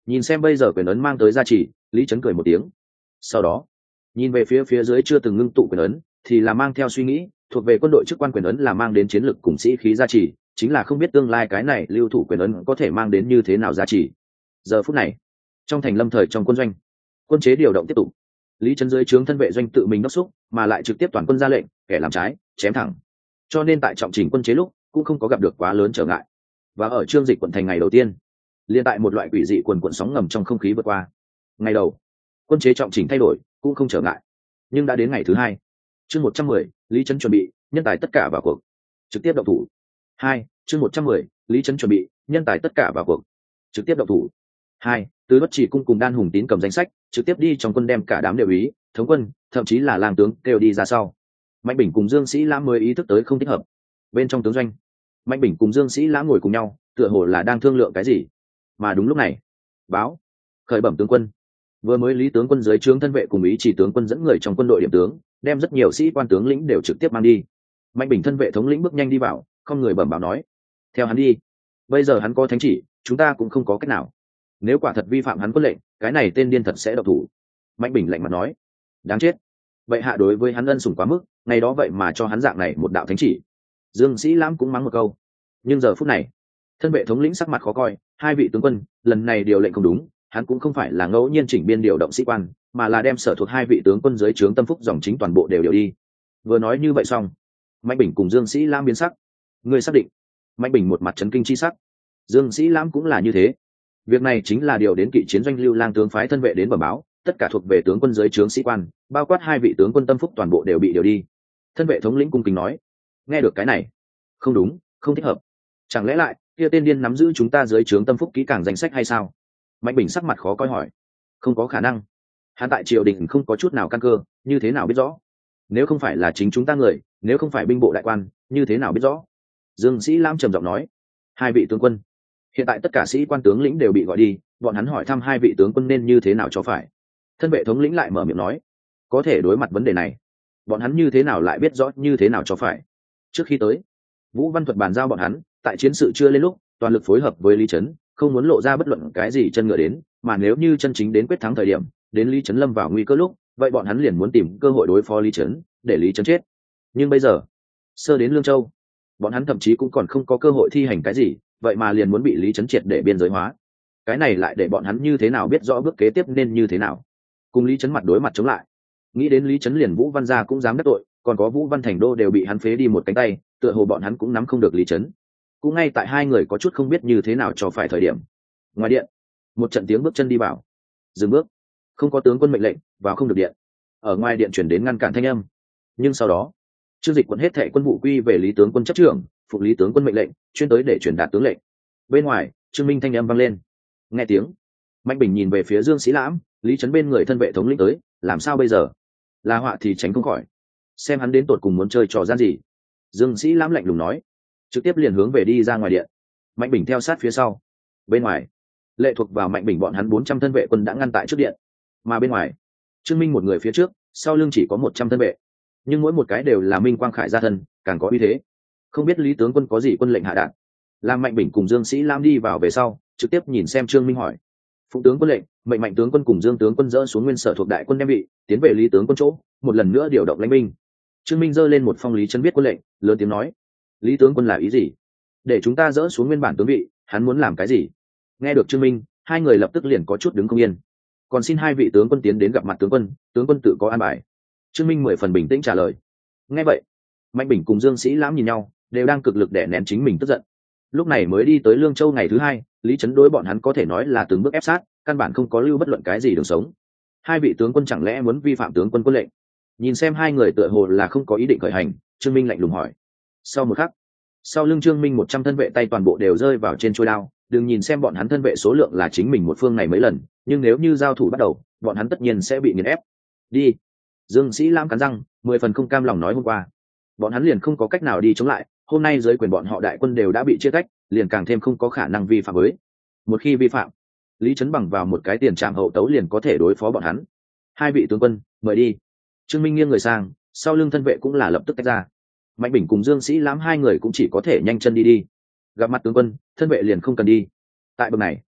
Nhìn xem bây giờ quyền ấn mang tới gia trì, lý trấn cười một tiếng. Sau đó nhìn về phía phía dưới chưa từng ngưng tụ quyền ấn, thì là mang theo suy nghĩ, thuộc về quân đội chức quan quyền ấn là mang đến chiến lực cùng sĩ khí gia trì, chính là không biết tương lai cái này lưu thủ quyền ấn có thể mang đến như thế nào gia trì. Giờ phút này trong thành lâm thời trong quân doanh, quân chế điều động tiếp tục. Lý trấn dưới trướng thân vệ doanh tự mình đốc xúc, mà lại trực tiếp toàn quân ra lệnh, kẻ làm trái chém thẳng, cho nên tại trọng trình quân chế lúc cũng không có gặp được quá lớn trở ngại. Và ở trương dịch quận thành ngày đầu tiên, liên tại một loại quỷ dị quần quần sóng ngầm trong không khí vượt qua. Ngày đầu quân chế trọng chỉnh thay đổi cũng không trở ngại, nhưng đã đến ngày thứ hai, chương một trăm mười, lý trấn chuẩn bị nhân tài tất cả vào cuộc, trực tiếp động thủ. Hai, chương một trăm mười, lý trấn chuẩn bị nhân tài tất cả vào cuộc, trực tiếp động thủ. Hai, tứ bất chỉ cung cùng đan hùng tín cầm danh sách, trực tiếp đi trong quân đem cả đám đều ý thống quân, thậm chí là lang tướng kêu đi ra sau. Mạnh Bình cùng Dương Sĩ Lãm mới ý thức tới không thích hợp. Bên trong tướng doanh, Mạnh Bình cùng Dương Sĩ Lãm ngồi cùng nhau, tựa hồ là đang thương lượng cái gì. Mà đúng lúc này, báo khởi bẩm tướng quân, vừa mới lý tướng quân dưới trướng thân vệ cùng ý chỉ tướng quân dẫn người trong quân đội điểm tướng, đem rất nhiều sĩ quan tướng lĩnh đều trực tiếp mang đi. Mạnh Bình thân vệ thống lĩnh bước nhanh đi vào, không người bẩm báo nói, theo hắn đi, bây giờ hắn có thánh chỉ, chúng ta cũng không có cách nào. Nếu quả thật vi phạm hắn quân lệnh, cái này tên điên thật sẽ độc thủ. Mạnh Bình lạnh mặt nói, đáng chết, vậy hạ đối với hắn ân sủng quá mức, ngày đó vậy mà cho hắn dạng này một đạo thánh chỉ. Dương Sĩ Lãm cũng mắng một câu, nhưng giờ phút này thân vệ thống lĩnh sắc mặt khó coi, hai vị tướng quân, lần này điều lệnh không đúng, hắn cũng không phải là ngẫu nhiên chỉnh biên điều động sĩ quan, mà là đem sở thuộc hai vị tướng quân dưới trướng tâm phúc dòng chính toàn bộ đều điều đi. Vừa nói như vậy xong, Mạnh Bình cùng Dương Sĩ Lãm biến sắc. Người xác định? Mạnh Bình một mặt chấn kinh chi sắc, Dương Sĩ Lãm cũng là như thế. Việc này chính là điều đến kỵ chiến doanh lưu lang tướng phái thân vệ đến bẩm báo, tất cả thuộc về tướng quân dưới trướng sĩ quan, bao quát hai vị tướng quân tâm phúc toàn bộ đều bị điều đi. Thân vệ thống lĩnh cung kính nói, nghe được cái này, không đúng, không thích hợp. Chẳng lẽ lại kia tên điên nắm giữ chúng ta dưới trướng tâm phúc kỹ càng danh sách hay sao? Mạnh Bình sắc mặt khó coi hỏi, không có khả năng, hắn tại triều đình không có chút nào căn cơ, như thế nào biết rõ? Nếu không phải là chính chúng ta người, nếu không phải binh bộ đại quan, như thế nào biết rõ? Dương Sĩ Lãm trầm giọng nói, hai vị tướng quân, hiện tại tất cả sĩ quan tướng lĩnh đều bị gọi đi, bọn hắn hỏi thăm hai vị tướng quân nên như thế nào cho phải. Thân vệ thống lĩnh lại mở miệng nói, có thể đối mặt vấn đề này, bọn hắn như thế nào lại biết rõ như thế nào cho phải. Trước khi tới, Vũ Văn Thuật bàn giao bọn hắn, tại chiến sự chưa lên lúc, toàn lực phối hợp với Lý Trấn, không muốn lộ ra bất luận cái gì chân ngựa đến, mà nếu như chân chính đến quyết thắng thời điểm, đến Lý Trấn lâm vào nguy cơ lúc, vậy bọn hắn liền muốn tìm cơ hội đối phó Lý Trấn, để Lý Trấn chết. Nhưng bây giờ, sơ đến Lương Châu, bọn hắn thậm chí cũng còn không có cơ hội thi hành cái gì, vậy mà liền muốn bị Lý Trấn triệt để biên giới hóa. Cái này lại để bọn hắn như thế nào biết rõ bước kế tiếp nên như thế nào. Cùng Lý Trấn mặt đối mặt chống lại, nghĩ đến Lý Trấn liền Vũ Văn gia cũng dám đắc tội, còn có Vũ Văn Thành Đô đều bị hắn phế đi một cánh tay, tựa hồ bọn hắn cũng nắm không được Lý Trấn. Cũng ngay tại hai người có chút không biết như thế nào cho phải thời điểm, ngoài điện một trận tiếng bước chân đi vào. Dừng bước, không có tướng quân mệnh lệnh vào không được điện. Ở ngoài điện chuyển đến ngăn cản thanh âm, nhưng sau đó Trương Dịch quận hết thệ quân vụ quy về Lý tướng quân chấp trưởng, phục Lý tướng quân mệnh lệnh, chuyên tới để truyền đạt tướng lệnh. Bên ngoài Trương Minh thanh âm vang lên. Nghe tiếng, Mạnh Bình nhìn về phía Dương Sĩ Lãm, Lý Trấn bên người thân vệ thống lĩnh tới, làm sao bây giờ? Là họa thì tránh không khỏi, xem hắn đến tột cùng muốn chơi trò gian gì. Dương Sĩ Lãm lạnh lùng nói, trực tiếp liền hướng về đi ra ngoài điện. Mạnh Bình theo sát phía sau. Bên ngoài, lệ thuộc vào Mạnh Bình bọn hắn bốn trăm thân vệ quân đã ngăn tại trước điện, mà bên ngoài Trương Minh một người phía trước, sau lưng chỉ có một trăm thân vệ, nhưng mỗi một cái đều là minh quang khải gia thân, càng có uy thế. Không biết Lý tướng quân có gì quân lệnh hạ đạt? Làm Mạnh Bình cùng Dương Sĩ Lãm đi vào về sau, trực tiếp nhìn xem Trương Minh hỏi, phụ tướng quân lệnh, mệnh Mạnh tướng quân cùng Dương tướng quân dỡ xuống nguyên sở thuộc đại quân đem vị, tiến về Lý tướng quân chỗ, một lần nữa điều động lãnh binh. Trương Minh giơ lên một phong Lý Trấn viết quân lệnh, lớn tiếng nói, Lý tướng quân là ý gì? Để chúng ta dỡ xuống nguyên bản tướng vị, hắn muốn làm cái gì? Nghe được Trương Minh, hai người lập tức liền có chút đứng không yên. Còn xin hai vị tướng quân tiến đến gặp mặt tướng quân, tướng quân tự có an bài. Trương Minh mười phần bình tĩnh trả lời. Nghe vậy, Mạnh Bình cùng Dương Sĩ Lãm nhìn nhau, đều đang cực lực đè nén chính mình tức giận. Lúc này mới đi tới Lương Châu ngày thứ hai, Lý Trấn đối bọn hắn có thể nói là từng bước ép sát, căn bản không có lưu bất luận cái gì đường sống. Hai vị tướng quân chẳng lẽ muốn vi phạm tướng quân quân lệnh? Nhìn xem hai người tựa hồ là không có ý định khởi hành, Trương Minh lạnh lùng hỏi. Sau một khắc, sau lưng Trương Minh một trăm thân vệ tay toàn bộ đều rơi vào trên chuôi đao. Đừng nhìn xem bọn hắn thân vệ số lượng là chính mình một phương này mấy lần, nhưng nếu như giao thủ bắt đầu, bọn hắn tất nhiên sẽ bị nghiền ép. Đi. Dương Sĩ Lãm cắn răng, mười phần không cam lòng nói hôm qua, bọn hắn liền không có cách nào đi chống lại, hôm nay dưới quyền bọn họ đại quân đều đã bị chia tách, liền càng thêm không có khả năng vi phạm với. Một khi vi phạm, Lý Trấn bằng vào một cái tiền trạm hậu tấu liền có thể đối phó bọn hắn. Hai vị tướng quân, mời đi. Trương Minh nghiêng người sang, sau lưng thân vệ cũng là lập tức tách ra. Mạnh Bình cùng Dương Sĩ Lãm hai người cũng chỉ có thể nhanh chân đi đi. Gặp mặt tướng quân, thân vệ liền không cần đi. Tại bậc này,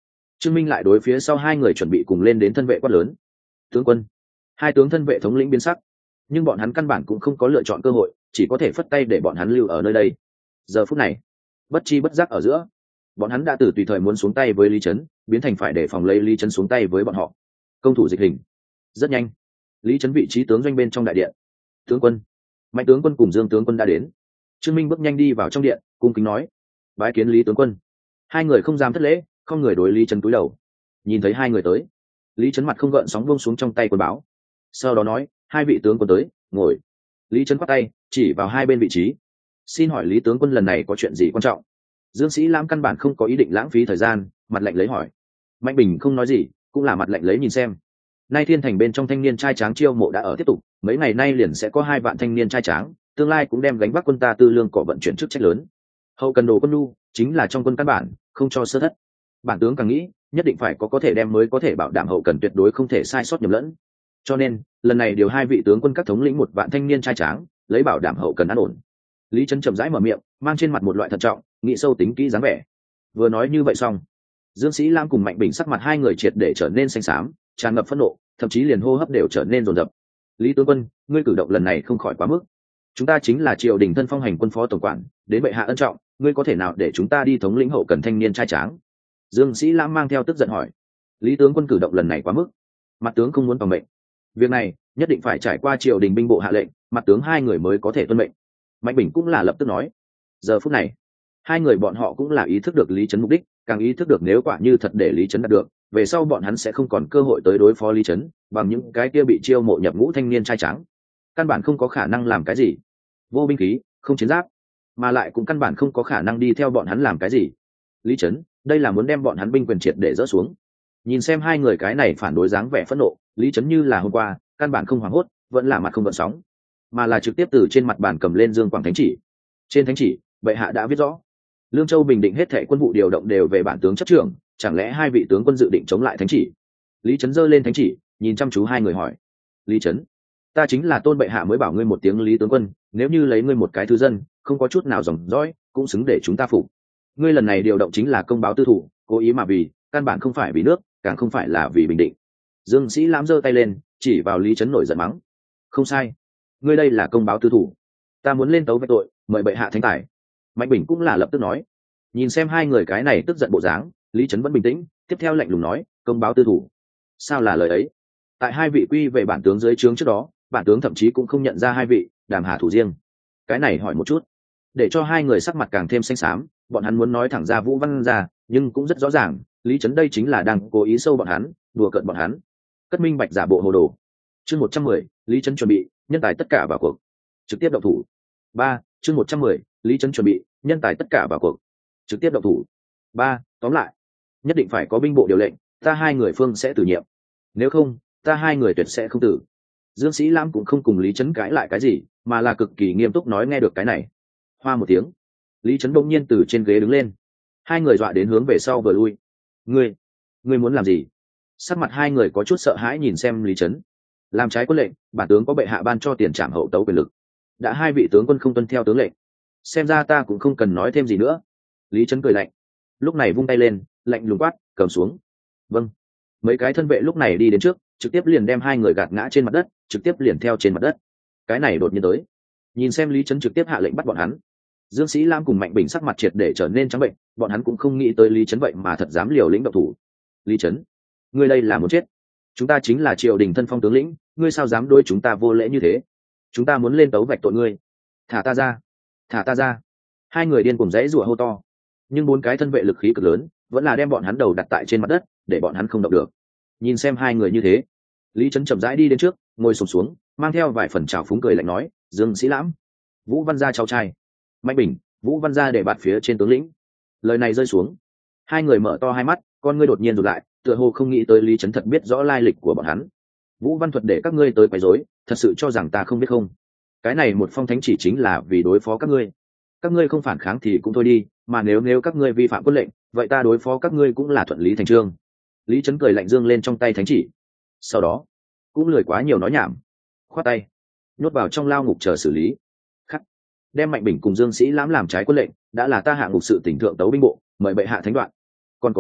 Trương Minh lại đối phía sau hai người chuẩn bị cùng lên đến thân vệ quát lớn. Tướng quân. Hai tướng thân vệ thống lĩnh biến sắc, nhưng bọn hắn căn bản cũng không có lựa chọn cơ hội, chỉ có thể phất tay để bọn hắn lưu ở nơi đây. Giờ phút này, bất chi bất giác ở giữa, bọn hắn đã từ tùy thời muốn xuống tay với Lý Trấn, biến thành phải để phòng lấy Lý Trấn xuống tay với bọn họ. Công thủ dịch hình. Rất nhanh, Lý Trấn vị trí tướng doanh bên trong đại điện. Tướng quân. Mạnh tướng quân cùng Dương tướng quân đã đến. Trương Minh bước nhanh đi vào trong điện, cung kính nói: bái kiến Lý tướng quân. Hai người không dám thất lễ, không người đối Lý Trấn cúi đầu. Nhìn thấy hai người tới, Lý Trấn mặt không gợn sóng buông xuống trong tay quân báo, sau đó nói: hai vị tướng quân tới, ngồi. Lý Trấn quát tay chỉ vào hai bên vị trí: xin hỏi Lý tướng quân lần này có chuyện gì quan trọng? Dương Sĩ Lãm căn bản không có ý định lãng phí thời gian, mặt lạnh lấy hỏi. Mạnh Bình không nói gì, cũng là mặt lạnh lấy nhìn xem. Nay Thiên Thành bên trong thanh niên trai tráng chiêu mộ đã ở tiếp tục, mấy ngày nay liền sẽ có hai vạn thanh niên trai tráng, tương lai cũng đem gánh vác quân ta tư lương cỏ vận chuyển chức trách lớn. Hậu cần đồ quân nhu chính là trong quân căn bản, không cho sơ thất. Bản tướng càng nghĩ, nhất định phải có có thể đem mới có thể bảo đảm hậu cần tuyệt đối không thể sai sót nhầm lẫn. Cho nên, lần này điều hai vị tướng quân các thống lĩnh một vạn thanh niên trai tráng, lấy bảo đảm hậu cần an ổn. Lý Trấn chậm rãi mở miệng, mang trên mặt một loại thận trọng, nghĩ sâu tính kỹ dáng vẻ. Vừa nói như vậy xong, Dương Sĩ Lam cùng Mạnh Bình sắc mặt hai người triệt để trở nên xanh xám, tràn ngập phẫn nộ, thậm chí liền hô hấp đều trở nên rồn rập. Lý tướng quân, ngươi cử động lần này không khỏi quá mức. Chúng ta chính là triều đình thân phong hành quân phó tổng quản, đến bệ hạ ân trọng, ngươi có thể nào để chúng ta đi thống lĩnh hậu cần thanh niên trai tráng? Dương Sĩ Lam mang theo tức giận hỏi. Lý tướng quân cử động lần này quá mức, mặt tướng không muốn phòng mệnh. Việc này nhất định phải trải qua triều đình binh bộ hạ lệnh, mặt tướng hai người mới có thể tuân mệnh. Mạnh Bình cũng là lập tức nói. Giờ phút này, hai người bọn họ cũng là ý thức được Lý Trấn mục đích, càng ý thức được nếu quả như thật để Lý Trấn đạt được, về sau bọn hắn sẽ không còn cơ hội tới đối phó Lý Trấn, bằng những cái kia bị chiêu mộ nhập ngũ thanh niên trai trắng, căn bản không có khả năng làm cái gì, vô binh khí, không chiến giáp, mà lại cũng căn bản không có khả năng đi theo bọn hắn làm cái gì. Lý Trấn, đây là muốn đem bọn hắn binh quyền triệt để dỡ xuống. Nhìn xem hai người cái này phản đối dáng vẻ phẫn nộ, Lý Trấn như là hôm qua, căn bản không hoảng hốt, vẫn là mặt không gợn sóng, mà là trực tiếp từ trên mặt bàn cầm lên Dương Quảng thánh chỉ. Trên thánh chỉ, bệ hạ đã viết rõ, Lương Châu bình định hết thảy quân vụ điều động đều về bản tướng chấp trưởng, chẳng lẽ hai vị tướng quân dự định chống lại thánh chỉ? Lý Trấn giơ lên thánh chỉ, nhìn chăm chú hai người hỏi. Lý Trấn, ta chính là tôn bệ hạ mới bảo ngươi một tiếng Lý tướng quân, nếu như lấy ngươi một cái thư dân, không có chút nào dòng dõi, cũng xứng để chúng ta phục. Ngươi lần này điều động chính là công báo tư thủ, cố ý mà vì, căn bản không phải vì nước, càng không phải là vì bình định. Dương Sĩ Lãm giơ tay lên, chỉ vào Lý Trấn nổi giận mắng. Không sai, ngươi đây là công báo tư thủ, ta muốn lên tấu về tội, mời bệ hạ thánh tài. Mạnh Bình cũng là lập tức nói. Nhìn xem hai người cái này tức giận bộ dáng, Lý Trấn vẫn bình tĩnh, tiếp theo lạnh lùng nói, công báo tư thủ. Sao là lời ấy? Tại hai vị quy về bản tướng dưới trướng trước đó, bản tướng thậm chí cũng không nhận ra hai vị đàm hà thủ riêng. Cái này hỏi một chút, để cho hai người sắc mặt càng thêm xanh xám, bọn hắn muốn nói thẳng ra Vũ Văn ra, nhưng cũng rất rõ ràng, Lý Trấn đây chính là đang cố ý sâu bọn hắn, đùa cợt bọn hắn. Cất minh bạch giả bộ hồ đồ. Chương một trăm mười, Lý Trấn chuẩn bị, nhân tài tất cả vào cuộc. Trực tiếp động thủ. Ba, chương một trăm mười, Lý Trấn chuẩn bị, nhân tài tất cả vào cuộc. Trực tiếp động thủ. Ba, tóm lại, nhất định phải có binh bộ điều lệnh, ta hai người phương sẽ tử nhiệm. Nếu không, ta hai người tuyệt sẽ không tử. Dương Sĩ Lam cũng không cùng Lý Trấn cãi lại cái gì, mà là cực kỳ nghiêm túc nói nghe được cái này. Hoa một tiếng, Lý Trấn bỗng nhiên từ trên ghế đứng lên. Hai người dọa đến hướng về sau vừa lui. Ngươi, ngươi muốn làm gì? Sắc mặt hai người có chút sợ hãi nhìn xem Lý Trấn. Làm trái quân lệnh, bản tướng có bệ hạ ban cho tiền trảm hậu tấu quyền lực. Đã hai vị tướng quân không tuân theo tướng lệnh, xem ra ta cũng không cần nói thêm gì nữa. Lý Trấn cười lạnh, lúc này vung tay lên, lạnh lùng quát, cầm xuống. Vâng. Mấy cái thân vệ lúc này đi đến trước, trực tiếp liền đem hai người gạt ngã trên mặt đất, trực tiếp liền theo trên mặt đất. Cái này đột nhiên tới, nhìn xem Lý Trấn trực tiếp hạ lệnh bắt bọn hắn. Dương Sĩ Lam cùng Mạnh Bình sắc mặt triệt để trở nên trắng bệnh, bọn hắn cũng không nghĩ tới Lý Trấn vậy mà thật dám liều lĩnh động thủ. Lý Trấn, ngươi đây là muốn chết. Chúng ta chính là triều đình thân phong tướng lĩnh, ngươi sao dám đối chúng ta vô lễ như thế? Chúng ta muốn lên tấu vạch tội ngươi. Thả ta ra, thả ta ra. Hai người điên cùng rẽ rủa hô to, nhưng bốn cái thân vệ lực khí cực lớn, vẫn là đem bọn hắn đầu đặt tại trên mặt đất, để bọn hắn không động được. Nhìn xem hai người như thế, Lý Trấn chậm rãi đi đến trước, ngồi sụp xuống, mang theo vài phần trào phúng cười lạnh nói, Dương Sĩ Lãm, Vũ Văn gia cháu trai, Mạnh Bình, Vũ Văn gia để bạt phía trên tướng lĩnh. Lời này rơi xuống, hai người mở to hai mắt, con ngươi đột nhiên rụt lại, tựa hồ không nghĩ tới Lý Trấn thật biết rõ lai lịch của bọn hắn. Vũ Văn thuật để các ngươi tới quấy rối, thật sự cho rằng ta không biết không? Cái này một phong thánh chỉ chính là vì đối phó các ngươi. Các ngươi không phản kháng thì cũng thôi đi, mà nếu nếu các ngươi vi phạm quân lệnh, vậy ta đối phó các ngươi cũng là thuận lý thành chương. Lý Trấn cười lạnh dương lên trong tay thánh chỉ, sau đó cũng lười quá nhiều nói nhảm, khoát tay nhốt vào trong lao ngục chờ xử lý. Khắc, đem Mạnh Bình cùng Dương Sĩ Lãm làm trái quân lệnh, đã là ta hạ ngục sự tỉnh thượng tấu binh bộ, mời bệ hạ thánh đoạn. Còn có,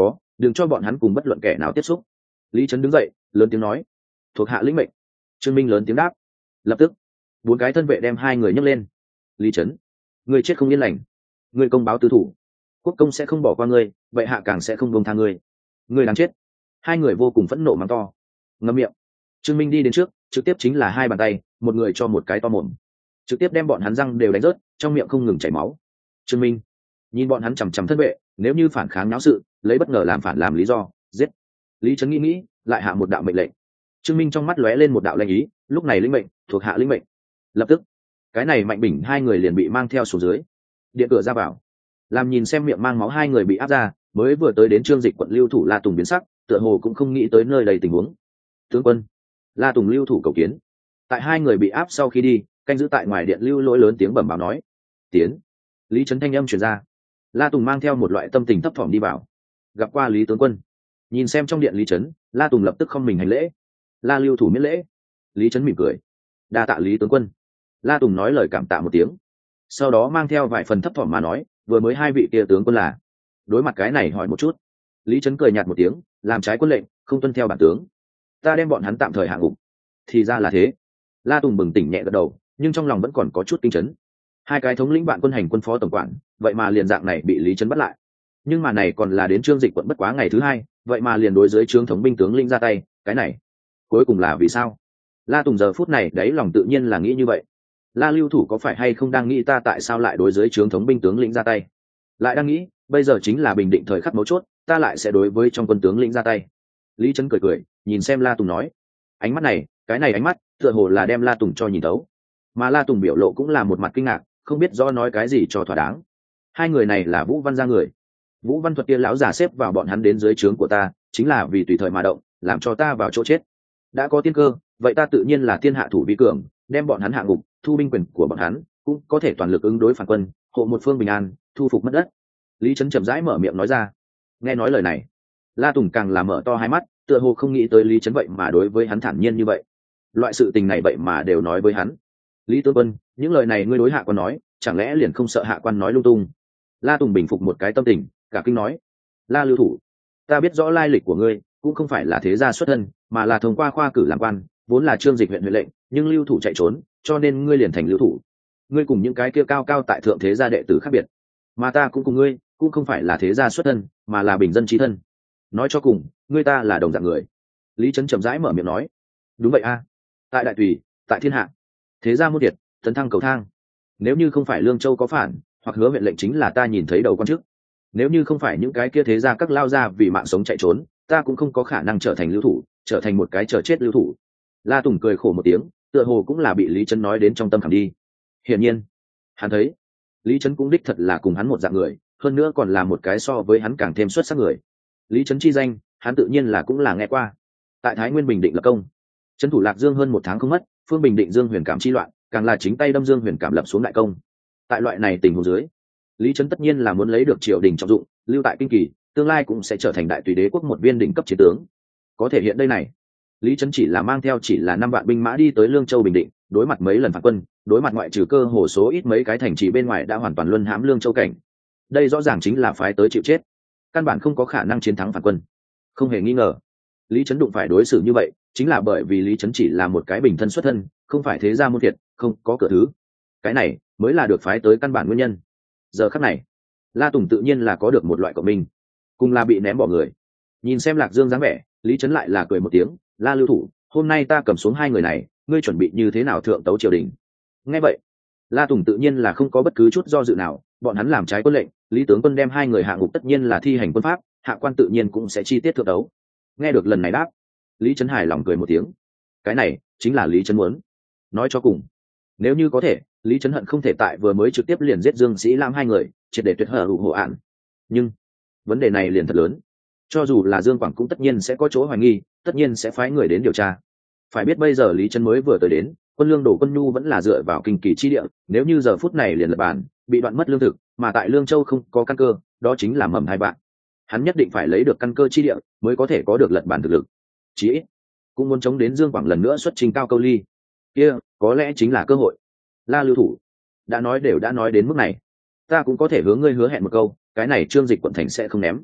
đừng cho bọn hắn cùng bất luận kẻ nào tiếp xúc. Lý Trấn đứng dậy lớn tiếng nói, thuộc hạ lĩnh mệnh. Trương Minh lớn tiếng đáp. Lập tức bốn cái thân vệ đem hai người nhấc lên. Lý Trấn, ngươi chết không yên lành, ngươi công báo tư thủ, quốc công sẽ không bỏ qua ngươi, vậy hạ càng sẽ không buông tha ngươi, ngươi đáng chết. Hai người vô cùng phẫn nộ mắng to. Ngậm miệng. Trương Minh đi đến trước, trực tiếp chính là hai bàn tay, một người cho một cái to mồm, trực tiếp đem bọn hắn răng đều đánh rớt, trong miệng không ngừng chảy máu. Trương Minh nhìn bọn hắn chằm chằm thân vệ, nếu như phản kháng náo sự, lấy bất ngờ làm phản làm lý do giết. Lý Trấn nghĩ nghĩ, lại hạ một đạo mệnh lệnh. Trương Minh trong mắt lóe lên một đạo lanh ý, lúc này lĩnh mệnh, thuộc hạ lĩnh mệnh. Lập tức cái này Mạnh Bình hai người liền bị mang theo xuống dưới điện cửa ra vào. Làm nhìn xem miệng mang máu hai người bị áp ra, mới vừa tới đến Trương Dịch quận lưu thủ La Tùng biến sắc, tựa hồ cũng không nghĩ tới nơi đầy tình huống. Tướng quân, La Tùng lưu thủ cầu kiến. Tại hai người bị áp sau khi đi, canh giữ tại ngoài điện lưu lỗi lớn tiếng bẩm báo nói, tiến. Lý Trấn thanh âm truyền ra. La Tùng mang theo một loại tâm tình thấp thỏm đi vào, gặp qua Lý tướng quân. Nhìn xem trong điện Lý Trấn, La Tùng lập tức không mình hành lễ. La lưu thủ miễn lễ. Lý Trấn mỉm cười, đa tạ Lý tướng quân. La Tùng nói lời cảm tạ một tiếng, sau đó mang theo vài phần thấp thỏm mà nói, vừa mới hai vị kia tướng quân là. Đối mặt cái này hỏi một chút. Lý Trấn cười nhạt một tiếng, làm trái quân lệnh, không tuân theo bản tướng, ta đem bọn hắn tạm thời hạ ngục. Thì ra là thế. La Tùng bừng tỉnh nhẹ gật đầu, nhưng trong lòng vẫn còn có chút kinh chấn. Hai cái thống lĩnh bạn quân hành quân phó tổng quản, vậy mà liền dạng này bị Lý Trấn bắt lại. Nhưng mà này còn là đến Trương Dịch quận bất quá ngày thứ hai, vậy mà liền đối dưới trướng thống binh tướng lĩnh ra tay, cái này cuối cùng là vì sao? La Tùng giờ phút này đấy lòng tự nhiên là nghĩ như vậy. La lưu thủ có phải hay không đang nghĩ ta tại sao lại đối dưới trướng thống binh tướng lĩnh ra tay? Lại đang nghĩ, bây giờ chính là bình định thời khắc mấu chốt, ta lại sẽ đối với trong quân tướng lĩnh ra tay. Lý Trấn cười cười, nhìn xem La Tùng nói, ánh mắt này, cái này ánh mắt, tựa hồ là đem La Tùng cho nhìn thấu. Mà La Tùng biểu lộ cũng là một mặt kinh ngạc, không biết do nói cái gì cho thỏa đáng. Hai người này là Vũ Văn gia người. Vũ Văn Thuật kia lão già xếp vào bọn hắn đến dưới trướng của ta, chính là vì tùy thời mà động, làm cho ta vào chỗ chết. Đã có tiên cơ, vậy ta tự nhiên là thiên hạ thủ vi cường, đem bọn hắn hạ ngục, thu binh quyền của bọn hắn, cũng có thể toàn lực ứng đối phản quân, hộ một phương bình an, thu phục mất đất. Lý Trấn chậm rãi mở miệng nói ra. Nghe nói lời này, La Tùng càng là mở to hai mắt, tựa hồ không nghĩ tới Lý Trấn vậy mà đối với hắn thản nhiên như vậy. Loại sự tình này vậy mà đều nói với hắn. Lý tướng quân, những lời này ngươi đối hạ quan nói, chẳng lẽ liền không sợ hạ quan nói lung tung? La Tùng bình phục một cái tâm tình, cả kinh nói, La lưu thủ, ta biết rõ lai lịch của ngươi, cũng không phải là thế gia xuất thân, mà là thông qua khoa cử làm quan, vốn là Trương Dịch huyện huyện lệnh, nhưng lưu thủ chạy trốn, cho nên ngươi liền thành lưu thủ. Ngươi cùng những cái kia cao cao tại thượng thế gia đệ tử khác biệt, mà ta cũng cùng ngươi, cũng không phải là thế gia xuất thân, mà là bình dân trí thân. Nói cho cùng, ngươi ta là đồng dạng người. Lý Trấn chậm rãi mở miệng nói, đúng vậy a, tại đại tùy, tại thiên hạ, thế gia muôn thiệt, tấn thăng cầu thang. Nếu như không phải Lương Châu có phản, hoặc hứa huyện lệnh chính là ta nhìn thấy đầu con trước. Nếu như không phải những cái kia thế gia các lao ra vì mạng sống chạy trốn, ta cũng không có khả năng trở thành lưu thủ, trở thành một cái chờ chết lưu thủ. La Tùng cười khổ một tiếng, tựa hồ cũng là bị Lý Trấn nói đến trong tâm khảm đi. Hiển nhiên, hắn thấy Lý Trấn cũng đích thật là cùng hắn một dạng người, hơn nữa còn là một cái so với hắn càng thêm xuất sắc người. Lý Trấn chi danh, hắn tự nhiên là cũng là nghe qua. Tại Thái Nguyên bình định lập công, trấn thủ Lạc Dương hơn một tháng không mất, phương bình định Dương Huyền Cảm chi loạn, càng là chính tay đâm Dương Huyền Cảm lập xuống đại công. Tại loại này tình huống dưới, Lý Trấn tất nhiên là muốn lấy được triều đình trọng dụng, lưu tại kinh kỳ, tương lai cũng sẽ trở thành đại tùy đế quốc một viên đỉnh cấp chiến tướng. Có thể hiện đây này, Lý Trấn chỉ là mang theo chỉ là năm vạn binh mã đi tới Lương Châu bình định, đối mặt mấy lần phản quân, đối mặt ngoại trừ cơ hồ số ít mấy cái thành trì bên ngoài đã hoàn toàn luân hãm Lương Châu cảnh. Đây rõ ràng chính là phái tới chịu chết, căn bản không có khả năng chiến thắng phản quân. Không hề nghi ngờ, Lý Trấn đụng phải đối xử như vậy, chính là bởi vì Lý Trấn chỉ là một cái bình thân xuất thân, không phải thế gia muôn thiệt, không có cửa thứ. Cái này mới là được phái tới căn bản nguyên nhân. Giờ khắc này, La Tùng tự nhiên là có được một loại cộng minh, cùng là bị ném bỏ người. Nhìn xem Lạc Dương dáng vẻ, Lý Trấn lại là cười một tiếng, La lưu thủ, hôm nay ta cầm xuống hai người này, ngươi chuẩn bị như thế nào thượng tấu triều đình? Nghe vậy, La Tùng tự nhiên là không có bất cứ chút do dự nào, bọn hắn làm trái quân lệnh, Lý tướng quân đem hai người hạ ngục tất nhiên là thi hành quân pháp, hạ quan tự nhiên cũng sẽ chi tiết thượng tấu. Nghe được lần này đáp, Lý Trấn hài lòng cười một tiếng. Cái này chính là Lý Trấn muốn. Nói cho cùng, nếu như có thể, Lý Trấn hận không thể tại vừa mới trực tiếp liền giết Dương Sĩ Lam hai người, triệt để tuyệt hở hữu hộ ạn. Nhưng vấn đề này liền thật lớn, cho dù là Dương Quảng cũng tất nhiên sẽ có chỗ hoài nghi, tất nhiên sẽ phái người đến điều tra. Phải biết bây giờ Lý Trấn mới vừa tới đến, quân lương đổ quân nhu vẫn là dựa vào kinh kỳ chi địa, nếu như giờ phút này liền lập bản, bị đoạn mất lương thực, mà tại Lương Châu không có căn cơ, đó chính là mầm hai bạn. Hắn nhất định phải lấy được căn cơ chi địa, mới có thể có được lật bản thực lực. Chí ít cũng muốn chống đến Dương Quảng lần nữa xuất trình cao câu ly, kia có lẽ chính là cơ hội. La lưu thủ, đã nói đều đã nói đến mức này, ta cũng có thể hướng ngươi hứa hẹn một câu, cái này Trương Dịch quận thành sẽ không ném.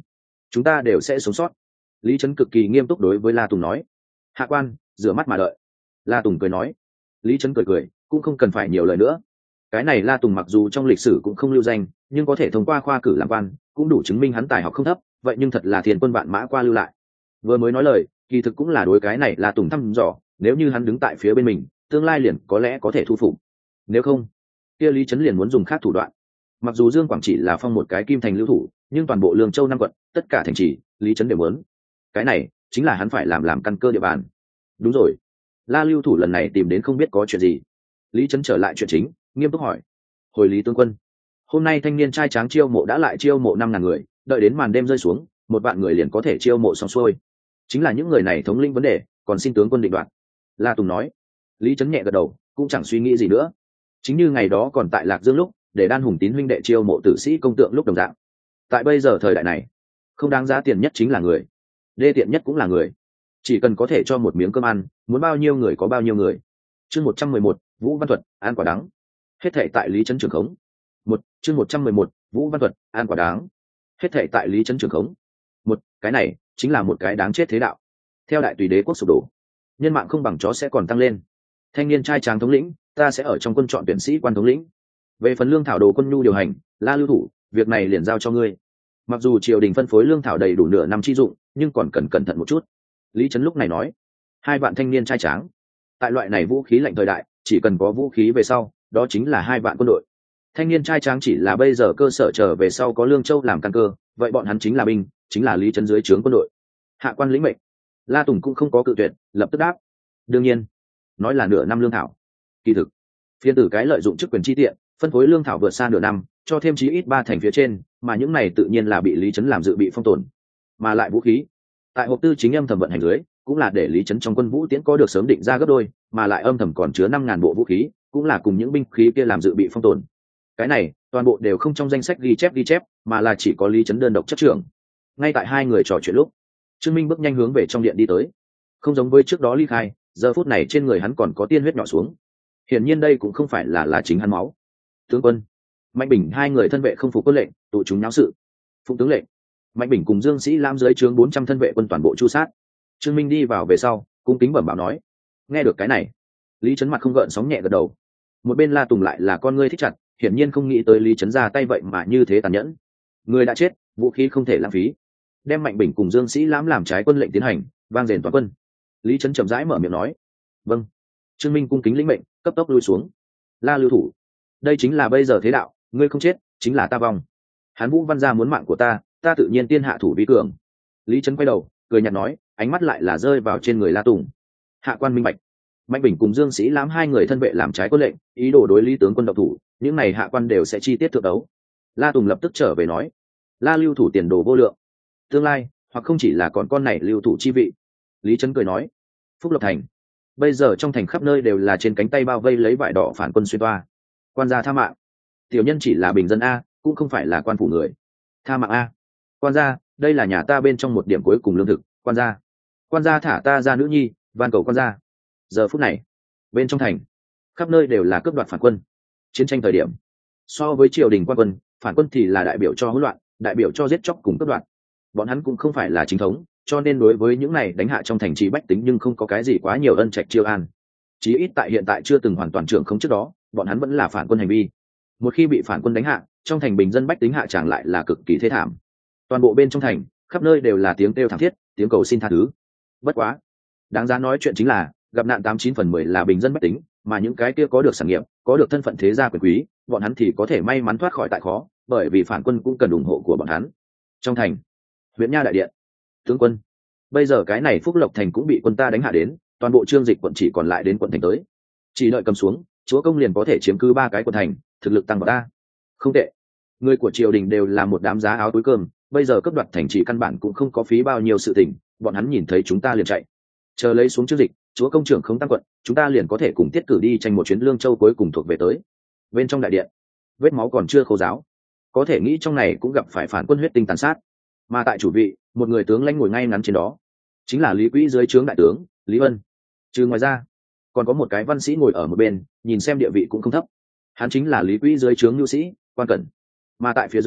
chúng ta đều sẽ sống sót. Lý Trấn cực kỳ nghiêm túc đối với La Tùng nói. Hạ quan rửa mắt mà đợi. La Tùng cười nói. Lý Trấn cười cười cũng không cần phải nhiều lời nữa. Cái này La Tùng mặc dù trong lịch sử cũng không lưu danh, nhưng có thể thông qua khoa cử làm quan cũng đủ chứng minh hắn tài học không thấp, vậy nhưng thật là thiên quân vạn mã qua lưu lại. Vừa mới nói lời kỳ thực cũng là đối cái này La Tùng thăm dò, nếu như hắn đứng tại phía bên mình tương lai liền có lẽ có thể thu phục, nếu không kia Lý Trấn liền muốn dùng khác thủ đoạn. Mặc dù Dương Quảng chỉ là phong một cái kim thành lưu thủ, nhưng toàn bộ Lương Châu năm quận tất cả thành trì Lý Trấn đều muốn. Cái này chính là hắn phải làm làm căn cơ địa bàn. Đúng rồi, La lưu thủ lần này tìm đến không biết có chuyện gì. Lý Trấn trở lại chuyện chính, nghiêm túc hỏi. Hồi Lý tướng quân, hôm nay thanh niên trai tráng chiêu mộ đã lại chiêu mộ năm ngàn người, đợi đến màn đêm rơi xuống một vạn người liền có thể chiêu mộ xong xuôi. Chính là những người này thống lĩnh vấn đề còn xin tướng quân định đoạt. La Tùng nói. Lý Trấn nhẹ gật đầu cũng chẳng suy nghĩ gì nữa. Chính như ngày đó còn tại Lạc Dương lúc để Đan Hùng Tín huynh đệ chiêu mộ tử sĩ công tượng lúc đồng dạng, tại bây giờ thời đại này không đáng giá tiền nhất chính là người, đê tiện nhất cũng là người. Chỉ cần có thể cho một miếng cơm ăn, muốn bao nhiêu người có bao nhiêu người. Chương một trăm mười một, Vũ Văn Thuật an quả đắng. Hết thảy tại Lý Trấn trường khống. Một chương một trăm mười một, Vũ Văn Thuật an quả đáng. Hết thảy tại Lý Trấn trường khống. Một cái này chính là một cái đáng chết thế đạo. Theo đại tùy đế quốc sụp đổ, nhân mạng không bằng chó sẽ còn tăng lên. Thanh niên trai tráng thống lĩnh, ta sẽ ở trong quân chọn tuyển sĩ quan thống lĩnh. Về phần lương thảo đồ quân nhu điều hành, La lưu thủ, việc này liền giao cho ngươi. Mặc dù triều đình phân phối lương thảo đầy đủ nửa năm chi dụng, nhưng còn cần cẩn thận một chút. Lý Trấn lúc này nói. Hai vạn thanh niên trai tráng, tại loại này vũ khí lạnh thời đại, chỉ cần có vũ khí về sau, đó chính là hai vạn quân đội. Thanh niên trai tráng chỉ là bây giờ cơ sở trở về sau có Lương Châu làm căn cơ, vậy bọn hắn chính là binh, chính là Lý Trấn dưới trướng quân đội. Hạ quan lĩnh mệnh. La Tùng cũng không có cự tuyệt, lập tức đáp. Đương nhiên, nói là nửa năm lương thảo, kỳ thực phiên tử cái lợi dụng chức quyền chi tiện, phân phối lương thảo vượt xa nửa năm, cho thêm chí ít ba thành phía trên, mà những này tự nhiên là bị Lý Trấn làm dự bị phong tồn. Mà lại vũ khí, tại hộp tư chính âm thầm vận hành dưới, cũng là để Lý Trấn trong quân vũ tiễn có được sớm định ra gấp đôi, mà lại âm thầm còn chứa năm ngàn bộ vũ khí, cũng là cùng những binh khí kia làm dự bị phong tồn. Cái này toàn bộ đều không trong danh sách ghi chép ghi chép, mà là chỉ có Lý Trấn đơn độc chấp trưởng. Ngay tại hai người trò chuyện lúc, Trương Minh bước nhanh hướng về trong điện đi tới. Không giống với trước đó ly khai, giờ phút này trên người hắn còn có tiên huyết nhỏ xuống. Hiển nhiên đây cũng không phải là là chính hắn máu. Tướng quân, Mạnh Bình hai người thân vệ không phục quân lệnh, tụ chúng náo sự. Phụng tướng lệnh. Mạnh Bình cùng Dương Sĩ Lam dưới trướng bốn trăm thân vệ quân toàn bộ chu sát. Trương Minh đi vào về sau, cung kính bẩm báo nói. Nghe được cái này, Lý Trấn mặt không gợn sóng nhẹ gật đầu. Một bên La Tùng lại là con ngươi thích chặt, hiển nhiên không nghĩ tới Lý Trấn ra tay vậy mà như thế tàn nhẫn. Người đã chết, vũ khí không thể lãng phí. Đem Mạnh Bình cùng Dương Sĩ Lãm làm trái quân lệnh tiến hành, vang dền toàn quân. Lý Trấn chậm rãi mở miệng nói. Vâng. Trương Minh cung kính lĩnh mệnh, cấp tốc lui xuống. La lưu thủ, đây chính là bây giờ thế đạo, ngươi không chết chính là ta vong. Hắn Vũ Văn gia muốn mạng của ta, ta tự nhiên tiên hạ thủ vi cường. Lý Trấn quay đầu cười nhạt nói, ánh mắt lại là rơi vào trên người La Tùng. Hạ quan minh bạch. Mạnh Bình cùng Dương Sĩ Lãm hai người thân vệ làm trái quân lệnh, ý đồ đối Lý tướng quân độc thủ, những này hạ quan đều sẽ chi tiết thượng đấu. La Tùng lập tức trở về nói. La lưu thủ tiền đồ vô lượng, tương lai hoặc không chỉ là còn con này lưu thủ chi vị. Lý Trấn cười nói. Phúc Lộc thành, bây giờ trong thành khắp nơi đều là trên cánh tay bao vây lấy vải đỏ phản quân xuyên toa. Quan gia tha mạng. Tiểu nhân chỉ là bình dân a, cũng không phải là quan phủ người. Tha mạng a. Quan gia, đây là nhà ta bên trong một điểm cuối cùng lương thực. Quan gia, quan gia thả ta ra nữ nhi, van cầu quan gia. Giờ phút này, bên trong thành khắp nơi đều là cướp đoạt phản quân. Chiến tranh thời điểm, so với triều đình quan quân, phản quân thì là đại biểu cho hỗn loạn, đại biểu cho giết chóc cùng cướp đoạt. Bọn hắn cũng không phải là chính thống, cho nên đối với những này đánh hạ trong thành trì bách tính nhưng không có cái gì quá nhiều ân trạch chiêu an. Chí ít tại hiện tại chưa từng hoàn toàn trưởng không trước đó, bọn hắn vẫn là phản quân hành vi. Một khi bị phản quân đánh hạ, trong thành bình dân bách tính hạ chẳng lại là cực kỳ thê thảm. Toàn bộ bên trong thành khắp nơi đều là tiếng kêu thảm thiết, tiếng cầu xin tha thứ. Bất quá đáng giá nói chuyện chính là gặp nạn tám chín phần mười là bình dân bách tính, mà những cái kia có được sản nghiệp, có được thân phận thế gia quyền quý, bọn hắn thì có thể may mắn thoát khỏi tại khó, bởi vì phản quân cũng cần ủng hộ của bọn hắn. Trong thành huyện nha đại điện, tướng quân, bây giờ cái này Phúc Lộc thành cũng bị quân ta đánh hạ đến, toàn bộ Trương Dịch quận chỉ còn lại đến quận thành tới, chỉ đợi cầm xuống, chúa công liền có thể chiếm cứ ba cái quận thành, thực lực tăng vào ta. Không tệ, người của triều đình đều là một đám giá áo túi cơm, bây giờ cấp đoạt thành trì căn bản cũng không có phí bao nhiêu sự tình, bọn hắn nhìn thấy chúng ta liền chạy. Chờ lấy xuống Trương Dịch, chúa công trưởng không tăng quận, chúng ta liền có thể cùng tiết cử đi tranh một chuyến Lương Châu cuối cùng thuộc về tới. Bên trong đại điện, vết máu còn chưa khô ráo, có thể nghĩ trong này cũng gặp phải phản quân huyết tinh tàn sát. Mà tại chủ vị, một người tướng lãnh ngồi ngay ngắn trên đó, chính là Lý Quỹ dưới trướng đại tướng Lý Vân. Trừ ngoài ra, còn có một cái văn sĩ ngồi ở một bên, nhìn xem địa vị cũng không thấp. Hắn chính là Lý Quỹ dưới trướng nhu sĩ Quan Cẩn. Mà tại phía dưới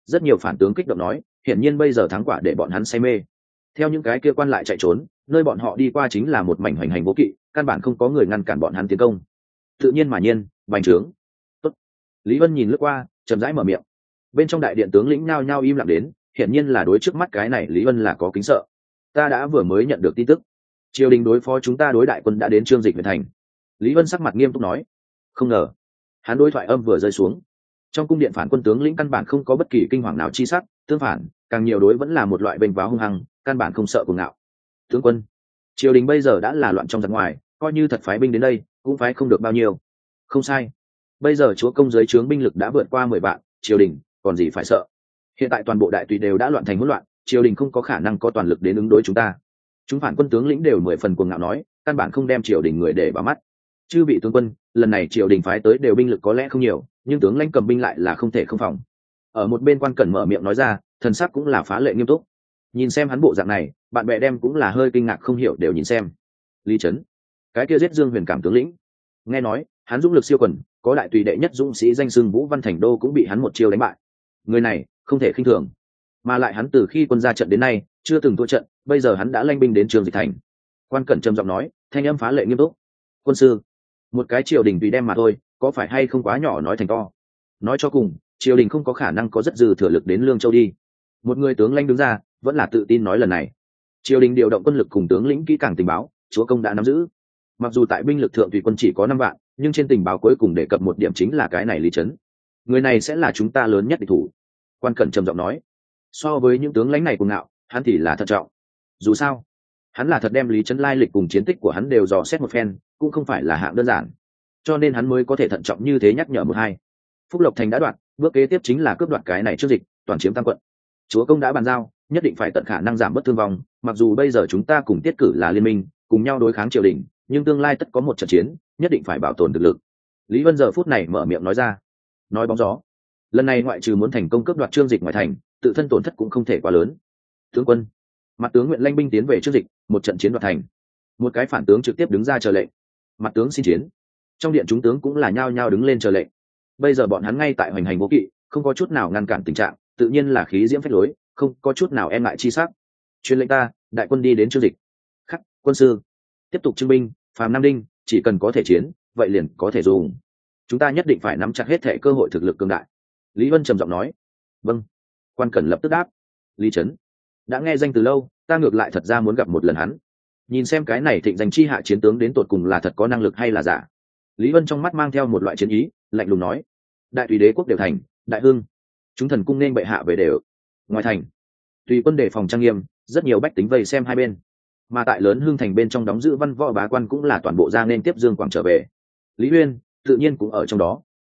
rất nhiều phản tướng kích động nói, hiển nhiên bây giờ thắng quả để bọn hắn say mê. Theo những cái kia quan lại chạy trốn, nơi bọn họ đi qua chính là một mảnh hoành hành vô kỵ, căn bản không có người ngăn cản bọn hắn tiến công. Tự nhiên mà nhiên, bành trướng. Tốt. Lý Vân nhìn lướt qua, chậm rãi mở miệng. Bên trong đại điện tướng lĩnh nhao nhao im lặng đến, hiển nhiên là đối trước mắt cái này Lý Vân là có kính sợ. Ta đã vừa mới nhận được tin tức, triều đình đối phó chúng ta đối đại quân đã đến Trương Dịch huyện thành. Lý Vân sắc mặt nghiêm túc nói. Không ngờ, hắn đối thoại âm vừa rơi xuống, trong cung điện phản quân tướng lĩnh căn bản không có bất kỳ kinh hoàng nào chi sắc, tương phản, càng nhiều đối vẫn là một loại bênh váo hung hăng, căn bản không sợ cuồng ngạo. Tướng quân, triều đình bây giờ đã là loạn trong giặc ngoài, coi như thật phái binh đến đây cũng phái không được bao nhiêu. Không sai, bây giờ chúa công giới trướng binh lực đã vượt qua mười vạn, triều đình còn gì phải sợ. Hiện tại toàn bộ đại tùy đều đã loạn thành hỗn loạn, triều đình không có khả năng có toàn lực đến ứng đối chúng ta. Chúng phản quân tướng lĩnh đều mười phần cuồng ngạo nói, căn bản không đem triều đình người để vào mắt. Chư vị tướng quân, lần này triều đình phái tới đều binh lực có lẽ không nhiều, nhưng tướng lãnh cầm binh lại là không thể không phòng. Ở một bên quan cẩn mở miệng nói ra, thần sắc cũng là phá lệ nghiêm túc. Nhìn xem hắn bộ dạng này, bạn bè đem cũng là hơi kinh ngạc không hiểu đều nhìn xem. Lý Trấn, cái kia giết Dương Huyền cảm tướng lĩnh, nghe nói hắn dũng lực siêu quần, có đại tùy đệ nhất dũng sĩ danh xưng Vũ Văn Thành Đô cũng bị hắn một chiêu đánh bại. Người này không thể khinh thường, mà lại hắn từ khi quân ra trận đến nay chưa từng thua trận, bây giờ hắn đã lanh binh đến Trường Dịch thành. Quan cẩn trầm giọng nói, thanh âm phá lệ nghiêm túc. Quân sư, một cái triều đình tùy đem mà thôi, có phải hay không quá nhỏ nói thành to. Nói cho cùng, triều đình không có khả năng có rất dư thừa lực đến Lương Châu đi. Một người tướng lãnh đứng ra, vẫn là tự tin nói lần này triều đình điều động quân lực cùng tướng lĩnh kỹ càng tình báo, chúa công đã nắm giữ. Mặc dù tại binh lực thượng tùy quân chỉ có năm vạn, nhưng trên tình báo cuối cùng đề cập một điểm chính là cái này Lý Trấn. Người này sẽ là chúng ta lớn nhất địch thủ. Quan cẩn trầm giọng nói. So với những tướng lãnh này cuồng ngạo, hắn thì là thận trọng. Dù sao, hắn là thật đem Lý Trấn lai lịch cùng chiến tích của hắn đều dò xét một phen, cũng không phải là hạng đơn giản, cho nên hắn mới có thể thận trọng như thế nhắc nhở một hai. Phúc Lộc thành đã đoạt, bước kế tiếp chính là cướp đoạt cái này trước dịch, toàn chiếm tam quận. Chúa công đã bàn giao, nhất định phải tận khả năng giảm bớt thương vong. Mặc dù bây giờ chúng ta cùng tiết cử là liên minh, cùng nhau đối kháng triều đình, nhưng tương lai tất có một trận chiến, nhất định phải bảo tồn thực lực. Lý Vân giờ phút này mở miệng nói ra. Nói bóng gió, lần này ngoại trừ muốn thành công cướp đoạt Trương Dịch ngoài thành, tự thân tổn thất cũng không thể quá lớn. Tướng quân, mặt tướng nguyện lanh binh tiến về Trương Dịch, một trận chiến đoạt thành. Một cái phản tướng trực tiếp đứng ra chờ lệnh. Mặt tướng xin chiến. Trong điện chúng tướng cũng là nhao nhao đứng lên chờ lệnh. Bây giờ bọn hắn ngay tại hoành hành vô kỵ, không có chút nào ngăn cản tình trạng, tự nhiên là khí diễm phách lối, không có chút nào e ngại chi sắc. Truyền lệnh ta, đại quân đi đến Trương Dịch. Khắc, quân sư, tiếp tục trưng binh, phàm nam đinh, chỉ cần có thể chiến, vậy liền có thể dùng. Chúng ta nhất định phải nắm chặt hết thể cơ hội thực lực cường đại. Lý Vân trầm giọng nói. Vâng. Quan cẩn lập tức đáp. Lý Trấn, đã nghe danh từ lâu, ta ngược lại thật ra muốn gặp một lần hắn, nhìn xem cái này thịnh danh chi hạ chiến tướng đến tột cùng là thật có năng lực hay là giả. Lý Vân trong mắt mang theo một loại chiến ý, lạnh lùng nói. Đại tùy đế quốc đều thành, đại hưng, chúng thần cung nên bệ hạ về đều. Ngoài thành, tùy quân đề phòng trang nghiêm, rất nhiều bách tính vây xem hai bên, mà tại lớn hương thành bên trong đóng giữ văn võ bá quan cũng là toàn bộ ra nên tiếp Dương Quảng trở về. Lý Uyên tự nhiên cũng ở trong đó,